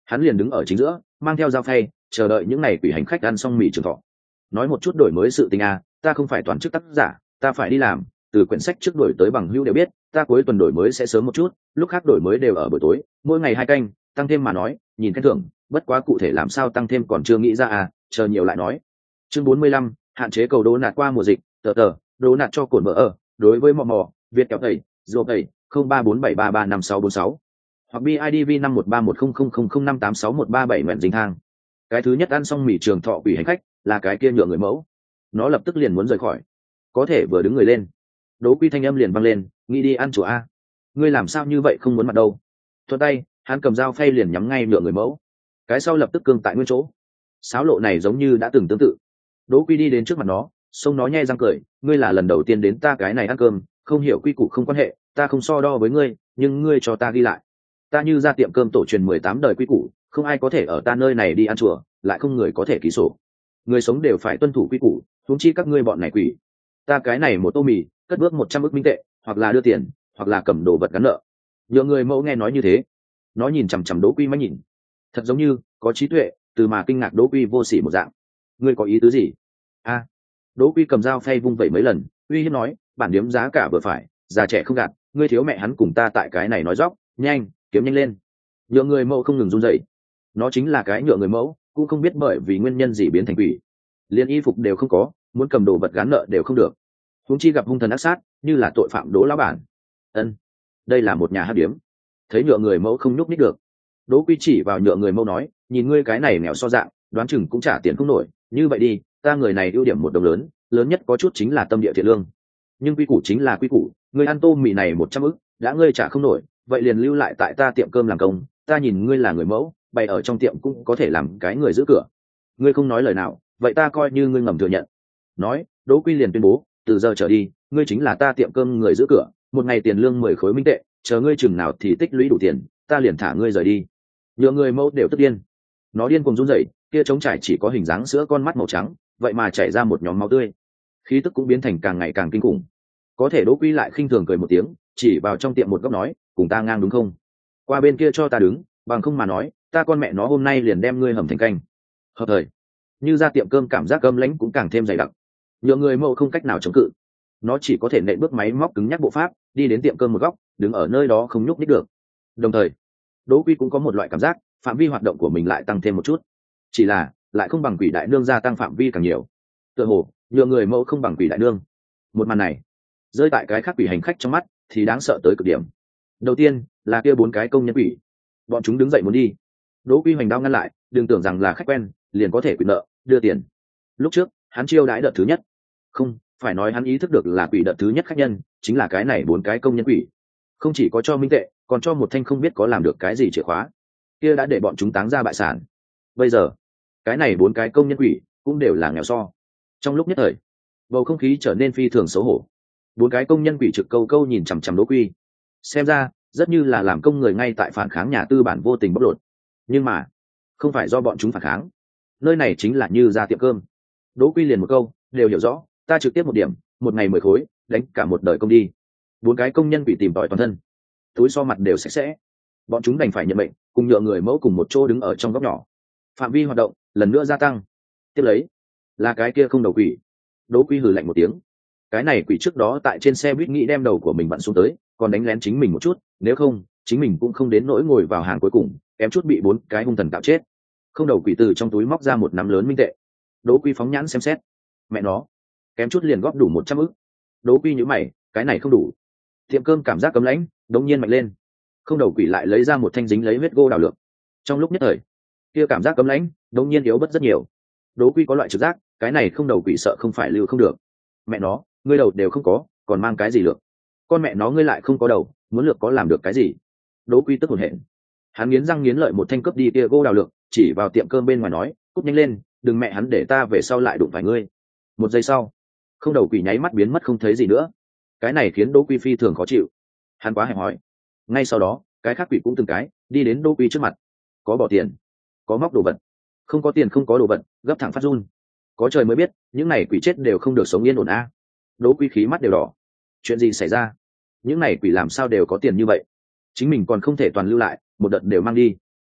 hắn liền đứng ở chính giữa mang theo dao phay chờ đợi những ngày quỷ hành khách ăn xong mì trường thọ. Nói một chút đổi mới sự tình à, ta không phải toàn chức tác giả, ta phải đi làm, từ quyển sách trước đổi tới bằng hữu đều biết ta cuối tuần đổi mới sẽ sớm một chút, lúc khác đổi mới đều ở buổi tối, mỗi ngày 2 canh, tăng thêm mà nói nhìn khen thưởng, bất quá cụ thể làm sao tăng thêm còn chưa nghĩ ra à, chờ nhiều lại nói. Chương 45, hạn chế cầu đố nạt qua mùa dịch. Đố nạt cho cổn vợ ở, đối với mò mò Việt kéo tẩy ruột tẩy 0347335646 hoặc bidv 51310005861137 nguyện dính thang. Cái thứ nhất ăn xong mì trường thọ quỷ hành khách là cái kia nhựa người mẫu, nó lập tức liền muốn rời khỏi, có thể vừa đứng người lên Đỗ Quy thanh âm liền vang lên, nghĩ đi ăn chùa a, ngươi làm sao như vậy không muốn mặt đâu. Thuận tay hắn cầm dao phay liền nhắm ngay nhựa người mẫu, cái sau lập tức cương tại nguyên chỗ. Sáo lộ này giống như đã từng tương tự. Đỗ Quy đi đến trước mặt nó, xông nó nhe răng cười, ngươi là lần đầu tiên đến ta cái này ăn cơm, không hiểu quy củ không quan hệ, ta không so đo với ngươi, nhưng ngươi cho ta ghi lại, ta như ra tiệm cơm tổ truyền 18 đời quy củ, không ai có thể ở ta nơi này đi ăn chùa, lại không người có thể ký sổ. Người sống đều phải tuân thủ quy củ, huống chi các ngươi bọn này quỷ. Ta cái này một tô mì, cất bước 100 ức minh tệ, hoặc là đưa tiền, hoặc là cầm đồ vật gắn nợ. Nhựa người mẫu nghe nói như thế, nó nhìn chằm chằm Đỗ Quy mắt nhìn, thật giống như có trí tuệ, từ mà kinh ngạc Đỗ Quy vô sỉ một dạng. Ngươi có ý tứ gì? A. Đỗ Quy cầm dao phay vung vẩy mấy lần, uy hiếp nói, bản điếm giá cả vừa phải, già trẻ không gạt, ngươi thiếu mẹ hắn cùng ta tại cái này nói dóc, nhanh, kiếm nhanh lên. Nhựa người mẫu không ngừng run rẩy, nó chính là cái nhựa người mẫu, cũng không biết bởi vì nguyên nhân gì biến thành quỷ, liền y phục đều không có, muốn cầm đồ vật gắn nợ đều không được, huống chi gặp hung thần ác sát như là tội phạm Đỗ lão bản. Ân, đây là một nhà hát điếm. Thấy nhựa người mẫu không nhúc nhích được, Đỗ Quy chỉ vào nhựa người mẫu nói, nhìn ngươi cái này nghèo so dạng, đoán chừng cũng trả tiền không nổi, như vậy đi, ta người này ưu điểm một đồng lớn, lớn nhất có chút chính là tâm địa thiện lương, nhưng quy củ chính là quy củ, ngươi ăn tô mì này 100 ức, đã ngươi trả không nổi, vậy liền lưu lại tại ta tiệm cơm làm công, ta nhìn ngươi là người mẫu, bày ở trong tiệm cũng có thể làm cái người giữ cửa. Ngươi không nói lời nào, vậy ta coi như ngươi ngầm thừa nhận. Nói, Đỗ Quy liền tuyên bố, từ giờ trở đi, ngươi chính là ta tiệm cơm người giữ cửa, một ngày tiền lương 10 khối minh tệ, chờ ngươi chừng nào thì tích lũy đủ tiền, ta liền thả ngươi rời đi. Nhựa người mẫu đều tức điên, nó điên cuồng run rẩy, kia trống trải chỉ có hình dáng sữa con mắt màu trắng, vậy mà chảy ra một nhóm máu tươi, khí tức cũng biến thành càng ngày càng kinh khủng. Có thể Đỗ Quy lại khinh thường cười một tiếng, chỉ vào trong tiệm một góc nói, cùng ta ngang đúng không? Qua bên kia cho ta đứng, bằng không mà nói, ta con mẹ nó hôm nay liền đem ngươi hầm thành canh. Hợp thời, như ra tiệm cơm cảm giác cơm lãnh cũng càng thêm dày đặc. Nhựa người mẫu không cách nào chống cự, nó chỉ có thể nện bước máy móc cứng nhắc bộ pháp, đi đến tiệm cơm một góc, đứng ở nơi đó không nhúc nhích được. Đồng thời, Đỗ Quy cũng có một loại cảm giác, phạm vi hoạt động của mình lại tăng thêm một chút, chỉ là lại không bằng quỷ đại nương gia tăng phạm vi càng nhiều. Tựa hồ, nhựa người mẫu không bằng quỷ đại nương. Một màn này, rơi tại cái khác quỷ hành khách trong mắt thì đáng sợ tới cực điểm. Đầu tiên là kia 4 cái công nhân quỷ, bọn chúng đứng dậy muốn đi. Đỗ Quy hoành đao ngăn lại, đừng tưởng rằng là khách quen liền có thể quyền nợ đưa tiền. Lúc trước hắn chiêu đãi đợt thứ nhất, không phải nói hắn ý thức được là quỷ đợt thứ nhất khách nhân chính là cái này 4 cái công nhân quỷ, không chỉ có cho minh tệ, còn cho một thanh không biết có làm được cái gì chìa khóa, kia đã để bọn chúng táng ra bại sản. Bây giờ cái này 4 cái công nhân quỷ cũng đều là nghèo so. Trong lúc nhất thời, bầu không khí trở nên phi thường xấu hổ. 4 cái công nhân quỷ trực câu câu nhìn chằm chằm Đỗ Quy, xem ra rất như là làm công người ngay tại phản kháng nhà tư bản vô tình bóc lột. Nhưng mà không phải do bọn chúng phản kháng, nơi này chính là như ra tiệm cơm. Đỗ Quy liền một câu, đều hiểu rõ, ta trực tiếp một điểm, một ngày 10 khối, đánh cả một đời công đi. 4 cái công nhân quỷ tìm tòi toàn thân, túi so mặt đều sạch sẽ, bọn chúng đành phải nhận mệnh, cùng nhựa người mẫu cùng một chỗ đứng ở trong góc nhỏ. Phạm vi hoạt động lần nữa gia tăng. Tiếp lấy là cái kia không đầu quỷ. Đỗ Quy hừ lạnh một tiếng, cái này quỷ trước đó tại trên xe buýt nghĩ đem đầu của mình vặn xuống tới, còn đánh lén chính mình một chút, nếu không chính mình cũng không đến nỗi ngồi vào hàng cuối cùng, kém chút bị 4 cái hung thần cạo chết. Không đầu quỷ từ trong túi móc ra một nắm lớn minh tệ. Đỗ Quy phóng nhãn xem xét, mẹ nó, kém chút liền góp đủ 100 ức. Đỗ Quy nhíu mày, cái này không đủ. Tiệm cơm cảm giác cấm lãnh đống nhiên mạnh lên. Không đầu quỷ lại lấy ra một thanh dính lấy huyết gô đào lược. Trong lúc nhất thời, kia cảm giác cấm lãnh đống nhiên yếu bớt rất nhiều. Đỗ Quy có loại trực giác, cái này không đầu quỷ sợ không phải lưu không được. Mẹ nó, ngươi đầu đều không có, còn mang cái gì lược? Con mẹ nó ngươi lại không có đầu, muốn lược có làm được cái gì? Đỗ Quy tức hổn hển. Hắn nghiến răng nghiến lợi một thanh cướp đi kia gô đào lược, chỉ vào tiệm cơm bên ngoài nói, cút nhanh lên, đừng mẹ hắn để ta về sau lại đụng phải ngươi. Một giây sau, không đầu quỷ nháy mắt biến mất không thấy gì nữa. Cái này khiến Đỗ Quy phi thường khó chịu. Hắn quá hẹp hòi. Ngay sau đó, cái khác quỷ cũng từng cái đi đến Đỗ Quy trước mặt. Có bỏ tiền, có móc đồ vật, không có tiền không có đồ vật, gấp thẳng phát run. Có trời mới biết, những này quỷ chết đều không được sống yên ổn a. Đỗ Quy khí mắt đều đỏ. Chuyện gì xảy ra? Những này quỷ làm sao đều có tiền như vậy? Chính mình còn không thể toàn lưu lại, một đợt đều mang đi.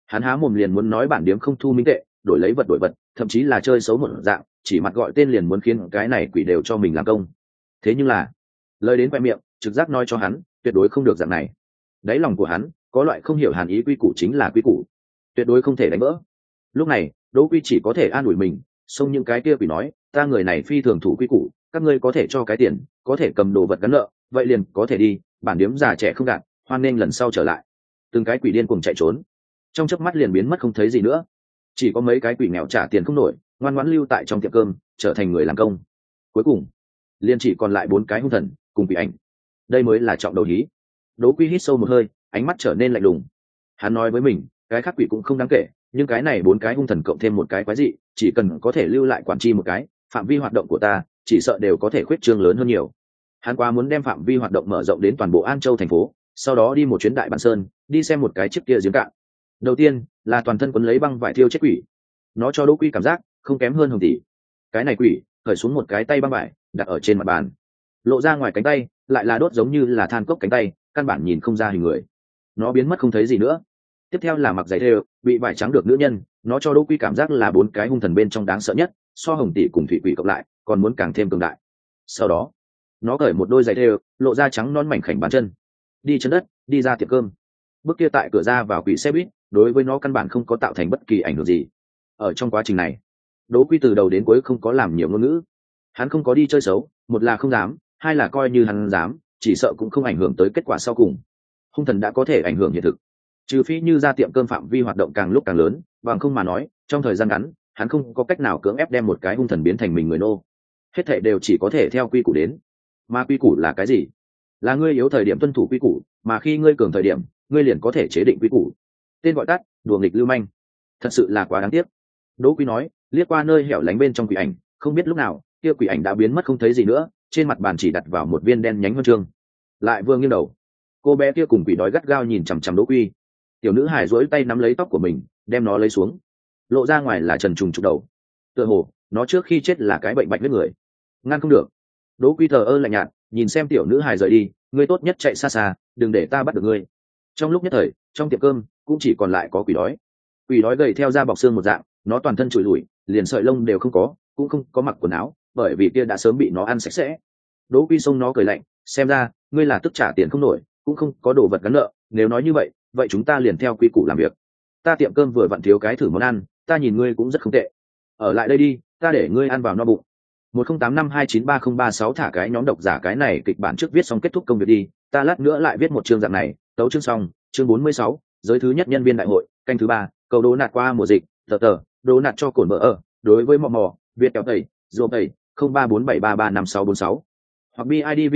Hắn há mồm liền muốn nói bản điếm không thu minh tệ, đổi lấy vật đổi vật, thậm chí là chơi xấu một dạng, chỉ mặt gọi tên liền muốn khiến cái này quỷ đều cho mình làm công. Thế nhưng là lời đến khoe miệng, trực giác nói cho hắn tuyệt đối không được dạng này. Đáy lòng của hắn có loại không hiểu hàn ý, quy củ chính là quy củ, tuyệt đối không thể đánh vỡ. Lúc này Đỗ Quy chỉ có thể an ủi mình, xông những cái kia quỷ nói, ta người này phi thường thủ quy củ, các ngươi có thể cho cái tiền, có thể cầm đồ vật gắn nợ, vậy liền có thể đi, bản điếm già trẻ không gạt, hoan nên lần sau trở lại. Từng cái quỷ điên cuồng chạy trốn, trong chớp mắt liền biến mất không thấy gì nữa. Chỉ có mấy cái quỷ nghèo trả tiền không nổi, ngoan ngoãn lưu tại trong tiệm cơm, trở thành người làm công. Cuối cùng liền chỉ còn lại 4 cái hung thần cùng quỷ ảnh. Đây mới là trọng đầu hí. Đỗ Quy hít sâu một hơi, ánh mắt trở nên lạnh lùng. Hắn nói với mình, cái khác quỷ cũng không đáng kể, nhưng cái này 4 cái hung thần cộng thêm một cái quái dị, chỉ cần có thể lưu lại quản tri một cái, phạm vi hoạt động của ta chỉ sợ đều có thể khuyết trương lớn hơn nhiều. Hắn quá muốn đem phạm vi hoạt động mở rộng đến toàn bộ An Châu thành phố, sau đó đi một chuyến Đại Bản Sơn, đi xem một cái chiếc kia giếng cạn. Đầu tiên là toàn thân quấn lấy băng vải thiêu chết quỷ, nó cho Đỗ Quy cảm giác không kém hơn Hồng Tỷ. Cái này quỷ khởi xuống một cái tay băng vải đặt ở trên mặt bàn, lộ ra ngoài cánh tay lại là đốt giống như là than cốc cánh tay, căn bản nhìn không ra hình người. Nó biến mất không thấy gì nữa. Tiếp theo là mặc giày thêu bị vải trắng được nữ nhân, nó cho Đỗ Quy cảm giác là 4 cái hung thần bên trong đáng sợ nhất, so Hồng Tỷ cùng Thủy Quỷ cộng lại còn muốn càng thêm cường đại. Sau đó nó cởi một đôi giày thêu, lộ ra trắng non mảnh khảnh bàn chân, đi chân đất đi ra tiệm cơm. Bước kia tại cửa ra vào quỷ xe buýt đối với nó căn bản không có tạo thành bất kỳ ảnh hưởng gì. Ở trong quá trình này Đỗ Quy từ đầu đến cuối không có làm nhiều ngôn ngữ. Hắn không có đi chơi xấu, một là không dám, hai là coi như hắn dám chỉ sợ cũng không ảnh hưởng tới kết quả sau cùng. Hung thần đã có thể ảnh hưởng hiện thực, trừ phi như ra tiệm cơm phạm vi hoạt động càng lúc càng lớn, bằng không mà nói trong thời gian ngắn hắn không có cách nào cưỡng ép đem một cái hung thần biến thành mình người nô. Hết thảy đều chỉ có thể theo quy củ đến. Mà quy củ là cái gì? Là ngươi yếu thời điểm tuân thủ quy củ, mà khi ngươi cường thời điểm ngươi liền có thể chế định quy củ. Tên gọi tắt đùa nghịch lưu manh. Thật sự là quá đáng tiếc. Đỗ Quy nói, liếc qua nơi hẻo lánh bên trong quỷ ảnh, không biết lúc nào kia quỷ ảnh đã biến mất không thấy gì nữa, trên mặt bàn chỉ đặt vào một viên đen nhánh huân chương. Lại vừa nghiêng đầu, cô bé kia cùng quỷ đói gắt gao nhìn chằm chằm Đỗ Quy. Tiểu nữ hải duỗi tay nắm lấy tóc của mình, đem nó lấy xuống, lộ ra ngoài là trần trùng trục đầu. Tựa hồ nó trước khi chết là cái bệnh bạch huyết người. Ngăn không được. Đỗ Quy thờ ơ lạnh nhạt nhìn xem tiểu nữ hải rời đi, ngươi tốt nhất chạy xa xa, đừng để ta bắt được ngươi. Trong lúc nhất thời trong tiệm cơm cũng chỉ còn lại có quỷ đói. Quỷ đói gầy theo da bọc xương một dạng, nó toàn thân trụi lủi, liền sợi lông đều không có, cũng không có mặc quần áo, bởi vì kia đã sớm bị nó ăn sạch sẽ. Đỗ Quy xông nó cười lạnh, xem ra ngươi là tức trả tiền không nổi, cũng không có đồ vật gắn nợ, nếu nói như vậy vậy chúng ta liền theo quy củ làm việc. Ta tiệm cơm vừa vặn thiếu cái thử món ăn, ta nhìn ngươi cũng rất không tệ, ở lại đây đi, ta để ngươi ăn vào no bụng. 1085293036 thả cái nhóm độc giả cái này kịch bản trước viết xong kết thúc công việc đi, ta lát nữa lại viết một chương dạng này. Tấu chương xong, chương 46, giới thứ nhất nhân viên đại hội, canh thứ 3, cầu đố nạt qua mùa dịch, tờ đố nạt cho cồn vợ ở, đối với mò Việt kéo tẩy, rùa tẩy, 0347335646, hoặc BIDV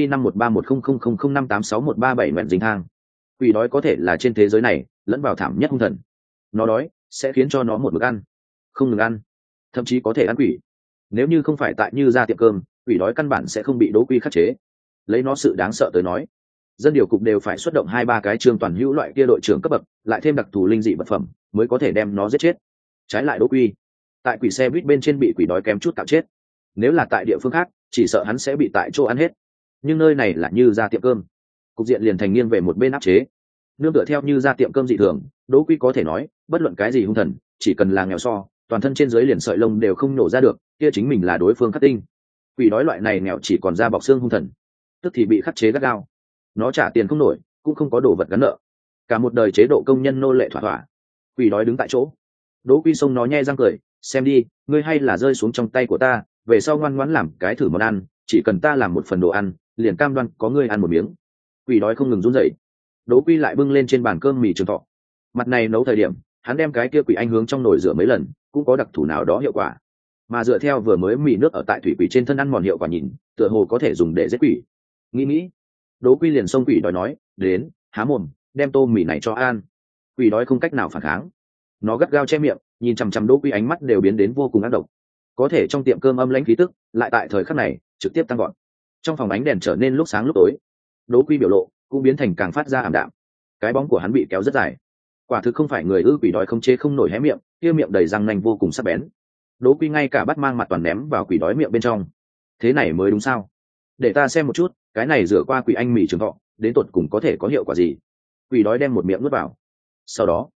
51310000586137 mẹn dính thang. Quỷ đói có thể là trên thế giới này lẫn vào thảm nhất hung thần. Nó đói sẽ khiến cho nó một bữa ăn, không ngừng ăn, thậm chí có thể ăn quỷ. Nếu như không phải tại như ra tiệm cơm, quỷ đói căn bản sẽ không bị Đỗ Quy khắc chế. Lấy nó sự đáng sợ tới nói, dân điều cục đều phải xuất động 2-3 cái trương toàn hữu loại kia đội trưởng cấp bậc, lại thêm đặc thù linh dị vật phẩm mới có thể đem nó giết chết. Trái lại Đỗ Quy tại quỷ xe buýt bên trên bị quỷ đói kém chút cạo chết, nếu là tại địa phương khác chỉ sợ hắn sẽ bị tại chỗ ăn hết, nhưng nơi này là như ra tiệm cơm, cục diện liền thành nghiêng về một bên áp chế. Nương tựa theo như ra tiệm cơm dị thường, Đỗ Quy có thể nói bất luận cái gì hung thần chỉ cần là nghèo so, toàn thân trên dưới liền sợi lông đều không nổ ra được, kia chính mình là đối phương khắc tinh. Quỷ đói loại này nghèo chỉ còn da bọc xương hung thần, tức thì bị khắc chế gắt gao. Nó trả tiền không nổi, cũng không có đồ vật gắn nợ, cả một đời chế độ công nhân nô lệ thỏa thỏa. Quỷ đói đứng tại chỗ. Đỗ Quy xông nó nhe răng cười, xem đi, ngươi hay là rơi xuống trong tay của ta, về sau ngoan ngoãn làm cái thử món ăn, chỉ cần ta làm một phần đồ ăn liền cam đoan có ngươi ăn một miếng. Quỷ đói không ngừng run rẩy. Đỗ Quy lại bưng lên trên bàn cơm mì trường thọ. Mặt này nấu thời điểm hắn đem cái kia quỷ anh hướng trong nồi rửa mấy lần, cũng có đặc thù nào đó hiệu quả. Mà dựa theo vừa mới mì nước ở tại thủy quỷ trên thân ăn mòn hiệu quả nhìn, tựa hồ có thể dùng để giết quỷ. Nghĩ Đỗ Quy liền xông quỷ đói nói, đến, há mồm, đem tô mì này cho an. Quỷ đói không cách nào phản kháng, nó gắt gao che miệng, nhìn chằm chằm Đỗ Quy, ánh mắt đều biến đến vô cùng ác độc. Có thể trong tiệm cơm âm lãnh khí tức lại tại thời khắc này trực tiếp tăng gọn. Trong phòng ánh đèn trở nên lúc sáng lúc tối, Đỗ Quy biểu lộ cũng biến thành càng phát ra ảm đạm. Cái bóng của hắn bị kéo rất dài, quả thực không phải người ư. Quỷ đói không chế không nổi hé miệng, kia miệng đầy răng nanh vô cùng sắc bén. Đỗ Quy ngay cả bắt mang mặt toàn ném vào quỷ đói miệng bên trong. Thế này mới đúng sao? Để ta xem một chút, cái này rửa qua quỷ anh mì trường thọ đến tột cùng có thể có hiệu quả gì. Quỷ đói đem một miệng nuốt vào, sau đó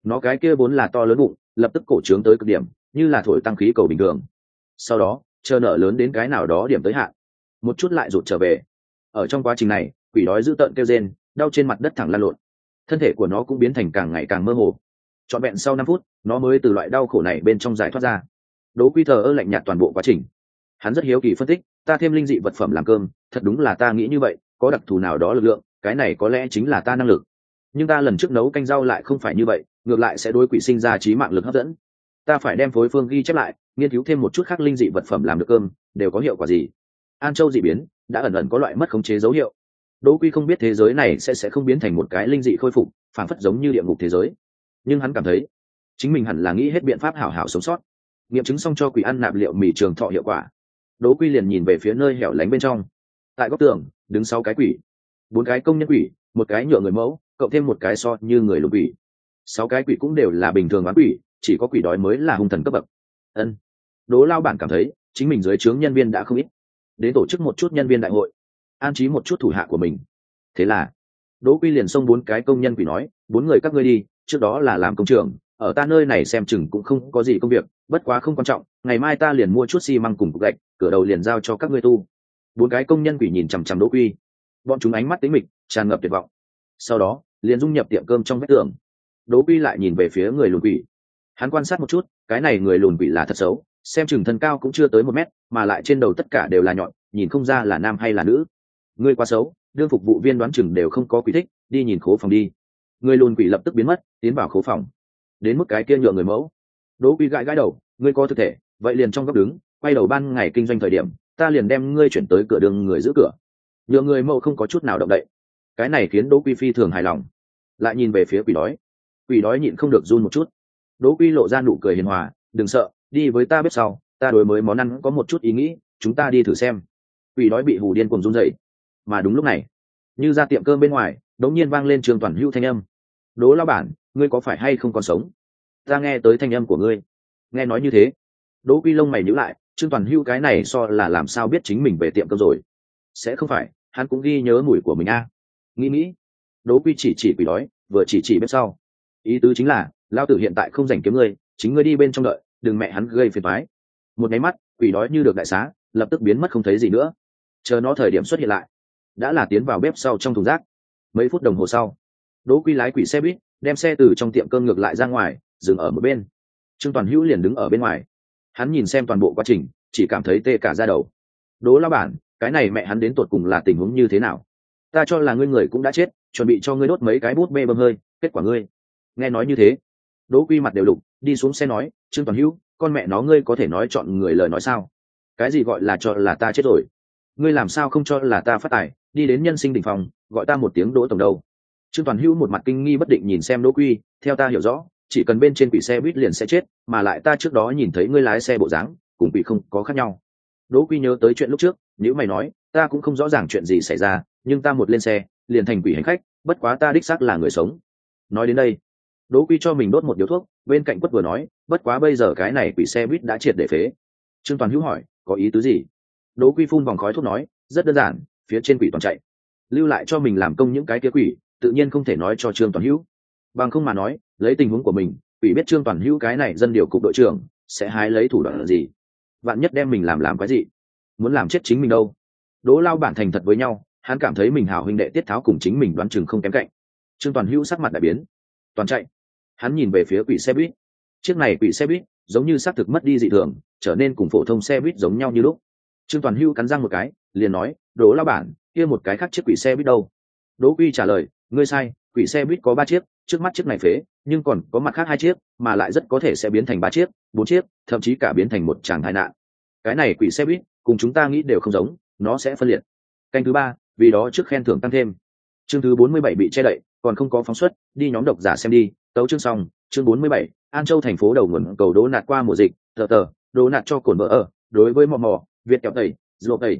nó cái kia vốn là to lớn bụng lập tức cổ trướng tới cực điểm, như là thổi tăng khí cầu bình thường. Sau đó chờ nở lớn đến cái nào đó điểm tới hạn, một chút lại rụt trở về. Ở trong quá trình này, quỷ đói dữ tợn kêu rên, đau trên mặt đất thẳng lăn lộn, thân thể của nó cũng biến thành càng ngày càng mơ hồ. Trọn vẹn sau 5 phút, nó mới từ loại đau khổ này bên trong giải thoát ra. Đỗ Quy thờ ơ lạnh nhạt toàn bộ quá trình. Hắn rất hiếu kỳ phân tích, ta thêm linh dị vật phẩm làm cơm, thật đúng là ta nghĩ như vậy, có đặc thù nào đó lực lượng, cái này có lẽ chính là ta năng lực. Nhưng ta lần trước nấu canh rau lại không phải như vậy, ngược lại sẽ đối quỷ sinh ra trí mạng lực hấp dẫn. Ta phải đem phối phương ghi chép lại, nghiên cứu thêm một chút khác linh dị vật phẩm làm được cơm, đều có hiệu quả gì. An Châu dị biến đã ẩn ẩn có loại mất khống chế dấu hiệu. Đỗ Quy không biết thế giới này sẽ không biến thành một cái linh dị khôi phục, phản phất giống như địa ngục thế giới. Nhưng hắn cảm thấy, chính mình hẳn là nghĩ hết biện pháp hảo hảo sống sót. Nghiệm chứng xong cho quỷ ăn nạp liệu mì trường thọ hiệu quả. Đỗ Quy liền nhìn về phía nơi hẻo lánh bên trong. Tại góc tường đứng 6 cái quỷ, 4 cái công nhân quỷ, một cái nhựa người mẫu, cộng thêm một cái so như người lùn quỷ. 6 cái quỷ cũng đều là bình thường oán quỷ, chỉ có quỷ đói mới là hung thần cấp bậc. Ân. Đỗ lao bản cảm thấy chính mình dưới trướng nhân viên đã không ít, đến tổ chức một chút nhân viên đại hội, an trí một chút thủ hạ của mình. Thế là Đỗ Quy liền xông 4 cái công nhân quỷ nói, 4 người các ngươi đi, trước đó là làm công trường, ở ta nơi này xem chừng cũng không có gì công việc, bất quá không quan trọng, ngày mai ta liền mua chút xi măng cùng cục gạch, cửa đầu liền giao cho các ngươi tu. 4 cái công nhân quỷ nhìn chằm chằm Đỗ Quy, bọn chúng ánh mắt tĩnh mịch, tràn ngập tuyệt vọng. Sau đó liền dung nhập tiệm cơm trong vách tường. Đỗ Quy lại nhìn về phía người lùn quỷ, hắn quan sát một chút, cái này người lùn quỷ là thật xấu, xem chừng thân cao cũng chưa tới 1 mét, mà lại trên đầu tất cả đều là nhọn, nhìn không ra là nam hay là nữ. Ngươi quá xấu, đương phục vụ viên đoán chừng đều không có quỷ thích, đi nhìn khố phòng đi. Người lùn quỷ lập tức biến mất, tiến vào khố phòng. Đến mức cái kia nhựa người mẫu, Đỗ Quy gãi gãi đầu, ngươi có thực thể, vậy liền trong góc đứng, quay đầu ban ngày kinh doanh thời điểm, ta liền đem ngươi chuyển tới cửa đường người giữ cửa. Nhựa người mẫu không có chút nào động đậy. Cái này khiến Đỗ Quy phi thường hài lòng. Lại nhìn về phía quỷ đói. Quỷ đói nhịn không được run một chút. Đỗ Quy lộ ra nụ cười hiền hòa, đừng sợ, đi với ta bếp sau, ta đối mới món ăn có một chút ý nghĩ, chúng ta đi thử xem. Quỷ đói bị hù điên cuồng run rẩy. Mà đúng lúc này, như ra tiệm cơm bên ngoài, đống nhiên vang lên Trương Toàn Hữu thanh âm. Đỗ lão bản, ngươi có phải hay không còn sống? Ta nghe tới thanh âm của ngươi. Nghe nói như thế, Đỗ Quy lông mày nhíu lại, Trương Toàn Hữu cái này so là làm sao biết chính mình về tiệm cơm rồi? Sẽ không phải, hắn cũng ghi nhớ mùi của mình a? Nghĩ, Đỗ Quy chỉ quỷ đói, vừa chỉ bếp sau. Ý tứ chính là, lão tử hiện tại không rảnh kiếm ngươi, chính ngươi đi bên trong đợi, đừng mẹ hắn gây phiền toái. Một cái mắt, quỷ đói như được đại xá, lập tức biến mất không thấy gì nữa. Chờ nó thời điểm xuất hiện lại, đã là tiến vào bếp sau trong thùng rác. Mấy phút đồng hồ sau, Đỗ Quy lái quỷ xe buýt, đem xe từ trong tiệm cơm ngược lại ra ngoài, dừng ở một bên. Trương Toàn Hữu liền đứng ở bên ngoài. Hắn nhìn xem toàn bộ quá trình, chỉ cảm thấy tê cả da đầu. Đỗ lão bản, cái này mẹ hắn đến tột cùng là tình huống như thế nào? Ta cho là ngươi người cũng đã chết, chuẩn bị cho ngươi đốt mấy cái bút bê bơm hơi, kết quả ngươi. Nghe nói như thế, Đỗ Quy mặt đều lục, đi xuống xe nói, Trương Toàn Hữu, con mẹ nó ngươi có thể nói chọn người lời nói sao? Cái gì gọi là cho là ta chết rồi? Ngươi làm sao không cho là ta phát tài, đi đến nhân sinh đỉnh phòng, gọi ta một tiếng Đỗ tổng đâu? Trương Toàn Hữu một mặt kinh nghi bất định nhìn xem Đỗ Quy, theo ta hiểu rõ, chỉ cần bên trên quỷ xe buýt liền sẽ chết, mà lại ta trước đó nhìn thấy ngươi lái xe bộ dáng, cùng quỷ không có khác nhau. Đỗ Quy nhớ tới chuyện lúc trước, nếu mày nói, ta cũng không rõ ràng chuyện gì xảy ra, nhưng ta một lên xe, liền thành quỷ hành khách, bất quá ta đích xác là người sống. Nói đến đây, Đỗ Quy cho mình đốt một điếu thuốc, bên cạnh quất vừa nói, bất quá bây giờ cái này quỷ xe buýt đã triệt để phế. Trương Toàn Hữu hỏi, có ý tứ gì? Đỗ Quy phun vòng khói thuốc nói, rất đơn giản, phía trên quỷ toàn chạy, lưu lại cho mình làm công những cái kia quỷ, tự nhiên không thể nói cho Trương Toàn Hữu. Bằng không mà nói, lấy tình huống của mình, quỷ biết Trương Toàn Hữu cái này dân điều cục đội trưởng sẽ hái lấy thủ đoạn gì, vạn nhất đem mình làm cái gì, muốn làm chết chính mình đâu. Đỗ lao bản thành thật với nhau, hắn cảm thấy mình hảo huynh đệ Tiết Tháo cùng chính mình đoán chừng không kém cạnh. Trương Toàn Hữu sắc mặt đại biến, toàn chạy. Hắn nhìn về phía quỷ xe buýt, chiếc này quỷ xe buýt giống như xác thực mất đi dị thường, trở nên cùng phổ thông xe buýt giống nhau như lúc. Trương Toàn Hữu cắn răng một cái, liền nói, Đỗ lao bản, kia một cái khác chiếc quỷ xe buýt đâu? Đỗ Quy trả lời, ngươi sai, quỷ xe buýt có 3 chiếc, trước mắt chiếc này phế, nhưng còn có mặt khác 2 chiếc, mà lại rất có thể sẽ biến thành 3 chiếc, 4 chiếc, thậm chí cả biến thành một tràng tai nạn. Cái này quỷ xe buýt cùng chúng ta nghĩ đều không giống, nó sẽ phân liệt. Canh thứ 3, vì đó trước khen thưởng tăng thêm. Chương thứ 47 bị che đậy, còn không có phóng xuất, đi nhóm độc giả xem đi. Tấu chương xong, chương 47, An Châu thành phố đầu nguồn cầu đố nạt qua mùa dịch, tờ, đố nạt cho cồn vợ ở, đối với mò, Việt kẹo tẩy, rùa tẩy,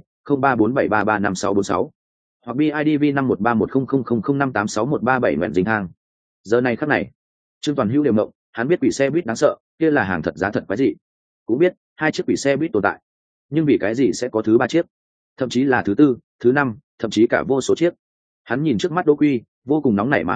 0347335646. Hoặc BIDV 513000058613 nguyện dính thang. Giờ này khắc này, Trương Toàn Hữu đều mộng, hắn biết quỷ xe buýt đáng sợ, kia là hàng thật giá thật quái gì. Cũng biết 2 chiếc quỷ xe buýt tồn tại, nhưng vì cái gì sẽ có thứ 3 chiếc, thậm chí là thứ 4, thứ 5, thậm chí cả vô số chiếc. Hắn nhìn trước mắt Đỗ Quy, vô cùng nóng nảy mà hỏi,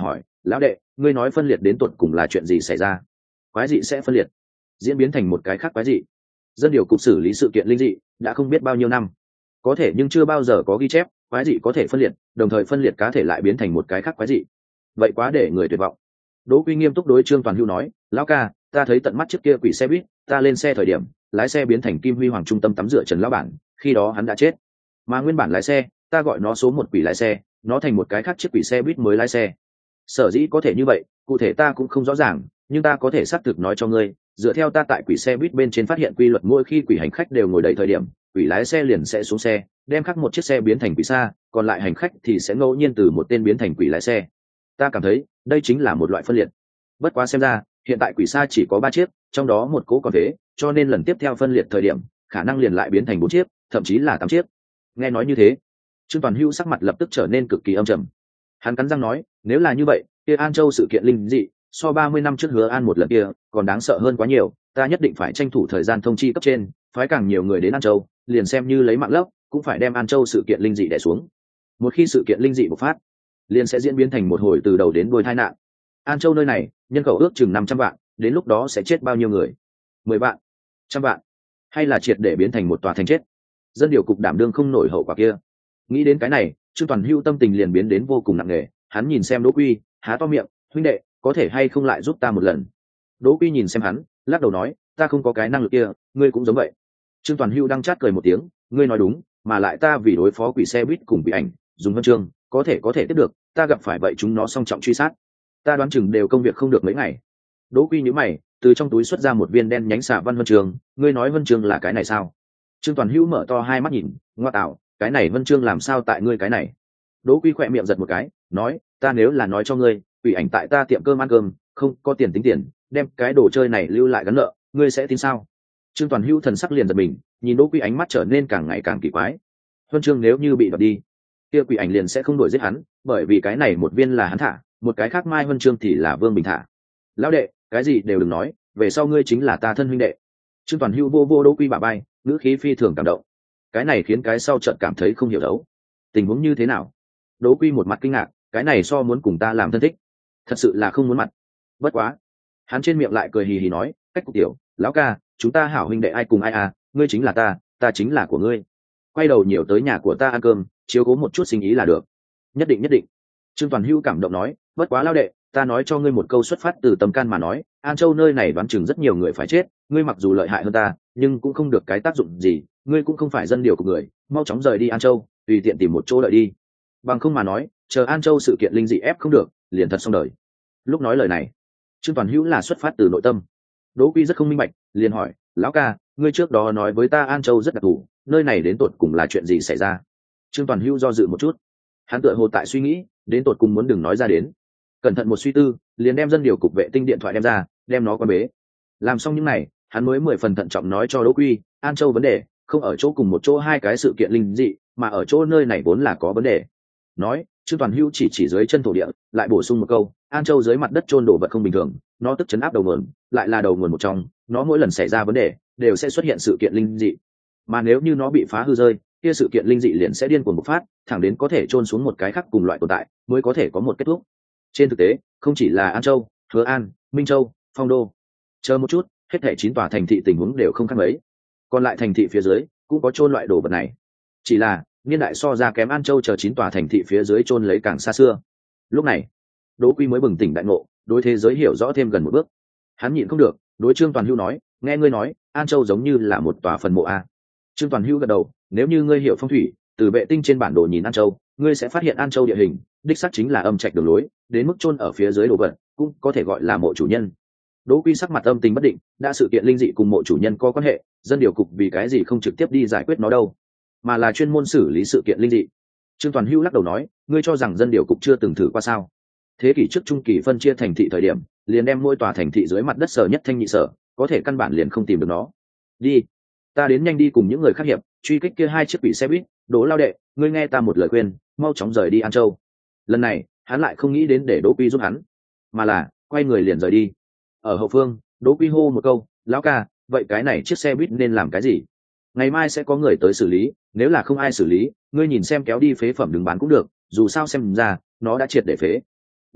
lão đệ, ngươi nói phân liệt đến tột cùng là chuyện gì xảy ra? Quái dị sẽ phân liệt, diễn biến thành một cái khác quái dị. Dân điều cục xử lý sự kiện linh dị đã không biết bao nhiêu năm, có thể nhưng chưa bao giờ có ghi chép quái dị có thể phân liệt, đồng thời phân liệt cá thể lại biến thành một cái khác quái dị. Vậy quá để người tuyệt vọng. Đỗ Quy nghiêm túc đối Trương Toàn Hưu nói, lão ca, ta thấy tận mắt trước kia quỷ xe buýt, ta lên xe thời điểm, lái xe biến thành Kim Huy Hoàng trung tâm tắm rửa Trần lão bản, khi đó hắn đã chết. Mà nguyên bản lái xe, ta gọi nó số một quỷ lái xe, nó thành một cái khác chiếc quỷ xe buýt mới lái xe. Sở dĩ có thể như vậy, cụ thể ta cũng không rõ ràng, nhưng ta có thể xác thực nói cho ngươi, dựa theo ta tại quỷ xe buýt bên trên phát hiện quy luật, mỗi khi quỷ hành khách đều ngồi đầy thời điểm, quỷ lái xe liền sẽ xuống xe, đem khác một chiếc xe biến thành quỷ xa, còn lại hành khách thì sẽ ngẫu nhiên từ một tên biến thành quỷ lái xe. Ta cảm thấy đây chính là một loại phân liệt. Bất quá xem ra hiện tại quỷ xa chỉ có 3 chiếc, trong đó một cố còn thế, cho nên lần tiếp theo phân liệt thời điểm khả năng liền lại biến thành 4 chiếc, thậm chí là 8 chiếc. Nghe nói như thế, Trương Toàn Hưu sắc mặt lập tức trở nên cực kỳ âm trầm. Hắn cắn răng nói, nếu là như vậy, kia An Châu sự kiện linh dị so 30 năm trước Hứa An một lần kia còn đáng sợ hơn quá nhiều, ta nhất định phải tranh thủ thời gian thông chi cấp trên, phái càng nhiều người đến An Châu, liền xem như lấy mạng lấp cũng phải đem An Châu sự kiện linh dị đè xuống. Một khi sự kiện linh dị bộc phát, liền sẽ diễn biến thành một hồi từ đầu đến đuôi tai nạn. An Châu nơi này nhân khẩu ước chừng 500 vạn, đến lúc đó sẽ chết bao nhiêu người? 10 vạn, 100 vạn, hay là triệt để biến thành một tòa thành chết? Dân điều cục đảm đương không nổi hậu quả kia. Nghĩ đến cái này, Trương Toàn Hưu tâm tình liền biến đến vô cùng nặng nề. Hắn nhìn xem Đỗ Quy, há to miệng, huynh đệ, có thể hay không lại giúp ta một lần? Đỗ Quy nhìn xem hắn, lắc đầu nói, ta không có cái năng lực kia, ngươi cũng giống vậy. Trương Toàn Hưu đang chát cười một tiếng, ngươi nói đúng, mà lại ta vì đối phó quỷ xe buýt cùng quỷ ảnh, dùng huân chương, có thể tiếp được, ta gặp phải vậy chúng nó song trọng truy sát, ta đoán chừng đều công việc không được mấy ngày. Đỗ Quy nhíu mày, từ trong túi xuất ra một viên đen nhánh xạ văn huân chương, ngươi nói huân chương là cái này sao? Trương Toàn Hữu mở to hai mắt nhìn, ngoa tạo, cái này huân chương làm sao tại ngươi cái này? Đỗ Quy khỏe miệng giật một cái, nói, ta nếu là nói cho ngươi, quỷ ảnh tại ta tiệm cơm ăn cơm, không có tiền tính tiền, đem cái đồ chơi này lưu lại gắn nợ, ngươi sẽ tin sao? Trương Toàn Hữu thần sắc liền giật mình, nhìn Đỗ Quy ánh mắt trở nên càng ngày càng kỳ quái. Huân chương nếu như bị đoạt đi, kia quỷ ảnh liền sẽ không đuổi giết hắn, bởi vì cái này một viên là hắn thả, một cái khác mai huân chương thì là Vương Bình thả. Lão đệ, cái gì đều đừng nói, về sau ngươi chính là ta thân huynh đệ. Trương Toàn Hữu vô Đỗ Quy bả vai, ngữ khí phi thường cảm động. Cái này khiến cái sau chợt cảm thấy không hiểu đấu. Tình huống như thế nào? Đỗ Quy một mặt kinh ngạc, cái này so muốn cùng ta làm thân thích, thật sự là không muốn mặt. Bất quá, hắn trên miệng lại cười hì hì nói, cách cục tiểu, lão ca, chúng ta hảo huynh đệ ai cùng ai à, ngươi chính là ta chính là của ngươi. Quay đầu nhiều tới nhà của ta ăn cơm, chiếu cố một chút sinh ý là được. Nhất định. Trương Toàn Hữu cảm động nói, bất quá lao đệ, ta nói cho ngươi một câu xuất phát từ tâm can mà nói, An Châu nơi này đoán chừng rất nhiều người phải chết, ngươi mặc dù lợi hại hơn ta, nhưng cũng không được cái tác dụng gì, ngươi cũng không phải dân điều của người, mau chóng rời đi An Châu, tùy tiện tìm một chỗ đợi đi. Bằng không mà nói, chờ An Châu sự kiện linh dị ép không được, liền thật xong đời. Lúc nói lời này, Trương Toàn Hữu là xuất phát từ nội tâm. Đỗ Quy rất không minh bạch, liền hỏi, lão ca, ngươi trước đó nói với ta An Châu rất đặc thù, nơi này đến tột cùng là chuyện gì xảy ra? Trương Toàn Hữu do dự một chút, hắn tựa hồ tại suy nghĩ, đến tột cùng muốn đừng nói ra đến. Cẩn thận một suy tư, liền đem dân điều cục vệ tinh điện thoại đem ra, đem nó quan bế. Làm xong những này, hắn mới 10 phần thận trọng nói cho Đỗ Quy, An Châu vấn đề không ở chỗ cùng một chỗ hai cái sự kiện linh dị, mà ở chỗ nơi này vốn là có vấn đề. Nói, Trương Toàn Hữu chỉ dưới chân thổ địa, lại bổ sung một câu, An Châu dưới mặt đất chôn đổ vật không bình thường, nó tức chấn áp đầu nguồn, lại là đầu nguồn một trong, nó mỗi lần xảy ra vấn đề đều sẽ xuất hiện sự kiện linh dị. Mà nếu như nó bị phá hư rơi, kia sự kiện linh dị liền sẽ điên cuồng bộc phát, thẳng đến có thể chôn xuống một cái khác cùng loại tồn tại, mới có thể có một kết thúc. Trên thực tế, không chỉ là An Châu, Hứa An, Minh Châu, Phong Đô, chờ một chút, hết thảy 9 tòa thành thị tình huống đều không khác mấy. Còn lại thành thị phía dưới cũng có chôn loại đồ vật này. Chỉ là niên đại so ra kém An Châu chờ 9 tòa thành thị phía dưới chôn lấy càng xa xưa. Lúc này, Đỗ Quy mới bừng tỉnh đại ngộ, đối thế giới hiểu rõ thêm gần một bước. Hắn nhịn không được, đối Trương Toàn Hữu nói, nghe ngươi nói, An Châu giống như là một tòa phần mộ a. Trương Toàn Hữu gật đầu, nếu như ngươi hiểu phong thủy, từ vệ tinh trên bản đồ nhìn An Châu, ngươi sẽ phát hiện An Châu địa hình đích xác chính là âm trạch đường lối, đến mức chôn ở phía dưới đồ vật cũng có thể gọi là mộ chủ nhân. Đỗ Quy sắc mặt âm tình bất định, đã sự kiện linh dị cùng mộ chủ nhân có quan hệ, dân điều cục vì cái gì không trực tiếp đi giải quyết nó đâu, mà là chuyên môn xử lý sự kiện linh dị. Trương Toàn Hữu lắc đầu nói, ngươi cho rằng dân điều cục chưa từng thử qua sao? Thế kỷ trước trung kỳ phân chia thành thị thời điểm, liền đem mỗi tòa thành thị dưới mặt đất sở nhất thanh nhị sở, có thể căn bản liền không tìm được nó. Đi, ta đến nhanh đi cùng những người khác hiệp, truy kích kia 2 chiếc quỷ xe buýt. Đỗ lao đệ, ngươi nghe ta một lời khuyên, mau chóng rời đi An Châu. Lần này, hắn lại không nghĩ đến để Đỗ Quy giúp hắn, mà là quay người liền rời đi. Ở hậu phương, Đỗ Quy hô một câu, lão ca, vậy cái này chiếc xe buýt nên làm cái gì? Ngày mai sẽ có người tới xử lý, nếu là không ai xử lý, ngươi nhìn xem kéo đi phế phẩm đừng bán cũng được, dù sao xem ra nó đã triệt để phế.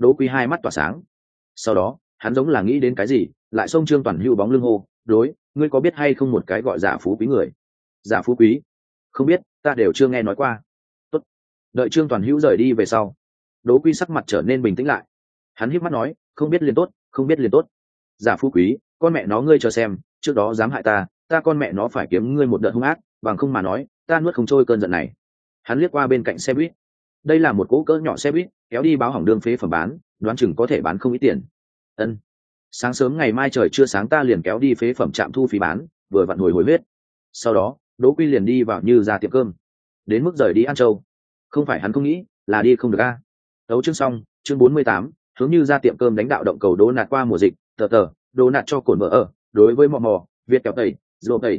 Đỗ Quy hai mắt tỏa sáng. Sau đó hắn giống là nghĩ đến cái gì, lại xông Trương Toàn Hữu bóng lưng hô, đối, ngươi có biết hay không một cái gọi Giả Phú Quý người? Giả Phú Quý? Không biết, ta đều chưa nghe nói qua. Tốt. Đợi Trương Toàn Hữu rời đi về sau, Đỗ Quy sắc mặt trở nên bình tĩnh lại. Hắn híp mắt nói, không biết liền tốt, không biết liền tốt. Giả Phú Quý, con mẹ nó ngươi chờ xem, trước đó dám hại ta, ta con mẹ nó phải kiếm ngươi một đợt hung ác, bằng không mà nói, ta nuốt không trôi cơn giận này. Hắn liếc qua bên cạnh xe buýt. Đây là một cỗ cỡ nhỏ xe buýt, kéo đi báo hỏng đường phế phẩm bán, đoán chừng có thể bán không ít tiền. Ân. Sáng sớm ngày mai trời chưa sáng ta liền kéo đi phế phẩm trạm thu phí bán, vừa vặn hồi huyết. Sau đó, Đỗ Quy liền đi vào Như ra tiệm cơm. Đến mức rời đi An Châu, không phải hắn không nghĩ, là đi không được a. Tấu chương xong, chương 48, hướng Như ra tiệm cơm đánh đạo động cầu đố nạt qua mùa dịch, đố nạt cho cổn mở ở, đối với mò, Việt kẹo tẩy, rô tẩy,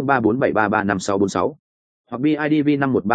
0347335646. Hoặc BIDV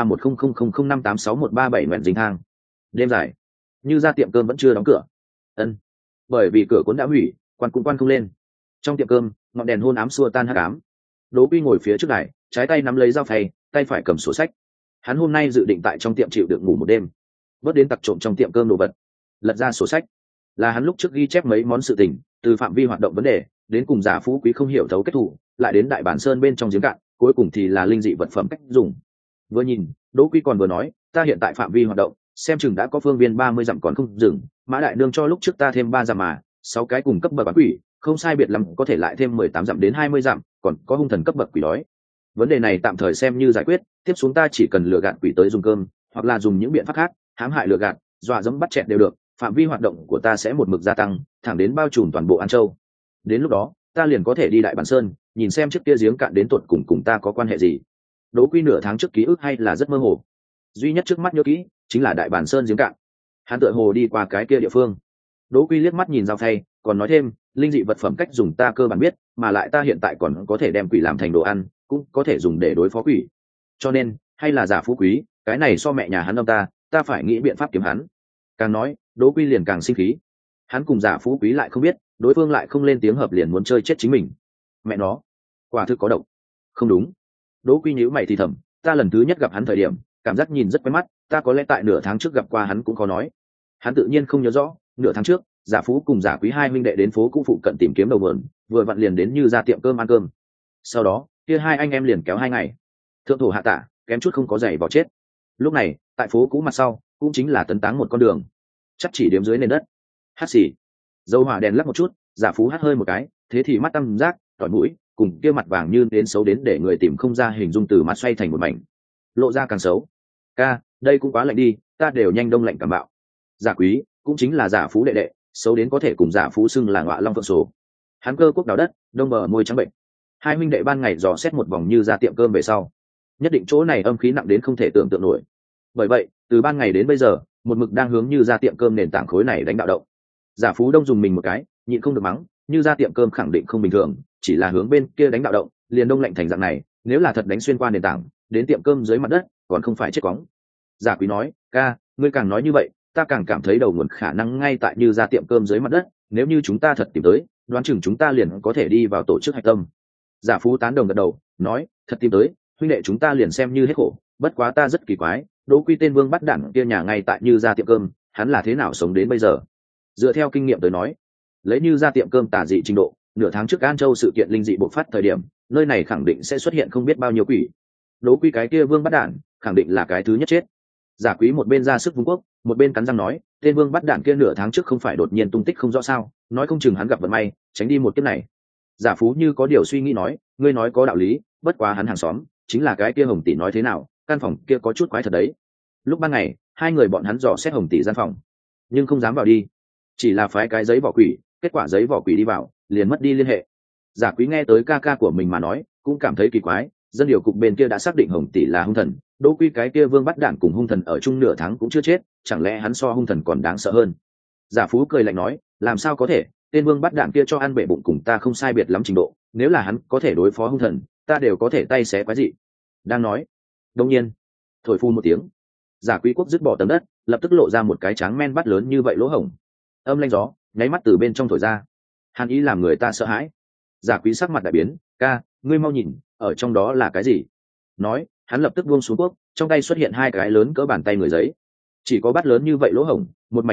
51300005861137 nguyện dính thang. Đêm dài, Như ra tiệm cơm vẫn chưa đóng cửa. Ân. Bởi vì cửa cuốn đã hủy, quan cũng quan không lên. Trong tiệm cơm, ngọn đèn hôn ám xua tan hắc ám. Đỗ Quy ngồi phía trước đài, trái tay nắm lấy dao phay, tay phải cầm sổ sách. Hắn hôm nay dự định tại trong tiệm chịu đựng ngủ một đêm, bớt đến tặc trộm trong tiệm cơm đồ vật. Lật ra sổ sách, là hắn lúc trước ghi chép mấy món sự tình, từ phạm vi hoạt động vấn đề đến cùng Giả Phú Quý không hiểu thấu kết thủ, lại đến Đại Bản Sơn bên trong giếng cạn, cuối cùng thì là linh dị vật phẩm cách dùng. Vừa nhìn, Đỗ Quy còn vừa nói, ta hiện tại phạm vi hoạt động, xem chừng đã có phương viên 30 dặm còn không dừng, Mã Đại Nương cho lúc trước ta thêm 3 dặm mà, 6 cái cùng cấp bậc bán quỷ, không sai biệt lắm có thể lại thêm 18 dặm đến 20 dặm, còn có hung thần cấp bậc quỷ đói. Vấn đề này tạm thời xem như giải quyết, tiếp xuống ta chỉ cần lừa gạt quỷ tới dùng cơm, hoặc là dùng những biện pháp khác, hãm hại lừa gạt, dọa dẫm bắt chẹt đều được, phạm vi hoạt động của ta sẽ một mực gia tăng, thẳng đến bao trùm toàn bộ An Châu. Đến lúc đó, ta liền có thể đi Đại Bản Sơn, nhìn xem chiếc kia giếng cạn đến tột cùng ta có quan hệ gì. Đỗ Quy nửa tháng trước ký ức hay là rất mơ hồ, duy nhất trước mắt nhớ kỹ chính là Đại Bản Sơn giếng cạn. Hắn tựa hồ đi qua cái kia địa phương. Đỗ Quy liếc mắt nhìn dao phay, còn nói thêm, linh dị vật phẩm cách dùng ta cơ bản biết, mà lại ta hiện tại còn có thể đem quỷ làm thành đồ ăn, cũng có thể dùng để đối phó quỷ. Cho nên, hay là Giả Phú Quý, cái này so mẹ nhà hắn âm ta phải nghĩ biện pháp kiếm hắn. Càng nói, Đỗ Quy liền càng sinh khí. Hắn cùng Giả Phú Quý lại không biết, đối phương lại không lên tiếng hợp liền muốn chơi chết chính mình. Mẹ nó, quả thực có độc. Không đúng. Đỗ Quy nhíu mày thì thầm, ta lần thứ nhất gặp hắn thời điểm, cảm giác nhìn rất quen mắt, ta có lẽ tại nửa tháng trước gặp qua hắn cũng khó nói. Hắn tự nhiên không nhớ rõ, nửa tháng trước, Giả Phú cùng Giả Quý hai huynh đệ đến phố cũ phụ cận tìm kiếm đầu mượn, vừa vặn liền đến Như ra tiệm cơm ăn cơm. Sau đó, kia hai anh em liền kéo 2 ngày, thượng thủ hạ tả, kém chút không có giày vào chết. Lúc này, tại phố cũ mặt sau, cũng chính là tấn táng một con đường, chắc chỉ điểm dưới nền đất. Hát xì, dầu hỏa đèn lắc một chút, Giả Phú hát hơi một cái, thế thì mắt tăm giác, tỏi mũi, cùng kia mặt vàng như đến xấu đến để người tìm không ra hình dung, từ mặt xoay thành một mảnh, lộ ra càng xấu. Ca, đây cũng quá lạnh đi, ta đều nhanh đông lạnh cảm bạo. Giả Quý, cũng chính là Giả Phú đệ đệ, xấu đến có thể cùng Giả Phú xưng là ngọa long phượng sổ. Hắn cơ quốc đào đất, đông bờ môi trắng bệnh. Hai huynh đệ ban ngày dò xét một vòng Như ra tiệm cơm về sau, nhất định chỗ này âm khí nặng đến không thể tưởng tượng nổi. Bởi vậy, từ ban ngày đến bây giờ, một mực đang hướng Như ra tiệm cơm nền tảng khối này đánh đạo động. Giả Phú đông dùng mình một cái, nhịn không được mắng, Như ra tiệm cơm khẳng định không bình thường, chỉ là hướng bên kia đánh đạo động, liền đông lạnh thành dạng này, nếu là thật đánh xuyên qua nền tảng, đến tiệm cơm dưới mặt đất, còn không phải chết quóng. Giả Quý nói, ca, ngươi càng nói như vậy, ta càng cảm thấy đầu nguồn khả năng ngay tại Như ra tiệm cơm dưới mặt đất, nếu như chúng ta thật tìm tới, đoán chừng chúng ta liền có thể đi vào tổ chức hạch tâm. Giả Phú tán đồng gật đầu, nói, thật tìm tới, huynh đệ chúng ta liền xem như hết khổ, bất quá ta rất kỳ quái, Đỗ Quy tên vương bắt đản kia nhà ngay tại Như ra tiệm cơm, hắn là thế nào sống đến bây giờ? Dựa theo kinh nghiệm tới nói, lấy Như ra tiệm cơm tà dị trình độ, nửa tháng trước An Châu sự kiện linh dị bộc phát thời điểm, nơi này khẳng định sẽ xuất hiện không biết bao nhiêu quỷ. Đỗ Quy cái kia vương bắt đản, khẳng định là cái thứ nhất chết. Giả Quý một bên ra sức vung quốc, một bên cắn răng nói, tên vương bắt đản kia nửa tháng trước không phải đột nhiên tung tích không rõ sao, nói không chừng hắn gặp vận may, tránh đi một kiếp này. Giả Phú như có điều suy nghĩ nói, ngươi nói có đạo lý, bất quá hắn hàng xóm, chính là cái kia Hồng tỷ nói thế nào, căn phòng kia có chút quái thật đấy. Lúc ban ngày, hai người bọn hắn dò xét Hồng tỷ gian phòng, nhưng không dám vào đi, chỉ là phái cái giấy vỏ quỷ, kết quả giấy vỏ quỷ đi vào, liền mất đi liên hệ. Giả Quý nghe tới ca ca của mình mà nói, cũng cảm thấy kỳ quái, dân điều cục bên kia đã xác định Hồng tỷ là hung thần, Đỗ Quy cái kia vương bắt đản cùng hung thần ở chung nửa tháng cũng chưa chết, chẳng lẽ hắn so hung thần còn đáng sợ hơn? Giả Phú cười lạnh nói, làm sao có thể, tên vương bắt đản kia cho ăn bể bụng cùng ta không sai biệt lắm trình độ, nếu là hắn có thể đối phó hung thần, ta đều có thể tay xé quái dị. Đang nói, đột nhiên, thổi phu một tiếng, Giả Quý quốc dứt bỏ tấm đất, lập tức lộ ra một cái tráng men bắt lớn như vậy lỗ hổng, âm lanh gió nháy mắt từ bên trong thổi ra, hàn ý làm người ta sợ hãi. Giả Quý sắc mặt đại biến, ca, ngươi mau nhìn, ở trong đó là cái gì? Nói, hắn lập tức buông xuống quốc, trong tay xuất hiện 2 cái lớn cỡ bàn tay người giấy, chỉ có bát lớn như vậy lỗ hổng, một mảnh đen kịt,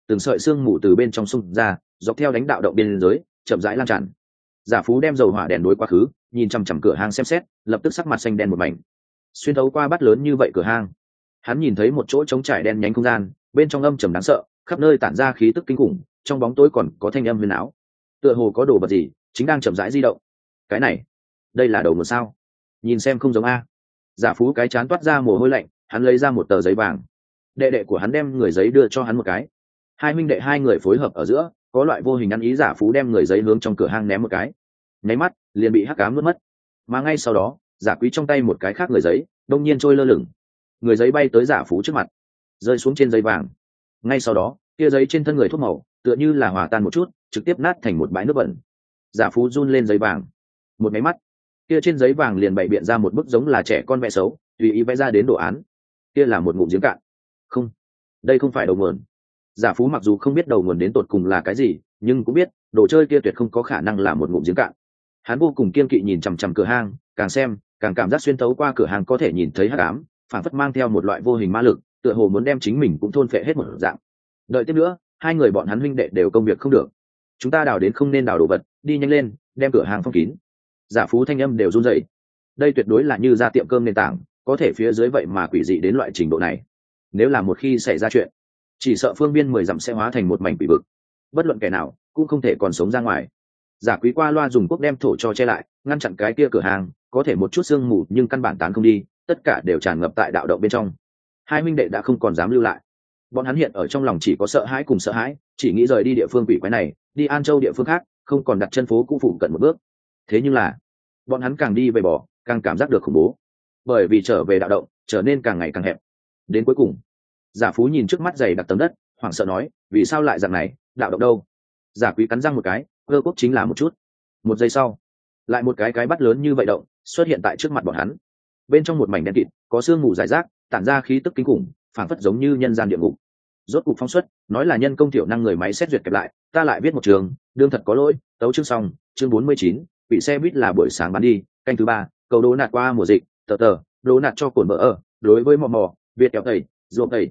từng sợi xương mù từ bên trong xung ra, dọc theo đánh đạo động biên giới chậm rãi lan tràn. Giả Phú đem dầu hỏa đèn đối quá khứ, nhìn chằm chằm cửa hang xem xét, lập tức sắc mặt xanh đen một mảnh. Xuyên thấu qua bát lớn như vậy cửa hang, hắn nhìn thấy một chỗ trống trải đen nhánh không gian, bên trong âm trầm đáng sợ, khắp nơi tản ra khí tức kinh khủng, trong bóng tối còn có thanh âm huyền ảo, tựa hồ có đồ vật gì chính đang chậm rãi di động. Cái này, đây là đầu nguồn sao? Nhìn xem không giống a. Giả Phú cái chán toát ra mồ hôi lạnh, hắn lấy ra một tờ giấy vàng. Đệ đệ của hắn đem người giấy đưa cho hắn một cái. Hai huynh đệ hai người phối hợp ở giữa, có loại vô hình ăn ý. Giả Phú đem người giấy hướng trong cửa hang ném một cái, nháy mắt liền bị hắc ám nuốt mất. Mà ngay sau đó, Giả Quý trong tay một cái khác người giấy đông nhiên trôi lơ lửng, người giấy bay tới Giả Phú trước mặt, rơi xuống trên giấy vàng. Ngay sau đó, kia giấy trên thân người thuốc màu tựa như là hòa tan một chút, trực tiếp nát thành một bãi nước bẩn. Giả Phú run lên giấy vàng, một máy mắt, kia trên giấy vàng liền bày biện ra một bức giống là trẻ con vẽ xấu, tùy ý vẽ ra đến đồ án. Kia là một ngụm giếng cạn. Không, đây không phải đầu nguồn. Giả Phú mặc dù không biết đầu nguồn đến tột cùng là cái gì, nhưng cũng biết đồ chơi kia tuyệt không có khả năng là một ngụm giếng cạn. Hắn vô cùng kiên kỵ nhìn chằm chằm cửa hang, càng xem càng cảm giác xuyên thấu qua cửa hàng có thể nhìn thấy hắc ám, phản phất mang theo một loại vô hình ma lực, tựa hồ muốn đem chính mình cũng thôn phệ hết một dạng. Đợi tiếp nữa, hai người bọn hắn huynh đệ đều công việc không được. Chúng ta đào đến không nên đào đồ vật, đi nhanh lên, đem cửa hàng phong kín. Giả Phú thanh âm đều run rẩy. Đây tuyệt đối là như ra tiệm cơm nền tảng, có thể phía dưới vậy mà quỷ dị đến loại trình độ này. Nếu là một khi xảy ra chuyện, chỉ sợ phương biên 10 dặm sẽ hóa thành một mảnh quỷ vực, bất luận kẻ nào cũng không thể còn sống ra ngoài. Giả Quý qua loa dùng cuốc đem thổ cho che lại, ngăn chặn cái kia cửa hàng, có thể một chút sương mù nhưng căn bản tán không đi, tất cả đều tràn ngập tại đạo động bên trong. Hai huynh đệ đã không còn dám lưu lại. Bọn hắn hiện ở trong lòng chỉ có sợ hãi cùng sợ hãi, chỉ nghĩ rời đi địa phương quỷ quái này, đi An Châu địa phương khác, không còn đặt chân phố cũ phụ cận một bước. Thế nhưng là, bọn hắn càng đi về bỏ, càng cảm giác được khủng bố, bởi vì trở về đạo động trở nên càng ngày càng hẹp. Đến cuối cùng, Giả Phú nhìn trước mắt dày đặc tấm đất, hoảng sợ nói, vì sao lại dạng này, đạo động đâu? Giả Quý cắn răng một cái, cơ quốc chính là một chút. Một giây sau, lại một cái bắt lớn như vậy động xuất hiện tại trước mặt bọn hắn. Bên trong một mảnh đen kịt, có sương mù rải rác, tản ra khí tức kinh khủng, phảng phất giống như nhân gian địa ngục. Rốt cục phóng xuất, nói là nhân công thiểu năng người máy xét duyệt kẹp lại, ta lại viết một trường, đương thật có lỗi, tấu chương xong, chương 49, bị xe buýt là buổi sáng bán đi, canh thứ 3, cầu đố nạt qua mùa dịch, tờ, đố nạt cho cồn vợ ở, đối với mò, Việt kéo tẩy, ruộng tẩy,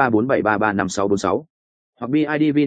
0347335646. Hoặc BIDV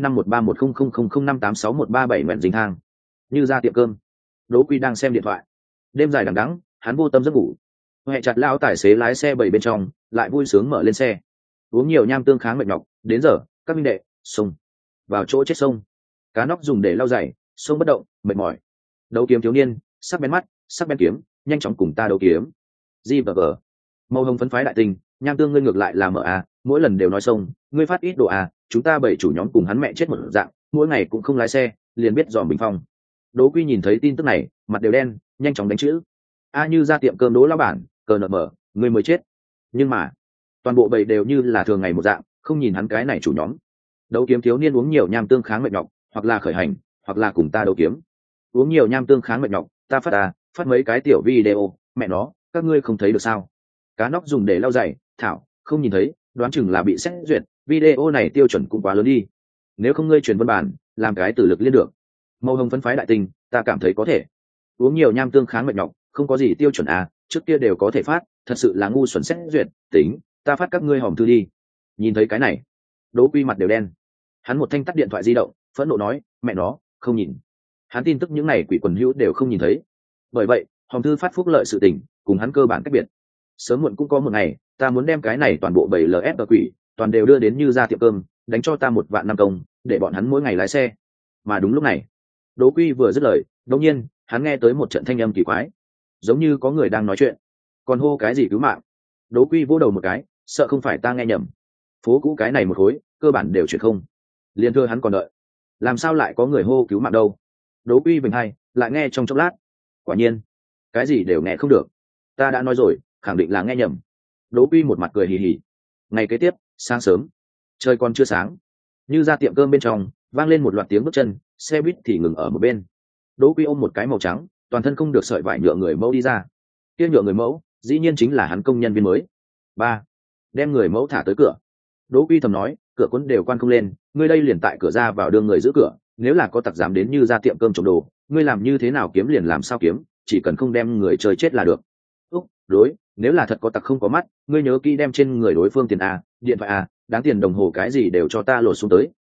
513000058613 mẹn dính thang. Như ra tiệm cơm, Đỗ Quy đang xem điện thoại. Đêm dài đằng đẵng, hắn vô tâm giấc ngủ. Hệ chặt lao tài xế lái xe bảy bên trong, lại vui sướng mở lên xe. Uống nhiều nham tương kháng mệt nhọc, đến giờ, các minh đệ, sông. Vào chỗ chết sông. Cá nóc dùng để lau giày, sông bất động, mệt mỏi. Đấu kiếm thiếu niên, sắc bén mắt, sắc bén kiếm, nhanh chóng cùng ta đấu kiếm. G&G. Màu hồng phấn phái đại tình, nham tương ngươi ngược lại là mở à, mỗi lần đều nói sông, ngươi phát ít đồ à, chúng ta bảy chủ nhóm cùng hắn mẹ chết một dạng, mỗi ngày cũng không lái xe, liền biết dòm bình phong. Đỗ Quy nhìn thấy tin tức này, mặt đều đen, nhanh chóng đánh chữ. A Như ra tiệm cơm Đỗ lão bản, cờ nợ mở, ngươi mới chết. Nhưng mà, toàn bộ bầy đều như là thường ngày một dạng, không nhìn hắn cái này chủ nhóm. Đấu kiếm thiếu niên uống nhiều nham tương kháng mệt nhọc, hoặc là khởi hành, hoặc là cùng ta đấu kiếm. Uống nhiều nham tương kháng mệt nhọc, ta phát mấy cái tiểu video, mẹ nó, các ngươi không thấy được sao? Cá nóc dùng để lau giày, thảo, không nhìn thấy, đoán chừng là bị xét duyệt, video này tiêu chuẩn cũng quá lớn đi. Nếu không ngươi truyền văn bản, làm cái tử lực liên được. Màu hồng phấn phái đại tình, ta cảm thấy có thể. Uống nhiều nham tương kháng mệt nhọc, không có gì tiêu chuẩn à, trước kia đều có thể phát, thật sự là ngu xuẩn xét duyệt, tính, ta phát các ngươi hòm thư đi. Nhìn thấy cái này, Đỗ Quy mặt đều đen. Hắn một thanh tắt điện thoại di động, phẫn nộ nói, mẹ nó, không nhìn. Hắn tin tức những này quỷ quần hữu đều không nhìn thấy. Bởi vậy, hòm thư phát phúc lợi sự tình, cùng hắn cơ bản cách biệt. Sớm muộn cũng có một ngày, ta muốn đem cái này toàn bộ 7 LF quỷ, toàn đều đưa đến Như ra tiệm cơm, đánh cho ta 1 vạn năm công, để bọn hắn mỗi ngày lái xe. Mà đúng lúc này, Đỗ Quy vừa dứt lời, đột nhiên, hắn nghe tới một trận thanh âm kỳ quái, giống như có người đang nói chuyện. Còn hô cái gì cứu mạng? Đỗ Quy vỗ đầu một cái, sợ không phải ta nghe nhầm. Phố cũ cái này một khối, cơ bản đều chuyển không. Liên thưa hắn còn đợi, làm sao lại có người hô cứu mạng đâu? Đỗ Quy vinh hay, lại nghe trong chốc lát. Quả nhiên, cái gì đều nghe không được. Ta đã nói rồi, khẳng định là nghe nhầm. Đỗ Quy một mặt cười hì hì. Ngày kế tiếp, sáng sớm, trời còn chưa sáng, Như ra tiệm cơm bên trong vang lên một loạt tiếng bước chân, xe buýt thì ngừng ở một bên. Đỗ Quy ôm một cái màu trắng, toàn thân không được sợi vải nhựa người mẫu đi ra. Kia nhựa người mẫu, dĩ nhiên chính là hắn công nhân viên mới. Ba, đem người mẫu thả tới cửa. Đỗ Quy thầm nói, cửa cuốn đều quan không lên, ngươi đây liền tại cửa ra vào đưa người giữ cửa, nếu là có tặc dám đến Như ra tiệm cơm trộm đồ, ngươi làm như thế nào kiếm liền làm sao kiếm, chỉ cần không đem người chơi chết là được. Đối, nếu là thật có tặc không có mắt, ngươi nhớ kỹ đem trên người đối phương tiền a, điện thoại a, đáng tiền đồng hồ cái gì đều cho ta lột xuống tới,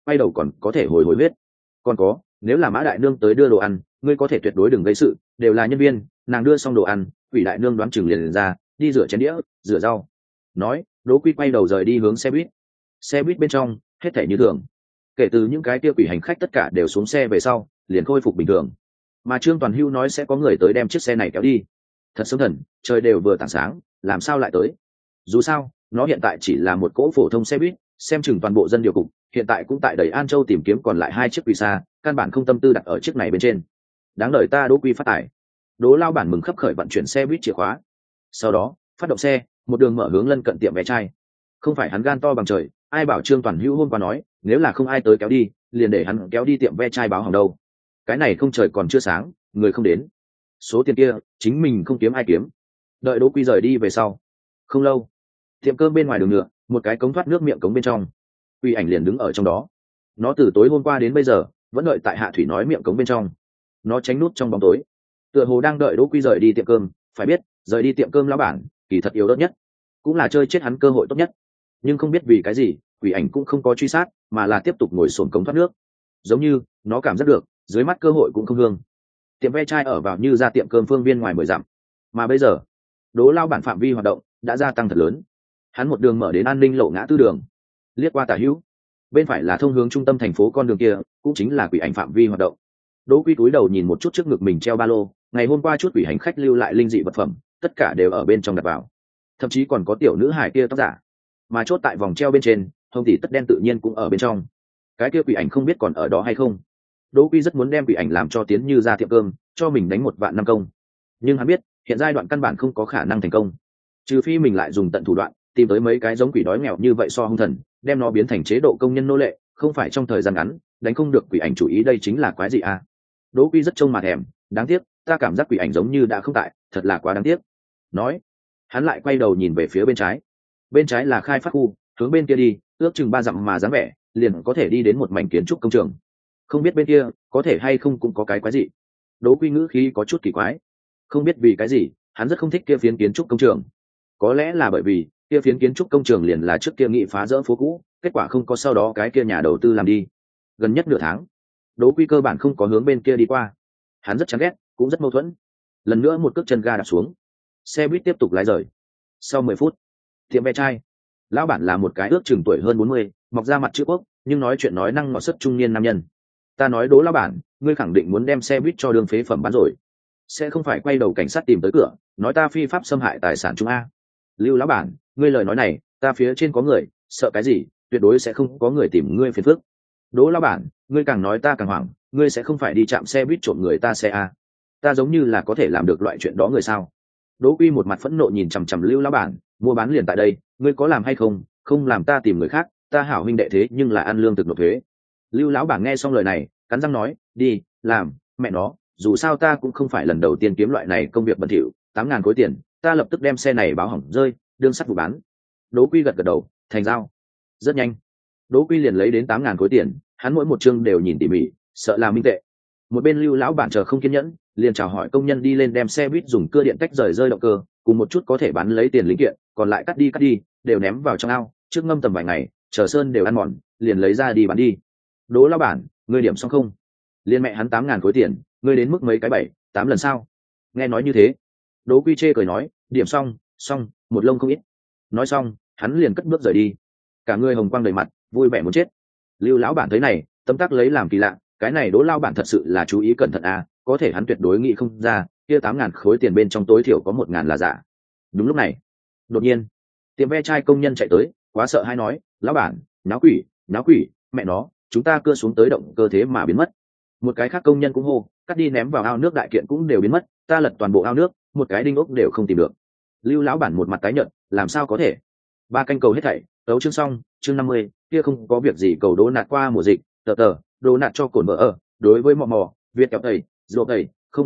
quay đầu còn có thể hồi huyết. Còn có, nếu là Mã đại nương tới đưa đồ ăn, ngươi có thể tuyệt đối đừng gây sự, đều là nhân viên, nàng đưa xong đồ ăn, Quỷ đại nương đoán chừng liền ra, đi rửa chén đĩa, rửa rau. Nói, Đỗ Quy quay đầu rời đi hướng xe buýt. Xe buýt bên trong, hết thảy như thường. Kể từ những cái kia quỷ hành khách tất cả đều xuống xe về sau, liền khôi phục bình thường. Mà Trương Toàn Hưu nói sẽ có người tới đem chiếc xe này kéo đi. Thật sớm thần, trời đều vừa tảng sáng, làm sao lại tới? Dù sao, nó hiện tại chỉ là một cỗ phổ thông xe buýt, xem chừng toàn bộ dân điều cục hiện tại cũng tại đầy An Châu tìm kiếm còn lại 2 chiếc quỷ xa, căn bản không tâm tư đặt ở chiếc này bên trên. Đáng đời ta Đỗ Quy phát tài. Đỗ lao bản mừng khấp khởi vận chuyển xe buýt chìa khóa. Sau đó, phát động xe, một đường mở hướng lân cận tiệm vé chai. Không phải hắn gan to bằng trời, ai bảo Trương Toàn Hữu hôm qua nói, nếu là không ai tới kéo đi, liền để hắn kéo đi tiệm vé chai báo hỏng đâu. Cái này không trời còn chưa sáng, người không đến. Số tiền kia, chính mình không kiếm ai kiếm. Đợi Đỗ Quy rời đi về sau. Không lâu, tiệm cơm bên ngoài đường nhựa, một cái cống thoát nước miệng cống bên trong. Quy ảnh liền đứng ở trong đó. Nó từ tối hôm qua đến bây giờ, vẫn đợi tại Hạ Thủy nói miệng cống bên trong. Nó tránh nút trong bóng tối, tựa hồ đang đợi Đỗ Quy rời đi tiệm cơm. Phải biết, rời đi tiệm cơm lão bản, kỳ thật yếu đớt nhất, cũng là chơi chết hắn cơ hội tốt nhất. Nhưng không biết vì cái gì, Quỷ ảnh cũng không có truy sát, mà là tiếp tục ngồi xổm cống thoát nước. Giống như nó cảm giác được, dưới mắt cơ hội cũng không hương. Tiệm ve chai ở vào như ra tiệm cơm phương viên ngoài 10 dặm, mà bây giờ, Đỗ lao bản phạm vi hoạt động đã gia tăng thật lớn. Hắn một đường mở đến An Ninh lộ ngã tư đường, liếc qua tả hữu, bên phải là thông hướng trung tâm thành phố con đường kia, cũng chính là Quỷ ảnh phạm vi hoạt động. Đỗ Quy cúi đầu nhìn một chút trước ngực mình treo ba lô, ngày hôm qua chút quỷ hành khách lưu lại linh dị vật phẩm, tất cả đều ở bên trong đặt vào, thậm chí còn có tiểu nữ hài kia tóc giả, mà chốt tại vòng treo bên trên, hồng tỷ tất đen tự nhiên cũng ở bên trong. Cái kia quỷ ảnh không biết còn ở đó hay không. Đỗ Quy rất muốn đem quỷ ảnh làm cho tiến như ra tiệm cơm, cho mình đánh 1 vạn 5 công, nhưng hắn biết hiện giai đoạn căn bản không có khả năng thành công, trừ phi mình lại dùng tận thủ đoạn tìm tới mấy cái giống quỷ đói nghèo như vậy so hung thần, đem nó biến thành chế độ công nhân nô lệ, không phải trong thời gian ngắn đánh không được quỷ ảnh chủ ý, đây chính là quái gì à. Đỗ Quy rất trông mà thèm, đáng tiếc ta cảm giác quỷ ảnh giống như đã không tại, thật là quá đáng tiếc. Nói, hắn lại quay đầu nhìn về phía bên trái là khai phát khu, hướng bên kia đi, ước chừng 3 dặm mà dáng vẻ, liền có thể đi đến một mảnh kiến trúc công trường. Không biết bên kia có thể hay không cũng có cái quái gì. Đỗ Quy ngữ khí có chút kỳ quái, không biết vì cái gì hắn rất không thích kia phiến kiến trúc công trường. Có lẽ là bởi vì kia phiến kiến trúc công trường liền là trước kia nghị phá rỡ phố cũ, kết quả không có sau đó cái kia nhà đầu tư làm đi. Gần nhất nửa tháng, Đỗ Quy cơ bản không có hướng bên kia đi qua. Hắn rất chán ghét, cũng rất mâu thuẫn. Lần nữa một cước chân ga đạp xuống, xe buýt tiếp tục lái rời. Sau 10 phút, tiệm ve chai, lão bản là một cái ước chừng tuổi hơn 40, mọc ra mặt chữ quốc, nhưng nói chuyện nói năng ngọt sức trung niên nam nhân. Ta nói Đỗ lão bản, ngươi khẳng định muốn đem xe buýt cho đường phế phẩm bán rồi, sẽ không phải quay đầu cảnh sát tìm tới cửa nói ta phi pháp xâm hại tài sản chúng a. Lưu lão bản, ngươi lời nói này, ta phía trên có người, sợ cái gì, tuyệt đối sẽ không có người tìm ngươi phiền phức. Đỗ lão bản, ngươi càng nói ta càng hoảng, ngươi sẽ không phải đi chạm xe buýt trộm người ta xe a? Ta giống như là có thể làm được loại chuyện đó người sao? Đỗ Quy một mặt phẫn nộ nhìn chằm chằm Lưu lão bản, mua bán liền tại đây, ngươi có làm hay không? Không làm ta tìm người khác, ta hảo huynh đệ thế nhưng là ăn lương thực nộp thuế. Lưu lão bản nghe xong lời này, cắn răng nói, đi làm, mẹ nó, dù sao ta cũng không phải lần đầu tiên kiếm loại này công việc bẩn thỉu, 8.000 khối tiền, ta lập tức đem xe này báo hỏng rơi, đương sắt vụ bán. Đỗ Quy gật gật đầu, thành giao. Rất nhanh, Đỗ Quy liền lấy đến 8.000 khối tiền, hắn mỗi một chương đều nhìn tỉ mỉ, sợ là minh tệ. Một bên Lưu lão bản chờ không kiên nhẫn, liền chào hỏi công nhân đi lên đem xe buýt dùng cưa điện tách rời rơi động cơ, cùng một chút có thể bán lấy tiền linh kiện, còn lại cắt đi, đều ném vào trong ao, trước ngâm tầm vài ngày, chờ sơn đều ăn mòn, liền lấy ra đi bán đi. Đỗ lão bản, ngươi điểm xong không? Liên mẹ hắn 8.000 khối tiền, ngươi đến mức mấy cái 7-8 lần sao? Nghe nói như thế, Đỗ Quy chê cười nói, điểm xong, một lông không ít. Nói xong, hắn liền cất bước rời đi, cả người hồng quang đầy mặt, vui vẻ muốn chết. Lưu lão bản thấy này, tâm tác lấy làm kỳ lạ, cái này Đỗ lão bản thật sự là chú ý cẩn thận à, có thể hắn tuyệt đối nghĩ không ra, kia 8.000 khối tiền bên trong tối thiểu có 1.000 là giả. Đúng lúc này, đột nhiên, tiệm ve chai công nhân chạy tới, quá sợ hãi nói, lão bản, náo quỷ, mẹ nó, chúng ta cưa xuống tới động cơ thế mà biến mất. Một cái khác công nhân cũng hô, cắt đi ném vào ao nước đại kiện cũng đều biến mất, ta lật toàn bộ ao nước, một cái đinh ốc đều không tìm được. Lưu lão bản một mặt tái nhợt, làm sao có thể? 3 canh cầu hết thảy, tấu chương xong, chương 50, kia không có việc gì cầu Đỗ nạt qua mùa dịch, tờ, Đỗ nạt cho cổn vợ ở, đối với mò, Việt kẹo tẩy, rộp tẩy,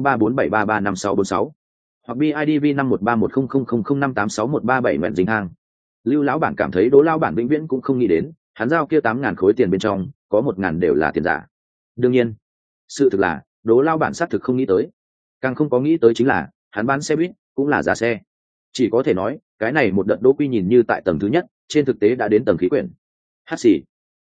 0347335646. Hoặc BIDV 513000058613 mẹn dính hàng. Lưu lão bản cảm thấy Đỗ lão bản vĩnh viễn cũng không nghĩ đến, hắn giao kia 8.000 khối tiền bên trong, có 1.000 đều là tiền giả. Đương nhiên, sự thực là Đỗ lão bản xác thực không nghĩ tới, càng không có nghĩ tới chính là hắn bán xe buýt cũng là giá xe. Chỉ có thể nói cái này một đợt Đỗ Quy nhìn như tại tầng thứ nhất, trên thực tế đã đến tầng khí quyển. Hát xì,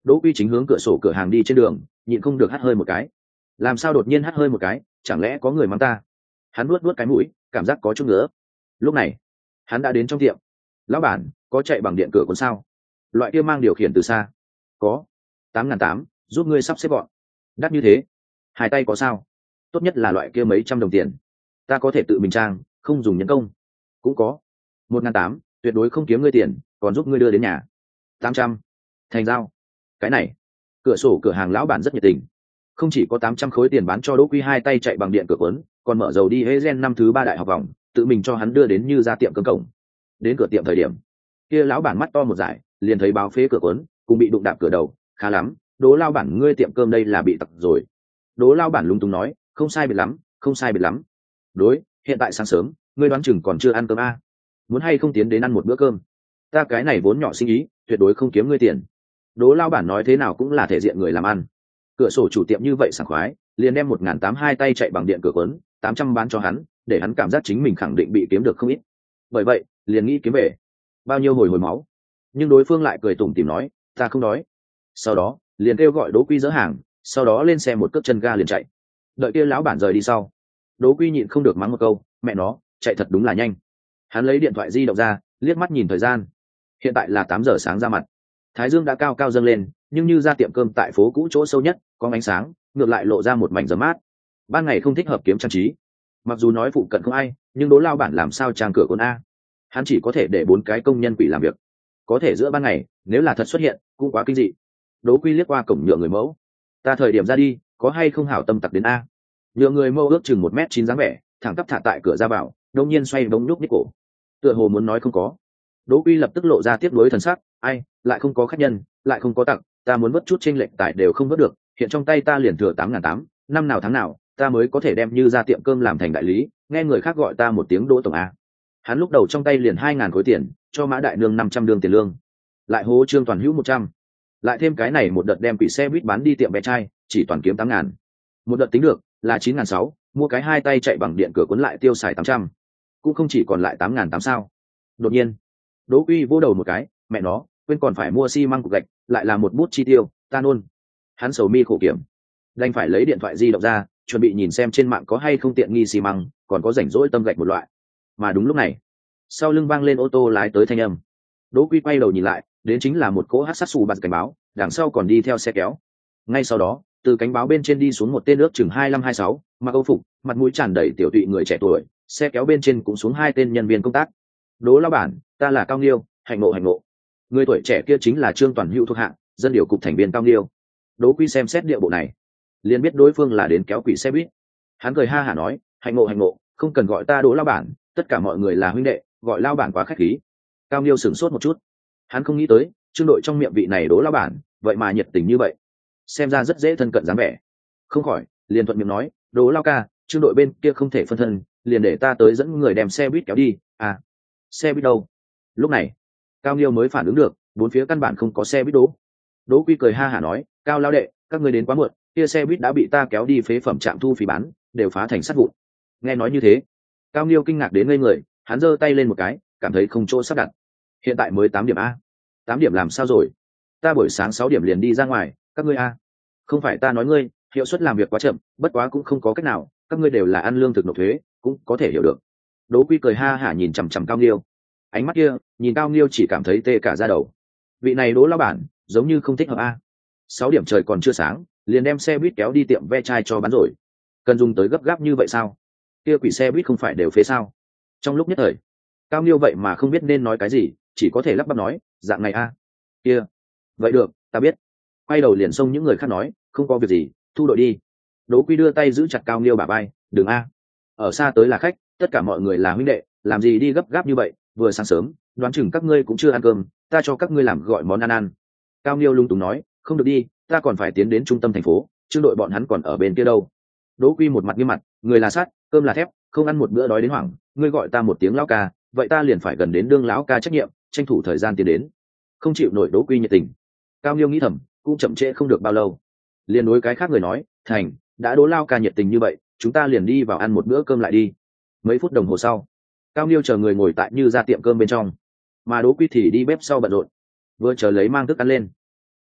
Đỗ Quy chính hướng cửa sổ cửa hàng đi trên đường, nhịn không được hắt hơi một cái. Làm sao đột nhiên hắt hơi một cái, chẳng lẽ có người mắng ta? Hắn nuốt nuốt cái mũi, cảm giác có chút ngứa. Lúc này hắn đã đến trong tiệm. Lão bản, có chạy bằng điện cửa cuốn sao? Loại kia mang điều khiển từ xa. Có. 8.800, giúp ngươi sắp xếp gọn. Đắt như thế, hai tay có sao? Tốt nhất là loại kia mấy trăm đồng tiền. Ta có thể tự mình trang, không dùng nhân công. Cũng có. 1.800, tuyệt đối không kiếm ngươi tiền, còn giúp ngươi đưa đến nhà. 800. Thành giao. Cái này, cửa sổ cửa hàng lão bản rất nhiệt tình, không chỉ có 800 khối tiền bán cho Đỗ Quy hai tay chạy bằng điện cửa cuốn, còn mở dầu đi Hezen năm thứ 3 đại học vòng, tự mình cho hắn đưa đến như ra tiệm cơm cổng. Đến cửa tiệm thời điểm, kia lão bản mắt to một dải, liền thấy báo phế cửa cuốn, cùng bị đụng đạp cửa đầu, khá lắm, Đỗ lao bản ngươi tiệm cơm đây là bị tặc rồi. Đỗ lao bản lúng túng nói, không sai biệt lắm, không sai biệt lắm. Đối, hiện tại sáng sớm, ngươi đoán chừng còn chưa ăn cơm a, muốn hay không tiến đến ăn một bữa cơm? Ta cái này vốn nhỏ sinh ý, tuyệt đối không kiếm ngươi tiền. Đỗ lao bản nói thế nào cũng là thể diện người làm ăn. Cửa sổ chủ tiệm như vậy sảng khoái, liền đem 1.800 hai tay chạy bằng điện cửa cuốn, 800 bán cho hắn, để hắn cảm giác chính mình khẳng định bị kiếm được không ít. Bởi vậy, liền nghĩ kiếm về bao nhiêu hồi máu. Nhưng đối phương lại cười tủm tỉm nói, ta không đói. Sau đó, liền kêu gọi Đỗ Quy dỡ hàng, sau đó lên xe một cước chân ga liền chạy. Đợi kia lão bản rời đi sau, Đỗ Quy nhịn không được mắng một câu, mẹ nó, chạy thật đúng là nhanh. Hắn lấy điện thoại di động ra, liếc mắt nhìn thời gian. Hiện tại là 8 giờ sáng ra mặt. Thái dương đã cao cao dâng lên, nhưng như ra tiệm cơm tại phố cũ chỗ sâu nhất, có ánh sáng, ngược lại lộ ra một mảnh rấm mát. Ban ngày không thích hợp kiếm trang trí. Mặc dù nói phụ cận không ai, nhưng Đỗ lao bản làm sao trang cửa con a? Hắn chỉ có thể để 4 cái công nhân quỷ làm việc. Có thể giữa ban ngày, nếu là thật xuất hiện, cũng quá kinh dị. Đỗ Quy liếc qua cổng nhựa người mẫu. Ta thời điểm ra đi, có hay không hảo tâm tặc đến a? Nhựa người mẫu ước chừng 1m9 dáng vẻ, thẳng tắp thả tại cửa ra vào, đột nhiên xoay bóng nhúc nhích cổ. Tựa hồ muốn nói không có. Đỗ Quy lập tức lộ ra tiếc nuối thần sắc, ai, lại không có khách nhân, lại không có tặng, ta muốn vớt chút chênh lệch tại đều không vớt được, hiện trong tay ta liền thừa 8.800, năm nào tháng nào, ta mới có thể đem như ra tiệm cơm làm thành đại lý, nghe người khác gọi ta một tiếng Đỗ tổng a. Hắn lúc đầu trong tay liền 2.000 khối tiền, cho Mã Đại Nương 500 đương tiền lương, lại hố Trương Toàn Hữu 100, lại thêm cái này một đợt đem quỷ xe buýt bán đi tiệm bé trai, chỉ toàn kiếm 8.000. Một đợt tính được là 9.600, mua cái hai tay chạy bằng điện cửa cuốn lại tiêu xài 800, cũng không chỉ còn lại 8.800 sao? Đột nhiên, Đỗ Quy vỗ đầu một cái, mẹ nó, quên còn phải mua xi măng cục gạch, lại là một bút chi tiêu, ta nôn. Hắn sầu mi khổ kiểm, đành phải lấy điện thoại di động ra, chuẩn bị nhìn xem trên mạng có hay không tiện nghi xi măng, còn có rảnh rỗi tâm gạch một loại. Mà đúng lúc này, sau lưng vang lên ô tô lái tới thanh âm. Đỗ Quy quay đầu nhìn lại, đến chính là một cỗ hắc sát xù bật cảnh báo, đằng sau còn đi theo xe kéo. Ngay sau đó, từ cánh báo bên trên đi xuống một tên ước chừng 25-26, mặc âu phục, mặt mũi tràn đầy tiểu tụy người trẻ tuổi, xe kéo bên trên cũng xuống hai tên nhân viên công tác. Đỗ lão bản, ta là Cao Nghiêu, hạnh ngộ. Người tuổi trẻ kia chính là Trương Toàn Hữu thuộc hạ, dân điều cục thành viên Cao Nghiêu. Đỗ Quy xem xét địa bộ này, liền biết đối phương là đến kéo quỷ xe buýt. Hắn cười ha hả nói, hạnh ngộ, không cần gọi ta Đỗ lão bản, tất cả mọi người là huynh đệ, gọi lão bản quá khách khí. Cao Nghiêu sửng sốt một chút, hắn không nghĩ tới Trương đội trong miệng vị này Đỗ lão bản vậy mà nhiệt tình như vậy, xem ra rất dễ thân cận dáng vẻ. Không khỏi liền thuận miệng nói, Đỗ lão ca, Trương đội bên kia không thể phân thân, liền để ta tới dẫn người đem xe buýt kéo đi. À, xe buýt đâu? Lúc này Cao Nghiêu mới phản ứng được, bốn phía căn bản không có xe buýt. Đỗ Quy cười ha hả nói, Cao lão đệ, các ngươi đến quá muộn, kia xe buýt đã bị ta kéo đi phế phẩm trạm thu phí bán, đều phá thành sắt vụn. Nghe nói như thế, Cao Nghiêu kinh ngạc đến ngây người, hắn giơ tay lên một cái, cảm thấy không chỗ sắp đặt. Hiện tại mới 8 điểm a. 8 điểm làm sao rồi? Ta buổi sáng 6 điểm liền đi ra ngoài, các ngươi a. Không phải ta nói ngươi, hiệu suất làm việc quá chậm, bất quá cũng không có cách nào, các ngươi đều là ăn lương thực nộp thuế, cũng có thể hiểu được. Đỗ Quy cười ha hả nhìn chằm chằm Cao Nghiêu. Ánh mắt kia, nhìn Cao Nghiêu chỉ cảm thấy tê cả da đầu. Vị này Đỗ lão bản, giống như không thích hợp a. 6 điểm trời còn chưa sáng, liền đem xe buýt kéo đi tiệm ve chai cho bán rồi. Cần dùng tới gấp gáp như vậy sao? Kia quỷ xe buýt không phải đều phế sao? Trong lúc nhất thời, Cao Nghiêu vậy mà không biết nên nói cái gì, chỉ có thể lắp bắp nói, dạng này a. Kia, vậy được, ta biết. Quay đầu liền xông những người khác nói, không có việc gì, thu đội đi. Đỗ Quy đưa tay giữ chặt Cao Nghiêu bả vai, đừng a. Ở xa tới là khách, tất cả mọi người là huynh đệ, làm gì đi gấp gáp như vậy, vừa sáng sớm, đoán chừng các ngươi cũng chưa ăn cơm, ta cho các ngươi làm gọi món ăn. Cao Nghiêu lung túng nói, không được đi, ta còn phải tiến đến trung tâm thành phố, Trương đội bọn hắn còn ở bên kia đâu. Đỗ Quy một mặt nghiêm mặt, người là sắt, cơm là thép, không ăn một bữa đói đến hoảng, ngươi gọi ta một tiếng lão ca, vậy ta liền phải gần đến đương lão ca trách nhiệm, tranh thủ thời gian tiến đến. Không chịu nổi Đỗ Quy nhiệt tình. Cao Nghiêu nghĩ thầm, cũng chậm trễ không được bao lâu, liền đối cái khác người nói, thành, đã Đỗ lao ca nhiệt tình như vậy, chúng ta liền đi vào ăn một bữa cơm lại đi. Mấy phút đồng hồ sau, Cao Nghiêu chờ người ngồi tại như ra tiệm cơm bên trong, mà Đỗ Quy thì đi bếp sau bận rộn, vừa chờ lấy mang thức ăn lên.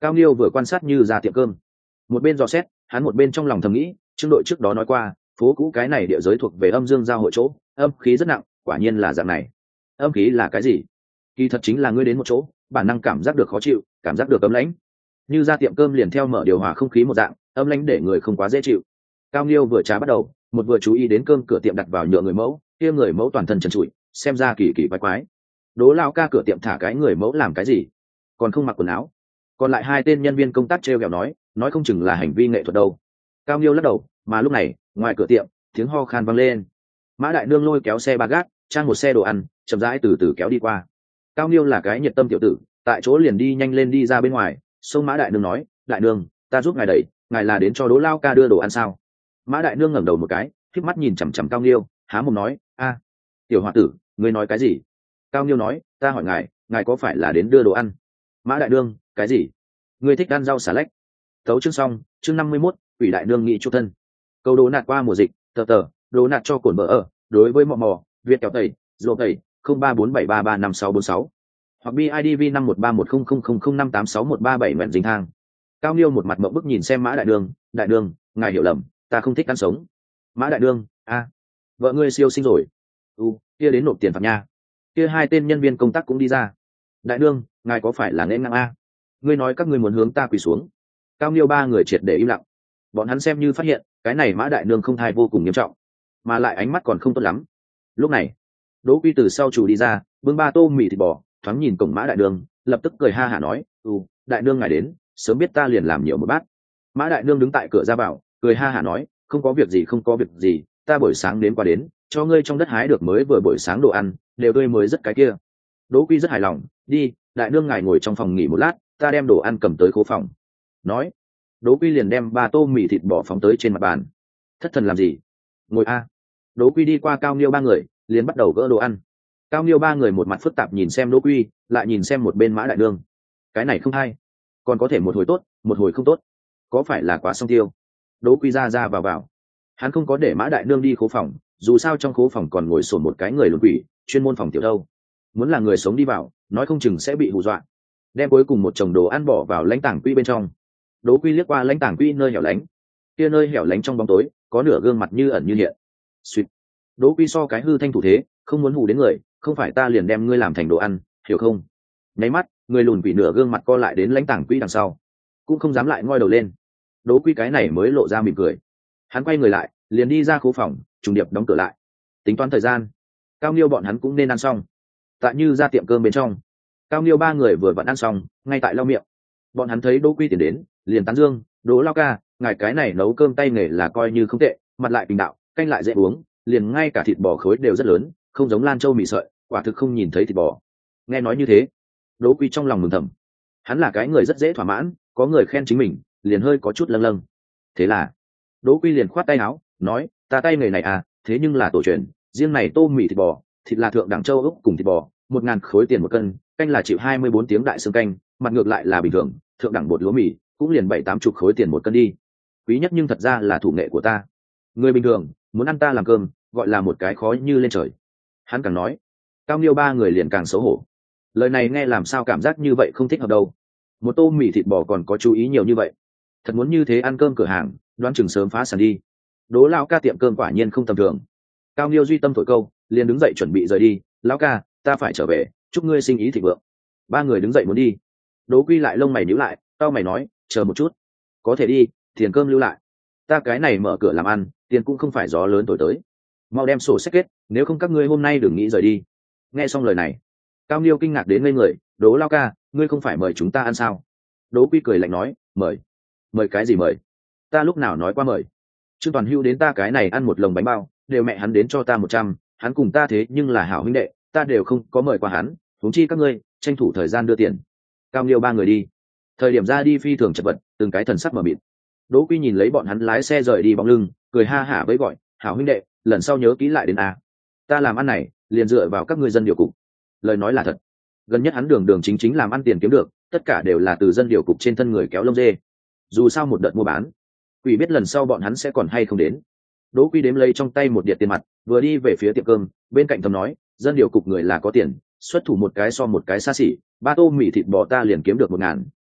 Cao Nghiêu vừa quan sát Như ra tiệm cơm, một bên dò xét, hắn một bên trong lòng thầm nghĩ, Trương đội trước đó nói qua, phố cũ cái này địa giới thuộc về âm dương giao hội chỗ, âm khí rất nặng, quả nhiên là dạng này. Âm khí là cái gì? Kỳ thật chính là ngươi đến một chỗ, bản năng cảm giác được khó chịu, cảm giác được ấm lãnh. Như ra tiệm cơm liền theo mở điều hòa không khí một dạng, âm lãnh để người không quá dễ chịu. Cao Nghiêu vừa trà bắt đầu, một vừa chú ý đến cơm cửa tiệm đặt vào nhựa người mẫu, kia người mẫu toàn thân trần trụi, xem ra kỳ kỳ quái quái. Đố Lao ca cửa tiệm thả cái người mẫu làm cái gì? Còn không mặc quần áo. Còn lại hai tên nhân viên công tác trêu ghẹo nói không chừng là hành vi nghệ thuật đâu. Cao Nghiêu lắc đầu, mà lúc này, ngoài cửa tiệm, tiếng ho khan vang lên. Mã Đại Nương lôi kéo xe ba gác, trang một xe đồ ăn, chậm rãi từ từ kéo đi qua. Cao Nghiêu là cái nhiệt tâm tiểu tử, tại chỗ liền đi nhanh lên đi ra bên ngoài, xông Mã Đại Nương nói, Đại Nương, ta giúp ngài đẩy, ngài là đến cho Đỗ Lao ca đưa đồ ăn sao? Mã Đại Nương ngẩng đầu một cái, khép mắt nhìn chằm chằm Cao Nghiêu, há mồm nói, a, tiểu hòa tử, ngươi nói cái gì? Cao Nghiêu nói, ta hỏi ngài có phải là đến đưa đồ ăn? Mã Đại Nương, cái gì? Ngươi thích ăn rau xà lách? Tấu chương xong, chương 51, Quỷ Đại Nương nghị chu thân. Câu đố nạt qua mùa dịch, tờ, đố nạt cho cồn bờ ở, đối với mò, Việt kéo tẩy, rô tẩy, 0347335646. Hoặc BIDV 51310000586137 nguyện dính thang. Cao Nghiêu một mặt mộng bức nhìn xem Mã Đại Nương, ngài hiểu lầm, ta không thích ăn sống. Mã Đại Nương, a, vợ ngươi siêu sinh rồi. Kia đến nộp tiền phạt nha. Kia hai tên nhân viên công tác cũng đi ra. Đại Nương, ngài có phải là nghẽ ngang a? Ngươi nói các ngươi muốn hướng ta quỳ xuống. Cao Nghiêu ba người triệt để im lặng. Bọn hắn xem như phát hiện, cái này Mã Đại Nương không thai vô cùng nghiêm trọng, mà lại ánh mắt còn không tốt lắm. Lúc này, Đỗ Quy từ sau chủ đi ra, bưng ba tô mì thịt bò, thoáng nhìn cổng Mã Đại Nương, lập tức cười ha hả nói, Đại Nương ngài đến, sớm biết ta liền làm nhiều một bát. Mã Đại Nương đứng tại cửa ra vào, cười ha hả nói, không có việc gì, ta buổi sáng đến qua đến, cho ngươi trong đất hái được mới vừa buổi sáng đồ ăn, đều tươi mới rất cái kia. Đỗ Quy rất hài lòng, đi, Đại Nương ngài ngồi trong phòng nghỉ một lát, ta đem đồ ăn cầm tới khố phòng. Nói, Đỗ Quy liền đem ba tô mì thịt bò phóng tới trên mặt bàn. Thất thần làm gì? Ngồi a. Đỗ Quy đi qua Cao Nghiêu ba người, liền bắt đầu gỡ đồ ăn. Cao Nghiêu ba người một mặt phức tạp nhìn xem Đỗ Quy, lại nhìn xem một bên Mã Đại Nương. Cái này không hay, còn có thể một hồi tốt, một hồi không tốt, có phải là quá song tiêu? Đỗ Quy ra vào, hắn không có để Mã Đại Nương đi khố phòng, dù sao trong khố phòng còn ngồi sồn một cái người lùn quỷ, chuyên môn phòng tiểu đâu. Muốn là người sống đi vào, nói không chừng sẽ bị hù dọa. Đem cuối cùng một chồng đồ ăn bỏ vào lãnh tảng quy bên trong. Đỗ Quy liếc qua lãnh tảng quy nơi hẻo lánh, kia nơi hẻo lánh trong bóng tối có nửa gương mặt như ẩn như hiện. Suýt. Đỗ Quy so cái hư thanh thủ thế, không muốn hù đến người, không phải ta liền đem ngươi làm thành đồ ăn, hiểu không? Nháy mắt, người lùn quỷ nửa gương mặt co lại đến lãnh tảng quy đằng sau, cũng không dám lại ngoi đầu lên. Đỗ Quy cái này mới lộ ra mỉm cười. Hắn quay người lại, liền đi ra khố phòng, trùng điệp đóng cửa lại. Tính toán thời gian, Cao Nghiêu bọn hắn cũng nên ăn xong. Tại Như ra tiệm cơm bên trong, Cao Nghiêu ba người vừa vặn ăn xong, ngay tại lau miệng. Bọn hắn thấy Đỗ Quy tiến đến, liền tán dương, Đỗ Lao ca, ngài cái này nấu cơm tay nghề là coi như không tệ, mặt lại bình đạo, canh lại dễ uống, liền ngay cả thịt bò khối đều rất lớn, không giống Lan Châu mì sợi, quả thực không nhìn thấy thịt bò. Nghe nói như thế, Đỗ Quy trong lòng mừng thầm. Hắn là cái người rất dễ thỏa mãn, có người khen chính mình, liền hơi có chút lâng lâng. Thế là, Đỗ Quy liền khoát tay áo, nói, ta tay nghề này à, thế nhưng là tổ truyền, riêng này tô mì thịt bò, thịt là thượng đẳng châu Úc cùng thịt bò, 1.000 khối tiền một cân, canh là chịu 24 tiếng đại xương canh, mặt ngược lại là bình thường, thượng đẳng bột lúa mì cũng liền 7-80 khối tiền một cân đi. Quý nhất nhưng thật ra là thủ nghệ của ta. Người bình thường muốn ăn ta làm cơm, gọi là một cái khó như lên trời. Hắn càng nói, Cao Nghiêu ba người liền càng xấu hổ. Lời này nghe làm sao cảm giác như vậy không thích hợp đâu. Một tô mì thịt bò còn có chú ý nhiều như vậy. Thật muốn như thế ăn cơm cửa hàng, đoán chừng sớm phá sản đi. Đỗ Lao ca tiệm cơm quả nhiên không tầm thường. Cao Nghiêu duy tâm thổi câu, liền đứng dậy chuẩn bị rời đi. Lão ca, ta phải trở về, chúc ngươi sinh ý thịnh vượng. Ba người đứng dậy muốn đi. Đỗ Quy lại lông mày nhíu lại, tao mày nói, chờ một chút. Có thể đi, tiền cơm lưu lại. Ta cái này mở cửa làm ăn, tiền cũng không phải gió lớn thổi tới. Mau đem sổ sách kết, nếu không các ngươi hôm nay đừng nghĩ rời đi. Nghe xong lời này, Cao Nghiêu kinh ngạc đến ngây người, Đỗ Lao ca, ngươi không phải mời chúng ta ăn sao? Đỗ Quy cười lạnh nói, mời cái gì mời? Ta lúc nào nói qua mời? Trương Toàn Hưu đến ta cái này ăn một lồng bánh bao, đều mẹ hắn đến cho ta 100, hắn cùng ta thế nhưng là hảo huynh đệ, ta đều không có mời qua hắn, huống chi các ngươi tranh thủ thời gian đưa tiền. Cao Nghiêu ba người đi, thời điểm ra đi phi thường chật vật, từng cái thần sắc mờ mịt. Đỗ Quy nhìn lấy bọn hắn lái xe rời đi bóng lưng, cười ha hả với gọi, hảo huynh đệ, lần sau nhớ kỹ lại đến a. Ta làm ăn này liền dựa vào các ngươi dân điều cục. Lời nói là thật. Gần nhất hắn đường chính làm ăn tiền kiếm được, tất cả đều là từ dân điều cục trên thân người kéo lông dê. Dù sao một đợt mua bán, quỷ biết lần sau bọn hắn sẽ còn hay không đến. Đỗ Quy đếm lấy trong tay một điệp tiền mặt, vừa đi về phía tiệm cơm, bên cạnh thầm nói, dân điều cục người là có tiền, xuất thủ một cái so một cái xa xỉ, ba tô mì thịt bò ta liền kiếm được 1.000,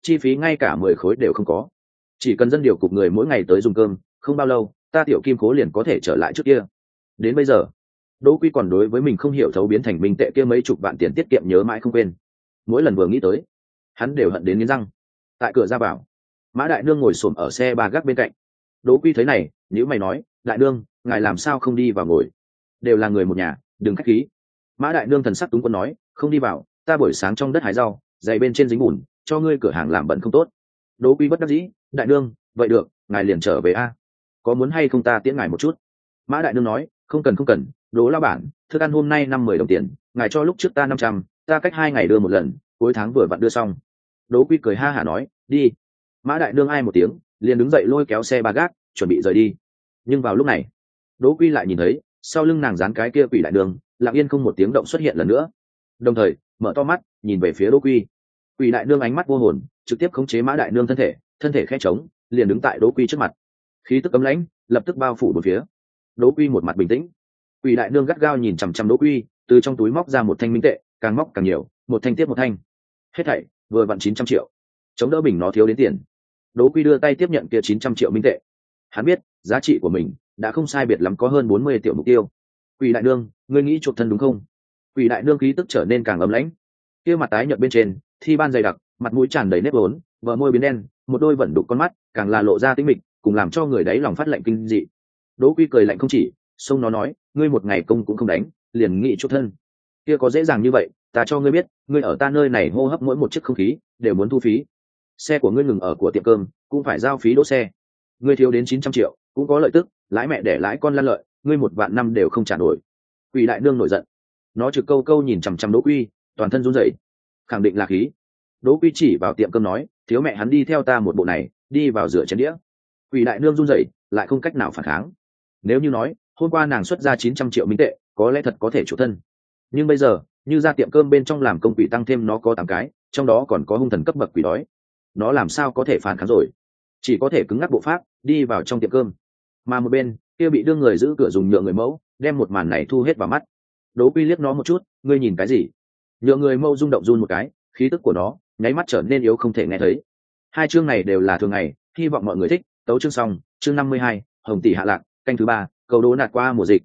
chi phí ngay cả 10 khối đều không có. Chỉ cần dân điều cục người mỗi ngày tới dùng cơm, không bao lâu ta tiểu kim cố liền có thể trở lại trước kia. Đến bây giờ Đỗ Quy còn đối với mình không hiểu thấu biến thành minh tệ kia mấy chục vạn tiền tiết kiệm nhớ mãi không quên. Mỗi lần vừa nghĩ tới, hắn đều hận đến nghiến răng. Tại cửa ra vào, Mã Đại Nương ngồi xổm ở xe ba gác bên cạnh. Đỗ Quy thấy này, nếu mày nói, Đại Nương, ngài làm sao không đi vào ngồi? Đều là người một nhà, đừng khách khí. Mã Đại Nương thần sắc túng quẫn nói, không đi vào, ta buổi sáng trong đất hái rau, giày bên trên dính bùn, cho ngươi cửa hàng làm bẩn không tốt. Đỗ Quy bất đắc dĩ, Đại Nương, vậy được, ngài liền trở về a. Có muốn hay không ta tiễn ngài một chút? Mã Đại Nương nói, không cần, Đỗ lão bản, thức ăn hôm nay 50 đồng tiền, ngài cho lúc trước ta 500, ta cách 2 ngày đưa một lần, cuối tháng vừa vặn đưa xong. Đỗ Quy cười ha hả nói, đi. Mã Đại Nương ai một tiếng, liền đứng dậy lôi kéo xe ba gác, chuẩn bị rời đi. Nhưng vào lúc này, Đỗ Quy lại nhìn thấy, sau lưng nàng dán cái kia Quỷ Đại Nương, lặng yên không một tiếng động xuất hiện lần nữa. Đồng thời, mở to mắt, nhìn về phía Đỗ Quy. Quỷ Đại Nương ánh mắt vô hồn, trực tiếp khống chế Mã Đại Nương thân thể khẽ trống, liền đứng tại Đỗ Quy trước mặt. Khí tức cấm lãnh lập tức bao phủ bốn phía. Đỗ Quy một mặt bình tĩnh. Quỷ Đại Nương gắt gao nhìn chằm chằm Đỗ Quy, từ trong túi móc ra một thanh minh tệ, càng móc càng nhiều, một thanh tiếp một thanh. Hết thảy vừa vặn 900 triệu. Chống đỡ bình nó thiếu đến tiền. Đỗ Quy đưa tay tiếp nhận kia 900 triệu minh tệ. Hắn biết, giá trị của mình đã không sai biệt lắm có hơn 40 triệu mục tiêu. Quỷ Đại Nương, ngươi nghĩ chuột thân đúng không? Quỷ Đại Nương khí tức trở nên càng ấm lãnh. Kia mặt tái nhợt bên trên, thi ban dày đặc, mặt mũi tràn đầy nếp vốn, bờ môi biến đen, một đôi vẫn đục con mắt, càng là lộ ra tinh mịch, cùng làm cho người đấy lòng phát lạnh kinh dị. Đỗ Quy cười lạnh không chỉ, xông nó nói, ngươi một ngày công cũng không đánh, liền nghĩ chuột thân. Kia có dễ dàng như vậy, ta cho ngươi biết, ngươi ở ta nơi này hô hấp mỗi một chiếc không khí đều muốn thu phí. Xe của ngươi ngừng ở của tiệm cơm, cũng phải giao phí đỗ xe. Ngươi thiếu đến 900 triệu, cũng có lợi tức, lãi mẹ để lãi con lăn lợi, ngươi 1 vạn năm đều không trả nổi. Quỷ Đại Nương nổi giận, nó trực câu câu nhìn chằm chằm Đỗ Quy, toàn thân run rẩy, khẳng định là khí. Đỗ Quy chỉ vào tiệm cơm nói, thiếu mẹ hắn đi theo ta một bộ này, đi vào rửa chén đĩa. Quỷ Đại Nương run rẩy, lại không cách nào phản kháng. Nếu như nói, hôm qua nàng xuất ra 900 triệu minh tệ, có lẽ thật có thể chủ thân. Nhưng bây giờ, như ra tiệm cơm bên trong làm công quỷ tăng thêm nó có 8 cái, trong đó còn có hung thần cấp bậc quỷ đói. Nó làm sao có thể phản kháng rồi? Chỉ có thể cứng ngắc bộ pháp, đi vào trong tiệm cơm. Mà một bên, kia bị đưa người giữ cửa dùng nhựa người mẫu, đem một màn này thu hết vào mắt. Đỗ Quy liếc nó một chút, ngươi nhìn cái gì? Nhựa người mẫu rung động run một cái, khí tức của nó nháy mắt trở nên yếu không thể nghe thấy. Hai chương này đều là thường ngày, hy vọng mọi người thích. Tấu chương xong, chương 52, Hồng tỷ hạ lạc, canh thứ 3, cầu đố nạt qua mùa dịch,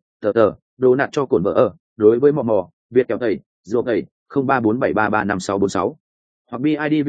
đố nạt cho cổn vợ ở, đối với mò mò, Việt kéo tẩy, ruột tẩy, 0347335646. Hoặc BIDV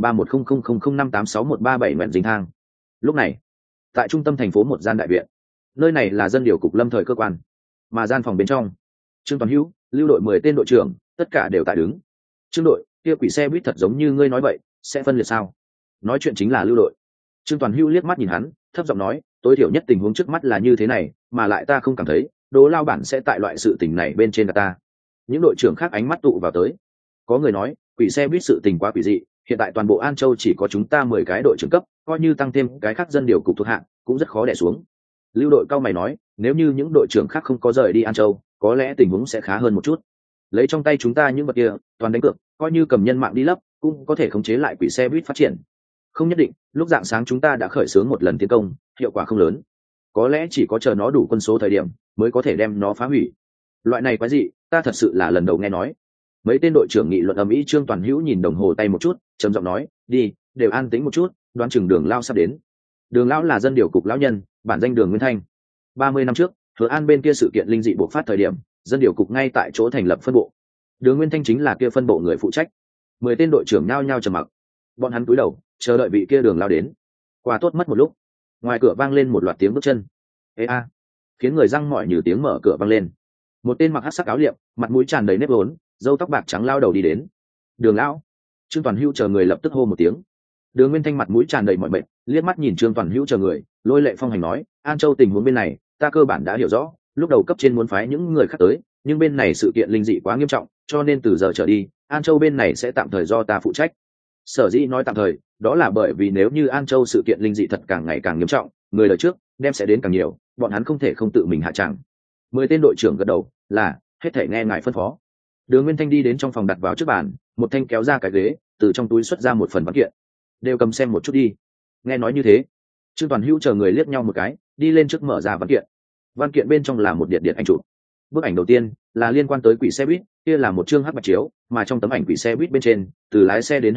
51310000586137 nguyện dính thang. Lúc này, tại trung tâm thành phố một gian đại viện, nơi này là dân điều cục lâm thời cơ quan, mà gian phòng bên trong, Trương Toàn Hữu, lưu đội 10 tên đội trưởng, tất cả đều tại đứng. Trương đội, kia quỷ xe buýt thật giống như ngươi nói vậy, sẽ phân liệt sao? Nói chuyện chính là lưu đội. Trương Toàn Hữu liếc mắt nhìn hắn, thấp giọng nói, tối thiểu nhất tình huống trước mắt là như thế này, mà lại ta không cảm thấy Đỗ lao bản sẽ tại loại sự tình này bên trên ta. Những đội trưởng khác ánh mắt tụ vào tới. Có người nói, quỷ xe buýt sự tình quá quỷ dị, hiện tại toàn bộ An Châu chỉ có chúng ta 10 cái đội trưởng cấp, coi như tăng thêm cái khác dân điều cục thuộc hạng, cũng rất khó đè xuống. Lưu đội cao mày nói, nếu như những đội trưởng khác không có rời đi An Châu, có lẽ tình huống sẽ khá hơn một chút. Lấy trong tay chúng ta những vật kia, toàn đánh cược, coi như cầm nhân mạng đi lấp, cũng có thể khống chế lại quỷ xe buýt phát triển. Không nhất định, lúc rạng sáng chúng ta đã khởi xướng một lần tiến công, hiệu quả không lớn. Có lẽ chỉ có chờ nó đủ quân số thời điểm, mới có thể đem nó phá hủy. Loại này quái gì, ta thật sự là lần đầu nghe nói. Mấy tên đội trưởng nghị luận ầm ĩ. Trương Toàn Hữu nhìn đồng hồ tay một chút, trầm giọng nói, đi, đều an tĩnh một chút, đoán chừng Đường Lao sắp đến. Đường Lão là dân điều cục lão nhân, bản danh Đường Nguyên Thanh. 30 năm trước, Hứa An bên kia sự kiện linh dị bộc phát thời điểm, dân điều cục ngay tại chỗ thành lập phân bộ. Đường Nguyên Thanh chính là kia phân bộ người phụ trách. 10 tên đội trưởng nhao nhao trầm mặc. Bọn hắn cúi đầu, chờ đợi vị kia Đường Lão đến. Qua tốt mất một lúc, ngoài cửa vang lên một loạt tiếng bước chân. Ê a, khiến người răng mỏi như tiếng mở cửa vang lên. Một tên mặc hắc sắc áo liệm, mặt mũi tràn đầy nếp vốn, râu tóc bạc trắng lao đầu đi đến. Đường Lão. Trương Toàn Hữu chờ người lập tức hô một tiếng. Đường Nguyên Thanh mặt mũi tràn đầy mọi mệt, liếc mắt nhìn Trương Toàn Hữu chờ người, lôi lệ phong hành nói, An Châu tình huống bên này, ta cơ bản đã hiểu rõ, lúc đầu cấp trên muốn phái những người khác tới, nhưng bên này sự kiện linh dị quá nghiêm trọng, cho nên từ giờ trở đi, An Châu bên này sẽ tạm thời do ta phụ trách. Sở dĩ nói tạm thời, đó là bởi vì nếu như An Châu sự kiện linh dị thật càng ngày càng nghiêm trọng, người đời trước đem sẽ đến càng nhiều, bọn hắn không thể không tự mình hạ tràng. 10 tên đội trưởng gật đầu, là hết thể nghe ngài phân phó. Đường Nguyên Thanh đi đến trong phòng đặt vào trước bàn, một thanh kéo ra cái ghế, từ trong túi xuất ra một phần văn kiện. Đều cầm xem một chút đi. Nghe nói như thế, Trương Toàn Hữu chờ người liếc nhau một cái, đi lên trước mở ra văn kiện. Văn kiện bên trong là một điện ảnh chụp. Bức ảnh đầu tiên là liên quan tới quỷ xe buýt, kia là một chương hắc bạch chiếu, mà trong tấm ảnh quỷ xe buýt bên trên, từ lái xe đến hành khách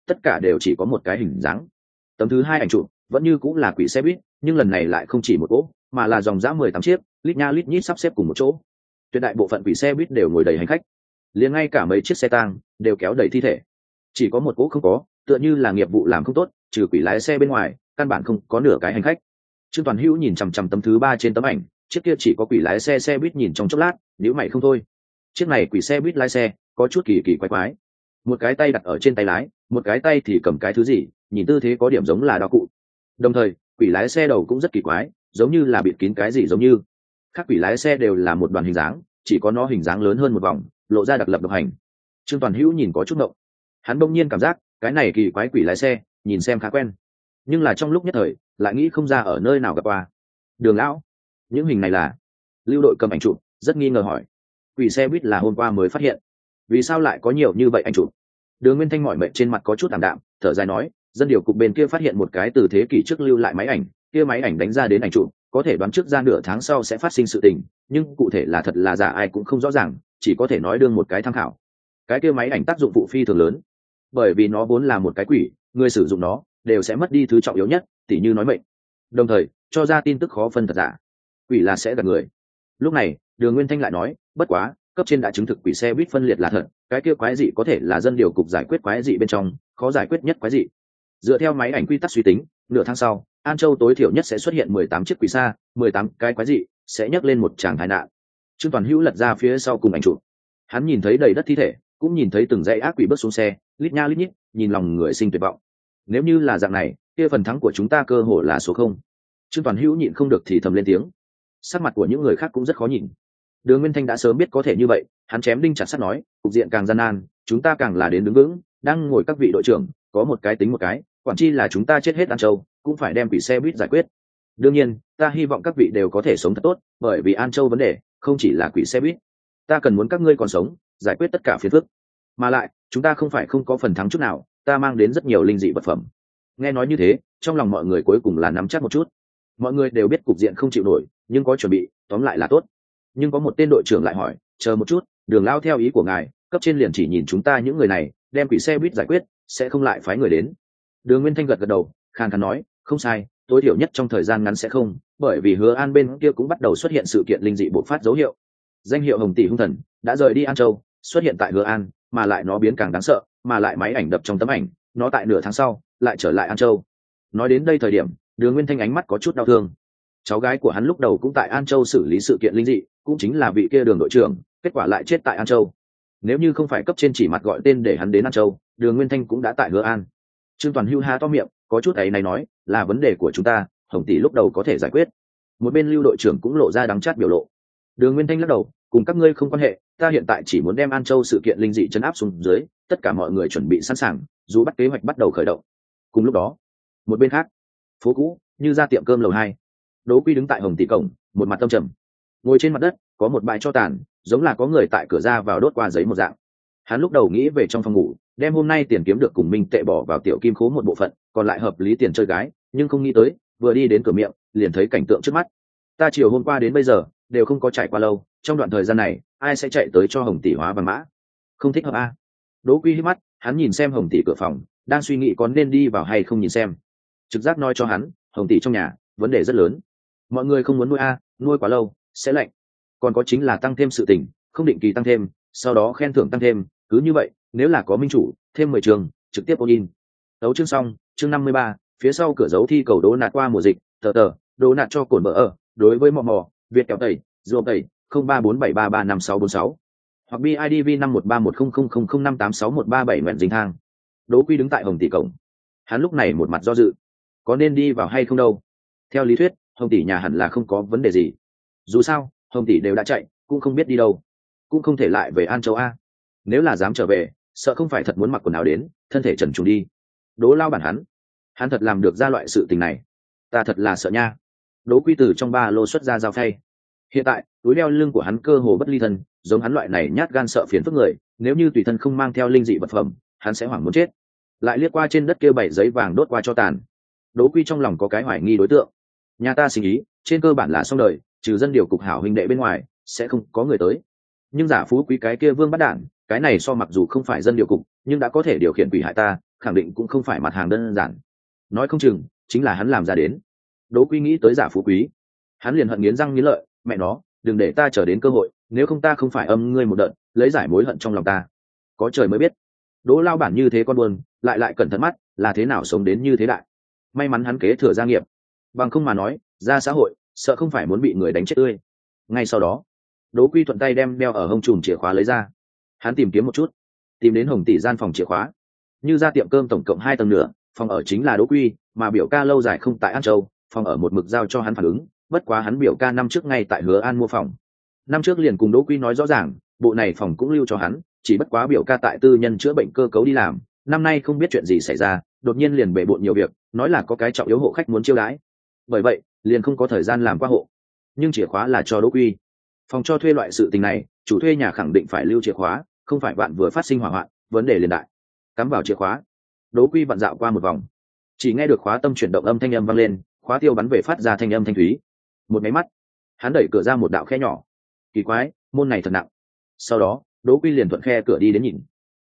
tất cả đều chỉ có một cái hình dáng. Tấm thứ hai ảnh chụp vẫn như cũng là quỷ xe buýt, nhưng lần này lại không chỉ một cỗ, mà là dòng dã 18 chiếc, lít nha lít nhít sắp xếp cùng một chỗ. Tuyệt đại bộ phận quỷ xe buýt đều ngồi đầy hành khách, liền ngay cả mấy chiếc xe tang đều kéo đầy thi thể. Chỉ có một cỗ không có, tựa như là nghiệp vụ làm không tốt, trừ quỷ lái xe bên ngoài, căn bản không có nửa cái hành khách. Trương Toàn Hữu nhìn chằm chằm tấm thứ ba trên tấm ảnh, chiếc kia chỉ có quỷ lái xe xe buýt nhìn trong chốc lát, nhíu mày không thôi. Chiếc này quỷ xe buýt lái xe, có chút kỳ kỳ quái quái. Một cái tay đặt ở trên tay lái, một cái tay thì cầm cái thứ gì, nhìn tư thế có điểm giống là đao cụ. Đồng thời, quỷ lái xe đầu cũng rất kỳ quái, giống như là bịt kín cái gì giống như. Các quỷ lái xe đều là một đoàn hình dáng, chỉ có nó hình dáng lớn hơn một vòng, lộ ra đặc lập độc hành. Trương Toàn Hữu nhìn có chút ngộng. Hắn bỗng nhiên cảm giác, cái này kỳ quái quỷ lái xe, nhìn xem khá quen. Nhưng là trong lúc nhất thời, lại nghĩ không ra ở nơi nào gặp qua. Đường lão, những hình này là? Lưu đội cầm ảnh chụp, rất nghi ngờ hỏi. Quỷ xe buýt là hôm qua mới phát hiện, vì sao lại có nhiều như vậy ảnh chụp? Đường Nguyên Thanh mỏi mệt trên mặt có chút ảm đạm, thở dài nói, dân điều cục bên kia phát hiện một cái từ thế kỷ trước lưu lại máy ảnh, kia máy ảnh đánh ra đến ảnh chụp, có thể đoán trước ra nửa tháng sau sẽ phát sinh sự tình, nhưng cụ thể là thật là giả ai cũng không rõ ràng, chỉ có thể nói đương một cái tham khảo. Cái kia máy ảnh tác dụng phụ phi thường lớn, bởi vì nó vốn là một cái quỷ, người sử dụng nó đều sẽ mất đi thứ trọng yếu nhất, tỉ như nói mệnh. Đồng thời, cho ra tin tức khó phân thật giả. Quỷ là sẽ gạt người. Lúc này, Đường Nguyên Thanh lại nói, bất quá, cấp trên đã chứng thực quỷ xe buýt phân liệt là thật, cái kia quái dị có thể là dân điều cục giải quyết quái dị bên trong khó giải quyết nhất quái dị. Dựa theo máy ảnh quy tắc suy tính, nửa tháng sau, An Châu tối thiểu nhất sẽ xuất hiện 18 chiếc quỷ xa, 18 cái quái dị sẽ nhấc lên một tràng tai nạn. Trương Toàn Hữu lật ra phía sau cùng ảnh chụp. Hắn nhìn thấy đầy đất thi thể, cũng nhìn thấy từng dãy ác quỷ bước xuống xe, lít nha lít nhít, nhìn lòng người sinh tuyệt vọng. Nếu như là dạng này, kia phần thắng của chúng ta cơ hội là số không. Trương Toàn Hữu nhịn không được thì thầm lên tiếng. Sắc mặt của những người khác cũng rất khó nhìn. Đường Nguyên Thanh đã sớm biết có thể như vậy, hắn chém đinh chặt sắt nói, cục diện càng gian nan, chúng ta càng là đến đứng vững, đang ngồi các vị đội trưởng, có một cái tính một cái, quản chi là chúng ta chết hết An Châu, cũng phải đem quỷ xe buýt giải quyết. Đương nhiên, ta hy vọng các vị đều có thể sống thật tốt, bởi vì An Châu vấn đề không chỉ là quỷ xe buýt, ta cần muốn các ngươi còn sống, giải quyết tất cả phiền phức. Mà lại, chúng ta không phải không có phần thắng chút nào, ta mang đến rất nhiều linh dị vật phẩm. Nghe nói như thế, trong lòng mọi người cuối cùng là nắm chắc một chút. Mọi người đều biết cục diện không chịu nổi, nhưng có chuẩn bị, tóm lại là tốt. Nhưng có một tên đội trưởng lại hỏi, chờ một chút, Đường lao theo ý của ngài, cấp trên liền chỉ nhìn chúng ta những người này, đem quỷ xe buýt giải quyết, sẽ không lại phái người đến. Đường Nguyên Thanh gật gật đầu, khàn khàn nói, không sai, tối thiểu nhất trong thời gian ngắn sẽ không, bởi vì Hứa An bên kia cũng bắt đầu xuất hiện sự kiện linh dị bộc phát dấu hiệu. Danh hiệu Hồng Tỷ hung thần đã rời đi An Châu, xuất hiện tại Hứa An, mà lại nó biến càng đáng sợ, mà lại máy ảnh đập trong tấm ảnh, nó tại nửa tháng sau lại trở lại An Châu. Nói đến đây thời điểm, Đường Nguyên Thanh ánh mắt có chút đau thương. Cháu gái của hắn lúc đầu cũng tại An Châu xử lý sự kiện linh dị, cũng chính là vị kia Đường đội trưởng, kết quả lại chết tại An Châu. Nếu như không phải cấp trên chỉ mặt gọi tên để hắn đến An Châu, Đường Nguyên Thanh cũng đã tại Hứa An. Trương Toàn Hưu há to miệng, có chút ấy này nói, là vấn đề của chúng ta, Hồng Tỷ lúc đầu có thể giải quyết. Một bên Lưu đội trưởng cũng lộ ra đắng chát biểu lộ. Đường Nguyên Thanh lắc đầu, cùng các ngươi không quan hệ, ta hiện tại chỉ muốn đem An Châu sự kiện linh dị chấn áp xuống dưới, tất cả mọi người chuẩn bị sẵn sàng, dù bắt kế hoạch bắt đầu khởi động. Cùng lúc đó, một bên khác, phố cũ, như ra tiệm cơm lầu 2. Đỗ Quy đứng tại Hồng Tỷ cổng, một mặt tâm trầm. Ngồi trên mặt đất, có một bãi tro tàn, giống là có người tại cửa ra vào đốt qua giấy một dạng. Hắn lúc đầu nghĩ về trong phòng ngủ, đem hôm nay tiền kiếm được cùng Minh Tệ bỏ vào tiểu kim khố một bộ phận, còn lại hợp lý tiền chơi gái, nhưng không nghĩ tới, vừa đi đến cửa miệng, liền thấy cảnh tượng trước mắt. Ta chiều hôm qua đến bây giờ, đều không có trải qua lâu, trong đoạn thời gian này, ai sẽ chạy tới cho Hồng Tỷ hóa vàng mã? Không thích hợp a. Đỗ Quy hít mắt, hắn nhìn xem Hồng Tỷ cửa phòng, đang suy nghĩ có nên đi vào hay không nhìn xem. Trực giác nói cho hắn, Hồng Tỷ trong nhà, vấn đề rất lớn. Mọi người không muốn nuôi nuôi quá lâu, sẽ lạnh. Còn có chính là tăng thêm sự tình, không định kỳ tăng thêm, sau đó khen thưởng tăng thêm, cứ như vậy, nếu là có minh chủ, thêm 10 trường, trực tiếp in. Tấu chương xong, chương 53, phía sau cửa dấu thi cầu đố nạt qua mùa dịch, tờ, đố nạt cho cổn bờ ở, đối với mò, Việt kéo tẩy, rùa tẩy, 0347335646. Hoặc BIDV 51300005861137 nguyện dính thang. Đỗ Quy đứng tại Hồng Tỷ cổng. Hắn lúc này một mặt do dự, có nên đi vào hay không đâu. Theo lý thuyết, Hồng Tỷ nhà hẳn là không có vấn đề gì. Dù sao, Hồng Tỷ đều đã chạy, cũng không biết đi đâu, cũng không thể lại về An Châu a. Nếu là dám trở về, sợ không phải thật muốn mặc quần áo đến, thân thể trần truồng đi. Đỗ lao bản hắn thật làm được ra loại sự tình này, ta thật là sợ nha. Đỗ Quy từ trong ba lô xuất ra dao phay. Hiện tại, túi đeo lưng của hắn cơ hồ bất ly thân, giống hắn loại này nhát gan sợ phiền phức người, nếu như tùy thân không mang theo linh dị vật phẩm, hắn sẽ hoảng muốn chết. Lại liếc qua trên đất kia 7 giấy vàng đốt qua cho tàn. Đỗ Quy trong lòng có cái hoài nghi đối tượng. Nhà ta sinh ý, trên cơ bản là xong đời, trừ dân điều cục hảo huynh đệ bên ngoài, sẽ không có người tới. Nhưng giả phú quý cái kia vương bắt đản, cái này so mặc dù không phải dân điều cục, nhưng đã có thể điều khiển quỷ hại ta, khẳng định cũng không phải mặt hàng đơn giản, nói không chừng chính là hắn làm ra đến. Đỗ Quy nghĩ tới Giả Phú Quý, hắn liền hận nghiến răng nghiến lợi, mẹ nó, đừng để ta chờ đến cơ hội, nếu không ta không phải âm ngươi một đợt, lấy giải mối hận trong lòng ta. Có trời mới biết, Đỗ lao bản như thế con buồn, lại cẩn thận mắt, là thế nào sống đến như thế đại. May mắn hắn kế thừa gia nghiệp, bằng không mà nói, ra xã hội, sợ không phải muốn bị người đánh chết tươi. Ngay sau đó, Đỗ Quy thuận tay đem đeo ở hông trùm chìa khóa lấy ra, hắn tìm kiếm một chút, tìm đến Hồng tỷ gian phòng chìa khóa. Như ra tiệm cơm tổng cộng 2 tầng nửa, phòng ở chính là Đỗ Quy, mà biểu ca lâu dài không tại An Châu, phòng ở một mực giao cho hắn phản ứng, bất quá hắn biểu ca năm trước ngay tại Hứa An mua phòng, năm trước liền cùng Đỗ Quy nói rõ ràng, bộ này phòng cũng lưu cho hắn, chỉ bất quá biểu ca tại tư nhân chữa bệnh cơ cấu đi làm, năm nay không biết chuyện gì xảy ra, đột nhiên liền bể bộn nhiều việc, nói là có cái trọng yếu hộ khách muốn chiêu đãi, bởi vậy liền không có thời gian làm qua hộ, nhưng chìa khóa là cho Đỗ Quy. Phòng cho thuê loại sự tình này, chủ thuê nhà khẳng định phải lưu chìa khóa, không phải bạn vừa phát sinh hỏa hoạn, vấn đề liền đại. Cắm vào chìa khóa, Đỗ Quy vặn dạo qua một vòng, chỉ nghe được khóa tâm chuyển động âm thanh âm vang lên, khóa tiêu bắn về phát ra thanh âm thanh thúy. Một máy mắt, hắn đẩy cửa ra một đạo khe nhỏ. Kỳ quái, môn này thật nặng. Sau đó, Đỗ Quy liền thuận khe cửa đi đến nhìn.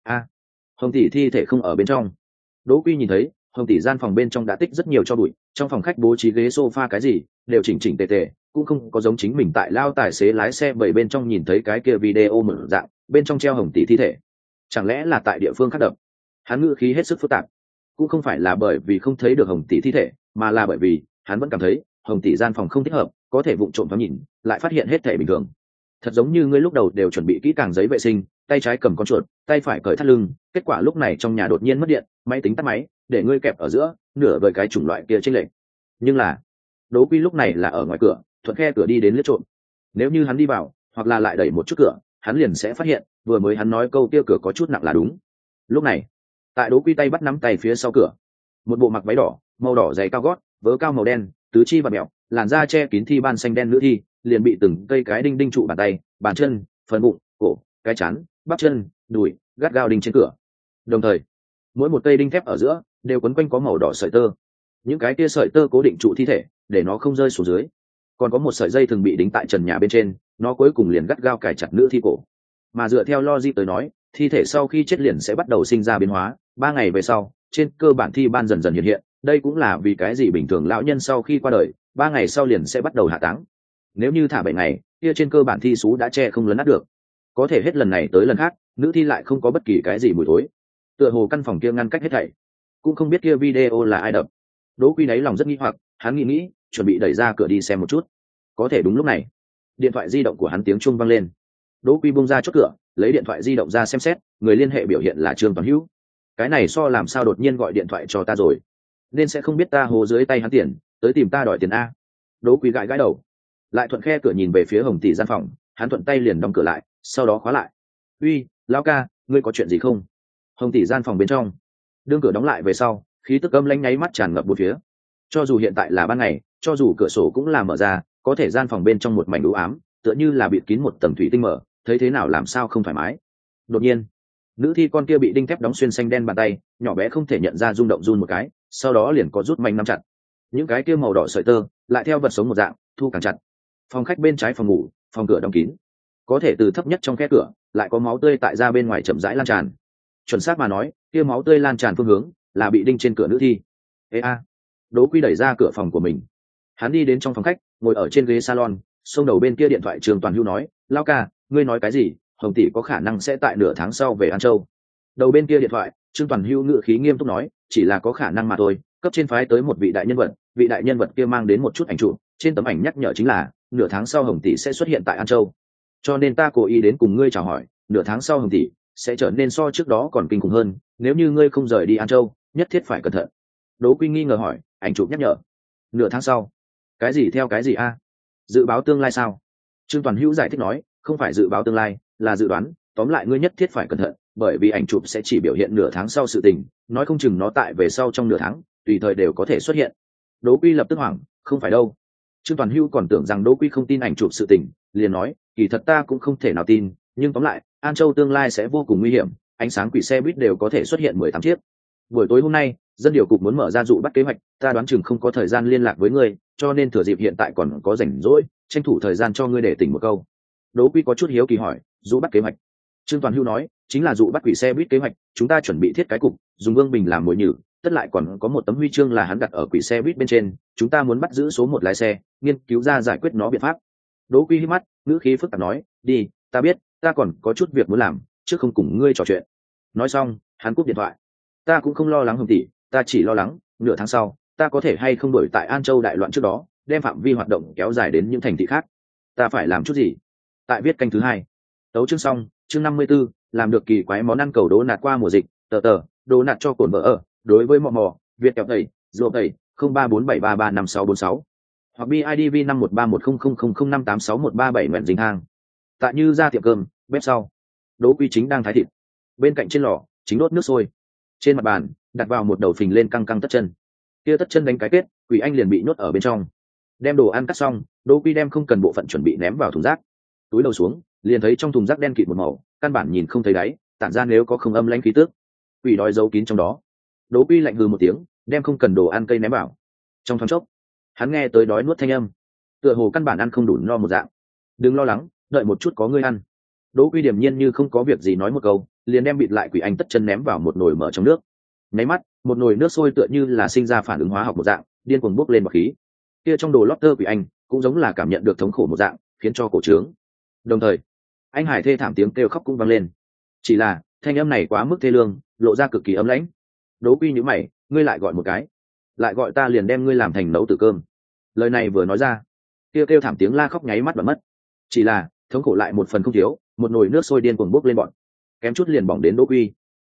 Hồng tỷ thi thể không ở bên trong. Đỗ Quy nhìn thấy, Hồng tỷ gian phòng bên trong đã tích rất nhiều cho bụi, trong phòng khách bố trí ghế sofa cái gì, đều chỉnh chỉnh tề tề, cũng không có giống chính mình tại lao tài xế lái xe bảy bên trong nhìn thấy cái kia video mở dạng, bên trong treo Hồng tỷ thi thể. Chẳng lẽ là tại địa phương khác đập? Hắn ngữ khí hết sức phức tạp, cũng không phải là bởi vì không thấy được Hồng tỷ thi thể, mà là bởi vì hắn vẫn cảm thấy Hồng tỷ gian phòng không thích hợp, có thể vụng trộm thoáng nhìn, lại phát hiện hết thể bình thường. Thật giống như ngươi lúc đầu đều chuẩn bị kỹ càng giấy vệ sinh, tay trái cầm con chuột, tay phải cởi thắt lưng, kết quả lúc này trong nhà đột nhiên mất điện, máy tính tắt máy, để ngươi kẹp ở giữa, nửa vời cái chủng loại kia chênh lệch. Nhưng là, Đỗ Quy lúc này là ở ngoài cửa, thuận khe cửa đi đến liếc trộm. Nếu như hắn đi vào, hoặc là lại đẩy một chút cửa, hắn liền sẽ phát hiện, vừa mới hắn nói câu kia cửa có chút nặng là đúng. Lúc này, tại Đỗ Quy tay bắt nắm tay phía sau cửa, một bộ mặc váy đỏ, màu đỏ giày cao gót, vớ cao màu đen, tứ chi và mẹo, làn da che kín thi ban xanh đen nữ thi, liền bị từng cây cái đinh đinh trụ bàn tay, bàn chân, phần bụng, cổ, cái chán, bắp chân, đùi, gắt gao đinh trên cửa. Đồng thời, mỗi một cây đinh thép ở giữa đều quấn quanh có màu đỏ sợi tơ. Những cái kia sợi tơ cố định trụ thi thể, để nó không rơi xuống dưới. Còn có một sợi dây thường bị đính tại trần nhà bên trên, nó cuối cùng liền gắt gao cài chặt nữ thi cổ. Mà dựa theo logic tới nói, thi thể sau khi chết liền sẽ bắt đầu sinh ra biến hóa, 3 ngày về sau, trên cơ bản thi ban dần dần hiện hiện, đây cũng là vì cái gì bình thường lão nhân sau khi qua đời, 3 ngày sau liền sẽ bắt đầu hạ táng. Nếu như thả 7 ngày, kia trên cơ bản thi sú đã che không lấn át được. Có thể hết lần này tới lần khác, nữ thi lại không có bất kỳ cái gì mùi thối. Tựa hồ căn phòng kia ngăn cách hết thảy. Cũng không biết kia video là ai đập. Đỗ Quy đáy lòng rất nghi hoặc, hắn nghĩ, chuẩn bị đẩy ra cửa đi xem một chút. Có thể đúng lúc này, điện thoại di động của hắn tiếng chuông vang lên. Đỗ Quy bung ra chốt cửa, lấy điện thoại di động ra xem xét, người liên hệ biểu hiện là Trương Toàn Hữu. Cái này so làm sao đột nhiên gọi điện thoại cho ta rồi, nên sẽ không biết ta hồ dưới tay hắn tiền, tới tìm ta đòi tiền a. Đỗ Quy gãi đầu, lại thuận khe cửa nhìn về phía Hồng tỷ gian phòng, hắn thuận tay liền đóng cửa lại, sau đó khóa lại. Uy, lão ca, ngươi có chuyện gì không? Hồng tỷ gian phòng bên trong, đương cửa đóng lại về sau, khí tức âm lãnh nháy mắt tràn ngập bốn phía. Cho dù hiện tại là ban ngày, cho dù cửa sổ cũng là mở ra, có thể gian phòng bên trong một mảnh u ám, tựa như là bịt kín một tầng thủy tinh mở, thấy thế nào làm sao không thoải mái. Đột nhiên, nữ thi con kia bị đinh thép đóng xuyên xanh đen bàn tay, nhỏ bé không thể nhận ra rung động run một cái, sau đó liền có rút mạnh nắm chặt. Những cái kia màu đỏ sợi tơ lại theo vật sống một dạng thu càng chặt. Phòng khách bên trái phòng ngủ, phòng cửa đóng kín, có thể từ thấp nhất trong khe cửa lại có máu tươi tại ra bên ngoài chậm rãi lan tràn. Chuẩn xác mà nói, kia máu tươi lan tràn phương hướng là bị đinh trên cửa nữ thi. Đỗ Quy đẩy ra cửa phòng của mình, hắn đi đến trong phòng khách, ngồi ở trên ghế salon, xông đầu bên kia điện thoại Trương Toàn Hữu nói, lão ca, ngươi nói cái gì? Hồng tỷ có khả năng sẽ tại nửa tháng sau về An Châu. Đầu bên kia điện thoại, Trương Toàn Hữu ngữ khí nghiêm túc nói, chỉ là có khả năng mà thôi, cấp trên phái tới một vị đại nhân vật, vị đại nhân vật kia mang đến một chút ảnh chụp, trên tấm ảnh nhắc nhở chính là nửa tháng sau Hồng tỷ sẽ xuất hiện tại An Châu. Cho nên ta cố ý đến cùng ngươi chào hỏi, nửa tháng sau Hồng tỷ sẽ trở nên so trước đó còn kinh khủng hơn, nếu như ngươi không rời đi An Châu, nhất thiết phải cẩn thận. Đỗ Quy nghi ngờ hỏi, ảnh chụp nhắc nhở, nửa tháng sau, cái gì theo cái gì a? Dự báo tương lai sao? Trương Toàn Hữu giải thích nói, không phải dự báo tương lai, là dự đoán, tóm lại ngươi nhất thiết phải cẩn thận, bởi vì ảnh chụp sẽ chỉ biểu hiện nửa tháng sau sự tình, nói không chừng nó tại về sau trong nửa tháng, tùy thời đều có thể xuất hiện. Đỗ Quy lập tức hoảng, không phải đâu. Trương Toàn Hữu còn tưởng rằng Đỗ Quy không tin ảnh chụp sự tình, liền nói, kỳ thật ta cũng không thể nào tin, nhưng tóm lại, An Châu tương lai sẽ vô cùng nguy hiểm, ánh sáng quỷ xe buýt đều có thể xuất hiện 18 chiếc. Buổi tối hôm nay, dân điều cục muốn mở ra dụ bắt kế hoạch, ta đoán chừng không có thời gian liên lạc với ngươi, cho nên thừa dịp hiện tại còn có rảnh rỗi, tranh thủ thời gian cho ngươi để tỉnh một câu. Đỗ Quy có chút hiếu kỳ hỏi, dụ bắt kế hoạch. Trương Toàn Hữu nói, chính là dụ bắt quỷ xe buýt kế hoạch. Chúng ta chuẩn bị thiết cái cục, dùng Vương Bình làm mồi nhử, tất lại còn có một tấm huy chương là hắn đặt ở quỷ xe buýt bên trên. Chúng ta muốn bắt giữ số 1 lái xe, nghiên cứu ra giải quyết nó biện pháp. Đỗ Quy hít mắt, ngữ khí phức tạp nói, đi, ta biết, ta còn có chút việc muốn làm, chứ không cùng ngươi trò chuyện. Nói xong, hắn cúp điện thoại. Ta cũng không lo lắng Hồng tỷ, ta chỉ lo lắng nửa tháng sau ta có thể hay không đổi tại An Châu đại loạn trước đó đem phạm vi hoạt động kéo dài đến những thành thị khác. Ta phải làm chút gì? Tại viết canh thứ 2. Tấu chương xong. Chương 54, làm được kỳ quái món ăn cầu đố nạt qua mùa dịch. Đố nạt cho cồn vợ ở. Đối với mò Việt kẹo tẩy ruộng tẩy 0347335646 hoặc BIDV 51310005861137 nguyện dính hàng. Tại như ra tiệm cơm bếp sau, Đỗ Quy chính đang thái thịt, bên cạnh trên lò chính đốt nước sôi. Trên mặt bàn đặt vào một đầu phình lên căng căng tất chân, kia tất chân đánh cái kết, Quỷ Anh liền bị nhốt ở bên trong. Đem đồ ăn cắt xong, Đỗ Quy đem không cần bộ phận chuẩn bị ném vào thùng rác. Túi đầu xuống, liền thấy trong thùng rác đen kịt một màu, căn bản nhìn không thấy đáy, tản ra nếu có không âm lãnh khí tước. Quỷ đói giấu kín trong đó. Đỗ Quy lạnh hừ một tiếng, đem không cần đồ ăn cây ném vào. Trong thoáng chốc, hắn nghe tới đói nuốt thanh âm, tựa hồ căn bản ăn không đủ no một dạng. Đừng lo lắng, đợi một chút có ngươi ăn. Đỗ Quy điềm nhiên như không có việc gì nói một câu, liền đem bịt lại Quỷ Anh tất chân ném vào một nồi mở trong nước. Nháy mắt, một nồi nước sôi tựa như là sinh ra phản ứng hóa học một dạng, điên cuồng bốc lên bọt khí. Kia trong đồ lót tơ Quỷ Anh cũng giống là cảm nhận được thống khổ một dạng, khiến cho cổ trướng. Đồng thời, anh Hải thê thảm tiếng kêu khóc cũng vang lên. Chỉ là thanh âm này quá mức thê lương, lộ ra cực kỳ ấm lãnh. Đỗ Quy nhíu mày, ngươi lại gọi một cái, lại gọi ta liền đem ngươi làm thành nấu tử cơm. Lời này vừa nói ra, kia kêu thảm tiếng la khóc nháy mắt và mất. Chỉ là thống khổ lại một phần không thiếu, một nồi nước sôi điên cuồng bốc lên bọn, kém chút liền bỏng đến Đỗ Quy.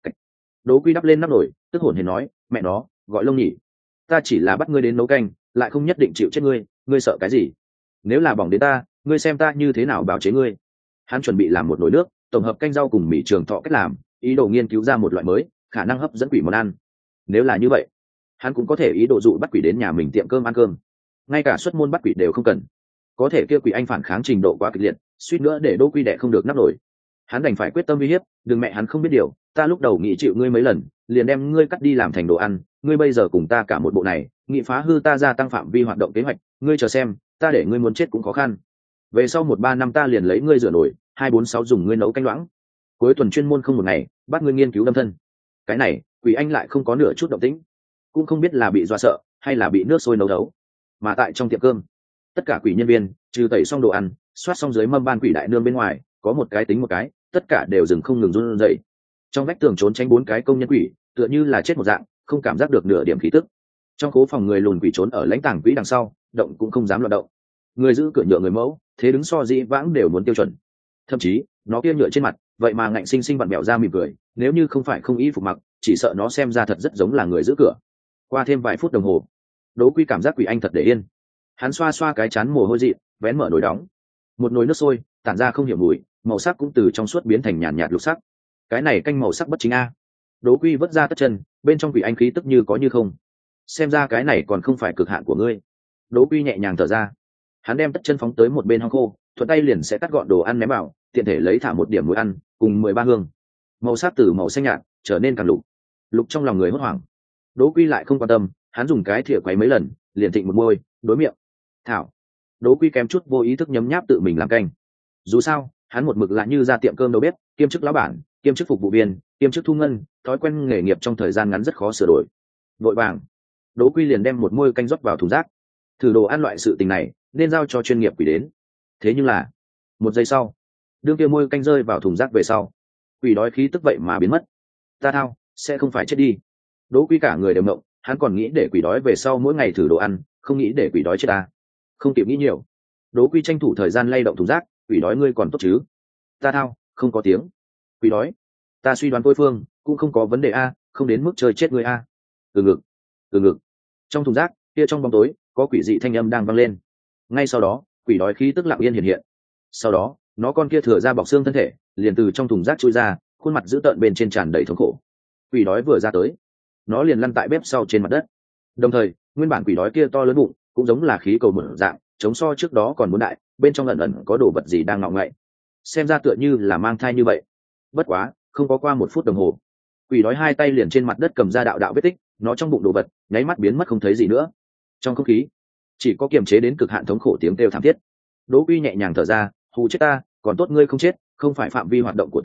Đỗ Quy đắp lên nắp nồi, tức hổn hển nói, mẹ nó, gọi lông nhỉ, ta chỉ là bắt ngươi đến nấu canh, lại không nhất định chịu chết ngươi, ngươi sợ cái gì? Nếu là bỏng đến ta, ngươi xem ta như thế nào bào chế ngươi. Hắn chuẩn bị làm một nồi nước, tổng hợp canh rau cùng mì trường thọ cách làm, ý đồ nghiên cứu ra một loại mới, khả năng hấp dẫn quỷ món ăn. Nếu là như vậy, hắn cũng có thể ý đồ dụ bắt quỷ đến nhà mình tiệm cơm ăn cơm, ngay cả xuất môn bắt quỷ đều không cần. Có thể kia Quỷ Anh phản kháng trình độ quá kịch liệt, suýt nữa để Đỗ Quy đẻ không được nắp nổi. Hắn đành phải quyết tâm uy hiếp, đừng mẹ hắn không biết điều, ta lúc đầu nghĩ chịu ngươi mấy lần, liền đem ngươi cắt đi làm thành đồ ăn, ngươi bây giờ cùng ta cả một bộ này, nghĩ phá hư ta gia tăng phạm vi hoạt động kế hoạch, ngươi chờ xem, ta để ngươi muốn chết cũng khó khăn. Về sau 1-3 năm ta liền lấy ngươi rửa nổi, 2-4-6 dùng ngươi nấu canh loãng. Cuối tuần chuyên môn không một ngày, bắt ngươi nghiên cứu đâm thân. Cái này, Quỷ Anh lại không có nửa chút động tĩnh, cũng không biết là bị dọa sợ hay là bị nước sôi nấu đấu. Mà tại trong tiệm cơm, tất cả quỷ nhân viên trừ tẩy xong đồ ăn, xoát xong dưới mâm ban quỷ đại nương bên ngoài, có một cái tính một cái, tất cả đều dừng không ngừng run rẩy. Trong vách tường trốn tránh 4 cái công nhân quỷ, tựa như là chết một dạng, không cảm giác được nửa điểm khí tức. Trong khố phòng người lùn quỷ trốn ở lãnh tàng quỷ đằng sau, động cũng không dám loạn động. Người giữ cửa nhựa người mẫu, thế đứng so dĩ vãng đều muốn tiêu chuẩn. Thậm chí, nó kia nhựa trên mặt, vậy mà ngạnh sinh sinh vặn bẹo ra mỉm cười, nếu như không phải không y phục mặc, chỉ sợ nó xem ra thật rất giống là người giữ cửa. Qua thêm vài phút đồng hồ, Đỗ Quy cảm giác Quỷ Anh thật để yên. Hắn xoa xoa cái chán mồ hôi dị, vén mở nồi đóng. Một nồi nước sôi, tản ra không hiểu mùi, màu sắc cũng từ trong suốt biến thành nhàn nhạt lục sắc. Cái này canh màu sắc bất chính a. Đỗ Quy vớt ra tất chân, bên trong Quỷ Anh khí tức như có như không. Xem ra cái này còn không phải cực hạn của ngươi. Đỗ Quy nhẹ nhàng thở ra. Hắn đem tất chân phóng tới một bên hong khô, thuận tay liền sẽ cắt gọn đồ ăn ném vào, tiện thể lấy thả một điểm muối ăn, cùng 13 hương. Màu sắc từ màu xanh nhạt trở nên càng lục. Lục trong lòng người hốt hoảng. Đỗ Quy lại không quan tâm, hắn dùng cái thìa quấy mấy lần, liền thịnh một môi, đối miệng. Thảo. Đỗ Quy kém chút vô ý thức nhấm nháp tự mình làm canh. Dù sao, hắn một mực lại như ra tiệm cơm đầu bếp, kiêm chức lão bản, kiêm chức phục vụ viên, kiêm chức thu ngân, thói quen nghề nghiệp trong thời gian ngắn rất khó sửa đổi. Vội vàng, Đỗ Quy liền đem một môi canh rót vào thùng rác. Thử đồ ăn loại sự tình này, nên giao cho chuyên nghiệp quỷ đến. Thế nhưng là, một giây sau, đương kia môi canh rơi vào thùng rác về sau, quỷ đói khí tức vậy mà biến mất. Ta thao, sẽ không phải chết đi. Đỗ Quy cả người đều mộng, hắn còn nghĩ để quỷ đói về sau mỗi ngày thử đồ ăn, không nghĩ để quỷ đói chết ta. Không kịp nghĩ nhiều, Đỗ Quy tranh thủ thời gian lay động thùng rác, quỷ đói ngươi còn tốt chứ? Ta thao, không có tiếng. Quỷ đói, ta suy đoán Thôi Phương cũng không có vấn đề a, không đến mức chơi chết ngươi a. Từ ngực, từ ngực. Trong thùng rác, kia trong bóng tối, có quỷ dị thanh âm đang vang lên. Ngay sau đó, quỷ đói khí tức lặng yên hiện hiện. Sau đó, nó con kia thừa ra bọc xương thân thể, liền từ trong thùng rác chui ra, khuôn mặt dữ tợn bên trên tràn đầy thống khổ. Quỷ đói vừa ra tới, nó liền lăn tại bếp sau trên mặt đất. Đồng thời, nguyên bản quỷ đói kia to lớn bụng, cũng giống là khí cầu mở dạng, chống so trước đó còn muốn đại, bên trong ẩn ẩn có đồ vật gì đang ngọ ngậy. Xem ra tựa như là mang thai như vậy. Bất quá, không có qua 1 phút đồng hồ, quỷ đói 2 tay liền trên mặt đất cầm ra đạo đạo vết tích, nó trong bụng đồ vật nháy mắt biến mất không thấy gì nữa. Trong không khí, chỉ có kiềm chế đến cực hạn thống khổ tiếng kêu thảm thiết. Đỗ Quy nhẹ nhàng thở ra, hù chết ta, còn tốt ngươi không chết, không phải phạm vi hoạt động của ta,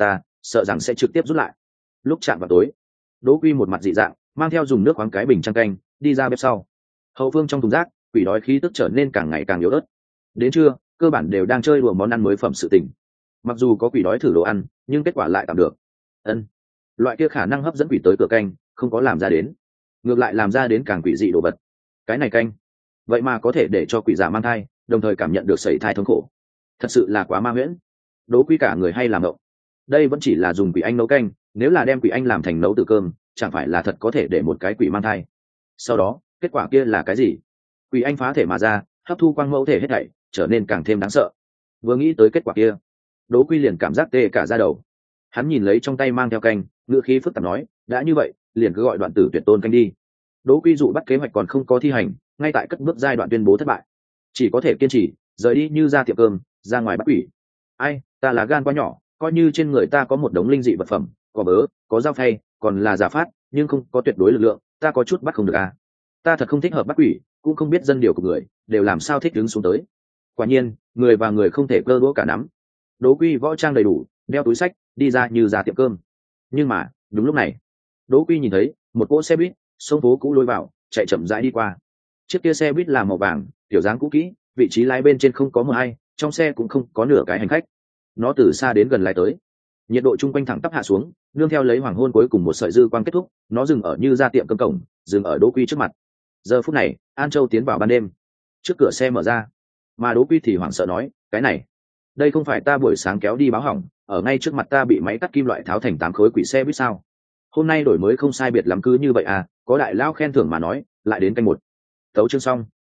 sợ rằng sẽ trực tiếp rút lại. Lúc chạm vào tối, Đỗ Quy một mặt dị dạng, mang theo dùng nước khoáng cái bình trăng canh đi ra bếp sau. Hậu phương trong thùng rác, quỷ đói khí tức trở nên càng ngày càng yếu ớt. Đến trưa, cơ bản đều đang chơi đùa món ăn mới phẩm sự tình. Mặc dù có quỷ đói thử đồ ăn, nhưng kết quả lại tạm được. Loại kia khả năng hấp dẫn quỷ tới cửa canh không có làm ra đến, ngược lại làm ra đến càng quỷ dị đồ vật. Cái này canh vậy mà có thể để cho quỷ giả mang thai, đồng thời cảm nhận được sẩy thai thống khổ, thật sự là quá ma huyễn. Đố Quy cả người hay làm ngộng. Đây vẫn chỉ là dùng quỷ anh nấu canh, nếu là đem quỷ anh làm thành nấu từ cơm, chẳng phải là thật có thể để một cái quỷ mang thai. Sau đó kết quả kia là cái gì? Quỷ anh phá thể mà ra, hấp thu quang mẫu thể hết thảy, trở nên càng thêm đáng sợ. Vừa nghĩ tới kết quả kia, Đố Quy liền cảm giác tê cả da đầu. Hắn nhìn lấy trong tay mang theo canh, ngữ khí phức tạp nói, đã như vậy liền cứ gọi Đoạn Tử Tuyệt Tôn canh đi. Đố Quy dụ bắt kế hoạch còn không có thi hành, ngay tại cất bước giai đoạn tuyên bố thất bại, chỉ có thể kiên trì rời đi như ra tiệm cơm, ra ngoài bắt quỷ. Ai, ta là gan quá nhỏ, coi như trên người ta có một đống linh dị vật phẩm, có bớ, có dao phay, còn là giả phát, nhưng không có tuyệt đối lực lượng, ta có chút bắt không được à. Ta thật không thích hợp bắt quỷ, cũng không biết dân điều của người đều làm sao thích đứng xuống tới. Quả nhiên, người và người không thể cơ đũa cả nắm. Đố Quy võ trang đầy đủ, đeo túi sách, đi ra như ra tiệm cơm. Nhưng mà đúng lúc này, Đố Quy nhìn thấy một cỗ xe buýt sông phố cũ lôi vào, chạy chậm rãi đi qua. Chiếc kia xe buýt là màu vàng, kiểu dáng cũ kỹ, vị trí lái bên trên không có mờ hay, trong xe cũng không có nửa cái hành khách. Nó từ xa đến gần lái tới, nhiệt độ chung quanh thẳng tắp hạ xuống, nương theo lấy hoàng hôn cuối cùng một sợi dư quang kết thúc, nó dừng ở như ra tiệm cơm cổng, dừng ở Đố Quy trước mặt. Giờ phút này, An Châu tiến vào ban đêm, trước cửa xe mở ra, mà Đố Quy thì hoảng sợ nói, cái này, đây không phải ta buổi sáng kéo đi báo hỏng, ở ngay trước mặt ta bị máy cắt kim loại tháo thành 8 khối quỷ xe buýt sao? Hôm nay đổi mới không sai biệt lắm cứ như vậy à, có đại lao khen thưởng mà nói, lại đến canh một. Tấu chương xong.